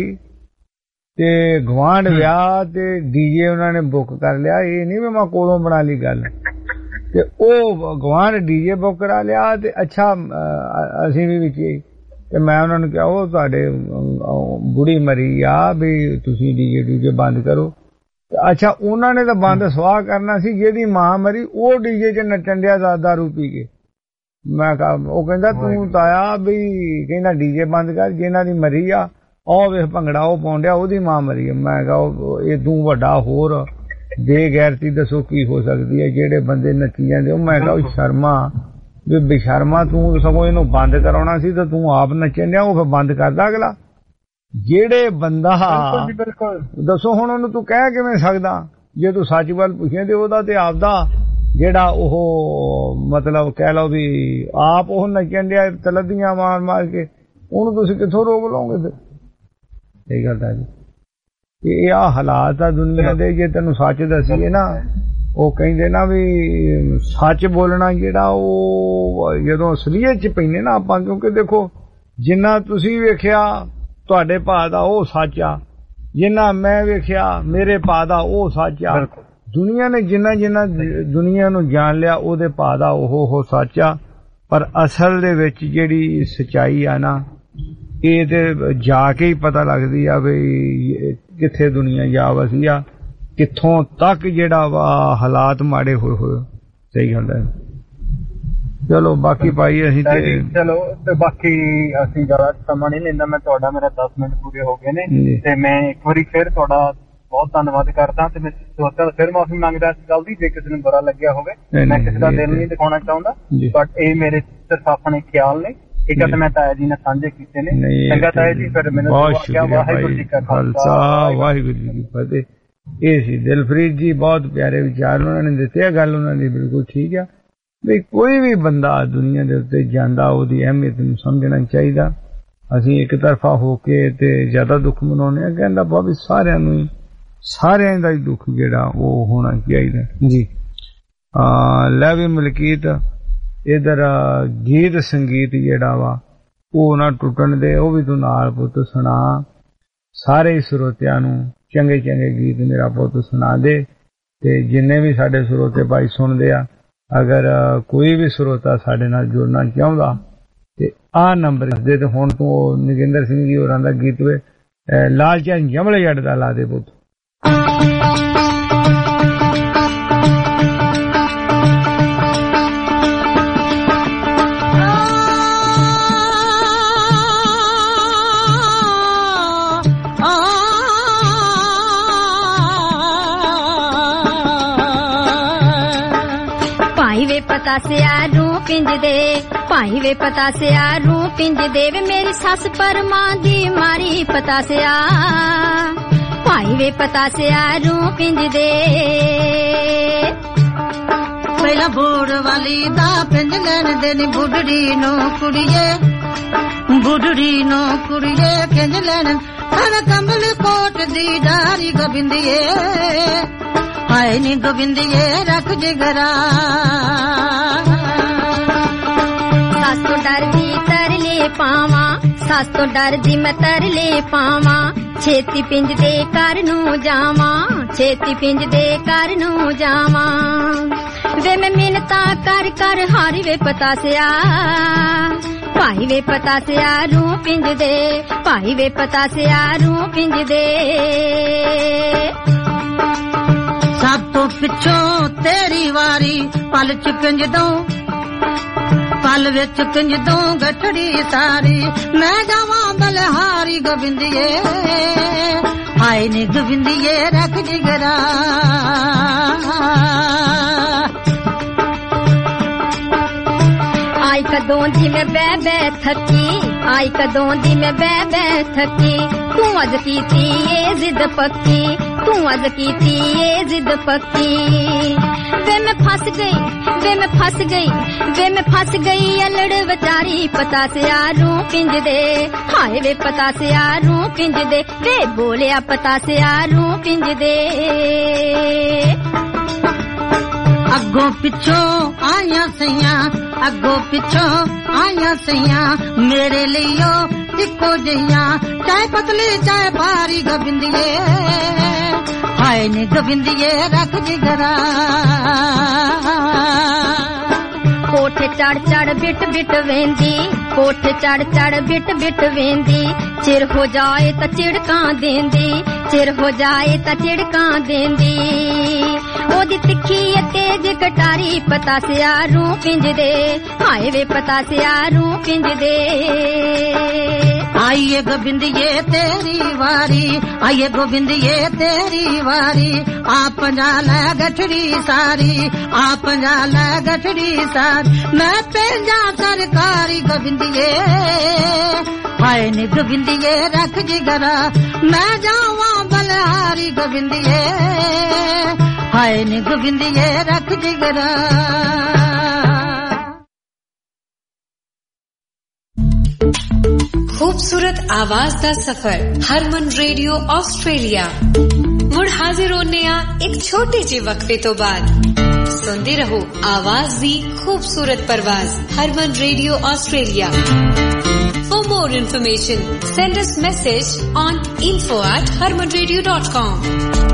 ਤੇ ਗਵਾਂਢ ਵਿਆਹ ਤੇ ਡੀਜੇ ਉਹਨਾਂ ਨੇ ਬੁੱਕ ਕਰ ਲਿਆ। ਇਹ ਨਹੀਂ ਵੀ ਮੈਂ ਕੋਲੋਂ ਬਣਾ ਲਈ ਗੱਲ, ਤੇ ਉਹ ਗਵਾਂਢ ਡੀਜੇ ਬੁੱਕ ਕਰਾ ਲਿਆ ਤੇ ਅੱਛਾ ਅਸੀਂ ਵੀ ਵਿੱਚ। ਤੇ ਮੈਂ ਉਹਨਾਂ ਨੂੰ ਕਿਹਾ ਉਹ ਤੁਹਾਡੇ ਬੁੜੀ ਮਰੀ ਆ ਵੀ ਤੁਸੀਂ ਡੀਜੇ ਡੂਜੇ ਬੰਦ ਕਰੋ। ਅੱਛਾ ਉਹਨਾਂ ਨੇ ਤਾਂ ਬੰਦ ਸਵਾਹ ਕਰਨਾ ਸੀ, ਜਿਹਦੀ ਮਾਂ ਮਰੀ ਉਹ ਡੀਜੇ 'ਚ ਨੱਚਣ ਡਿਆ ਦਾਰੂ ਪੀ ਕੇ। ਮੈਂ ਕਿਹਾ, ਉਹ ਕਹਿੰਦਾ ਤੂੰ ਤਾਇਆ ਵੀ ਕਹਿੰਦਾ ਡੀਜੇ ਬੰਦ ਕਰ, ਜਿਹਨਾਂ ਦੀ ਮਰੀ ਆ ਉਹ ਵੇਖ ਭੰਗੜਾ ਉਹ ਪਾਉਣ ਡਿਆ, ਉਹਦੀ ਮਾਂ ਮਰੀ ਆ। ਮੈਂ ਕਿਹਾ ਇਹ ਤੂੰ ਵੱਡਾ ਹੋਰ ਬੇਗੈਰਤੀ ਦੱਸੋ ਕੀ ਹੋ ਸਕਦੀ ਹੈ, ਜਿਹੜੇ ਬੰਦੇ ਨੱਚੀ ਜਾਂਦੇ। ਉਹ ਮੈਂ ਕਿਹਾ ਸ਼ਰਮਾ ਵੀ ਬੇਸ਼ਰਮਾ, ਤੂੰ ਸਗੋਂ ਇਹਨੂੰ ਬੰਦ ਕਰਾਉਣਾ ਸੀ ਤਾਂ ਤੂੰ ਆਪ ਨੱਚਣ ਡਿਆ, ਉਹ ਫਿਰ ਬੰਦ ਕਰਦਾ ਅਗਲਾ। ਜਿਹੜੇ ਬੰਦਾ ਦੱਸੋ ਹੁਣ ਉਹਨੂੰ ਤੂੰ ਕਹਿ ਕਿਵੇਂ ਸਕਦਾ, ਜੇ ਤੂੰ ਸੱਚ ਵੱਲ ਪੁੱਛੇ ਤੇ ਉਹਦਾ ਤੇ ਆਪਦਾ ਜਿਹੜਾ ਉਹ ਮਤਲਬ ਕਹਿ ਲਓ ਵੀ ਆਪ ਉਹ ਨੱਚਣ ਡਿਆ ਤਲਦੀਆਂ ਮਾਰ ਮਾਰ ਕੇ, ਉਹਨੂੰ ਤੁਸੀਂ ਕਿੱਥੋਂ ਰੋਕ ਲਓਗੇ ਫਿਰ। ਇਹ ਗੱਲ ਤਾਂ ਜੀ ਇਹ ਆ ਹਾਲਾਤ ਆ ਦੁਨੀਆ ਦੇ। ਜੇ ਤੈਨੂੰ ਸੱਚ ਦਸੀਏ ਨਾ, ਉਹ ਕਹਿੰਦੇ ਨਾ ਵੀ ਸੱਚ ਬੋਲਣਾ ਜਿਹੜਾ ਉਹ ਜਦੋਂ ਅਸਲੀਅਤ 'ਚ ਪੈਂਦੇ ਨਾ ਆਪਾਂ, ਕਿਉਂਕਿ ਦੇਖੋ ਜਿੰਨਾ ਤੁਸੀਂ ਵੇਖਿਆ ਤੁਹਾਡੇ ਭਾ ਦਾ ਉਹ ਸੱਚ ਆ, ਜਿੰਨਾ ਮੈਂ ਵੇਖਿਆ ਮੇਰੇ ਭਾ ਦਾ ਉਹ ਸੱਚ ਆ। ਦੁਨੀਆ ਨੇ ਜਿੰਨਾ ਜਿੰਨਾ ਦੁਨੀਆ ਨੂੰ ਜਾਣ ਲਿਆ ਉਹਦੇ ਭਾ ਦਾ ਉਹ ਉਹ ਸੱਚ ਆ, ਪਰ ਅਸਲ ਦੇ ਵਿੱਚ ਜਿਹੜੀ ਸੱਚਾਈ ਆ ਨਾ, ਇਹ ਤੇ ਜਾ ਕੇ ਹੀ ਪਤਾ ਲੱਗਦੀ ਆ ਵੀ ਕਿੱਥੇ ਦੁਨੀਆ ਜਾ ਵਸੀ ਆ, ਕਿੱਥੋਂ ਤੱਕ ਜਿਹੜਾ ਵਾ ਹਾਲਾਤ ਮਾੜੇ ਹੋਏ ਹੋਏ। ਸਹੀ ਗੱਲ ਹੈ। ਚਲੋ ਬਾਕੀ ਭਾਈ ਅਸੀਂ ਤੇ ਚਲੋ ਤੇ ਬਾਕੀ ਅਸੀਂ ਜ਼ਿਆਦਾ ਸਮਾਂ ਨਹੀਂ ਲੈਂਦਾ, ਮੈਂ ਤੁਹਾਡਾ ਮੇਰਾ ਦਸ ਮਿੰਟ ਪੂਰੇ ਹੋ ਗਏ ਨੇ ਤੇ ਮੈਂ ਇੱਕ ਵਾਰੀ ਫਿਰ ਤੁਹਾਡਾ ਬਹੁਤ ਧੰਨਵਾਦ ਕਰਦਾ ਤੇ ਮੈਂ ਸੋਚਦਾ ਫਿਰ ਮਾਫੀ ਮੰਗਦਾ ਇਸ ਗੱਲ ਦੀ ਜੇ ਕਿਸੇ ਨੂੰ ਬੁਰਾ ਲੱਗਿਆ ਹੋਵੇ। ਮੈਂ ਕਿਸੇ ਦਾ ਦਿਲ ਨਹੀਂ ਦਿਖਾਉਣਾ ਚਾਹੁੰਦਾ, ਬਟ ਇਹ ਮੇਰੇ ਸਿਰਫ ਆਪਣੇ ਖਿਆਲ ਨੇ, ਠੀਕ ਹੈ, ਤੇ ਮੈਂ ਤਾਇਆ ਜੀ ਨੇ ਸਾਂਝੇ ਕੀਤੇ ਨੇ। ਚੰਗਾ ਤਾਇਆ ਜੀ, ਫਿਰ ਮੈਨੂੰ ਵਾਹਿਗੁਰੂ ਜੀ ਕਾ ਖਾਲਸਾ ਵਾਹਿਗੁਰੂ ਜੀ ਕੀ ਫਤਿਹ। ਇਹ ਸੀ ਦਿਲਪ੍ਰੀਤ ਜੀ, ਬਹੁਤ ਪਿਆਰੇ ਵਿਚਾਰ ਉਹਨਾਂ ਨੇ ਦਿੱਤੇ ਆ, ਗੱਲ ਉਹਨਾਂ ਦੀ ਬਿਲਕੁਲ ਠੀਕ ਆ। ਵੀ ਕੋਈ ਵੀ ਬੰਦਾ ਦੁਨੀਆ ਦੇ ਉੱਤੇ ਜਾਂਦਾ ਉਹਦੀ ਅਹਿਮੀਅਤ ਨੂੰ ਸਮਝਣਾ ਚਾਹੀਦਾ। ਅਸੀਂ ਇੱਕ ਤਰਫਾ ਹੋ ਕੇ ਤੇ ਜ਼ਿਆਦਾ ਦੁੱਖ ਮਨਾਉਂਦੇ ਹਾਂ, ਕਹਿੰਦਾ ਬਾਬੀ ਸਾਰਿਆਂ ਨੂੰ ਸਾਰਿਆਂ ਦਾ ਹੀ ਦੁੱਖ ਜਿਹੜਾ ਉਹ ਹੋਣਾ ਚਾਹੀਦਾ ਜੀ। ਲੈ ਵੀ ਮਲਕੀਤ ਇਧਰ ਗੀਤ ਸੰਗੀਤ ਜਿਹੜਾ ਵਾ ਉਹ ਨਾ ਟੁੱਟਣ ਦੇ, ਉਹ ਵੀ ਤੂੰ ਨਾਲ ਪੁੱਤ ਸੁਣਾ। ਸਾਰੇ ਸਰੋਤਿਆਂ ਨੂੰ ਚੰਗੇ ਚੰਗੇ ਗੀਤ ਮੇਰਾ ਪੁੱਤ ਸੁਣਾ ਦੇ, ਤੇ ਜਿੰਨੇ ਵੀ ਸਾਡੇ ਸਰੋਤੇ ਭਾਈ ਸੁਣਦੇ ਆ, ਅਗਰ ਕੋਈ ਵੀ ਸਰੋਤਾ ਸਾਡੇ ਨਾਲ ਜੁੜਨਾ ਚਾਹੁੰਦਾ ਤੇ ਆਹ ਨੰਬਰ ਦੇ। ਤੇ ਹੁਣ ਤੂੰ ਨਗਿੰਦਰ ਸਿੰਘ ਜੀ ਹੋਰਾਂ ਦਾ ਗੀਤ ਵੇ ਲਾਲ ਚੰਦ ਜਮਲੇ ਜੱਟ ਦਾ ਲਾ ਦੇ ਪੁੱਤ। पता से आरू पिंज दे भाई वे पता से आरू पिंज दे वे मेरी सस पर मां दी मारी पता से आ भाई वे पता से आरू पिंज दे। पहला बोड़ वाली दा पिंज लैन देनी बुढ़ड़ी नो कुड़िए बुढ़ड़ी नो कुड़िए पिंज लैन हर कमल कोट दी डारी गोबिंदिए हाय नी गोबिंदिए रख जिगरा। सास तो डर दी तर ले पावा सास तो डर दी मैं तर ले पावा छेती पिंज दे कर नू जावा छेती पिंज दे कर नू जावा। वे मैं मिन्नता कर कर हारी वे पता से आ भाई वे पता से आ रू पिंज दे भाई वे पता से आ रू पिंज दे। सब तो पिछों तेरी वारी पल च पिंज दूं पल विच पिंज दूं गठड़ी सारी मैं जावां बलहारी गोबिंदिए हाय नी गोबिंदिए रख जिगरा। आई कदों दी मैं बै बै थकी आई कदों दी मैं बै बै थकी तू अज कीती ए जिद पक्की तू अज कीती ए जिद पक्की। वे मैं फंस गई वे मैं फंस गई वे मैं फंस गई अलड़ बेचारी पता से आरू पिंज दे हाय वे पता से आरू पिंज दे वे बोलिया पता से आरू पिंज दे। अगों पिछों आया सैया अगों पिछों आया सैया मेरे लियो इको जइया चाहे पतली चाहे भारी गोबिंदिए हाय नी गोबिंदिए रख जिगरा। कोठे चढ़ चढ़ बिट बिट वेंदी कोठे चढ़ चढ़ बिट बिट वेंदी चिर हो जाए त चिड़का देंदी चिर हो जाए त चिड़का देंदी। ओदी तिखी तेज कटारी पता से आरू पिंज दे हाय वे पता से आरू पिंज दे। आइए गोबिंदिए तेरी वारी आइए गोबिंदिए तेरी वारी आप जाला गठड़ी सारी आप जाला गठड़ी सारी मैं पेंजा सरकारी गोबिंदिए हाय नी गोबिंदिए रख जिगरा मैं जावा बलहारी गोबिंदिए हाय नी गोबिंदिए रख जिगरा। खूबसूरत आवाज दा सफर हरमन रेडियो ऑस्ट्रेलिया मुड़ हाजिर होने आ एक छोटे जे वक्फे तो बाद सुनते रहो आवाज दी खूबसूरत परवाज Harman radio Australia. For more information, send us message on info at harmanradio dot com.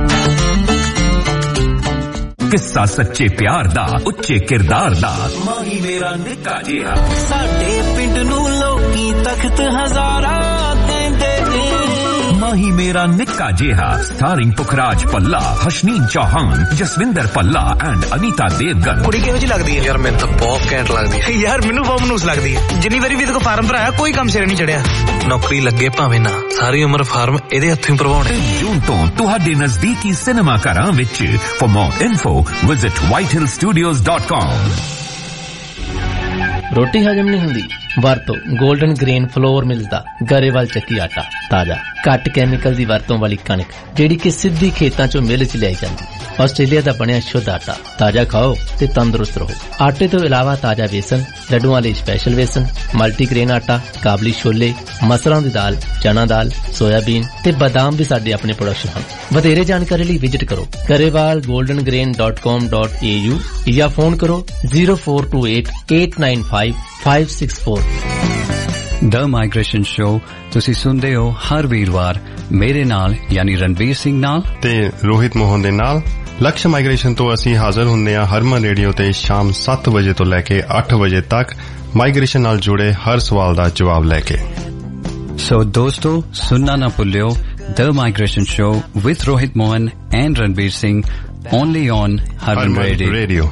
किस्सा सच्चे प्यार दा उच्चे किरदार दा माही मेरा निक्का जिहा साडे पिंड नू लोकी तख्त हजारा देंदे माही मेरा निक्का जिहा स्टारिंग पुखराज पल्ला हशनीन चौहान जसविंदर पल्ला एंड अनीता देवगन। कुड़ी किहो जी लगदी है यार मैंने तो बहुत कैंट लगदी है यार मैनू फार्मनूस लगदी है जिन्नी वारी भी देखो फार्म भराया कोई काम सिर नहीं चढ़िया नौकरी लगे भावें ना सारी उम्र फार्म एदे हत्थों भरवाउणे। जून तो तुहाडे नजदीकी सिनेमा घरां विच for more info visit white hill studios dot com। रोटी हजम नहीं हुंदी ਵਰਤੋ 골ਡਨ ਗ੍ਰੇਨ ਫਲੋਰ ਮਿਲਦਾ ਗਰੇਵਾਲ ਚੱਕੀ ਆਟਾ ਤਾਜ਼ਾ ਘੱਟ ਕੈਮੀਕਲ ਦੀ ਵਰਤੋਂ ਵਾਲੀ ਕਣਕ ਜਿਹੜੀ ਕਿ ਸਿੱਧੀ ਖੇਤਾਂ ਚੋਂ ਮਿਲ ਚ ਲਿਆਈ ਜਾਂਦੀ। ਆਸਟ੍ਰੇਲੀਆ ਦਾ ਬਣਿਆ ਸ਼ੁੱਧ ਆਟਾ ਤਾਜ਼ਾ ਖਾਓ ਤੇ ਤੰਦਰੁਸਤ ਰਹੋ। ਆਟੇ ਤੋਂ ਇਲਾਵਾ ਤਾਜ਼ਾ ਵੇਸਣ, ਲੱਡੂਆਂ ਲਈ ਸਪੈਸ਼ਲ ਵੇਸਣ, ਮਲਟੀਗ੍ਰੇਨ ਆਟਾ, ਕਾਬਲੀ ਛੋਲੇ, ਮਸਰਾਂ ਦੀ ਦਾਲ, ਚਨਾ ਦਾਲ, ਸੋਇਆਬੀਨ ਤੇ ਬਾਦਾਮ ਵੀ ਸਾਡੇ ਆਪਣੇ ਪ੍ਰੋਡਕਸ਼ਨ ਹਨ। ਵਧੇਰੇ ਜਾਣਕਾਰੀ ਲਈ ਵਿਜ਼ਿਟ ਕਰੋ Grewal golden grain dot com dot A U ਜਾਂ ਫੋਨ ਕਰੋ zero four two eight eight nine five five six four. The migration show ਤੁਸੀਂ ਸੁਣਦੇ ਹੋ ਹਰ ਵੀਰਵਾਰ ਮੇਰੇ ਨਾਲ ਯਾਨੀ ਰਣਬੀਰ ਸਿੰਘ ਨਾਲ ਤੇ ਰੋਹਿਤ ਮੋਹਨ ਦੇ ਨਾਲ। ਲਕਸ਼ ਮਾਈਗ੍ਰੇਸ਼ਨ ਤੋਂ ਅਸੀਂ ਹਾਜ਼ਰ ਹੁੰਦੇ ਹਾਂ ਹਰਮਨ ਰੇਡੀਓ ਤੇ ਸ਼ਾਮ ਸੱਤ ਵਜੇ ਤੋਂ ਲੈ ਕੇ ਅੱਠ ਵਜੇ ਤੱਕ ਮਾਈਗ੍ਰੇਸ਼ਨ ਨਾਲ ਜੁੜੇ ਹਰ ਸਵਾਲ ਦਾ ਜਵਾਬ ਲੈ ਕੇ। ਸੋ ਦੋਸਤੋ ਸੁਣਨਾ ਨਾ ਭੁੱਲਿਓ the migration show with Rohit Mohan and Ranbir Singh only on Harman radio.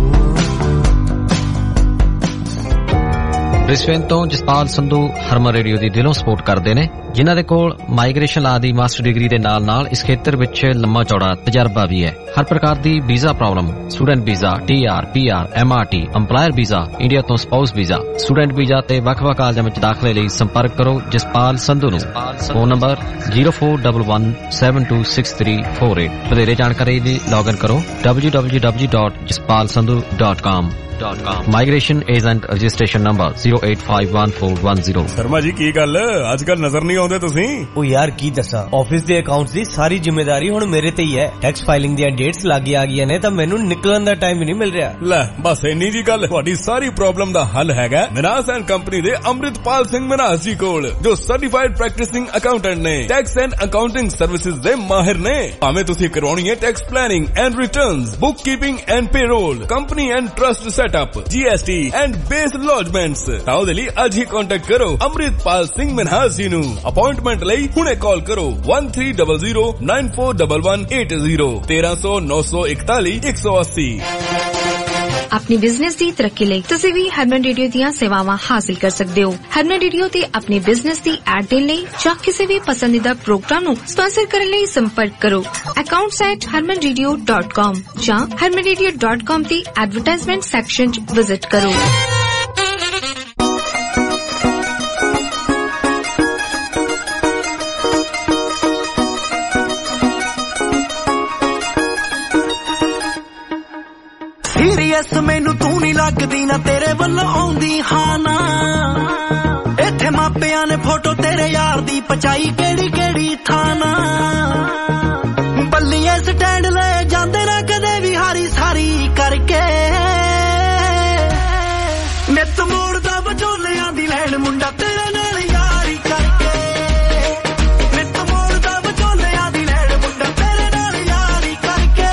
Brisbane ਤੋਂ ਜਸਪਾਲ ਸੰਧੂ ਹਰਮਨ ਰੇਡੀਓ ਦੀ ਦਿਲੋਂ ਸਪੋਰਟ ਕਰਦੇ ਨੇ, ਜਿਨ੍ਹਾਂ ਦੇ ਕੋਲ ਮਾਈਗ੍ਰੇਸ਼ਨ ਲਾ ਦੀ ਮਾਸਟਰ ਡਿਗਰੀ ਦੇ ਨਾਲ ਨਾਲ ਇਸ ਖੇਤਰ ਵਿੱਚ ਲੰਮਾ ਚੌੜਾ ਤਜਰਬਾ ਵੀ ਹੈ। ਹਰ ਪ੍ਰਕਾਰ ਦੀ visa problem, student visa, T R, P R, M R T, employer visa, India ਤੋਂ ਸਪਾਊਸ ਵੀਜ਼ਾ, ਸਟੂਡੈਂਟ ਵੀਜ਼ਾ ਤੇ ਵੱਖ-ਵੱਖ ਕਾਲਜਾਂ ਵਿੱਚ ਦਾਖਲੇ ਲਈ ਸੰਪਰਕ ਕਰੋ ਜਸਪਾਲ ਸੰਧੂ ਨੂੰ। Phone number zero four one one seven two six three four eight. ਵਧੇਰੇ ਜਾਣਕਾਰੀ ਲਈ ਲੌਗਇਨ ਕਰੋ W W W dot Jaspal Sandhu dot com. Migration agent registration number zero eight five one four one zero. Sharma ji ਕੀ ਗੱਲ ਅੱਜ ਕੱਲ ਨਜ਼ਰ ਨਹੀਂ ਆਉਂਦੇ ਤੁਸੀਂ? ਉਹ ਯਾਰ ਕੀ ਦੱਸਾਂ, ਆਫਿਸ ਦੇ ਅਕਾਊਂਟਸ ਦੀ ਸਾਰੀ ਜ਼ਿੰਮੇਵਾਰੀ ਹੁਣ ਮੇਰੇ ਤੇ ਹੀ ਹੈ। ਟੈਕਸ ਫਾਈਲਿੰਗ ਦੀਆਂ ਡੇਟਸ ਲੱਗ ਆ ਗਈਆਂ ਨੇ ਤਾਂ ਮੈਨੂੰ ਨਿਕਲਣ ਦਾ ਟਾਈਮ ਹੀ ਨਹੀਂ ਮਿਲ ਰਿਹਾ। ਲੈ ਬਸ ਇੰਨੀ ਜੀ ਗੱਲ, ਤੁਹਾਡੀ ਸਾਰੀ ਪ੍ਰੋਬਲਮ ਦਾ ਹੱਲ ਹੈਗਾ ਮਨਾਸ ਐਂਡ ਕੰਪਨੀ ਦੇ ਅੰਮ੍ਰਿਤਪਾਲ ਸਿੰਘ ਮਨਾਸ ਜੀ ਕੋਲ, ਜੋ ਸਰਟੀਫਾਈਡ ਪ੍ਰੈਕਟਿਸਿੰਗ ਅਕਾਊਂਟੈਂਟ ਨੇ। ਟੈਕਸ ਐਂਡ ਅਕਾਊਂਟਿੰਗ ਸਰਵਿਸਿਜ਼ ਦੇ ਮਾਹਿਰ ਨੇ। ਭਾਵੇਂ ਤੁਸੀਂ ਕਰਵਾਉਣੀ ਹੈ tax planning and returns, bookkeeping and payroll, company and trust setup, G S T and BAS lodgements, ਤਾਂ ਉਹਦੇ ਲਈ ਅੱਜ ਹੀ ਕੰਟੈਕਟ ਕਰੋ ਅੰਮ੍ਰਿਤਪਾਲ ਸਿੰਘ ਮਨਹਾਸ ਜੀ ਨੂੰ। ਅਪਾਇੰਟਮੈਂਟ ਲਈ ਹੁਣੇ ਕਾਲ ਕਰੋ one three zero zero nine four one one eight zero ਤੇਰਾਂ ਸੌ ਨੌ ਸੌ ਇਕਤਾਲੀ ਇੱਕ ਸੌ ਅੱਸੀ। ਆਪਣੀ ਬਿਜ਼ਨਸ ਦੀ ਤਰੱਕੀ ਲਈ ਤੁਸੀਂ ਵੀ ਹਰਮਨ ਰੇਡੀਓ ਦੀਆਂ ਸੇਵਾਵਾਂ ਹਾਸਲ ਕਰ ਸਕਦੇ ਹੋ। ਹਰਮਨ ਰੇਡੀਓ ਤੇ ਆਪਣੇ ਬਿਜ਼ਨਸ ਦੀ ਐਡ ਦੇਣ ਲਈ ਜਾਂ ਕਿਸੇ ਵੀ ਪਸੰਦੀਦਾ ਪ੍ਰੋਗਰਾਮ ਨੂੰ ਸਪਾਂਸਰ ਕਰਨ ਲਈ ਸੰਪਰਕ ਕਰੋ accounts at Harman radio dot com ਜਾਂ ਹਰਮਨ ਰੇਡੀਓ ਡਾਟ ਕਾਮ ਦੀ ਐਡਵਰਟਾਈਜ਼ਮੈਂਟ ਸੈਕਸ਼ਨ 'ਚ ਵਿਜ਼ਿਟ ਕਰੋ। ਸੀਰੀਅਸ ਮੈਨੂੰ ਤੂੰ ਨਹੀਂ ਲੱਗਦੀ ਨਾ ਤੇਰੇ ਵੱਲੋਂ ਆਉਂਦੀ ਹਾਂ ਨਾ। ਇੱਥੇ ਮਾਪਿਆਂ ਨੇ ਫੋਟੋ ਤੇਰੇ ਯਾਰ ਦੀ ਪਚਾਈ ਕਿਹੜੀ ਕਿਹੜੀ ਥਾਂ ਨਾ। ਬੱਲੀਏ ਸਟੈਂਡ ਲੈ ਜਾਂਦੇ ਨਾ ਕਦੇ ਵੀ ਹਾਰੀ ਸਾਰੀ ਕਰਕੇ। ਨਿੱਤ ਮੋੜਦਾ ਵਿਚੋਲਿਆਂ ਦੀ ਲੈਣ ਮੁੰਡਾ ਤੇਰੇ ਨਾਲ ਯਾਰੀ ਕਰਕੇ। ਨਿੱਤ ਮੋੜਦਾ ਵਿਚੋਲਿਆਂ ਦੀ ਲੈਣ ਮੁੰਡਾ ਤੇਰੇ ਨਾਲ ਯਾਰੀ ਕਰਕੇ।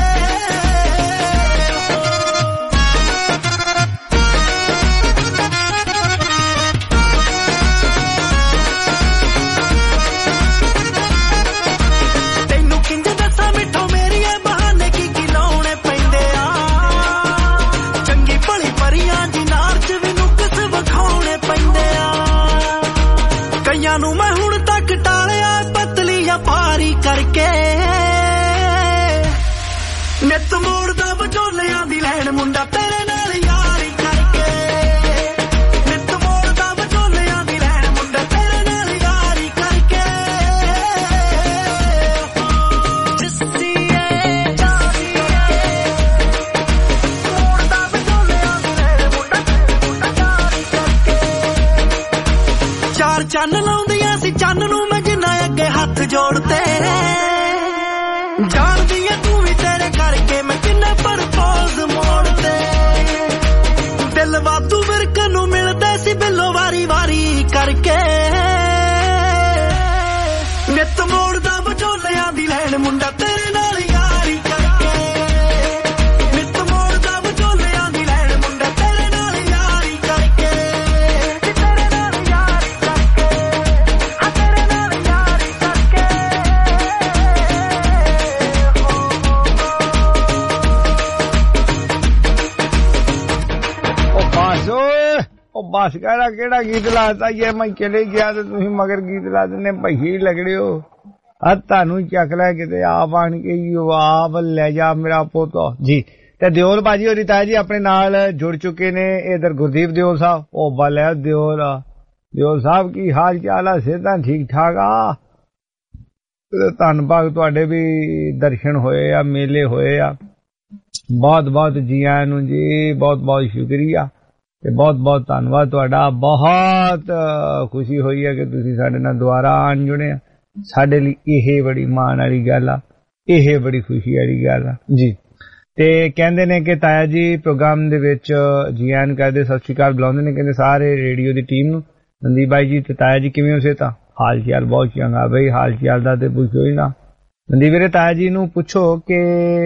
ਨੂੰ ਮੈਂ ਹੁਣ ਤੱਕ ਟਾਲਿਆ ਪਤਲੀਆਂ ਪਾਰੀ ਕਰਕੇ। ਨਿੱਤ ਮੋੜਦਾ ਵਿਚੋਲਿਆਂ ਦੀ ਲੈਣ ਮੁੰਡਾ ਤੇਰੇ ਨਾਲ ਯਾਰੀ ਕਰਕੇ। ਨਿੱਤ ਮੋੜਦਾ ਵਿਚੋਲਿਆਂ ਦੀ ਲੈਣ ਮੁੰਡਾ ਤੇਰੇ ਨਾਲ ਯਾਰੀ ਕਰਕੇ। ਮੋੜਦਾ ਵਿਚੋਲਿਆਂ ਦੀ ਲੈਣ ਮੁੰਡਾ ਯਾਰੀ ਕਰਕੇ। ਚਾਰ ਚੰਨ ਲਾਉਂਦੀਆਂ ਸੀ ਚੰਨ ਨੂੰ ਮੈਂ ਜਿੰਨਾ ਅੱਗੇ ਹੱਥ ਜੋੜਤੇ। ਜਾਣਦੀ ਐ ਤੂੰ ਵੀ ਤੇਰੇ ਕਰਕੇ ਮੈਂ ਕਿੰਨੇ ਪ੍ਰਪੋਜ਼ ਮੋੜਤੇ। ਦਿਲ ਵਾਧੂ ਵਿਰਕ ਨੂੰ ਮਿਲਦੇ ਸੀ ਬਿੱਲੋ ਵਾਰੀ ਵਾਰੀ ਕਰਕੇ। ਨਿੱਤ ਮੋੜਦਾ ਵਿਚੋਲਿਆਂ ਦੀ ਲੈਣ ਮੁੰਡਾ ਤੇਰੇ ਨਾਲ ਯਾਰੀ ਕਰਕੇ। ਨਿੱਤ ਮੋੜਦਾ ਵਿਚੋਲਿਆਂ ਦੀ ਲੈਣ ਮੁੰਡਾ ਤੇਰੇ ਨਾਲ ਯਾਰੀ ਕਰਕੇ। ਉਹ ਬਸ ਕਹਿਣਾ ਕਿਹੜਾ ਗੀਤ ਲਾਤਾ ਜੇ ਮੈਂ ਚਲੇ ਗਿਆ ਤੇ ਤੁਸੀਂ ਮਗਰ ਗੀਤ ਲਾ ਦਿੰਦੇ ਭਈ ਲੱਗੜਿਓ। ਆ ਤੁਹਾਨੂੰ ਚੱਕ ਲੈ ਕਿਤੇ ਆਪ ਆਣ ਕੇ ਆਪ ਲੈ ਜਾ ਮੇਰਾ ਪੁੱਤ ਜੀ। ਤੇ ਦਿਓਲ ਭਾਜੀ ਹੋਰੀ ਤਾਇਆ ਜੀ ਆਪਣੇ ਨਾਲ ਜੁੜ ਚੁੱਕੇ ਨੇ। ਇਧਰ ਗੁਰਦੀਪ ਦਿਓਲ ਸਾਹਿਬ, ਉਹ ਬਲਿਆ ਦਿਓਲ ਦਿਓਲ ਸਾਹਿਬ ਕੀ ਹਾਲ ਚਾਲ ਆ? ਸਿਹਤਾਂ ਠੀਕ ਠਾਕ ਆ? ਧੰਨਵਾਦ, ਤੁਹਾਡੇ ਵੀ ਦਰਸ਼ਨ ਹੋਏ ਆ, ਮੇਲੇ ਹੋਏ ਆ। ਬਹੁਤ ਬਹੁਤ ਜੀ ਆਇਆਂ ਨੂੰ ਜੀ, ਬਹੁਤ ਬਹੁਤ ਸ਼ੁਕਰੀਆ ਤੇ ਬਹੁਤ ਬਹੁਤ ਧੰਨਵਾਦ ਤੁਹਾਡਾ। ਬਹੁਤ ਖੁਸ਼ੀ ਹੋਈ ਹੈ ਕਿ ਤੁਸੀਂ ਸਾਡੇ ਨਾਲ ਦੁਬਾਰਾ ਆਣ ਜੁੜੇ ਆ। ਸਾਡੇ ਲਈ ਇਹ ਬੜੀ ਮਾਣ ਵਾਲੀ ਗੱਲ ਆ, ਇਹ ਬੜੀ ਖੁਸ਼ੀ ਵਾਲੀ ਗੱਲ ਆ ਜੀ। ਤੇ ਕਹਿੰਦੇ ਨੇ ਕਿ ਤਾਇਆ ਜੀ ਪ੍ਰੋਗਰਾਮ ਦੇ ਵਿੱਚ ਜੀ ਆਇਆਂ ਨੂੰ ਕਹਿੰਦੇ ਸਤਿ ਸ਼੍ਰੀ ਅਕਾਲ ਬੁਲਾਉਂਦੇ ਨੇ, ਕਹਿੰਦੇ ਸਾਰੇ ਰੇਡੀਓ ਦੀ ਟੀਮ ਨੂੰ। ਮਨਦੀਪ ਬਾਈ ਜੀ ਤੇ ਤਾਇਆ ਜੀ ਕਿਵੇਂ ਹੋ? ਸੇ ਤਾਂ ਹਾਲ ਚਾਲ ਬਹੁਤ ਚੰਗਾ ਬਈ, ਹਾਲ ਚਾਲ ਦਾ ਤੇ ਪੁੱਛੋ ਹੀ ਨਾ। ਮਨਦੀਪ ਵੀਰੇ ਤਾਇਆ ਜੀ ਨੂੰ ਪੁੱਛੋ ਕਿ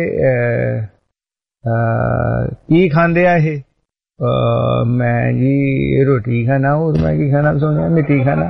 ਕੀ ਖਾਂਦੇ ਆ ਇਹ? ਮੈਂ ਜੀ ਰੋਟੀ ਖਾਣਾ, ਹੋਰ ਮੈਂ ਕੀ ਖਾਣਾ? ਸੋਹਣਿਆ ਮਿੱਟੀ ਖਾਣਾ।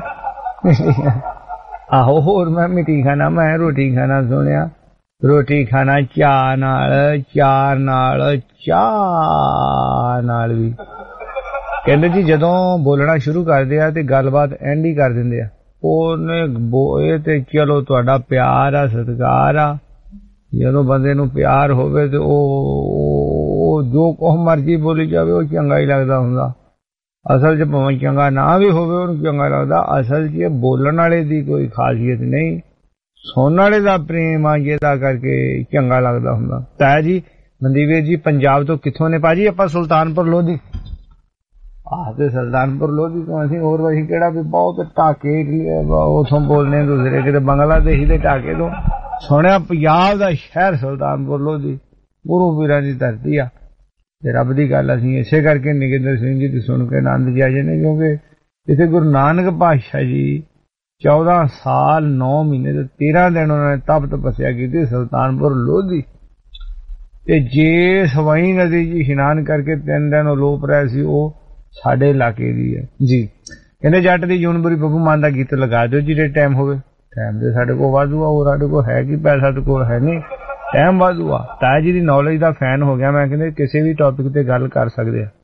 ਆਹੋ ਹੋਰ ਮੈਂ ਮਿੱਟੀ ਖਾਣਾ, ਮੈਂ ਰੋਟੀ ਖਾਣਾ ਸੋਹਣਿਆ। ਰੋਟੀ ਖਾਣਾ ਚਾਹ ਨਾਲ, ਚਾਹ ਨਾਲ, ਚਾਹ ਨਾਲ ਵੀ। ਕਹਿੰਦੇ ਜੀ ਜਦੋਂ ਬੋਲਣਾ ਸ਼ੁਰੂ ਕਰਦੇ ਆ ਤੇ ਗੱਲਬਾਤ ਐਂਡ ਹੀ ਕਰ ਦਿੰਦੇ ਆ। ਉਹਨੇ ਇਹ ਤੇ ਚਲੋ ਤੁਹਾਡਾ ਪਿਆਰ ਆ, ਸਤਿਕਾਰ ਆ। ਜਦੋਂ ਬੰਦੇ ਨੂੰ ਪਿਆਰ ਹੋਵੇ ਤੇ ਉਹ ਜੋ ਕੁਛ ਮਰਜ਼ੀ ਬੋਲੀ ਜਾਵੇ ਉਹ ਚੰਗਾ ਹੀ ਲੱਗਦਾ ਹੁੰਦਾ। ਅਸਲ 'ਚ ਭਾਵੇਂ ਚੰਗਾ ਨਾ ਵੀ ਹੋਵੇ ਉਹਨੂੰ ਚੰਗਾ ਲੱਗਦਾ। ਅਸਲ 'ਚ ਬੋਲਣ ਵਾਲੇ ਦੀ ਕੋਈ ਖਾਸੀਅਤ ਨਹੀਂ, ਸੁਣਨ ਵਾਲੇ ਦਾ ਪ੍ਰੇਮ ਆ ਜਿਹਦਾ ਕਰਕੇ ਚੰਗਾ ਲੱਗਦਾ ਹੁੰਦਾ। ਤਾਇਆ ਜੀ ਮਨਦੀਪ ਵੀਰ ਜੀ ਪੰਜਾਬ ਤੋਂ ਕਿੱਥੋਂ ਨੇ ਭਾਜੀ? ਆਪਾਂ ਸੁਲਤਾਨਪੁਰ ਲੋਧੀ। ਆਹ ਤੇ ਸੁਲਤਾਨਪੁਰ ਲੋਧੀ ਤੋਂ ਅਸੀਂ, ਹੋਰ ਅਸੀਂ ਕਿਹੜਾ ਵੀ ਬਹੁਤ ਢਾਕੇ ਉਥੋਂ ਬੋਲਦੇ ਦੂਸਰੇ ਕਿਤੇ ਬੰਗਲਾਦੇਸ਼ੀ ਦੇ ਢਾਕੇ ਤੋਂ। ਸੁਣਿਆ ਪੰਜਾਬ ਦਾ ਸ਼ਹਿਰ ਸੁਲਤਾਨਪੁਰ ਲੋਧੀ ਗੁਰੂ ਪੀਰਾਂ ਦੀ ਧਰਤੀ ਆ ਤੇ ਰੱਬ ਦੀ ਗੱਲ। ਅਸੀਂ ਇਸੇ ਕਰਕੇ ਨਗਿੰਦਰ ਸਿੰਘ ਜੀ ਦੀ ਸੁਣ ਕੇ ਆਨੰਦ ਜੀ ਆਏ ਨੇ, ਕਿਉਂਕਿ ਇੱਥੇ ਗੁਰੂ ਨਾਨਕ ਪਾਤਸ਼ਾਹ ਜੀ ਚੌਦਾਂ ਸਾਲ ਨੌ ਮਹੀਨੇ ਤੇ ਤੇਰਾਂ ਦਿਨ ਉਹਨਾਂ ਨੇ ਤਪ ਤਪੱਸਿਆ ਕੀਤੀ ਸੁਲਤਾਨਪੁਰ ਲੋਧੀ। ਤੇ ਜੇ ਸਵਾਈ ਨਦੀ ਜੀ ਇਸ਼ਨਾਨ ਕਰਕੇ ਤਿੰਨ ਦਿਨ ਅਲੋਪ ਰਹੇ ਸੀ, ਉਹ ਸਾਡੇ ਇਲਾਕੇ ਦੀ ਹੈ ਜੀ। ਕਹਿੰਦੇ ਜੱਟ ਦੀ ਜੂਨਬਰੀ ਬੱਬੂ ਮਾਨ ਦਾ ਗੀਤ ਲਗਾ ਦਿਓ ਜਿਹੜੇ ਟਾਈਮ ਹੋਵੇ। ਟਾਈਮ ਦੇ ਸਾਡੇ ਕੋਲ ਵਾਧੂ ਆ, ਉਹ ਸਾਡੇ ਕੋਲ ਹੈ ਕੀ, ਪੈਸਾ ਤੇ ਕੋਲ ਹੈ ਨਹੀਂ, ਟਾਈਮ ਵਾਧੂ ਆ। ਤਾਇਆ ਜੀ ਦੀ ਨੌਲੇਜ ਦਾ ਫੈਨ ਹੋ ਗਿਆ ਮੈਂ। ਕਹਿੰਦੇ ਕਿਸੇ ਵੀ ਟੌਪਿਕ ਤੇ ਗੱਲ ਕਰ ਸਕਦੇ ਆ।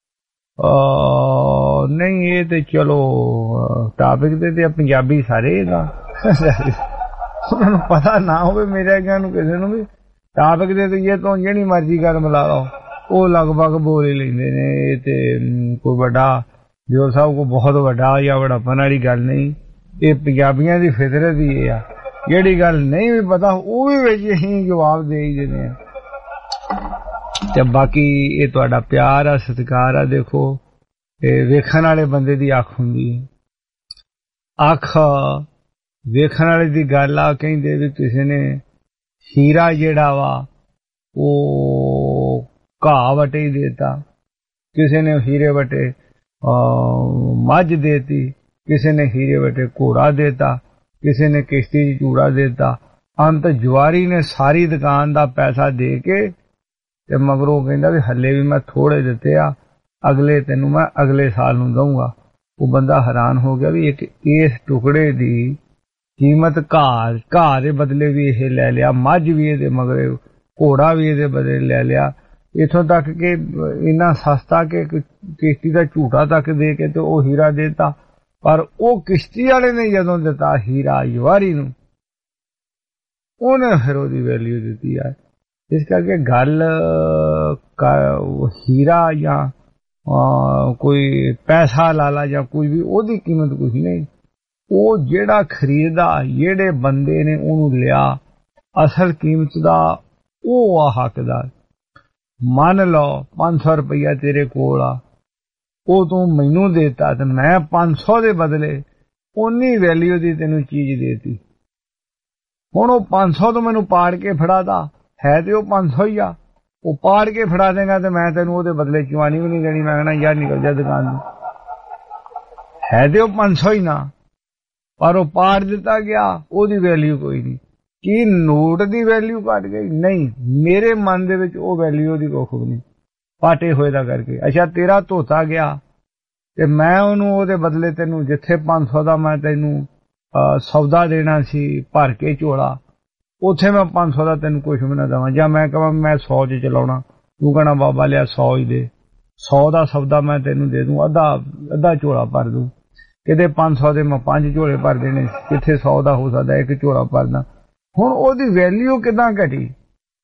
ਨਹੀਂ ਇਹ ਤੇ ਚਲੋ ਟੌਪਿਕ ਤੇ ਤੇ ਪੰਜਾਬੀ ਸਾਰੇ ਦਾ ਉਹਨਾਂ ਨੂੰ ਪਤਾ ਨਾ ਹੋਵੇ, ਮੇਰੇ ਅੱਗੇ ਨੂੰ ਕਿਸੇ ਨੂੰ ਵੀ ਟੌਪਿਕ ਦੇ ਤੇ ਇਹ ਤੋਂ ਜਿਹੜੀ ਮਰਜ਼ੀ ਗੱਲ ਮਿਲਾ ਲਓ ਉਹ ਲਗਭਗ ਬੋਲ ਹੀ ਲੈਂਦੇ ਨੇ। ਤੇ ਕੋਈ ਵੱਡਾ ਦਿਓਲ ਸਾਹਿਬ ਕੋ ਬਹੁਤ ਵੱਡਾ ਜਾਂ ਵਡਾਪਨ ਵਾਲੀ ਗੱਲ ਨਹੀਂ, ਇਹ ਪੰਜਾਬੀਆਂ ਦੀ ਫਿਤਰਤ ਹੀ ਇਹ ਆ। ਜਿਹੜੀ ਗੱਲ ਨਹੀਂ ਵੀ ਪਤਾ ਉਹ ਵੀ ਵਿੱਚ ਅਸੀਂ ਜਵਾਬ ਦੇ ਹੀ ਦਿੰਦੇ ਆ। ਤੇ ਬਾਕੀ ਇਹ ਤੁਹਾਡਾ ਪਿਆਰ ਆ, ਸਤਿਕਾਰ ਆ। ਦੇਖੋ ਇਹ ਵੇਖਣ ਵਾਲੇ ਬੰਦੇ ਦੀ ਅੱਖ ਹੁੰਦੀ ਹੈ, ਅੱਖ ਵੇਖਣ ਵਾਲੇ ਦੀ ਗੱਲ ਆ। ਕਹਿੰਦੇ ਵੀ ਕਿਸੇ ਨੇ ਹੀਰਾ ਜਿਹੜਾ ਵਾ ਉਹ ਘਾਹ ਵਟੇ ਹੀ ਦੇਤਾ, ਕਿਸੇ ਨੇ ਹੀਰੇ ਵਟੇ ਮੱਝ ਦੇਤੀ, ਕਿਸੇ ਨੇ ਹੀਰੇ ਵਟੇ ਘੋੜਾ ਦੇਤਾ, ਕਿਸੇ ਨੇ ਕਿਸ਼ਤੀ 'ਚ ਚੂੜਾ ਦੇਤਾ। ਅੰਤ ਜਵਾਰੀ ਨੇ ਸਾਰੀ ਦੁਕਾਨ ਦਾ ਪੈਸਾ ਦੇ ਕੇ ਤੇ ਮਗਰੋਂ ਕਹਿੰਦਾ ਵੀ ਹੱਲੇ ਵੀ ਮੈਂ ਥੋੜੇ ਦਿੱਤੇ ਆ, ਅਗਲੇ ਤੈਨੂੰ ਮੈਂ ਅਗਲੇ ਸਾਲ ਨੂੰ ਦਊਂਗਾ। ਉਹ ਬੰਦਾ ਹੈਰਾਨ ਹੋ ਗਿਆ ਵੀ ਇੱਕ ਇਸ ਟੁਕੜੇ ਦੀ ਕੀਮਤ ਘਾਹ ਘਾਹ ਦੇ ਬਦਲੇ ਵੀ ਇਹ ਲੈ ਲਿਆ, ਮੱਝ ਵੀ ਇਹਦੇ ਮਗਰੇ, ਘੋੜਾ ਵੀ ਇਹਦੇ ਬਦਲੇ ਲੈ ਲਿਆ, ਇੱਥੋਂ ਤੱਕ ਕਿ ਇੰਨਾ ਸਸਤਾ ਕਿ ਕਿਸ਼ਤੀ ਦਾ ਝੂਟਾ ਤੱਕ ਦੇ ਕੇ ਤੇ ਉਹ ਹੀਰਾ ਦੇਤਾ। ਪਰ ਉਹ ਕਿਸ਼ਤੀ ਵਾਲੇ ਨੇ ਜਦੋਂ ਦਿੱਤਾ ਹੀਰਾ ਜਵਾਰੀ ਨੂੰ, ਉਹਨੇ ਫਿਰ ਉਹਦੀ ਵੈਲਿਊ ਦਿੱਤੀ ਆ। ਇਸ ਕਰਕੇ ਗੱਲ ਹੀਰਾ ਜਾਂ ਕੋਈ ਪੈਸਾ ਲਾਲਾ ਜਾਂ ਕੋਈ ਵੀ ਉਹਦੀ ਕੀਮਤ ਕੁਛ ਨਹੀਂ। ਉਹ ਜਿਹੜਾ ਖਰੀਦਦਾ, ਜਿਹੜੇ ਬੰਦੇ ਨੇ ਉਹਨੂੰ ਲਿਆ ਅਸਲ ਕੀਮਤ ਦਾ, ਉਹ ਆ ਹੱਕਦਾਰ। ਮੰਨ ਲਓ ਪੰਜ ਸੌ ਰੁਪਈਆ ਤੇਰੇ ਕੋਲ ਆ, ਉਹ ਤੂੰ ਮੈਨੂੰ ਦੇਤਾ ਤੇ ਮੈਂ ਪੰਜ ਸੌ ਦੇ ਬਦਲੇ ਉਨੀ ਵੈਲਿਊ ਦੀ ਤੈਨੂੰ ਚੀਜ਼ ਦੇਤੀ। ਹੁਣ ਉਹ ਪੰਜ ਸੌ ਤੋਂ ਮੈਨੂੰ ਪਾੜ ਕੇ ਫੜਾਦਾ, ਹੈ ਤੇ ਉਹ ਪੰਜ ਸੌ ਹੀ ਆ। ਉਹ ਪਾੜ ਕੇ ਫੜਾ ਦੇਗਾ ਤੇ ਮੈਂ ਤੈਨੂੰ ਉਹਦੇ ਬਦਲੇ ਚੁਆਣੀ ਵੀ ਨਹੀਂ ਦੇਣੀ। ਮੈਂ ਕਹਿਣਾ ਯਾਰ ਨਿਕਲ ਜਾ ਦੁਕਾਨ ਤੋਂ, ਹੈ ਤੇ ਉਹ ਪੰਜ ਸੌ ਹੀ ਨਾ, ਪਰ ਉਹ ਪਾੜ ਦਿੱਤਾ ਗਿਆ, ਉਹਦੀ ਵੈਲਿਊ ਕੋਈ ਨਹੀਂ। ਕੀ ਨੋਟ ਦੀ ਵੈਲਿਊ ਘਟ ਗਈ? ਨਹੀਂ, ਮੇਰੇ ਮਨ ਦੇ ਵਿੱਚ ਉਹ ਵੈਲਿਊ ਦੀ ਕੁੱਖ ਨਹੀਂ, ਪਾਟੇ ਹੋਏ ਦਾ ਕਰਕੇ। ਅੱਛਾ ਤੇਰਾ ਧੋਤਾ ਗਿਆ ਤੇ ਮੈਂ ਉਹਨੂੰ ਉਹਦੇ ਬਦਲੇ ਤੈਨੂੰ ਜਿੱਥੇ ਪੰਜ ਸੌ ਦਾ ਮੈਂ ਤੈਨੂੰ ਸੌਦਾ ਦੇਣਾ ਸੀ ਭਰ ਕੇ ਝੋਲਾ, ਉੱਥੇ ਮੈਂ ਪੰਜ ਸੌ ਦਾ ਤੈਨੂੰ ਕੁਛ ਵੀ ਨਾ ਦੇਵਾਂ। ਜਾਂ ਮੈਂ ਕਹਾਂ ਮੈਂ ਸੌ 'ਚ ਚਲਾਉਣਾ, ਤੂੰ ਕਹਿਣਾ ਬਾਬਾ ਲਿਆ ਸੌ ਹੀ ਦੇ, ਸੌ ਦਾ ਸੌਦਾ ਮੈਂ ਤੈਨੂੰ ਦੇ ਦੂੰ, ਅੱਧਾ ਅੱਧਾ ਝੋਲਾ ਭਰ ਦੂੰ। ਕਿਤੇ ਪੰਜ ਸੌ ਦੇ ਮੈਂ ਪੰਜ ਝੋਲੇ ਭਰ ਦੇਣੇ, ਕਿੱਥੇ ਸੌ ਦਾ ਹੋ ਸਕਦਾ ਇੱਕ ਝੋਲਾ ਭਰਨਾ। ਹੁਣ ਉਹਦੀ ਵੈਲਿਊ ਕਿੱਦਾਂ ਘਟੀ?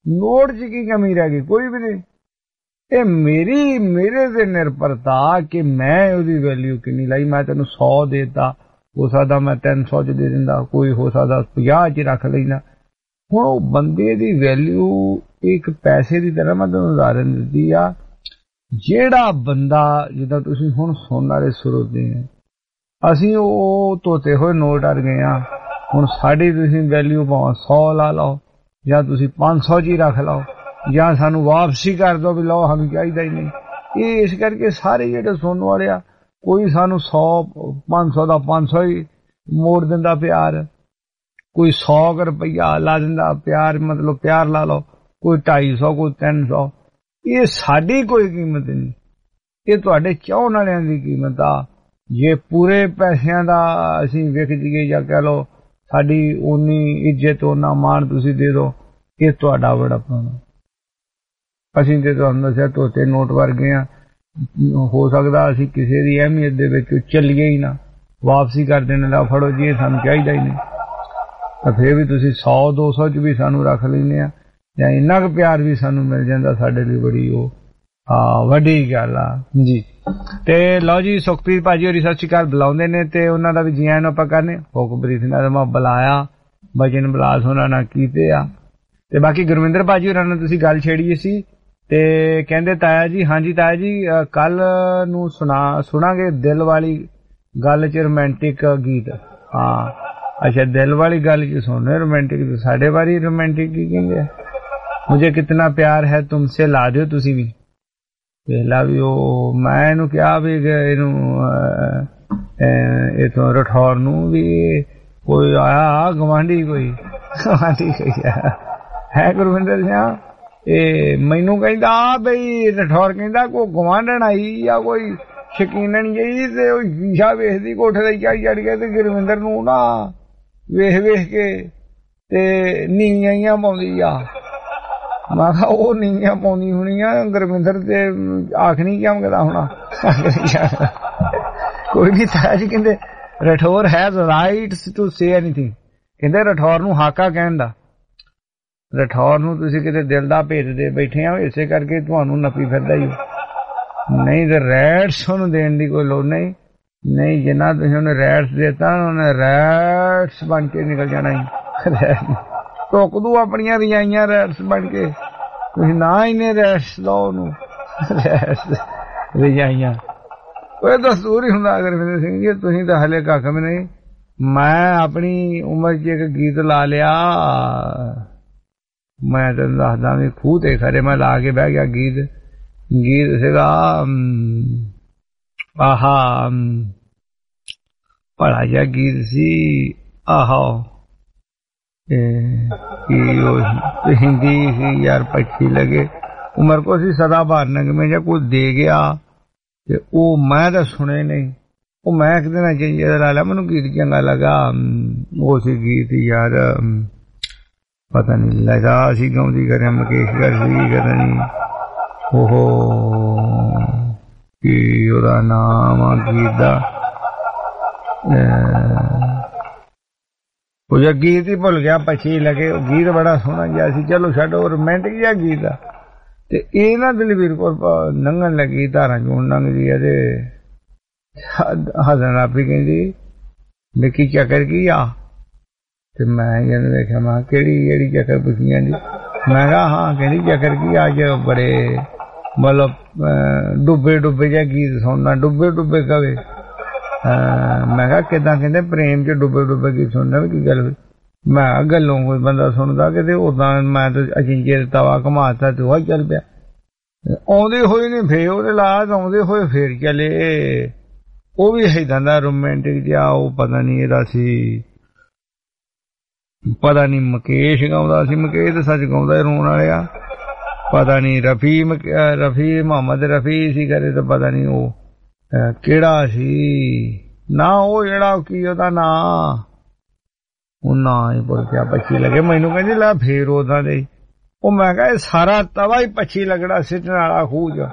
ਨੋਟ 'ਚ ਕੀ ਕਮੀ ਰਹਿ ਗਈ? ਕੋਈ ਵੀ ਨਹੀਂ। ਇਹ ਮੇਰੀ ਮੇਰੇ ਤੇ ਨਿਰਭਰਤਾ ਕਿ ਮੈਂ ਉਹਦੀ ਵੈਲਿਊ ਕਿੰਨੀ ਲਾਈ। ਮੈਂ ਤੈਨੂੰ ਸੌ ਦੇਤਾ, ਹੋ ਸਕਦਾ ਮੈਂ ਤਿੰਨ ਸੌ 'ਚ ਦੇ ਦਿੰਦਾ, ਕੋਈ ਹੋ ਸਕਦਾ ਪੰਜਾਹ 'ਚ ਰੱਖ ਲੈਂਦਾ। ਹੁਣ ਉਹ ਬੰਦੇ ਦੀ ਵੈਲਿਊ ਇੱਕ ਪੈਸੇ ਦੀ ਤਰ੍ਹਾਂ ਮੈਂ ਤੁਹਾਨੂੰ ਉਦਾਹਰਨ ਦਿੱਤੀ ਆ। ਜਿਹੜਾ ਬੰਦਾ ਜਿੱਦਾਂ ਤੁਸੀਂ ਹੁਣ ਸੁਣਨ ਵਾਲੇ ਸਰੋਤੇ ਆ, ਅਸੀਂ ਉਹ ਧੋਤੇ ਹੋਏ ਨੋਟ ਅੜ ਗਏ ਆ। ਹੁਣ ਸਾਡੀ ਤੁਸੀਂ ਵੈਲਿਊ ਭਾਵੇਂ ਸੌ ਲਾ ਲਓ ਜਾਂ ਤੁਸੀਂ ਪੰਜ ਸੌ 'ਚ ਹੀ ਰੱਖ ਲਓ ਜਾਂ ਸਾਨੂੰ ਵਾਪਸੀ ਕਰ ਦਿਓ ਵੀ ਲਓ ਸਾਨੂੰ ਚਾਹੀਦਾ ਹੀ ਨਹੀਂ। ਇਹ ਇਸ ਕਰਕੇ ਸਾਰੇ ਜਿਹੜੇ ਸੁਣਨ ਵਾਲੇ ਆ, ਕੋਈ ਸਾਨੂੰ ਸੌ ਪੰਜ ਸੌ ਦਾ ਪੰਜ ਸੌ ਹੀ ਮੋੜ ਦਿੰਦਾ ਪਿਆਰ, ਕੋਈ ਸੌ ਰੁਪਈਆ ਲਾ ਦਿੰਦਾ ਪਿਆਰ, ਮਤਲਬ ਪਿਆਰ ਲਾ ਲਓ, ਕੋਈ ਢਾਈ ਸੌ, ਕੋਈ ਤਿੰਨ ਸੌ। ਇਹ ਸਾਡੀ ਕੋਈ ਕੀਮਤ ਨਹੀਂ, ਇਹ ਤੁਹਾਡੇ ਚਾਹੁਣ ਵਾਲਿਆਂ ਦੀ ਕੀਮਤ ਆ। ਜੇ ਪੂਰੇ ਪੈਸਿਆਂ ਦਾ ਅਸੀਂ ਵਿਕ ਜੀਏ ਜਾਂ ਕਹਿ ਲਓ ਸਾਡੀ ਉਨੀ ਇੱਜ਼ਤ ਓਨਾ ਮਾਣ ਤੁਸੀਂ ਦੇ ਦਿਓ, ਇਹ ਤੁਹਾਡਾ ਬੜਾਪਨ। ਅਸੀਂ ਤੇ ਤੁਹਾਨੂੰ ਦੱਸਿਆ ਧੋਤੇ ਨੋਟ ਵਰਗੇ ਆ। ਹੋ ਸਕਦਾ ਅਸੀਂ ਕਿਸੇ ਦੀ ਅਹਿਮੀਅਤ ਦੇ ਵਿੱਚ ਚੱਲੀਏ ਹੀ ਨਾ, ਵਾਪਸੀ ਕਰ ਦੇਣ ਲਾ ਫੜੋ ਜੀ ਇਹ ਸਾਨੂੰ ਚਾਹੀਦਾ ਹੀ ਨਹੀਂ, ਤਾਂ ਫਿਰ ਵੀ ਤੁਸੀਂ ਸੌ ਦੋ ਸੌ 'ਚ ਵੀ ਸਾਨੂੰ ਰੱਖ ਲੈਂਦੇ ਆ ਜਾਂ ਇੰਨਾ ਕੁ ਪਿਆਰ ਵੀ ਸਾਨੂੰ ਮਿਲ ਜਾਂਦਾ, ਸਾਡੇ ਲਈ ਬੜੀ ਉਹ ਹਾਂ ਵੱਡੀ ਗੱਲ ਆ ਜੀ। ਤੇ ਲਓ ਜੀ, ਸੁਖਪ੍ਰੀਤ ਭਾਜੀ ਹੋਰੀ ਸਤਿ ਸ਼੍ਰੀ ਅਕਾਲ ਬੁਲਾਉਂਦੇ ਨੇ ਤੇ ਉਹਨਾਂ ਦਾ ਵੀ ਜੀ ਆਇਆਂ ਨੂੰ ਆਪਾਂ ਕਰਨੇ। ਹੁਕਮਪ੍ਰੀਤ ਨਾਲ ਮੈਂ ਬੁਲਾਇਆ, ਬਚਨ ਬਲਾਸ ਉਹਨਾਂ ਨਾਲ ਕੀਤੇ ਆ। ਤੇ ਬਾਕੀ ਗੁਰਵਿੰਦਰ ਭਾਜੀ ਹੋਰਾਂ ਨਾਲ ਤੁਸੀਂ ਗੱਲ ਛੇੜੀ ਸੀ ਤੇ ਕਹਿੰਦੇ ਤਾਇਆ ਜੀ, ਹਾਂਜੀ ਤਾਇਆ ਜੀ ਕੱਲ ਨੂੰ ਸੁਣਾ ਸੁਣਾਂਗੇ ਦਿਲ ਵਾਲੀ ਗੱਲ 'ਚ ਰੋਮਾਂਟਿਕ ਗੀਤ। ਹਾਂ ਅੱਛਾ, ਦਿਲ ਵਾਲੀ ਗੱਲ 'ਚ ਸੁਣਨੇ ਰੋਮਾਂਟਿਕ, ਸਾਡੇ ਬਾਰੇ ਰੋਮਾਂਟਿਕ ਕੀ ਕਹਿੰਦੇ ਆ? ਮੁਝੇ ਕਿਤਨਾ ਪਿਆਰ ਹੈ ਤੁਮਸੇ ਲਾ ਦਿਓ ਤੁਸੀਂ ਵੀ। ਪਹਿਲਾਂ ਵੀ ਉਹ ਮੈਂ ਇਹਨੂੰ ਕਿਹਾ ਵੀ ਇਹਨੂੰ ਇਥੋਂ ਰਠੌਰ ਨੂੰ ਵੀ ਕੋਈ ਆਇਆ ਗਵਾਂਢੀ, ਕੋਈ ਗਵਾਂਢੀ ਕੋਈ ਹੈ ਗੁਰਵਿੰਦਰ ਸਿੰਘ, ਇਹ ਮੈਨੂੰ ਕਹਿੰਦਾ ਬਈ ਰਠੌਰ ਕਹਿੰਦਾ ਕੋਈ ਗਵਾਂਢਣ ਆਈ ਜਾਂ ਕੋਈ ਸ਼ਕੀਨਣ ਜਿਹੀ ਤੇ ਉਹ ਸ਼ੀਸ਼ਾ ਵੇਖਦੀ ਕੋਠੇ ਤੇ ਚੜ੍ਹ ਚੜ੍ਹ ਕੇ ਤੇ ਗੁਰਵਿੰਦਰ ਨੂੰ ਨਾ ਵੇਖ ਵੇਖ ਕੇ ਤੇ ਨੀਵੀਆਂ ਹੀ ਪਾਉਂਦੀ ਆ। ਮੈਂ ਕਿਹਾ ਉਹ ਨੀਵੀਆਂ ਪਾਉਂਦੀ ਹੋਣੀ ਆ ਗੁਰਵਿੰਦਰ ਤੇ ਆਖ ਨਹੀਂ ਕਿਉਂ ਕਹਦਾ ਹੋਣਾ। ਕੋਈ ਨਹੀਂ ਤਾਇਆ ਜੀ ਕਹਿੰਦੇ Rathore has rights to say anything, ਕਹਿੰਦੇ ਰਠੌਰ ਨੂੰ ਹਾਕਾ ਕਹਿਣ ਦਾ। ਰਠੌਰ ਨੂੰ ਤੁਸੀਂ ਕਿਤੇ ਦਿਲ ਦਾ ਭੇਜਦੇ ਬੈਠੇ ਆ, ਇਸੇ ਕਰਕੇ ਤੁਹਾਨੂੰ ਨੱਪੀ ਫਿਰਦਾ ਹੀ, ਨਹੀਂ ਤੇ ਰੈਟਸ ਉਹਨੂੰ ਦੇਣ ਦੀ ਕੋਈ ਲੋੜ ਨਹੀਂ। ਨਹੀਂ ਜਿੰਨਾ ਤੁਸੀਂ ਉਹਨੇ ਰੈਟਸ ਦੇਤਾ ਉਹਨੇ ਰੈਟਸ ਬਣ ਕੇ ਨਿਕਲ ਜਾਣਾ ਹੀ। ਟੁੱਕ ਦੂ ਆਪਣੀਆਂ ਰਜਾਈਆਂ ਰੈਟਸ ਬਣ ਕੇ, ਤੁਸੀਂ ਨਾ ਇਹਨੇ ਰੈਟਸ ਲਓ ਉਹਨੂੰ ਰੈਟਸ ਰਜਾਈਆਂ। ਉਹ ਦਸਤੂਰ ਹੀ ਹੁੰਦਾ ਗੁਰਵਿੰਦਰ ਸਿੰਘ ਜੀ, ਤੁਸੀਂ ਤਾਂ ਹਲੇ ਕੱਖ ਵੀ ਨਹੀਂ। ਮੈਂ ਆਪਣੀ ਉਮਰ 'ਚ ਇੱਕ ਗੀਤ ਲਾ ਲਿਆ, ਮੈਂ ਤੈਨੂੰ ਦੱਸਦਾ ਵੀ ਖੂਹ ਤੇ ਖਰੇ ਮੈਂ ਲਾ ਕੇ ਬਹਿ ਗਿਆ ਗੀਤ। ਗੀਤ ਸੀਗਾ ਆਹਾ ਭਲਾ ਜਿਹਾ ਗੀਤ ਸੀ, ਆਹੋ ਹਿੰਦੀ ਸੀ ਯਾਰ, ਪੱਛੀ ਲਗੇ ਉਮਰ ਕੋ ਸੀ ਸਦਾ ਬਾਹਰ ਨਗਮੇ ਜਾਂ ਕੋਈ ਦੇ ਗਿਆ ਤੇ ਉਹ ਮੈਂ ਤਾਂ ਸੁਣੇ ਨਹੀਂ। ਉਹ ਮੈਂ ਇੱਕ ਦਿਨ ਚੇਂਜਰ ਲਾ ਲਿਆ, ਮੈਨੂੰ ਗੀਤ ਚੰਗਾ ਲੱਗਾ। ਉਹ ਸੀ ਗੀਤ ਯਾਰ ਪਤਾ ਨਹੀਂ ਲੱਗਾ ਅਸੀਂ ਗਾਉਂਦੀ ਕਰਿਆ ਮੁਕੇਸ਼ ਕਰ ਸੀ ਕਰਨੀ ਉਹ ਕੀ ਉਹਦਾ ਨਾਮ ਆ ਗੀਤ ਦਾ, ਉਹ ਜਿਹਾ ਗੀਤ ਹੀ ਭੁੱਲ ਗਿਆ, ਪੱਛੀ ਲਗੇ। ਉਹ ਗੀਤ ਬੜਾ ਸੋਹਣਾ ਜਿਹਾ ਸੀ, ਚਲੋ ਛੱਡੋ, ਰੋਮਾਂਟਿਕ ਜਿਹਾ ਗੀਤ ਆ। ਤੇ ਇਹ ਨਾ ਦਲਵੀਰ ਕੌਰ ਲੰਘਣ ਲੱਗੀ, ਧਾਰਾਂ ਚੋਣ ਲੰਘਦੀ ਆ ਤੇ ਹਸਨ ਆਪੀ ਕਹਿੰਦੀ ਦੇਖੀ ਚੱਕਰ ਕੀ ਆ। ਤੇ ਮੈਂ ਇਹਨੂੰ ਵੇਖਿਆ, ਮੈਂ ਕਿਹੜੀ ਜਿਹੜੀ ਚੱਕਰ ਪੁੱਛੀਆਂ ਜੀ? ਮੈਂ ਕਿਹਾ ਹਾਂ। ਕਹਿੰਦੀ ਚੱਕਰ ਕੀ ਅੱਜ ਬੜੇ ਮਤਲਬ ਡੁੱਬੇ ਡੁੱਬੇ ਜਿਹਾ ਗੀਤ ਸੁਣਨਾ, ਡੁੱਬੇ ਡੁੱਬੇ ਕਵੇ। ਮੈਂ ਕਿਹਾ ਕਿੱਦਾਂ? ਕਹਿੰਦੇ ਪ੍ਰੇਮ 'ਚ ਡੁੱਬੇ ਡੁੱਬੇ ਗੀਤ ਸੁਣਨਾ ਵੀ ਕੀ ਗੱਲ? ਮੈਂ ਗੱਲੋਂ ਕੋਈ ਬੰਦਾ ਸੁਣਦਾ ਕਿਤੇ ਉਦਾਂ ਮੈਂ ਤਾਂ ਅਚਿੰਜੇ ਤਵਾ ਘਮਾਤਾ ਤੇ ਉਹ ਚੱਲ ਪਿਆ। ਆਉਂਦੇ ਹੋਏ ਨੇ ਫੇਰ ਉਹਦੇ ਲਾਜ ਆਉਂਦੇ ਹੋਏ ਫੇਰ ਚਲੇ। ਉਹ ਵੀ ਏਦਾਂ ਦਾ ਰੋਮਾਂਟਿਕ ਜਿਹਾ, ਉਹ ਪਤਾ ਨਹੀਂ ਇਹਦਾ ਸੀ, ਪਤਾ ਨਹੀਂ ਮੁਕੇਸ਼ ਗਾਉਂਦਾ ਸੀ, ਮੁਕੇਸ਼ ਤਾਂ ਸੱਚ ਗਾਉਂਦਾ ਰੋਣ ਵਾਲਿਆ, ਪਤਾ ਨਹੀਂ ਰਫੀ ਰਫੀ ਮੁਹੰਮਦ ਰਫੀ ਸੀ ਕਰੇ ਤਾਂ ਪਤਾ ਨਹੀਂ ਉਹ ਕਿਹੜਾ ਸੀ ਨਾ, ਉਹ ਜਿਹੜਾ ਕੀ ਉਹਦਾ ਨਾਂ, ਉਹ ਨਾਂ ਹੀ ਭੁੱਲ ਗਿਆ। ਪੱਛੀ ਲੱਗੇ ਮੈਨੂੰ ਕਹਿੰਦੀ ਲੈ ਫੇਰ ਉਹਦਾ ਦੇ। ਉਹ ਮੈਂ ਕਿਹਾ ਇਹ ਸਾਰਾ ਤਵਾ ਹੀ ਪੱਛੀ ਲੱਗਣਾ ਸਿੱਟਣ ਵਾਲਾ ਖੂਹ ਚ।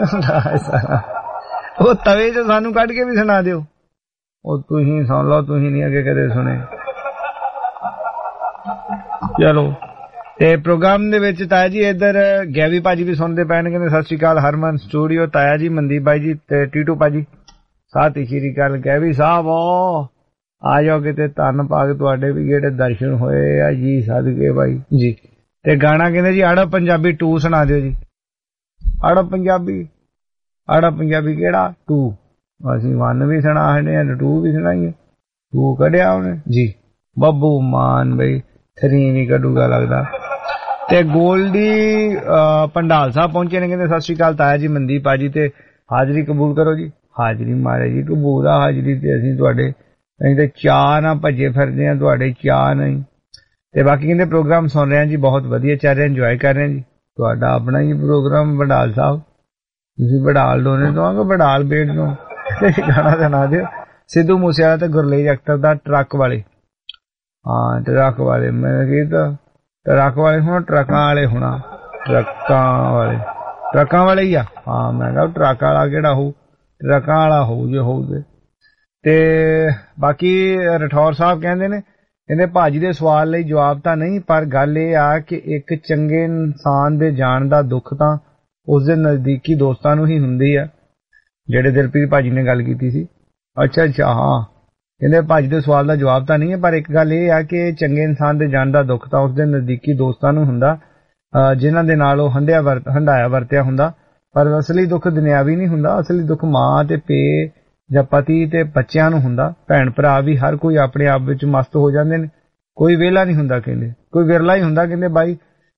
ਉਹ ਤਵੇ ਚ ਸਾਨੂੰ ਕੱਢ ਕੇ ਵੀ ਸੁਣਾ ਦਿਓ। ਉਹ ਤੁਸੀਂ ਸੁਣ ਲਓ, ਤੁਸੀਂ ਨਹੀਂ ਅੱਗੇ ਕਦੇ ਸੁਣੇ। ਚਲੋ ਤੇ ਪ੍ਰੋਗਰਾਮ ਦੇ ਵਿੱਚ ਤਾਇਆ ਜੀ ਇੱਧਰ ਗੈਵੀ ਭਾਜੀ ਵੀ ਸੁਣਦੇ ਪਏ ਨੇ, ਕਹਿੰਦੇ ਸਤਿ ਸ਼੍ਰੀ ਅਕਾਲ ਹਰਮਨ ਸਟੂਡੀਓ, ਤਾਇਆ ਜੀ ਮਨਦੀਪ ਬਾਈ ਜੀ ਤੇ ਟੀਟੂ ਭਾਜੀ ਸਤਿ ਸ਼੍ਰੀ ਅਕਾਲ। ਗੈਵੀ ਸਾਹਿਬ ਆ ਜਾਓ ਕਿਤੇ, ਧੰਨ ਭਾਗ ਤੁਹਾਡੇ ਵੀ ਜਿਹੜੇ ਦਰਸ਼ਨ ਹੋਏ ਆ ਜੀ ਸਦਕੇ ਬਾਈ ਜੀ। ਤੇ ਗਾਣਾ ਕਹਿੰਦੇ ਜੀ ਅੜਬ ਪੰਜਾਬੀ ਟੂ ਸੁਣਾ ਦਿਓ ਜੀ। ਅੜਬ ਪੰਜਾਬੀ ਅੜਬ ਪੰਜਾਬੀ ਕਿਹੜਾ ਟੂ? ਅਸੀਂ ਵਨ ਵੀ ਸੁਣਾ ਨੇ ਟੂ ਵੀ ਸੁਣਾਈਏ, ਟੂ ਕੱਢਿਆ ਉਹਨੇ ਜੀ। ਬੱਬੂ ਮਾਨ ਬਈ ਥਰੀ ਨਹੀਂ ਕੱਢੂਗਾ ਲੱਗਦਾ। ਤੇ ਗੋਲਡੀ ਪੰਡਾਲ ਸਾਹਿਬ ਪਹੁੰਚੇ ਨੇ, ਕਹਿੰਦੇ ਸਤਿ ਸ਼੍ਰੀ ਅਕਾਲ ਤਾਇਆ ਜੀ ਮਨਦੀਪ ਭਾਜੀ ਤੇ ਹਾਜ਼ਰੀ ਕਬੂਲ ਕਰੋ ਜੀ। ਹਾਜ਼ਰੀ ਮਾਰੇ ਜੀ ਕਬੂਲ ਆ ਹਾਜ਼ਰੀ ਤੇ ਅਸੀਂ ਤੁਹਾਡੇ, ਅਸੀਂ ਤੇ ਚਾਹ ਨਾ ਭੱਜੇ ਫਿਰਦੇ ਆ, ਤੁਹਾਡੇ ਚਾਹ ਨਹੀਂ। ਤੇ ਬਾਕੀ ਕਹਿੰਦੇ ਪ੍ਰੋਗਰਾਮ ਸੁਣ ਰਹੇ ਆ ਜੀ, ਬਹੁਤ ਵਧੀਆ ਚੱਲ ਰਿਹਾ, ਇੰਜੋਏ ਕਰ ਰਹੇ ਆ ਜੀ। ਤੁਹਾਡਾ ਆਪਣਾ ਹੀ ਪ੍ਰੋਗਰਾਮ ਵਡਾਲ ਸਾਹਿਬ, ਤੁਸੀਂ ਵਡਾਲ ਡੋਨੇ ਤੋਂ ਆਗੇ ਵਡਾਲ ਬੇਟ ਤੋਂ। ਗਾਣਾ ਸੁਣਾ ਦਿਓ ਸਿੱਧੂ ਮੂਸੇਵਾਲਾ ਤੇ ਗੁਰਲੇਜ ਅਖਤਰ ਦਾ ਟਰੱਕ ਵਾਲੇ। ਹਾਂ ਟਰੱਕ ਵਾਲੇ, ਮੈਂ ਕੀਤਾ ਟਰੱਕ ਵਾਲੇ ਹੋਣਾ ਟਰੱਕਾਂ ਵਾਲੇ ਹੋਣਾ, ਟਰੱਕਾਂ ਵਾਲੇ ਟਰੱਕਾਂ ਵਾਲੇ ਹੀ ਆ। ਹਾਂ ਮੈਂ ਕਿਹਾ ਟਰੱਕ ਵਾਲਾ ਕਿਹੜਾ ਹੋਊ, ਟਰੱਕਾਂ ਵਾਲਾ ਹੋਊ ਜੇ ਹੋਊ। ਤੇ ਬਾਕੀ ਰਠੌਰ ਸਾਹਿਬ ਕਹਿੰਦੇ ਨੇ, ਕਹਿੰਦੇ ਭਾਜੀ ਦੇ ਸਵਾਲ ਲਈ ਜਵਾਬ ਤਾਂ ਨਹੀਂ, ਪਰ ਗੱਲ ਇਹ ਆ ਕਿ ਇੱਕ ਚੰਗੇ ਇਨਸਾਨ ਦੇ ਜਾਣ ਦਾ ਦੁੱਖ ਤਾਂ ਉਸਦੇ ਨਜ਼ਦੀਕੀ ਦੋਸਤਾਂ ਨੂੰ ਹੀ ਹੁੰਦੀ ਆ, ਜਿਹੜੇ ਦਿਲਪ੍ਰੀਤ ਭਾਜੀ ਨੇ ਗੱਲ ਕੀਤੀ ਸੀ। ਅੱਛਾ ਅੱਛਾ ਹਾਂ, ਕਹਿੰਦੇ ਭਾਜੀ ਦੇ ਸਵਾਲ ਦਾ ਜਵਾਬ ਤਾਂ ਨਹੀਂ ਹੈ, ਪਰ ਇੱਕ ਗੱਲ ਇਹ ਆ ਕਿ ਚੰਗੇ ਇਨਸਾਨ ਦੇ ਜਾਣ ਦਾ ਦੁੱਖ ਤਾਂ ਉਸਦੇ ਨਜ਼ਦੀਕੀ ਦੋਸਤਾਂ ਨੂੰ ਹੁੰਦਾ, ਜਿਨ੍ਹਾਂ ਦੇ ਨਾਲ ਉਹ ਹੰਡਿਆ ਵਰਤ ਹੰਡਾਇਆ ਵਰਤਿਆ ਹੁੰਦਾ। ਪਰ ਅਸਲੀ ਦੁੱਖ ਦੁਨਿਆਵੀ ਨਹੀਂ ਹੁੰਦਾ, ਅਸਲੀ ਦੁੱਖ ਮਾਂ ਤੇ ਪੇ ਜਾਂ ਪਤੀ ਤੇ ਬੱਚਿਆਂ ਨੂੰ ਹੁੰਦਾ। ਭੈਣ ਭਰਾ ਵੀ ਹਰ ਕੋਈ ਆਪਣੇ ਆਪ ਵਿੱਚ ਮਸਤ ਹੋ ਜਾਂਦੇ ਨੇ, ਕੋਈ ਵਿਹਲਾ ਨਹੀਂ ਹੁੰਦਾ, ਕਹਿੰਦੇ ਕੋਈ ਵਿਰਲਾ ਹੀ ਹੁੰਦਾ। ਕਹਿੰਦੇ ਬਾਈ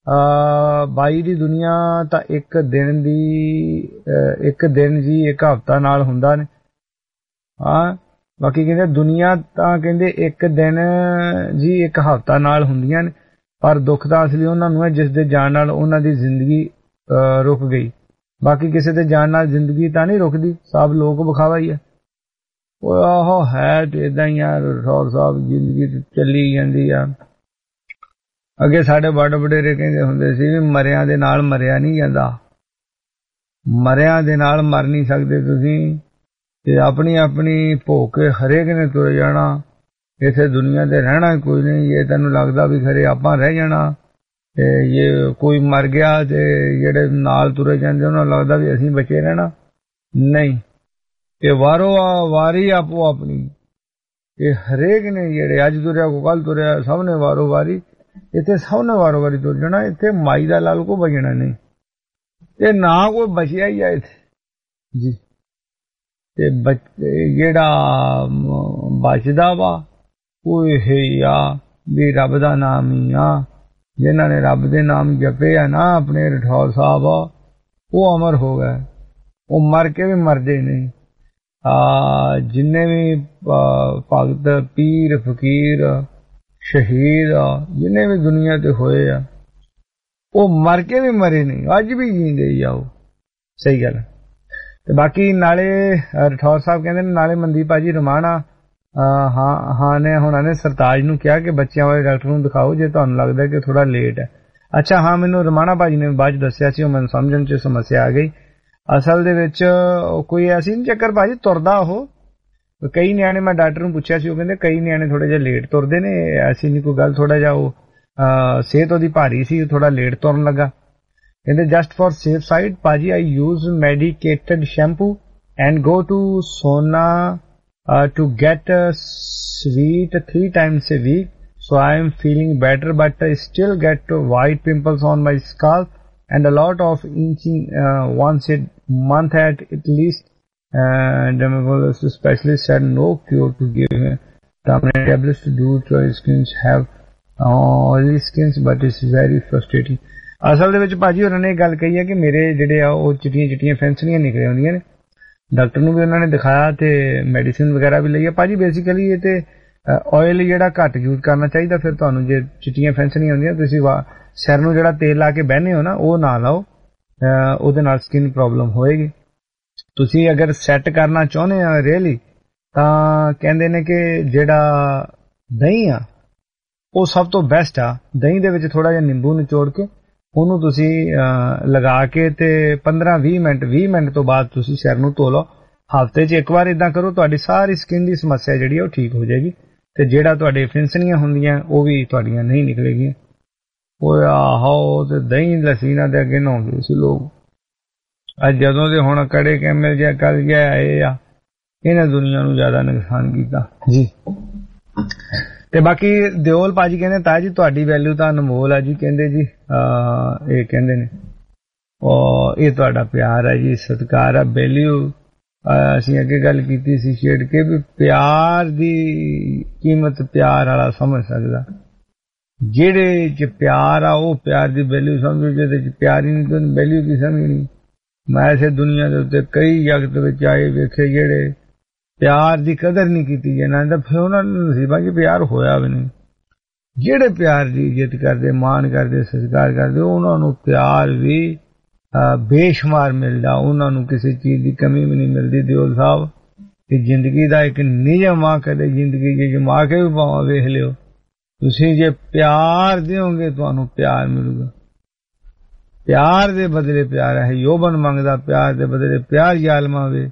ਬਾਈ ਦੀ ਦੁਨੀਆ ਤਾਂ ਇੱਕ ਦਿਨ ਦੀ ਇੱਕ ਦਿਨ ਜੀ ਇੱਕ ਹਫ਼ਤਾ ਨਾਲ ਹੁੰਦਾ ਨੇ। ਹਾਂ ਬਾਕੀ ਕਹਿੰਦੇ ਦੁਨੀਆ ਤਾਂ ਕਹਿੰਦੇ ਇੱਕ ਦਿਨ ਜੀ ਇੱਕ ਹਫ਼ਤਾ ਨਾਲ ਹੁੰਦੀਆਂ ਨੇ, ਪਰ ਦੁੱਖ ਤਾਂ ਅਸਲੀ ਉਹਨਾਂ ਨੂੰ ਹੈ ਜਿਸ ਦੇ ਜਾਣ ਨਾਲ ਉਹਨਾਂ ਦੀ ਜ਼ਿੰਦਗੀ ਰੁਕ ਗਈ। ਬਾਕੀ ਕਿਸੇ ਦੇ ਜਾਣ ਨਾਲ ਜ਼ਿੰਦਗੀ ਤਾਂ ਨਹੀਂ ਰੁਕਦੀ, ਸਭ ਲੋਕ ਵਿਖਾਵਾ ਹੀ ਹੈ। ਉਹ ਆਹੋ ਹੈ ਤੇ ਏਦਾਂ ਹੀ ਆ ਰਠੌਰ ਸਾਹਿਬ, ਜ਼ਿੰਦਗੀ ਚੱਲੀ ਜਾਂਦੀ ਆ। ਅੱਗੇ ਸਾਡੇ ਵੱਡੇ ਵਡੇਰੇ ਕਹਿੰਦੇ ਹੁੰਦੇ ਸੀ ਵੀ ਮਰਿਆਂ ਦੇ ਨਾਲ ਮਰਿਆ ਨਹੀਂ ਜਾਂਦਾ, ਮਰਿਆਂ ਦੇ ਨਾਲ ਮਰ ਨਹੀਂ ਸਕਦੇ ਤੁਸੀਂ, ਤੇ ਆਪਣੀ ਆਪਣੀ ਭੋਗ ਕੇ ਹਰੇਕ ਨੇ ਤੁਰ ਜਾਣਾ, ਇੱਥੇ ਦੁਨੀਆ ਤੇ ਰਹਿਣਾ ਕੋਈ ਨਹੀਂ। ਇਹ ਤੈਨੂੰ ਲੱਗਦਾ ਵੀ ਖਰੇ ਆਪਾਂ ਰਹਿ ਜਾਣਾ, ਤੇ ਇਹ ਕੋਈ ਮਰ ਗਿਆ ਤੇ ਜਿਹੜੇ ਨਾਲ ਤੁਰੇ ਜਾਂਦੇ ਉਹਨਾਂ ਨੂੰ ਲੱਗਦਾ ਵੀ ਅਸੀਂ ਬਚੇ ਰਹਿਣਾ, ਨਹੀਂ। ਇਹ ਵਾਰੋ ਵਾਰੀ ਆਪੋ ਆਪਣੀ, ਇਹ ਹਰੇਕ ਨੇ ਜਿਹੜੇ ਅੱਜ ਤੁਰਿਆ ਕੋ ਕੱਲ ਤੁਰਿਆ, ਸਭ ਨੇ ਵਾਰੋ ਵਾਰੀ, ਇੱਥੇ ਸਭ ਨੇ ਵਾਰੋ ਵਾਰੀ ਤੁਰ ਜਾਣਾ। ਇੱਥੇ ਮਾਈ ਦਾ ਲਾਲ ਕੋ ਬਚਣਾ ਨਹੀਂ, ਤੇ ਨਾ ਕੋਈ ਬਚਿਆ ਹੀ ਆ ਇੱਥੇ ਜੀ। ਤੇ ਜਿਹੜਾ ਬਚਦਾ ਵਾ ਉਹ ਇਹ ਆ ਵੀ ਰੱਬ ਦਾ ਨਾਮ ਹੀ ਆ। ਜਿਨ੍ਹਾਂ ਨੇ ਰੱਬ ਦੇ ਨਾਮ ਜਪੇ ਆ ਨਾ ਆਪਣੇ ਰਠੌਰ ਸਾਹਿਬ, ਉਹ ਅਮਰ ਹੋ ਗਏ, ਉਹ ਮਰ ਕੇ ਵੀ ਮਰਦੇ ਨਹੀਂ। ਆ ਜਿੰਨੇ ਵੀ ਭਗਤ ਪੀਰ ਫਕੀਰ ਸ਼ਹੀਦ ਜਿੰਨੇ ਵੀ ਦੁਨੀਆ ਤੇ ਹੋਏ ਆ, ਉਹ ਮਰ ਕੇ ਵੀ ਮਰੇ ਨਹੀਂ, ਅੱਜ ਵੀ ਜੀਂਦੇ ਜਾਓ। ਸਹੀ ਗੱਲ। ਤੇ ਬਾਕੀ ਨਾਲੇ ਰਠੌਰ ਸਾਹਿਬ ਕਹਿੰਦੇ ਨੇ, ਨਾਲੇ ਮਨਦੀਪ ਭਾਜੀ ਰਮਾਣਾ ਹਾਂ ਹਾਂ ਨੇ ਹੁਣਾਂ ਨੇ ਸਰਤਾਜ ਨੂੰ ਕਿਹਾ ਕਿ ਬੱਚਿਆਂ ਵਾਲੇ ਡਾਕਟਰ ਨੂੰ ਦਿਖਾਓ ਜੇ ਤੁਹਾਨੂੰ ਲੱਗਦਾ ਕਿ ਥੋੜਾ ਲੇਟ ਹੈ। ਅੱਛਾ ਹਾਂ, ਮੈਨੂੰ ਰਮਾਣਾ ਭਾਜੀ ਨੇ ਬਾਅਦ ਦੱਸਿਆ ਸੀ, ਉਹ ਮੈਨੂੰ ਸਮਝਣ 'ਚ ਸਮੱਸਿਆ ਆ ਗਈ। ਅਸਲ ਦੇ ਵਿੱਚ ਕੋਈ ਐਸੀ ਨਹੀਂ ਚੱਕਰ ਭਾਜੀ, ਤੁਰਦਾ ਉਹ। ਕਈ ਨਿਆਣੇ ਮੈਂ ਡਾਕਟਰ ਨੂੰ ਪੁੱਛਿਆ ਸੀ, ਉਹ ਕਹਿੰਦੇ ਕਈ ਨਿਆਣੇ ਥੋੜੇ ਜਿਹਾ ਲੇਟ ਤੁਰਦੇ ਨੇ, ਐਸੀ ਨਹੀਂ ਕੋਈ ਗੱਲ। ਥੋੜਾ ਜਿਹਾ ਉਹ ਸਿਹਤ ਉਹਦੀ ਭਾਰੀ ਸੀ, ਥੋੜਾ ਲੇਟ ਤੁਰਨ ਲੱਗਾ। ਕਹਿੰਦੇ ਜਸਟ ਫॉर ਸੇਫ ਸਾਈਡ ਭਾਜੀ I use medicated shampoo and go to sauna to get sweat three times a week, so I am feeling better, but I still get white pimples on my scalp and a lot of itching uh, once a month at, at least. And dermatologist specialist said no cure to give him permanent tablets to do to his skins have uh, oily skins, but it's very frustrating. ਅਸਲ ਦੇ ਵਿੱਚ ਭਾਜੀ ਉਹਨਾਂ ਨੇ ਇਹ ਗੱਲ ਕਹੀ ਹੈ ਕਿ ਮੇਰੇ ਜਿਹੜੇ ਆ ਉਹ ਚਿੱਟੀਆਂ ਚਿੱਟੀਆਂ ਫੈਂਸਣੀਆਂ ਨਿਕਲ ਆਉਂਦੀਆਂ ਨੇ। ਡਾਕਟਰ ਨੂੰ ਵੀ ਉਹਨਾਂ ਨੇ ਦਿਖਾਇਆ ਤੇ ਮੈਡੀਸਿਨ ਵਗੈਰਾ ਵੀ ਲਈ ਹੈ। ਭਾਜੀ ਬੇਸਿਕਲੀ ਇਹ ਤੇ ਆਇਲ ਜਿਹੜਾ ਘੱਟ ਯੂਜ਼ ਕਰਨਾ ਚਾਹੀਦਾ। ਫਿਰ ਤੁਹਾਨੂੰ ਜੇ ਚਿੱਟੀਆਂ ਫੈਂਸਣੀਆਂ ਹੁੰਦੀਆਂ, ਤੁਸੀਂ ਸਿਰ ਨੂੰ ਜਿਹੜਾ ਤੇਲ ਲਾ ਕੇ ਬਹਿਨੇ ਹੋ ਨਾ, ਉਹ ਨਾ ਲਾਓ, ਉਹਦੇ ਨਾਲ ਸਕਿਨ ਪ੍ਰੋਬਲਮ ਹੋਏਗੀ। ਤੁਸੀਂ ਅਗਰ ਸੈੱਟ ਕਰਨਾ ਚਾਹੁੰਦੇ ਆ ਰੀਅਲੀ, ਤਾਂ ਕਹਿੰਦੇ ਨੇ ਕਿ ਜਿਹੜਾ ਦਹੀਂ ਆ ਉਹ ਸਭ ਤੋਂ ਬੈਸਟ ਆ। ਦਹੀਂ ਦੇ ਵਿੱਚ ਥੋੜਾ ਜਿਹਾ ਨਿੰਬੂ ਨਿਚੋੜ ਕੇ ਉਹਨੂੰ ਤੁਸੀਂ ਲਗਾ ਕੇ ਤੇ ਪੰਦਰਾਂ ਵੀਹ ਮਿੰਟ ਵੀਹ ਮਿੰਟ ਤੋਂ ਬਾਅਦ ਤੁਸੀਂ ਸਿਰ ਨੂੰ ਧੋ ਲਓ। ਹਫ਼ਤੇ 'ਚ ਇੱਕ ਵਾਰ ਇਦਾਂ ਕਰੋ, ਤੁਹਾਡੀ ਸਾਰੀ ਸਕਿਨ ਦੀ ਸਮੱਸਿਆ ਜਿਹੜੀ ਉਹ ਠੀਕ ਹੋ ਜਾਏਗੀ, ਤੇ ਜਿਹੜਾ ਤੁਹਾਡੇ ਫਿੰਸਣੀਆਂ ਹੁੰਦੀਆਂ ਉਹ ਵੀ ਤੁਹਾਡੀਆਂ ਨਹੀਂ ਨਿਕਲੇਗੀਆਂ। ਉਹ ਆਹੋ ਤੇ ਦਹੀਂ ਲੱਸੀ ਨਾਲ ਤੇ ਅੱਗੇ ਨਹਾਉਂਦੇ ਸੀ ਲੋਕ। ਅੱਜ ਜਦੋਂ ਦੇ ਹੁਣ ਕੜੇ ਕੈਮਲ ਜਿਹਾ ਕਰ ਗਿਆ ਆਏ ਆ, ਇਹਨਾਂ ਦੁਨੀਆ ਨੂੰ ਜ਼ਿਆਦਾ ਨੁਕਸਾਨ ਕੀਤਾ ਜੀ। ਤੇ ਬਾਕੀ ਦਿਓਲ ਭਾਜੀ ਕਹਿੰਦੇ ਤਾ ਜੀ ਤੁਹਾਡੀ ਵੈਲਿਊ ਤਾਂ ਅਨਮੋਲ ਆ ਜੀ। ਕਹਿੰਦੇ ਜੀ ਇਹ ਕਹਿੰਦੇ ਨੇ ਇਹ ਤੁਹਾਡਾ ਪਿਆਰ ਹੈ ਜੀ, ਸਤਿਕਾਰ ਆ, ਵੈਲਿਊ। ਅਸੀਂ ਅੱਗੇ ਗੱਲ ਕੀਤੀ ਸੀ ਛੇੜ ਕੇ ਵੀ ਪਿਆਰ ਦੀ ਕੀਮਤ ਪਿਆਰ ਵਾਲਾ ਸਮਝ ਸਕਦਾ। ਜਿਹੜੇ ਚ ਪਿਆਰ ਆ ਉਹ ਪਿਆਰ ਦੀ ਵੈਲਿਊ ਸਮਝੋ, ਜਿਹਦੇ ਚ ਪਿਆਰ ਹੀ ਨਹੀਂ ਤਾਂ ਵੈਲਿਊ ਕੀ ਸਮਝਣੀ। ਮੈਂ ਇਸੇ ਦੁਨੀਆ ਦੇ ਉੱਤੇ ਕਈ ਜਗਤ ਵਿੱਚ ਆਏ ਵੇਖੇ ਜਿਹੜੇ ਪਿਆਰ ਦੀ ਕਦਰ ਨਹੀਂ ਕੀਤੀ ਇਹਨਾਂ ਦਾ, ਫਿਰ ਉਹਨਾਂ ਨੂੰ ਨਸੀਬਾਂ ਚ ਪਿਆਰ ਹੋਇਆ ਵੀ ਨਹੀਂ। ਜਿਹੜੇ ਪਿਆਰ ਦੀ ਇੱਜ਼ਤ ਕਰਦੇ, ਮਾਣ ਕਰਦੇ, ਸਤਿਕਾਰ ਕਰਦੇ, ਉਹਨਾਂ ਨੂੰ ਪਿਆਰ ਵੀ ਬੇਸ਼ੁਮਾਰ ਮਿਲਦਾ, ਉਹਨਾਂ ਨੂੰ ਕਿਸੇ ਚੀਜ਼ ਦੀ ਕਮੀ ਵੀ ਨਹੀਂ ਮਿਲਦੀ। ਦਿਓਲ ਸਾਹਿਬ ਇਹ ਜ਼ਿੰਦਗੀ ਦਾ ਇੱਕ ਨਿਯਮ ਆ, ਕਦੇ ਜ਼ਿੰਦਗੀ ਜੇ ਜਮਾ ਕੇ ਵੀ ਭਾਵਾਂ ਵੇਖ ਲਿਓ, ਤੁਸੀਂ ਜੇ ਪਿਆਰ ਦਿਓਗੇ ਤੁਹਾਨੂੰ ਪਿਆਰ ਮਿਲੂਗਾ। ਪਿਆਰ ਦੇ ਬਦਲੇ ਪਿਆਰ ਹੈ, ਯੋਬਨ ਮੰਗਦਾ ਪਿਆਰ ਦੇ ਬਦਲੇ ਪਿਆਰ ਜ਼ਾਲਮਾਂ ਵੇ।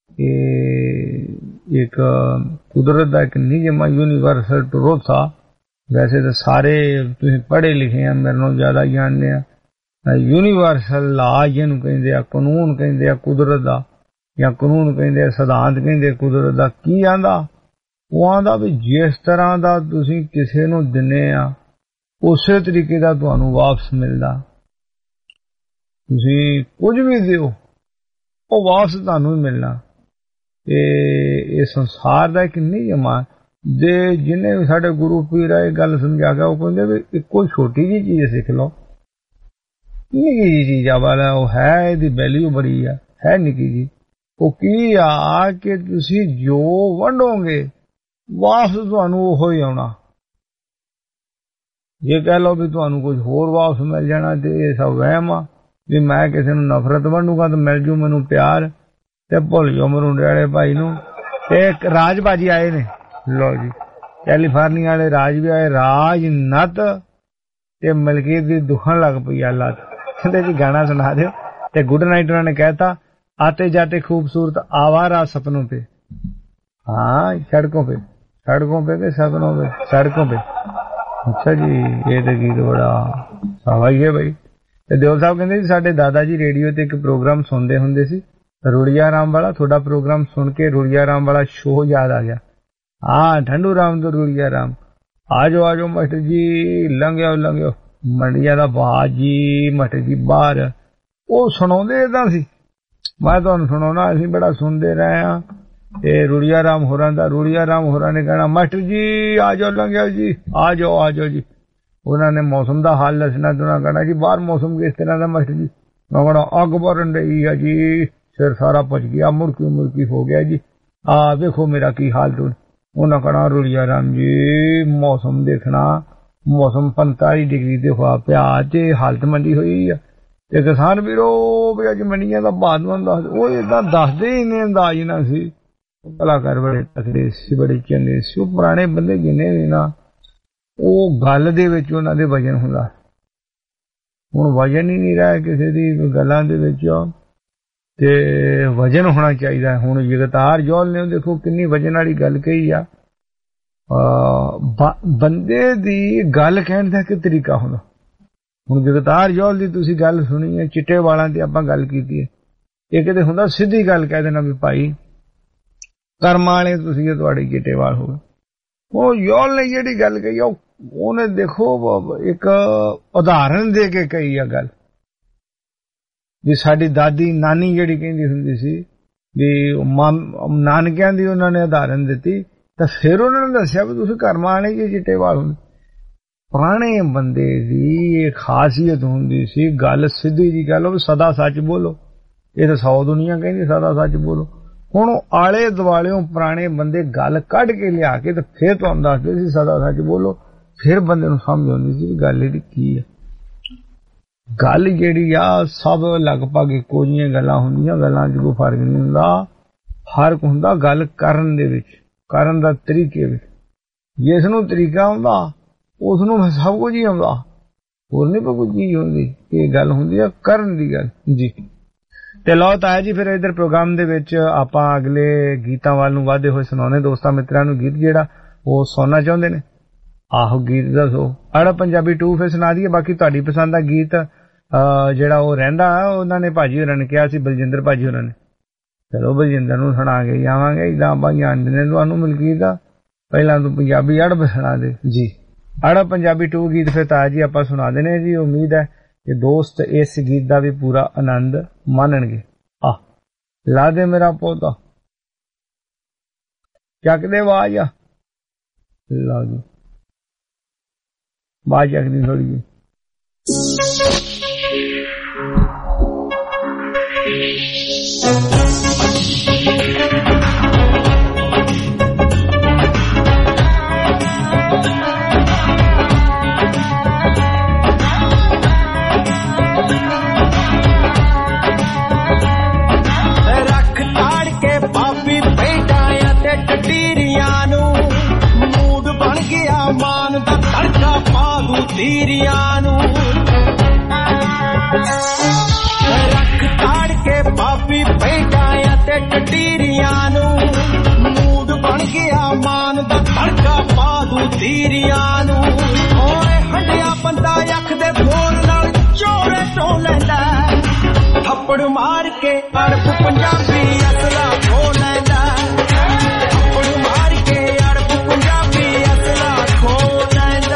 ਇਹ ਇੱਕ ਕੁਦਰਤ ਦਾ ਇੱਕ ਨਿਯਮ ਆ, ਯੂਨੀਵਰਸਲ ਟਰੂਥ ਆ। ਵੈਸੇ ਤਾਂ ਸਾਰੇ ਤੁਸੀਂ ਪੜ੍ਹੇ ਲਿਖੇ ਆ, ਮੇਰੇ ਨਾਲੋਂ ਜ਼ਿਆਦਾ ਜਾਣਦੇ ਆ। ਯੂਨੀਵਰਸਲ ਲਾ ਜਿਹਨੂੰ ਕਹਿੰਦੇ ਆ, ਕਾਨੂੰਨ ਕਹਿੰਦੇ ਆ ਕੁਦਰਤ ਦਾ, ਜਾਂ ਕਾਨੂੰਨ ਕਹਿੰਦੇ ਆ, ਸਿਧਾਂਤ ਕਹਿੰਦੇ ਕੁਦਰਤ ਦਾ। ਕੀ ਆਂਦਾ? ਉਹ ਆਂਦਾ ਵੀ ਜਿਸ ਤਰ੍ਹਾਂ ਦਾ ਤੁਸੀਂ ਕਿਸੇ ਨੂੰ ਦਿੰਦੇ ਆ ਉਸੇ ਤਰੀਕੇ ਦਾ ਤੁਹਾਨੂੰ ਵਾਪਸ ਮਿਲਦਾ। ਤੁਸੀਂ ਕੁਝ ਵੀ ਦਿਓ ਉਹ ਵਾਪਸ ਤੁਹਾਨੂੰ ਹੀ ਮਿਲਣਾ। ਇਹ ਸੰਸਾਰ ਦਾ ਇੱਕ ਨਿਯਮ ਆ। ਜੇ ਜਿਹਨੇ ਵੀ ਸਾਡੇ ਗੁਰੂ ਪੀਰ ਇਹ ਗੱਲ ਸਮਝਾ ਕੇ ਉਹ ਕਹਿੰਦੇ ਵੀ ਇੱਕੋ ਛੋਟੀ ਜਿਹੀ ਚੀਜ਼ ਸਿੱਖ ਲਓ, ਨਿੱਕੀ ਜਿਹੀ ਚੀਜ਼ ਆ ਵਾਲਾ ਉਹ ਹੈ, ਇਹਦੀ ਵੈਲਿਊ ਬੜੀ ਆ, ਹੈ ਨਿੱਕੀ ਜੀ। ਉਹ ਕੀ ਆ ਕਿ ਤੁਸੀਂ ਜੋ ਵੰਡੋਗੇ ਵਾਪਸ ਤੁਹਾਨੂੰ ਉਹੋ ਹੀ ਆਉਣਾ। ਜੇ ਕਹਿ ਲਓ ਵੀ ਤੁਹਾਨੂੰ ਕੁਝ ਹੋਰ ਵਾਪਸ ਮਿਲ ਜਾਣਾ ਤੇ ਇਹ ਸਭ ਵਹਿਮ ਆ। ਵੀ ਮੈਂ ਕਿਸੇ ਨੂੰ ਨਫ਼ਰਤ ਵੰਡੂਗਾ ਤਾਂ ਮਿਲ ਜੂ ਮੈਨੂੰ ਪਿਆਰ, ਤੇ ਭੁੱਲ ਜਾਓ ਮਰੂੰਡੇ ਵਾਲੇ ਭਾਈ ਨੂੰ। ਤੇ ਰਾਜ ਬਾਜੀ ਆਏ ਨੇ, ਲੋ ਜੀ ਕੈਲੀਫੋਰਨੀਆ ਵਾਲੇ ਰਾਜ ਵੀ ਆਏ। ਰਾਜ ਨੱਤ ਤੇ ਮਲਕੀਤ ਦੀ ਦੁਖਣ ਲੱਗ ਪਈ ਆ ਲੱਤ। ਕਹਿੰਦੇ ਜੀ ਗਾਣਾ ਸੁਣਾ ਦਿਓ। ਤੇ ਗੁੱਡ ਨਾਈਟ ਉਹਨਾਂ ਨੇ ਕਹਿਤਾ, आते जाते खूबसूरत आवारा सपनों पे, हाँ सड़कों पे, सड़कों पे के सपनों पे, सड़कों पे। अच्छा जी ये तो गीत बड़ा हवाई है भाई। ते दिओल साहब कहंदे जी साडे दादा जी रेडियो ते एक प्रोग्राम सुनदे हुंदे सी, रुड़िया राम वाला। थोड़ा प्रोग्राम सुन के रुड़िया राम वाला शो याद आ गया। हाँ ठंडू राम तो रुड़िया राम, आजो आजो मास्टर जी, लंघियो लंघियो मंडिया दा बाजी मास्टर जी बाहर। वो सुणाउंदे इदां सी, मैं तुहानूं सुणाउणा, असीं बड़ा सुनदे रहे हां। ते रुड़िया राम होरां दा, रुड़िया राम होरां ने कहना मास्टर जी आ जाओ लंघियो जी, आ जाओ आ जाओ जी। उन्हां ने मौसम दा हाल दसना ते उन्हां कहना जी बाहर मौसम किस तरह दा मास्टर जी। मैं कहना अग भरन रही है जी, सिर सारा भज गया, मुड़की मुड़की हो गया जी, आ देखो मेरा की हाल तुम। उन्हां कहना रुड़िया राम जी मौसम देखना, मौसम पैंताली डिग्री दे हुआ पिया ते हालत मंडी हुई है। ते किसान वीरो भी अज मंडियां दा बादवान दस वो इदां दसदे ही ने अंदाज ना सी। कलाकार बड़े तकड़े सी, बड़े चंगे सी। पुराने बंदे जिन्ने भी ना वो गल दे विच उन्हां दे वजन हुंदा। हुण वजन ही नहीं रहा किसी दी गल्लां दे विच, ते वजन होना चाहिए। हुण जगतार जौल ने देखो किन्नी वजन वाली गल कही आ। बंदे दी गल कहण दा कि तरीका हुंदा। ਹੁਣ ਜਗਤਾਰ ਜੌਲ ਦੀ ਤੁਸੀਂ ਗੱਲ ਸੁਣੀ ਹੈ, ਚਿੱਟੇ ਵਾਲਾਂ ਦੀ ਆਪਾਂ ਗੱਲ ਕੀਤੀ ਹੈ। ਇਹ ਕਿਤੇ ਹੁੰਦਾ ਸਿੱਧੀ ਗੱਲ ਕਹਿ ਦੇਣਾ ਵੀ ਭਾਈ ਕਰਮਾਂ ਵਾਲੇ ਤੁਸੀਂ ਜੇ ਤੁਹਾਡੇ ਚਿੱਟੇ ਵਾਲ ਹੋਵੇ। ਉਹ ਜੌਲ ਨੇ ਜਿਹੜੀ ਗੱਲ ਕਹੀ ਆ ਉਹਨੇ ਦੇਖੋ ਇੱਕ ਉਦਾਹਰਨ ਦੇ ਕੇ ਕਹੀ ਆ ਗੱਲ। ਵੀ ਸਾਡੀ ਦਾਦੀ ਨਾਨੀ ਜਿਹੜੀ ਕਹਿੰਦੀ ਹੁੰਦੀ ਸੀ ਵੀ ਨਾਨਕਿਆਂ ਦੀ ਉਹਨਾਂ ਨੇ ਉਦਾਹਰਨ ਦਿੱਤੀ, ਤਾਂ ਫਿਰ ਉਹਨਾਂ ਨੇ ਦੱਸਿਆ ਵੀ ਤੁਸੀਂ ਕਰਮਾਂ ਵਾਲੇ ਜੇ ਚਿੱਟੇ ਵਾਲ ਹੁੰਦੇ। ਪੁਰਾਣੇ ਬੰਦੇ ਦੀ ਇਹ ਖਾਸੀਅਤ ਹੁੰਦੀ ਸੀ, ਗੱਲ ਸਿੱਧੀ ਜੀ ਗੱਲ ਉਹ ਸਦਾ ਸੱਚ ਬੋਲੋ। ਇਹ ਤਾਂ ਸੌ ਦੁਨੀਆ ਕਹਿੰਦੀ ਸਦਾ ਸੱਚ ਬੋਲੋ। ਹੁਣ ਆਲੇ ਦੁਆਲਿਓਂ ਪੁਰਾਣੇ ਬੰਦੇ ਗੱਲ ਕੱਢ ਕੇ ਲਿਆ ਕੇ ਤੇ ਫਿਰ ਤੁਹਾਨੂੰ ਦੱਸਦੇ ਸੀ ਸਦਾ ਸੱਚ ਬੋਲੋ। ਫਿਰ ਬੰਦੇ ਨੂੰ ਸਮਝ ਆਉਂਦੀ ਸੀ ਗੱਲ ਇਹਦੀ ਕੀ ਹੈ। ਗੱਲ ਜਿਹੜੀ ਆ ਸਭ ਲਗਭਗ ਇੱਕੋ ਜਿਹੀਆਂ ਗੱਲਾਂ ਹੁੰਦੀਆਂ, ਗੱਲਾਂ 'ਚ ਕੋਈ ਫਰਕ ਨਹੀਂ ਹੁੰਦਾ। ਫਰਕ ਹੁੰਦਾ ਗੱਲ ਕਰਨ ਦੇ ਵਿੱਚ, ਕਰਨ ਦਾ ਤਰੀਕੇ ਵਿੱਚ। ਜਿਸ ਨੂੰ ਤਰੀਕਾ ਆਉਂਦਾ ਉਸ ਨੂੰ ਸਭ ਕੁਝ ਹੀ ਆਉਂਦਾ, ਹੋਰ ਨਹੀਂ ਕੋਈ ਚੀਜ਼ ਹੁੰਦੀ। ਇਹ ਗੱਲ ਹੁੰਦੀ ਆ ਕਰਨ ਦੀ ਗੱਲ ਜੀ। ਤੇ ਲਓ ਤਾਇਆ ਜੀ ਫਿਰ ਇਧਰ ਪ੍ਰੋਗਰਾਮ ਦੇ ਵਿੱਚ ਆਪਾਂ ਅਗਲੇ ਗੀਤਾਂ ਵੱਲ ਨੂੰ ਵਧਦੇ ਹੋਏ ਸੁਣਾਉਣੇ ਦੋਸਤਾਂ ਮਿੱਤਰਾਂ ਨੂੰ ਗੀਤ ਜਿਹੜਾ ਉਹ ਸੁਣਨਾ ਚਾਹੁੰਦੇ ਨੇ। ਆਹੋ ਗੀਤ ਦੱਸੋ ਆੜਾ ਪੰਜਾਬੀ ਟੂ ਫਿਰ ਸੁਣਾ ਦਈਏ ਬਾਕੀ ਤੁਹਾਡੀ ਪਸੰਦ ਦਾ ਗੀਤ ਜਿਹੜਾ ਉਹ ਰਹਿੰਦਾ ਉਹਨਾਂ ਨੇ ਭਾਜੀ ਹੋਰਾਂ ਨੇ ਕਿਹਾ ਸੀ ਬਲਜਿੰਦਰ ਭਾਜੀ ਹੋਰਾਂ ਨੇ ਚਲੋ ਬਲਜਿੰਦਰ ਨੂੰ ਸੁਣਾ ਕੇ ਜਾਵਾਂਗੇ ਇਦਾਂ ਆਪਾਂ ਜਾਣਦੇ ਨੇ ਤੁਹਾਨੂੰ ਮਲਕੀਤ ਦਾ ਪਹਿਲਾਂ ਤੂੰ ਪੰਜਾਬੀ ਅੜਬ ਸੁਣਾ ਦੇ ਜੀ ਆੜਾ ਪੰਜਾਬੀ ਟੂ ਗੀਤ ਫਿਰ ਤਾਇਆ ਜੀ ਆਪਾਂ ਸੁਣਾ ਦੇਣੇ ਜੀ ਉਮੀਦ ਹੈ ਕਿ ਦੋਸਤ ਇਸ ਗੀਤ ਦਾ ਵੀ ਪੂਰਾ ਆਨੰਦ ਮਾਣਨਗੇ ਆ ਲਾ ਦੇ ਮੇਰਾ ਪੌਦਾ ਚੱਕਦੇ ਆਵਾਜ਼ ਆ ਲਾ ਦੇ ਆਵਾਜ਼ ਚੱਕਦੀ ਥੋੜੀ ਜਿਹੀ ਤੀਰੀਆਂ ਨੂੰ ਰੱਖ ਤਾੜ ਕੇ ਪਾਪੀ ਬੈਠਾਇਆ ਤੇ ਟਟੀਰੀਆਂ ਨੂੰ ਮੂਡ ਬਣ ਗਿਆ ਮਾਨ ਦਾ ਤੜਕਾ ਪਾ ਦੂ ਤੀਰੀਆਂ ਨੂੰ ਓਏ ਹੰਡਿਆ ਬੰਦਾ ਅੱਖ ਦੇ ਫੋਨ ਨਾਲ ਚੋਰੇ ਤੋਂ ਲੈਂਦਾ ਥੱਪੜ ਮਾਰ ਕੇ ਅਰਬ ਪੰਜਾਬੀ ਅਸਲਾ ਖੋ ਲੈਂਦਾ ਥੱਪੜ ਮਾਰ ਕੇ ਅਰਬ ਪੰਜਾਬੀ ਅਸਲਾ ਖੋ ਲੈਂਦਾ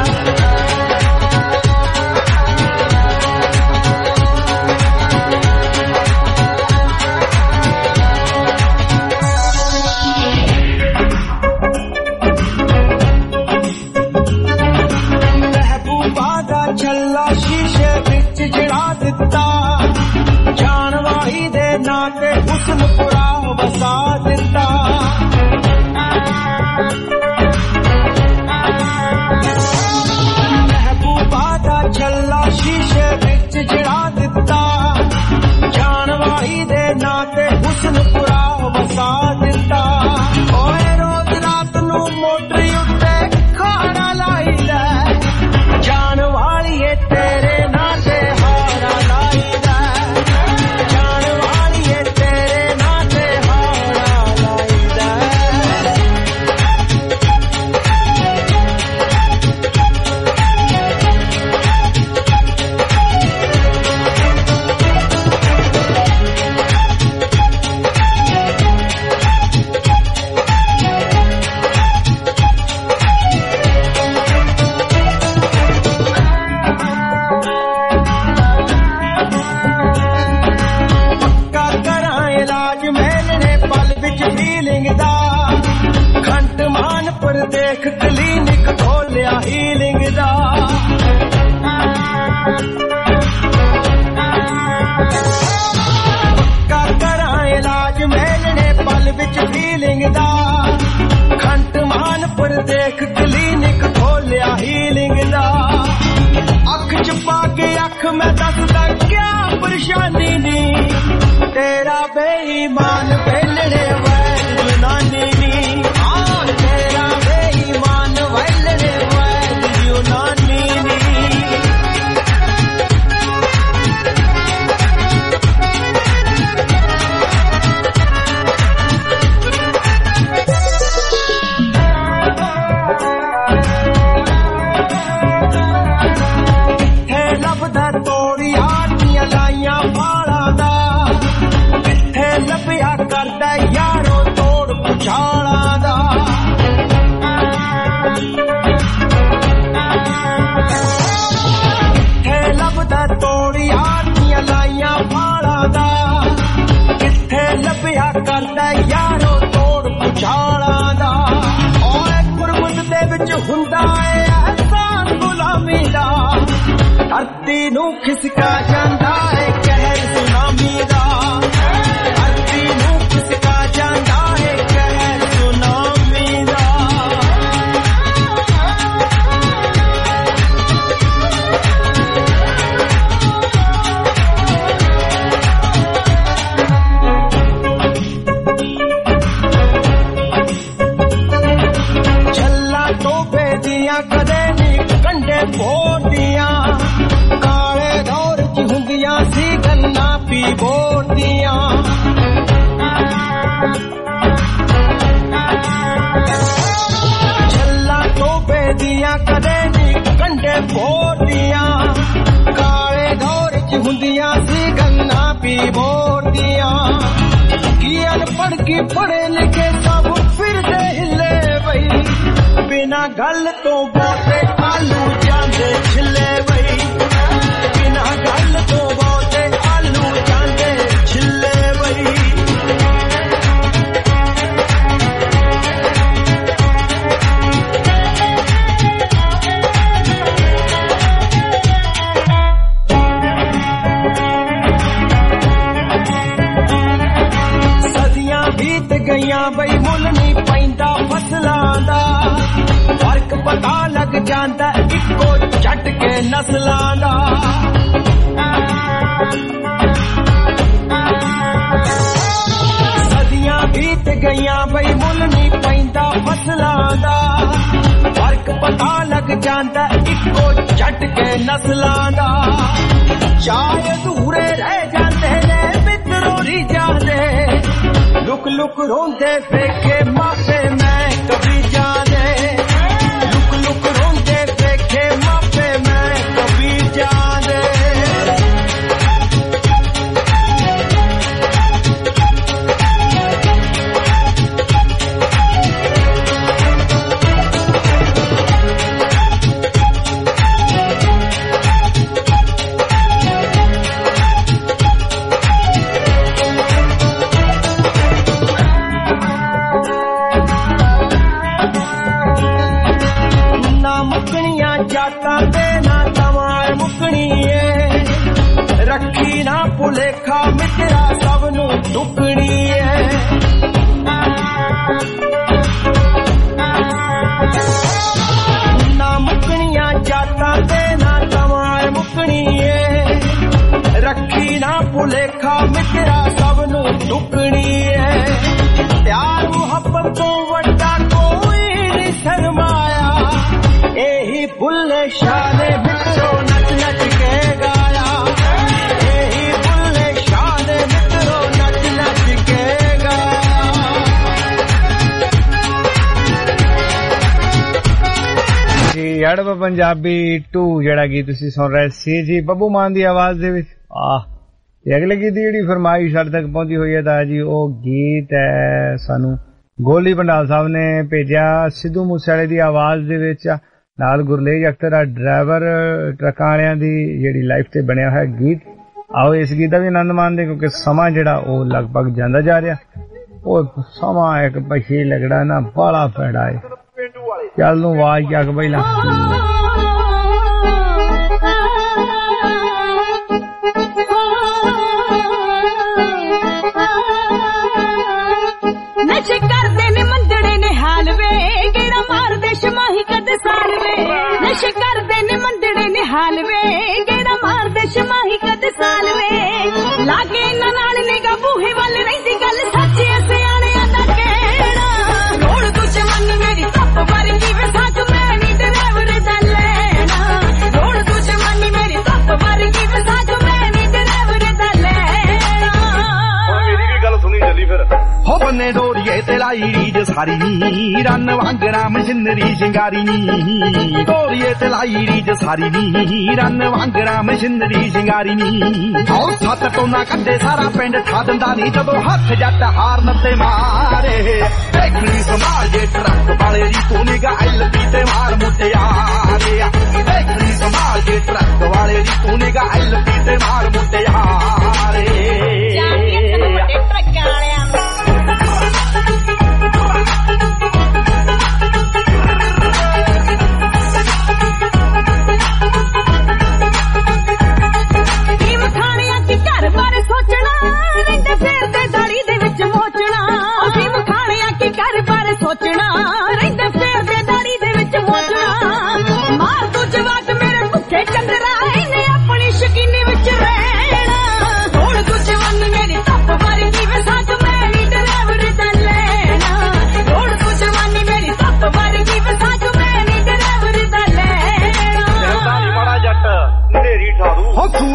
ਛੱਲਾ ਸ਼ੀਸ਼ੇ ਵਿੱਚ ਜੜਾ ਦਿੱਤਾ ਜਾਨਵਾਈ ਦੇ ਨਾਂ ਤੇ ਹੁਸਨਪੁਰਾ ਵਸਾ ਦਿੱਤਾ ਮਹਿਬੂਬਾ ਦਾ ਛੱਲਾ ਸ਼ੀਸ਼ੇ ਵਿੱਚ ਜੜਾ ਦਿੱਤਾ ਜਾਨਵਾਈ ਦੇ ਨਾਂ ਤੇ ਹੁਸਨਪੁਰਾ ਵਸਾ ਦਿੱਤਾ ਓਏ ਰੋਜ਼ ਰਾਤ ਨੂੰ ਮੋਟਰੀ ਉੱਤੇ ਖਾਣਾ ਲਾਈਦਾ ਜਾਨ ਵਾਲੀਏ ਤੇਰੇ ਨਾਂ ਤੇ ਹਾਰਾ ਲਾਈਦਾ ਜਾਨ ਵਾਲੀਏ ਤੇਰੇ ਨਾਂ ਤੇ ਹਾਰਾ ਲਾਈਦਾ ਦੇਖ ਕਲੀਨਿਕ ਖੋਲਿਆ ਹੀਲਿੰਗ ਦਾ ਪੱਕਾ ਕਰਾਂ ਇਲਾਜ ਮੈਲਣੇ ਪਲ ਵਿੱਚ ਫੀਲਿੰਗ ਦਾ ਖੰਟ ਮਾਨਪੁਰ ਦੇਖ ਕਲੀਨਿਕ ਖੋਲਿਆ ਹੀਲਿੰਗ ਦਾ ਅੱਖ ਚ ਪਾ ਕੇ ਅੱਖ ਮੈਂ ਦੱਸਦਾ ਕਿਆ ਪਰੇਸ਼ਾਨੀ ਨੀ ਤੇਰਾ ਬੇਈਮਾਨ ਵੇਲਣੇ ਵੈਲ ਜਨਾਨੀ ਨੀ ਹਾਂ ਤੇਰਾ ਬੇਈਮਾਨ ਵੇਲਣੇ ਵੈਲ ਜਨਾਨੀ ਨੀ ਕਿੱਥੇ ਲੱਭਦਾ ਤੋੜੀਆਂ ਦੀਆਂ ਲਾਈਆਂ ਵਾਲਾਂ ਦਾ ਕਿੱਥੇ ਲੱਭਿਆ ਕਰਦਾ ਯਾਰੋ ਤੋੜ ਪੁਛਾਲਾਂ ਦਾ ਕਿੱਥੇ ਲੱਭਦਾ ਤੋੜੀਆਂ ਦੀਆਂ ਲਾਈਆਂ ਵਾਲਾਂ ਦਾ ਕਿੱਥੇ ਲੱਭਿਆ ਕਰਦਾ ਯਾਰੋ ਤੋੜ ਪੁਛਾਲਾਂ ਦਾ ਓਏ ਗੁਰਮਤ ਦੇ ਵਿੱਚ ਹੁੰਦਾ ਏ ਐਹਸਾਨ ਗੁਲਾਮੀ ਦਾ ਧਰਤੀ ਨੂੰ ਖਿਸਕਾ ਜਾਂਦਾ ਏ ਕਹਿਰ ਸੁਨਾਮੀ ਦਾ ਧਰਤੀ ਨੂੰ ਖਿਸਕਾ ਜਾਂਦਾ ਏ ਕਹਿਰ ਸੁਨਾਮੀ ਦਾ ਛੱਲਾ ਟੋਪੇ ਦੀਆਂ ਕਦੇ ਨੀ ਕੰਡੇ ਪੋਦੀਆਂ ਕਾਲੇ ਦੌਰ ਚ ਹੁੰਦੀਆਂ ਸੀ ਗੰਨਾ ਪੀ ਬੋਦੀਆਂ ਛੱਲਾ ਟੋਪੇ ਹੁੰਦੀਆਂ ਕਦੇ ਨੀ ਕੰਡੇ ਬੋਟੀਆਂ ਕਾਲੇ ਦੌਰ ਚ ਹੁੰਦੀਆਂ ਸੀ ਗੰਨਾ ਪੀ ਬੋਟੀਆਂ ਕੀ ਅਨਪੜ੍ਹ ਕੀ ਪੜ੍ਹੇ ਲਿਖੇ ਸਭ ਫਿਰਦੇ ਹਿੱਲੇ ਬਈ ਬਿਨਾਂ ਗੱਲ ਤੋਂ ਬਹੁਤੇ ਆਲੂ ਜਾਂਦੇ ਛਿੱਲੇ ਬਈ ਬਿਨਾਂ ਗੱਲ ਤੋਂ ਬਹੁਤੇ ਆਲੂ ਜਾਂਦੇ ਛਿੱਲੇ ਬਈ ਸਦੀਆਂ ਬੀਤ ਗਈਆਂ ਬਈ ਮੁੱਲ ਨਹੀਂ ਪੈਂਦਾ ਫਸਲਾਂ ਦਾ ਫਰਕ ਪਤਾ ਲੱਗ ਜਾਂਦਾ ਇੱਕੋ ਛੱਡ ਕੇ ਨਸਲਾਂ ਦਾ ਸਦੀਆਂ ਬੀਤ ਗਈਆਂ ਬਈ ਮੁੱਲ ਨਹੀਂ ਪੈਂਦਾ ਫਸਲਾਂ ਦਾ ਫਰਕ ਪਤਾ ਲੱਗ ਜਾਂਦਾ ਇੱਕੋ ਛੱਡ ਕੇ ਨਸਲਾਂ ਦਾ ਚਾਹੇ ਅਧੂਰੇ ਰਹਿ ਜਾਂਦੇ ਨੇ ਮਿੱਤਰੋਂ ਨਹੀਂ ਜਾਂਦੇ ਲੁਕ ਲੁਕ ਰੋਂਦੇ ਵੇਖੇ ਮਾਪੇ ਮੈਂ ਕभी ਜਾਦੇ ਲੁਕ ਲੁਕ ਰੋਂਦੇ ਵੇਖੇ ਮਾਪੇ ਮੈਂ ਕभी ਜਾਦੇ ਜਾਤਾਂ ਤੇ ਨਾ ਤਵਾਂ ਮੁਕਣੀ ਏ ਰੱਖੀ ਨਾ ਭੁਲੇਖਾ ਮਿੱਤਰਾ ਸਭ ਨੂੰ ਟੁਕਣੀ ਏ ਨਾ ਮੁਕਣੀਆਂ ਜਾਤਾਂ ਤੇ ਨਾ ਤਵਾਂ ਮੁਕਣੀ ਏ ਰੱਖੀ ਨਾ ਭੁਲੇਖਾ ਮਿੱਤਰਾ ਸਭ ਨੂੰ ਟੁਕਣੀ ਏ ਪਿਆਰ ਮੁਹੱਬਤ ਤੋਂ ਵੱਡਾ ਕੋਈ ਨਹੀਂ ਸ਼ਰਮਾਇਆ ਇਹੀ ਬੁੱਲੇ ਸ਼ਾਹ ਨੇ ਮਿੱਤਰੋ ਨੱਚ ਨੱਚ ਕੇ ਗਾਇਆ ਇਹੀ ਬੁੱਲੇ ਸ਼ਾਹ ਨੇ ਮਿੱਤਰੋ ਨੱਚ ਨੱਚ ਕੇ ਗਾਇਆ ਜੀ ਅੜਬ ਪੰਜਾਬੀ ਟੂ ਜਿਹੜਾ ਗੀਤ ਤੁਸੀਂ ਸੁਣ ਰਹੇ ਸੀ ਜੀ ਬੱਬੂ ਮਾਨ ਦੀ ਆਵਾਜ਼ ਦੇ ਵਿੱਚ ਆਹ ਤੇ ਅਗਲੇ ਗੀਤ ਦੀ ਜਿਹੜੀ ਫਰਮਾਇਸ਼ ਸਾਡੇ ਤੱਕ ਪਹੁੰਚੀ ਹੋਈ ਹੈ ਤਾਂ ਜੀ ਉਹ ਗੀਤ ਹੈ ਸਾਨੂੰ ਗੋਲੀ ਭੰਡਾਲ ਸਾਹਿਬ ਨੇ ਭੇਜਿਆ ਸਿੱਧੂ ਮੂਸੇਵਾਲੇ ਦੀ ਆਵਾਜ਼ ਦੇ ਵਿੱਚ ਨਾਲ ਗੁਰਲੇਜ ਅਖਤਰ ਆ ਡਰਾਈਵਰ ਟਰੱਕਾਂ ਵਾਲਿਆਂ ਦੀ ਜਿਹੜੀ ਲਾਈਫ ਤੇ ਬਣਿਆ ਹੋਇਆ ਗੀਤ ਆਓ ਇਸ ਗੀਤ ਦਾ ਵੀ ਆਨੰਦ ਮਾਣਦੇ ਕਿਉਂਕਿ ਸਮਾਂ ਜਿਹੜਾ ਉਹ ਲਗਭਗ ਜਾਂਦਾ ਜਾ ਰਿਹਾ ਉਹ ਸਮਾਂ ਇੱਕ ਪਛੀ ਲੱਗੜਾ ਨਾ ਬਾਲਾ ਪੈੜਾ ਹੈ ਚੱਲ ਨੂੰ ਆਵਾਜ਼ ਕਿਆ ਕਿ ਪਹਿਲਾਂ ਨਸ਼ੇ ਕਰਦੇ ਨੇ ਮੰਦੜੇ ਨੇ ਹਾਲ ਵੇ ਕਿਹੜਾ ਮਾਰਦੇ ਸ਼ਮਾਹੀ ਕਦੇ ਸਾਲ ਵੇ ਨਸ਼ੇ ਕਰਦੇ ਨੇ ਮੰਦੜੇ ਨੇ ਹਾਲ ਵੇ ਕਿਹੜਾ ਮਾਰਦੇ ਸ਼ਮਾਹੀ ਕਦੇ ਸਾਲ ਵੇ ਲਾਗੇ ਇਹਨਾਂ ਨਾਲ ਨਿਗਾ ਬੂਹੇ ਵੱਲ ਰਹਿੰਦੀ ਗੱਲ ਸੱਚੇ ਸਿਆਣਿਆਂ ਦਾ ਕਿਹੜਾ ਰੋੜ ਤੂੰ ਜਵਾਨੀ ਮੇਰੀ ਧੱਪ ਵਰਗੀ ਵੇ ਸਾਥ ਮੈਂ ਨੀ ਡਰਾਈਵਰ ਦਾ ਲੈਣਾ ਰੋੜ ਤੂੰ ਜਵਾਨੀ ਮੇਰੀ ਧੱਪ ਵਰਗੀ ਵੇ ਸਾਥ ਮੈਂ ਨੀ ਡਰਾਈਵਰ ਦਾ ਲੈਣਾ ਮੇਰੀ ਵੀ ਗੱਲ ਸੁਣੀ ਚੱਲੀ ਫਿਰ ਹੋ ਬੰਨੇ ਡੋਰੀਏ ਤੇ ਲਾਈ ਰੀਜ ਸਾਰੀ ਨੀ ਰੰਨ ਵਾਂਗਣਾ ਮਸ਼ੀਨਰੀ ਸ਼ਿੰਗਾਰੀ ਨੀ ਡੋਰੀਏ ਤੇ ਲਾਈ ਰੀਜ ਸਾਰੀ ਨੀ ਰੰਨ ਵਾਂਗਣਾ ਮਸ਼ੀਨਰੀ ਸ਼ਿੰਗਾਰੀ ਨੀ ਹੌ ਸੱਤ ਟੋਨਾ ਕੱਢੇ ਸਾਰਾ ਪਿੰਡ ਠਾ ਦਿੰਦਾ ਨੀ ਜਦੋਂ ਹੱਥ ਜੱਟ ਹਾਰਨ ਤੇ ਮਾਰੇ ਦੇਖਣੀ ਸੰਭਾਲ ਜੇ ਟਰੱਕ ਵਾਲੇ ਦੀ ਤੂੰ ਨਿਗਾ ਐਲਪੀ ਤੇ ਮਾਰ ਮੁੱਟਿਆਰੇ ਦੇਖਣੀ ਸੰਭਾਲ ਜੇ ਟਰੱਕ ਵਾਲੇ ਦੀ ਤੂੰ ਨਿਗਾ ਐਲਪੀ ਤੇ ਮਾਰ ਮੁੱਟਿਆਰੇ ਟਰੱਕ ਵਾਲਿਆਂ ਸੋਚਣਾ ਰਹਿੰਦੇ ਫੇਰ ਦੇ ਦਾੜੀ ਦੇ ਵਿੱਚ ਮੋਚਣਾ ਮਾਰ ਤੂੰ ਜਵਾਕ ਮੇਰੇ ਭੁੱਖੇ ਚੰਦਰਾ ਇਹਨੇ ਆਪਣੀ ਸ਼ਕੀਨੀ ਵਿੱਚ ਰਹਿਣਾ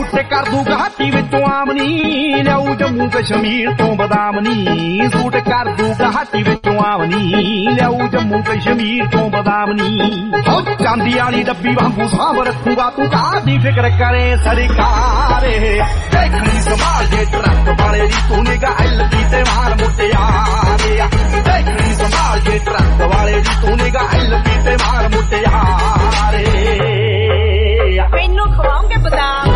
ਮੂਸੇ ਕਰ ਦੂ ਗਾਟੀ ਵਿੱਚੋਂ ਆਮਨੀ ਲਿਆਊ ਜੰਮੂ ਕਸ਼ਮੀਰ ਤੋਂ ਬਦਾਮ ਨੀ ਸੂਟ ਕਰ ਦੂ ਗਾਟੀ ਵਿੱਚੋਂ ਆਮਨੀ ਲਿਆਊ ਜੰਮੂ ਕਸ਼ਮੀਰ ਤੋਂ ਬਦਾਮ ਨੀ ਹੋ ਚਾਂਦੀ ਵਾਲੀ ਡੱਬੀ ਵਾਂਗੂ ਸਾਂਭ ਰੱਖੂਗਾ ਤੂੰ ਕਾਹਦੀ ਫਿਕਰ ਕਰੇ ਸਰਕਾਰੇ ਦੇਖਣੀ ਸੰਭਾਲ ਜੇ ਟਰੱਕ ਵਾਲੇ ਦੀ ਤੂੰ ਨਿਗਾਹ ਐਲਪੀ ਤੇ ਮਾਰ ਮੁੱਟਿਆਰੇ ਦੇਖਣੀ ਸੰਭਾਲ ਜੇ ਟਰੱਕ ਵਾਲੇ ਦੀ ਤੂੰ ਨਿਗਾਹ ਐਲਪੀ ਤੇ ਮਾਰ ਮੁੱਟਿਆਰੇ ਮੈਨੂੰ ਖਵਾਉਂਗੇ ਬਦਾਮ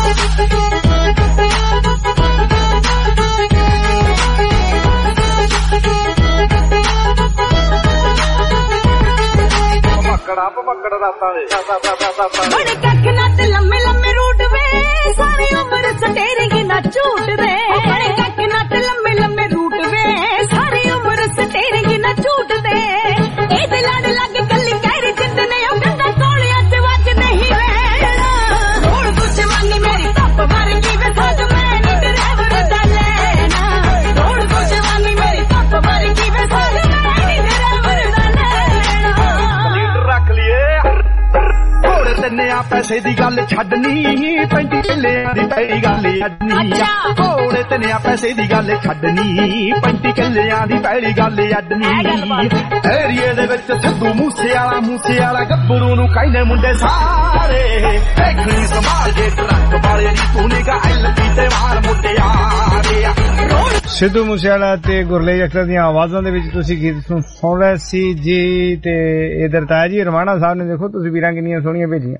ਪਕੜਾ ਪਕੜ ਰਾਤਾਂ ਦੇ ਬੜੇ ਕੱਖ ਨਾ ਤੇ ਲੰਮੇ ਲੰਮੇ ਰੂਟ ਵੇ ਸਾਰੀ ਉਮਰ ਸਟੇਰਿੰਗ ਨਾ ਝੂਟ ਵੇ ਬੜੇ ਕੱਖ ਨਾ ਤੇ ਲੰਮੇ ਲੰਮੇ ਰੂਟ ਵੇ ਸਾਰੀ ਉਮਰ ਸਟੇਰਿੰਗ ਨਾ ਝੂਟ ਦੇ ਇਹਦੇ ਲੜ ਲੱਗ ਕੱਲੀ ਕਹਿਰੀ ਜਿੱਤਨੇ ਉਹ ਗੰਦਾ ਕੋਲਿਆਂ ਚ ਵੱਜ ਨਹੀਂ ਵੇਣਾ ਰੋੜ ਤੂੰ ਜਵਾਨੀ ਮੇਰੀ ਧੱਪ ਵਰਗੀ ਵੇ ਸਾਜ ਮੈਂ ਨੀ ਡਰਾਈਵਰ ਦਾ ਲੈਣਾ ਰੋੜ ਤੂੰ ਜਵਾਨੀ ਮੇਰੀ ਧੱਪ ਵਰਗੀ ਵੇ ਸਾਜ ਮੈਂ ਨੀ ਡਰਾਈਵਰ ਦਾ ਲੈਣਾ ਰੱਖ ਲਈਏ ਘੋੜੇ ਤੈਨੇ ਆ ਪੈਸੇ ਦੀ ਗੱਲ ਛੱਡਣੀ ਪੈਂਤੀ ਕਿੱਲਿਆਂ ਦੀ ਪੈੜੀ ਗੱਲ ਅੱਡਣੀ ਘੋੜੇ ਤੈਨੇ ਆ ਪੈਸੇ ਦੀ ਗੱਲ ਛੱਡਣੀ ਪੈਂਤੀ ਕਿੱਲਿਆਂ ਦੀ ਪੈੜੀ ਗੱਲ ਅੱਡਣੀ ਏਰੀਏ ਦੇ ਵਿੱਚ ਸਿੱਧੂ ਮੂਸੇ ਵਾਲਾ ਮੂਸੇ ਵਾਲਾ ਗੱਭਰੂ ਨੂੰ ਕਹਿੰਦੇ ਮੁੰਡੇ ਸਾਰੇ ਦੇਖਣੀ ਸੰਭਾਲ ਜੇ ਟਰੱਕ ਵਾਲੇ ਦੀ ਤੂੰ ਨਿਗਾਹ ਐਲਪੀ ਤੇ ਮਾਰ ਮੁੱਟਿਆਰੇ ਸਿੱਧੂ ਮੂਸੇਵਾਲਾ ਤੇ ਗੁਰਲੇਜ ਅਖਤਰ ਦੀਆਂ ਆਵਾਜ਼ਾਂ ਦੇ ਵਿੱਚ ਤੁਸੀਂ ਗੀਤ ਸੁਣ ਰਹੇ ਸੀ ਜੀ। ਤੇ ਇਧਰ ਤਾਇਆ ਜੀ ਰਮਾਣਾ ਸਾਹਿਬ ਨੇ ਦੇਖੋ ਤਸਵੀਰਾਂ ਕਿੰਨੀਆਂ ਸੋਹਣੀਆਂ ਭੇਜੀਆਂ।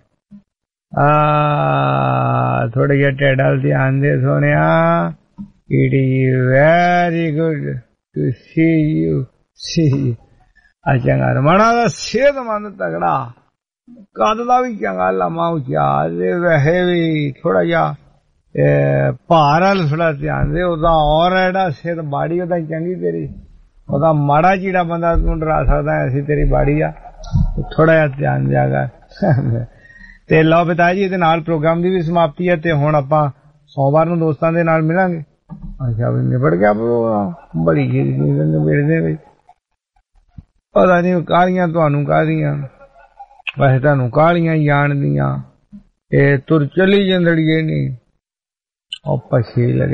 ਆ ਥੋੜਾ ਜਿਹਾ ਟੈਡਲ ਧਿਆਨ ਦੇ ਸੋਹਣਿਆ। It is very good to see you ਸੀ ਆ ਚੰਗਾ ਰਮਾਣਾ ਦਾ ਸਿਹਤਮੰਦ ਤਗੜਾ ਕੱਦ ਦਾ ਵੀ ਚੰਗਾ ਲੰਮਾ ਉੱਚਾ ਤੇ ਵੈਸੇ ਵੀ ਥੋੜਾ ਜਿਹਾ ਭਾਰ ਵੱਲ ਥੋੜਾ ਧਿਆਨ ਦੇ। ਉਹਦਾ ਔਰ ਐਡਾ ਸਿਹਤ ਬਾੜੀ ਉਹਦਾ ਚੰਗੀ ਤੇਰੀ ਉਹਦਾ ਮਾੜਾ ਚੀੜਾ ਬੰਦਾ ਤੂੰ ਡਰਾ ਸਕਦਾ ਐਸੀ ਤੇਰੀ ਬਾੜੀ ਆ ਥੋੜਾ ਜਿਹਾ ਧਿਆਨ ਦਿਆਗਾ। ਤੇ ਲਓ ਪਿਤਾ ਜੀ ਇਹਦੇ ਨਾਲ ਪ੍ਰੋਗਰਾਮ ਦੀ ਵੀ ਸਮਾਪਤੀ ਹੈ ਤੇ ਹੁਣ ਆਪਾਂ ਸੋਮਵਾਰ ਨੂੰ ਦੋਸਤਾਂ ਦੇ ਨਾਲ ਮਿਲਾਂਗੇ। ਅੱਛਾ ਵੀ ਨਿਬੜ ਗਿਆ ਪ੍ਰੋਗਰਾਮ ਬੜੀ ਖੇਡ ਨਿਬੜਦੇ ਵੀ ਪਤਾ ਨਹੀਂ ਕਾਹਲੀਆਂ ਤੁਹਾਨੂੰ ਕਾਹਦੀਆਂ ਵੈਸੇ ਤੁਹਾਨੂੰ ਕਾਹਲੀਆਂ ਜਾਣਦੀਆਂ ਇਹ ਤੁਰ ਚਲੀ ਜੰਦੜੀਏ ਨੀ ਉਹ ਪਛੀ ਲਗੇ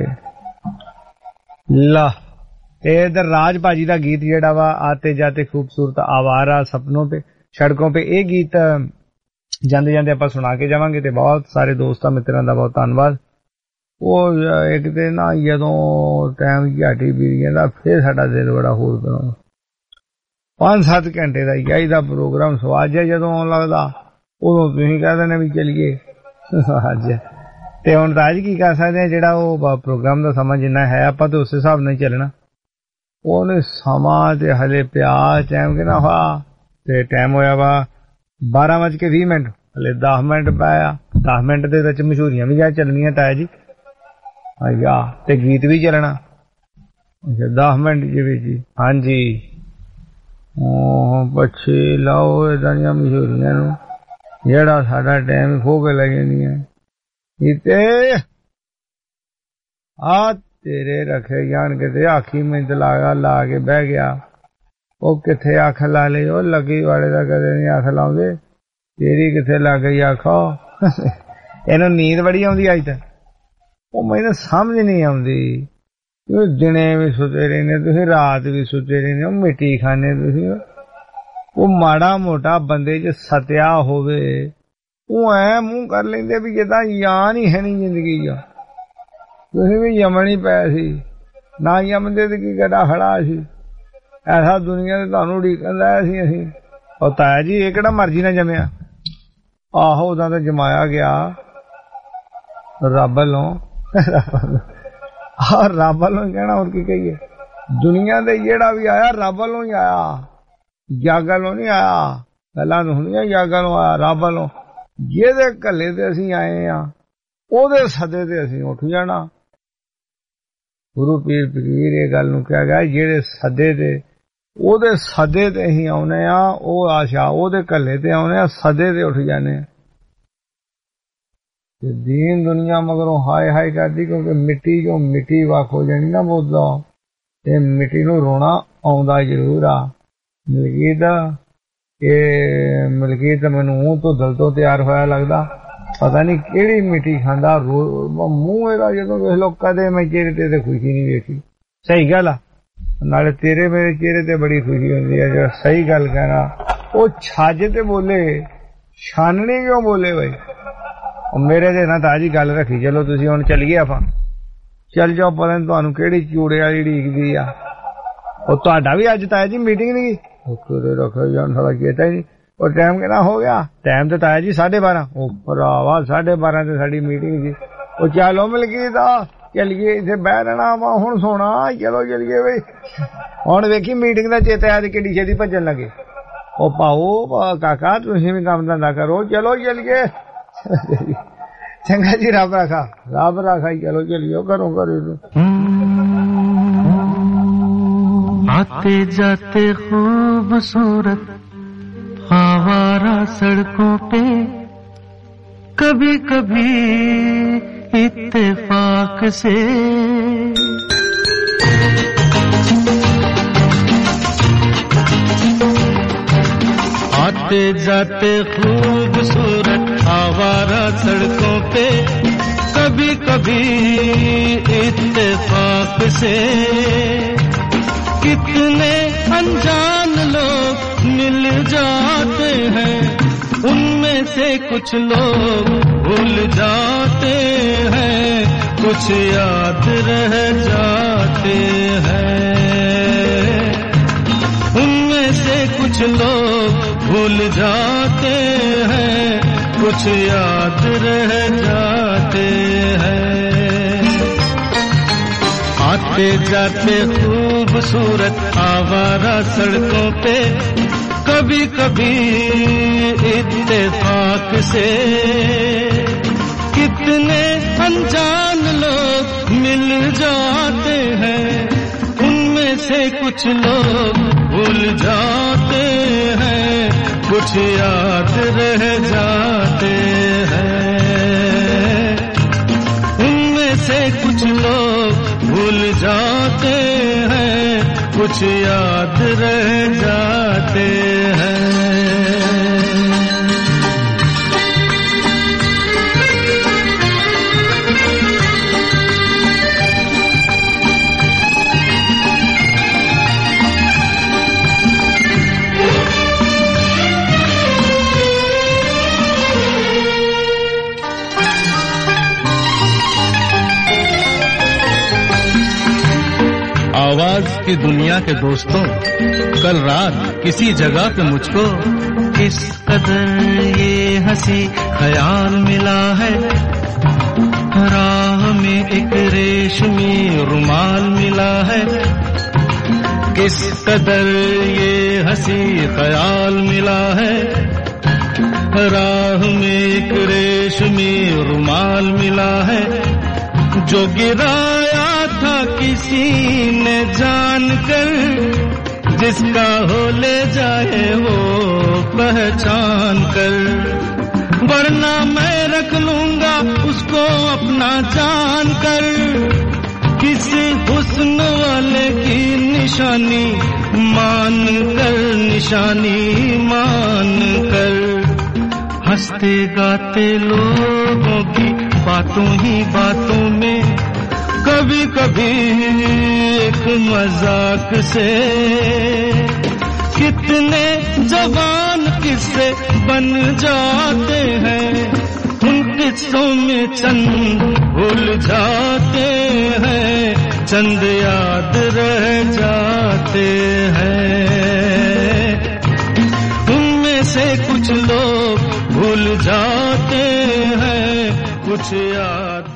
ਲਾ। ਤੇ ਇਧਰ ਰਾਜ ਭਾਜੀ ਦਾ ਗੀਤ ਜਿਹੜਾ ਵਾ ਆਤੇ ਜਾਤੇ ਖੂਬਸੂਰਤ ਆਵਾਰਾ ਸਪਨੋਂ पे सड़कों पे ਇਹ ਗੀਤ ਜਾਂਦੇ ਜਾਂਦੇ ਆਪਾਂ ਸੁਣਾ ਕੇ ਜਾਵਾਂਗੇ ਤੇ ਬਹੁਤ ਸਾਰੇ ਦੋਸਤਾਂ ਮਿੱਤਰਾਂ ਦਾ ਬਹੁਤ ਧੰਨਵਾਦ। ਉਹ ਇੱਕ ਤੇ ਨਾ ਜਦੋਂ ਟਾਈਮ ਝਾਟੀ ਬੀਤ ਜਾਂਦਾ ਫਿਰ ਸਾਡਾ ਦਿਲ ਬੜਾ ਹੋਰ ਤਰ੍ਹਾਂ ਪੰਜ ਸੱਤ ਘੰਟੇ ਦਾ ਯਾਈ ਦਾ ਪ੍ਰੋਗਰਾਮ ਸਵਾਜ ਜਦੋਂ ਆਉਣ ਲੱਗਦਾ ਉਦੋਂ ਤੁਸੀਂ ਕਹਿ ਦਿੰਦੇ ਵੀ ਚਲੀਏ ਅੱਜ। ਤੇ ਹੁਣ ਤਾਂ ਅੱਜ ਕੀ ਕਰ ਸਕਦੇ ਆ ਜਿਹੜਾ ਉਹ ਪ੍ਰੋਗਰਾਮ ਦਾ ਸਮਾਂ ਜਿੰਨਾ ਹੈ ਆਪਾਂ ਤੇ ਉਸ ਹਿਸਾਬ ਨਾਲ ਚੱਲਣਾ। ਉਹਨੇ ਸਮਾਂ ਤੇ ਹਲੇ ਪਿਆ ਟਾਈਮ ਕਿ ਨਾ ਵਾ ਤੇ ਟਾਈਮ ਹੋਇਆ ਵਾ ਬਾਰਾਂ ਵੱਜ ਕੇ ਵੀਹ ਮਿੰਟ ਹਲੇ ਦਸ ਮਿੰਟ ਪਾਇਆ। ਦਸ ਮਿੰਟ ਦੇ ਵਿੱਚ ਮਸ਼ਹੂਰੀਆਂ ਵੀ ਜਾ ਚੱਲਣੀਆਂ ਤਾਇਆ ਜੀ ਆ ਤੇ ਗੀਤ ਵੀ ਚੱਲਣਾ। ਅੱਛਾ ਦਸ ਮਿੰਟ ਜਿਵੇਂ ਜੀ ਹਾਂਜੀ ਪੱਛੇ ਲਾਓ ਏਦਾਂ ਦੀਆਂ ਮਸ਼ਹੂਰੀਆਂ ਨੂੰ ਜਿਹੜਾ ਸਾਡਾ ਟਾਈਮ ਖੋ ਕੇ ਲੈ ਜਾਂਦੀਆਂ। ਤੇ ਆ ਤੇਰੇ ਰੱਖੇ ਜਾਣ ਕਿਤੇ ਆਖੀ ਮਿੰਟ ਲਾਗਾ ਲਾ ਕੇ ਬਹਿ ਗਿਆ ਉਹ ਕਿੱਥੇ ਅੱਖ ਲਾ ਲਈ ਉਹ ਲੱਗੀ ਵਾਲੇ ਦਾ ਕਦੇ ਨਹੀਂ ਅੱਖ ਲਾਉਂਦੇ ਤੇਰੀ ਕਿੱਥੇ ਲੱਗ ਗਈ ਆਖੋ। ਇਹਨੂੰ ਨੀਂਦ ਬੜੀ ਆਉਂਦੀ ਅੱਜ ਤਾਂ ਉਹ ਮੈਨੂੰ ਸਮਝ ਨਹੀਂ ਆਉਂਦੀ। ਦਿਨੇ ਵੀ ਸੁੱਤੇ ਰਹਿੰਦੇ ਤੁਸੀਂ ਰਾਤ ਵੀ ਸੁੱਤੇ ਰਹਿੰਦੇ ਹੋ ਮਿੱਟੀ ਖਾਣੇ ਤੁਸੀਂ। ਉਹ ਮਾੜਾ ਮੋਟਾ ਬੰਦੇ ਚ ਸਤਿਆ ਹੋਵੇ ਉਹ ਐ ਮੂੰਹ ਕਰ ਲੈਂਦੇ ਵੀ ਜਿੱਦਾਂ ਯਾਨ ਹੀ ਹੈ ਨੀ ਜ਼ਿੰਦਗੀ ਆ। ਤੁਸੀਂ ਵੀ ਯਮਣ ਹੀ ਪਏ ਸੀ ਨਾ ਯਮਦੇ ਤੇ ਕੀ ਗੱਡਾ ਖੜਾ ਸੀ ਐਸਾ ਦੁਨੀਆ ਤੇ ਤੁਹਾਨੂੰ ਉਡੀਕਣ ਲਾਇਆ ਸੀ ਅਸੀਂ। ਉਹ ਤਾਇਆ ਜੀ ਇਹ ਕਿਹੜਾ ਮਰਜ਼ੀ ਨਾਲ ਜੰਮਿਆ ਆਹੋ ਉਦਾਂ ਤਾਂ ਜਮਾਇਆ ਗਿਆ ਰੱਬ ਵੱਲੋਂ। ਆਹ ਰੱਬ ਵੱਲੋਂ ਹੀ ਕਹਿਣਾ ਹੋਰ ਕੀ ਕਹੀਏ। ਦੁਨੀਆ ਦੇ ਜਿਹੜਾ ਵੀ ਆਇਆ ਰੱਬ ਵੱਲੋਂ ਹੀ ਆਇਆ ਜੱਗ ਵੱਲੋਂ ਨਹੀਂ ਆਇਆ। ਗੱਲਾਂ ਹੁੰਦੀਆਂ ਜੱਗ ਵੱਲੋਂ ਆਇਆ ਰੱਬ ਵੱਲੋਂ। ਜਿਹਦੇ ਘੱਲੇ ਤੇ ਅਸੀਂ ਆਏ ਆ ਉਹਦੇ ਸਦੇ ਤੇ ਅਸੀਂ ਉੱਠ ਜਾਣਾ। ਗੁਰੂ ਪੀਰ ਫਕੀਰ ਇਹ ਗੱਲ ਨੂੰ ਕਿਹਾ ਗਿਆ ਜਿਹੜੇ ਸਦੇ ਤੇ ਉਹਦੇ ਸਦੇ ਤੇ ਅਸੀਂ ਆਉਨੇ ਆ ਉਹ ਆਸ਼ਾ ਉਹਦੇ ਘੱਲੇ ਤੇ ਆਉਨੇ ਆ ਸਦੇ ਤੇ ਉੱਠ ਜਾਣੇ ਆ। ਤੇ ਦੀਨ ਦੁਨੀਆ ਮਗਰੋਂ ਹਾਏ ਹਾਏ ਕਰਦੀ ਕਿਉਂਕਿ ਮਿੱਟੀ ਜੋ ਮਿੱਟੀ ਵੱਖ ਹੋ ਜਾਣੀ ਨਾ ਬੋਲਦਾ ਤੇ ਮਿੱਟੀ ਨੂੰ ਰੋਣਾ ਆਉਂਦਾ ਜ਼ਰੂਰ ਆ। ਮਲਕੀਤ ਇਹ ਮਲਕੀਤ ਮੈਨੂੰ ਉਹ ਤੋਂ ਦਿਲ ਤੋਂ ਤਿਆਰ ਹੋਇਆ ਲੱਗਦਾ पता नहीं केड़ी मिठी खांदा मूंह एदा जदों वेख लो कदे मैं चेहरे ते ते खुशी नहीं वेखी सही गल आ नाले तेरे मेरे चेहरे ते बड़ी खुशी होंदी है जो सही गल कहना ओ छज ते बोले छानने क्यों बोले भाई और मेरे ते ना ताजी गल रखी चलो तुसी हुण चलिए आपां चल जाओ पता नहीं तुहानू केड़ी चूड़े वाली ढीकदी आ और तुहाडा भी अज ताया जी मीटिंग नहीं की रखो जान साला चेता ही नहीं और टाइम कितना हो गया टाइम तो ताया जी साढ़े बारह ओ भरावा साढ़े बारह ते साडी मीटिंग सी ओ चलो मलकीत आ चलिए इत्थे बह रहना वा हुण सोना चलो चलिए बई हुण वेखी मीटिंग दा चेता अज किड्डी छेती भज्जन लगे ओ पाओ काका तुसीं भी काम धंधा करो चलो चलिए चंगा जी रब रखा रब रखा चलो चलिए करो करो आते जाते खूबसूरत आवारा सड़कों पे कभी कभी इत्तेफाक से आते जाते खूबसूरत आवारा सड़कों पे कभी कभी इत्तेफाक से कितने अनजान लोग मिल जाते हैं उनमें से कुछ लोग भूल जाते हैं कुछ याद रह जाते हैं उनमें से कुछ लोग भूल जाते हैं कुछ याद रह जाते हैं आते जाते खूबसूरत आवारा सड़कों पे कभी कभी इत्तेफाक से कितने अनजान लोग मिल जाते हैं उनमें से कुछ लोग भूल जाते हैं कुछ याद रह जाते हैं उनमें से कुछ लोग भूल जाते हैं कुछ याद रह जाते हैं आवाज की दुनिया के दोस्तों कल रात किसी जगह पे मुझको किस कदर ये हंसी ख्याल मिला है राह में एक रेशमी रुमाल मिला है किस कदर ये हंसी ख्याल मिला है राह में एक रेशमी रुमाल मिला है जो गिराया था किसी ने जानकर जिसका हो ले जाए वो पहचान कर वरना मैं रख लूंगा उसको अपना जान कर किसी हुस्न वाले की निशानी मान कर निशानी मान कर हंसते गाते लोगों की बातों ही बातों में कभी कभी एक मजाक से कितने जवान किस्से बन जाते हैं उन किस्सों में चंद भूल जाते हैं चंद याद रह जाते हैं उनमें से कुछ लोग भूल जाते हैं कुछ याद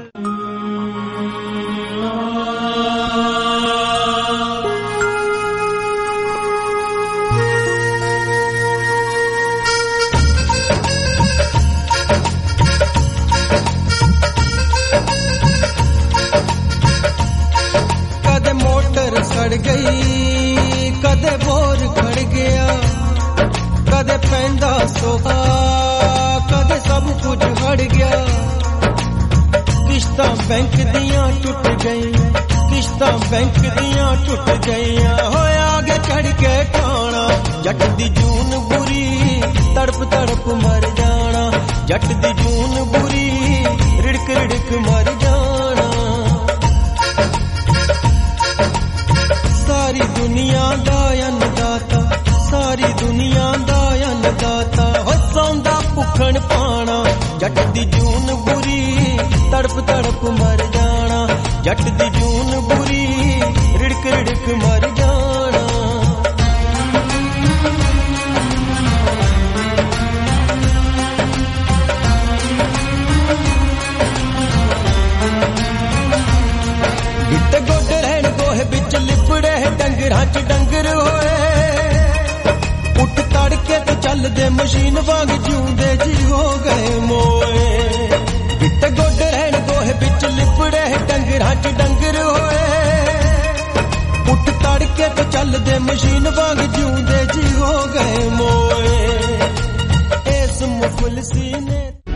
कदे मोटर सड़ गई कदे बोर खड़ गया कदे पैंदा सोहा कदे सब कुछ हड़ गया किश्तां बैंक दियां टुट गई किश्तां बैंक दियां टुट गईयां होया आगे चढ़ के खाना जट दी जून बुरी तड़प तड़प मर जाना जट दी जून बुरी दाता हो सौंदा भुखण पाना जट दी जून बुरी तड़प तड़प मर जाना जट दी जून बुरी रिड़क रिड़क मर जाना बिट गोड रहन गोहे बिच लिपड़े डंगरां च डंगर होए उठ तड़के तो चल दे मशीन वांग जिउंदे जी हो गए मोए बिट गोड रहन गोहे बिच लिपड़े डंगरां च डंगर होए उठ तड़के तो चल दे मशीन वांग जिउंदे जी हो गए मोए इस मुफलसी ने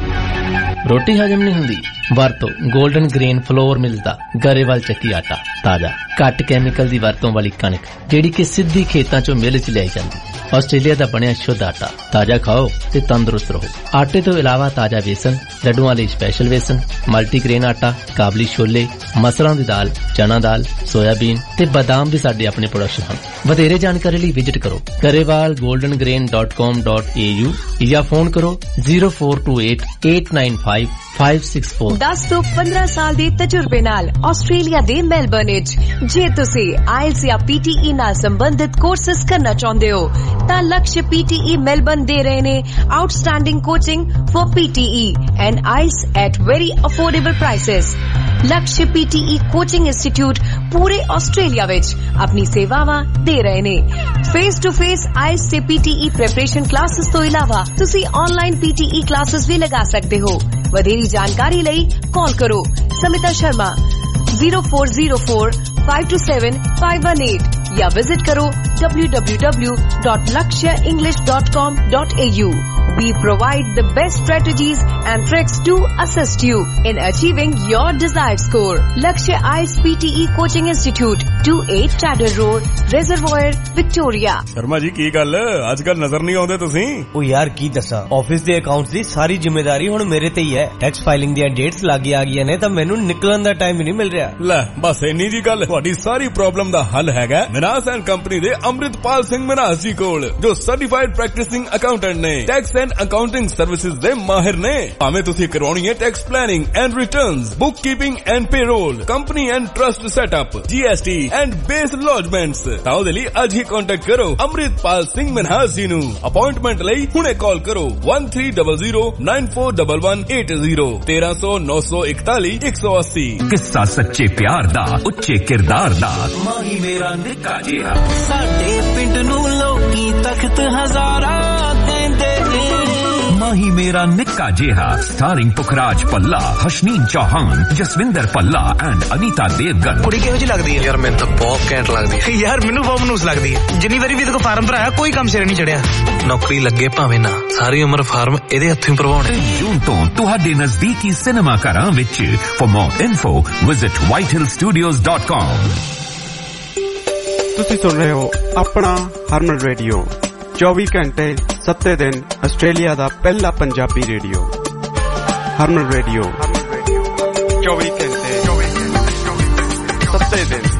रोटी हजम नहीं हुंदी ਵਰਤੋ 골ਡਨ ਗ੍ਰੇਨ ਫਲੋਰ ਮਿਲਦਾ ਗਰੇਵਾਲ ਚੱਕੀ ਆਟਾ ਤਾਜ਼ਾ ਘੱਟ ਕੈਮੀਕਲ ਦੀ ਵਰਤੋਂ ਵਾਲੀ ਕਣਕ ਜਿਹੜੀ ਕਿ ਸਿੱਧੀ ਖੇਤਾਂ ਚੋਂ ਮਿਲ ਚ ਲਿਆਈ ਜਾਂਦੀ ਆਸਟ੍ਰੇਲੀਆ ਦਾ ਬਣਿਆ ਸ਼ੁੱਧ ਆਟਾ ਤਾਜ਼ਾ ਖਾਓ ਤੇ ਤੰਦਰੁਸਤ ਰਹੋ ਆਟੇ ਤੋਂ ਇਲਾਵਾ ਤਾਜ਼ਾ ਵੇਸਣ ਲੱਡੂਆਂ ਲਈ ਸਪੈਸ਼ਲ ਵੇਸਣ ਮਲਟੀਗ੍ਰੇਨ ਆਟਾ ਕਾਬਲੀ ਛੋਲੇ ਮਸਰਾਂ ਦੀ ਦਾਲ ਚਨਾ ਦਾਲ ਸੋਇਆਬੀਨ ਤੇ ਬਾਦਾਮ ਵੀ ਸਾਡੇ ਆਪਣੇ ਪ੍ਰੋਡਕਸ਼ਨ ਹਨ ਵਧੇਰੇ ਜਾਣਕਾਰੀ ਲਈ ਵਿਜ਼ਿਟ ਕਰੋ Grewal golden grain dot com dot a u ਜਾਂ ਫੋਨ ਕਰੋ zero four two eight eight nine five five six four ਦਸ ਤੋਂ ਪੰਦਰਾਂ ਸਾਲ ਦੇ ਤਜਰਬੇ ਨਾਲ ਆਸਟ੍ਰੇਲੀਆ ਦੇ ਮੈਲਬਰਨ ਵਿੱਚ ਜੇ ਤੁਸੀਂ ਆਇਲਸ ਜਾਂ ਪੀਟੀਈ ਨਾਲ ਸੰਬੰਧਿਤ ਕੋਰਸਸ ਕਰਨਾ ਚਾਹੁੰਦੇ ਹੋ ਤਾਂ ਲਕਸ਼ ਪੀਟੀਈ ਮੈਲਬਰਨ ਦੇ ਰਹੇ ਨੇ outstanding coaching for PTE and IELTS at very affordable prices Laksh PTE coaching institute ਪੂਰੇ ਆਸਟ੍ਰੇਲੀਆ ਵਿੱਚ ਆਪਣੀ ਸੇਵਾਵਾਂ ਦੇ ਰਹੇ ਨੇ ਫੇਸ ਟੂ ਫੇਸ ਆਇਲਸ ਤੇ ਪੀਟੀਈ ਪ੍ਰੈਪਰੇਸ਼ਨ ਕਲਾਸਿਸ ਤੋਂ ਇਲਾਵਾ ਤੁਸੀਂ ਆਨਲਾਈਨ ਪੀਟੀਈ ਕਲਾਸਿਸ ਵੀ ਲਗਾ ਸਕਦੇ ਹੋ ਵਧੇਰੀ ਜਾਣਕਾਰੀ ਲਈ ਕਾਲ ਕਰੋ Smita Sharma zero four zero four five two seven five one eight या विजिट करो w w w dot lakshya english dot com dot a u. We provide the best strategies and tricks to assist you in achieving your desired score. Lakshya I E L T S P T E Coaching Institute, two eight Tadder Road, Reservoir, Victoria. Sharma ji की गल आजकल नजर नहीं आउंदे तुसी ओ यार की दसा office दे accounts दी सारी जिम्मेदारी हुण मेरे ते ही है टैक्स फाइलिंग दी डेट्स लागी आ गईयां ने तां मैनू निकलन दा टाइम ही नहीं मिल रहा ले बस इन्नी जी गल तुहाडी सारी प्रॉब्लम दा हल हैगा मिनास एंड कंपनी दे अमृतपाल सिंह मिनास जी कोल जो सर्टिफाइड प्रैक्टिसिंग अकाउंटेंट ने टैक्स एंड अकाउंटिंग सर्विसेज दे माहिर ने भावें तुसी करवाउणी है tax planning and returns bookkeeping and payroll company and trust setup GST and BAS lodgements तां ओदे लई अज ही कांटेक्ट करो अमृतपाल सिंह मिनास जी नू अपॉइंटमेंट लई हुणे कॉल करो one three zero zero nine four one one eight zero तेरह सौ नौ सौ इकतालीस एक सौ अस्सी किस्सा सच्चे प्यार दा उच्चे किरदार दा माही मेरा निक्का जिहा साडे पिंड नू लोकी तख्त हजारा देंदे माही मेरा निक्का जिहा स्टारिंग पुखराज पल्ला हशनीन चौहान जसविंदर पल्ला एंड अनीता देवगन कुड़ी किहो जी लगदी है यार मैं तो बहुत कैंट लगदी है यार मेनू बहुत मनूस लगदी है जिन्नी वारी भी तेरे को फार्म भराया कोई काम सिरे नहीं चढ़िया नौकरी लगे भावें ना सारी उम्र फार्म ਇਹਦੇ ਹੱਥੋਂ ਭਰਵਾਉਣੇ ਜੂਨ ਤੋਂ ਤੁਹਾਡੇ ਨਜ਼ਦੀਕੀ ਸਿਨੇਮਾ ਘਰਾਂ ਵਿੱਚ for more info visit white hill studios dot com ਤੁਸੀਂ ਸੁਣ ਰਹੇ ਹੋ ਆਪਣਾ ਹਰਮਨ ਰੇਡੀਓ ਚੌਵੀ ਘੰਟੇ ਸੱਤੇ ਦਿਨ ਆਸਟ੍ਰੇਲੀਆ ਦਾ ਪਹਿਲਾ ਪੰਜਾਬੀ ਰੇਡੀਓ ਹਰਮਨ ਰੇਡੀਓ ਚੌਵੀ ਘੰਟੇ ਸੱਤੇ ਦਿਨ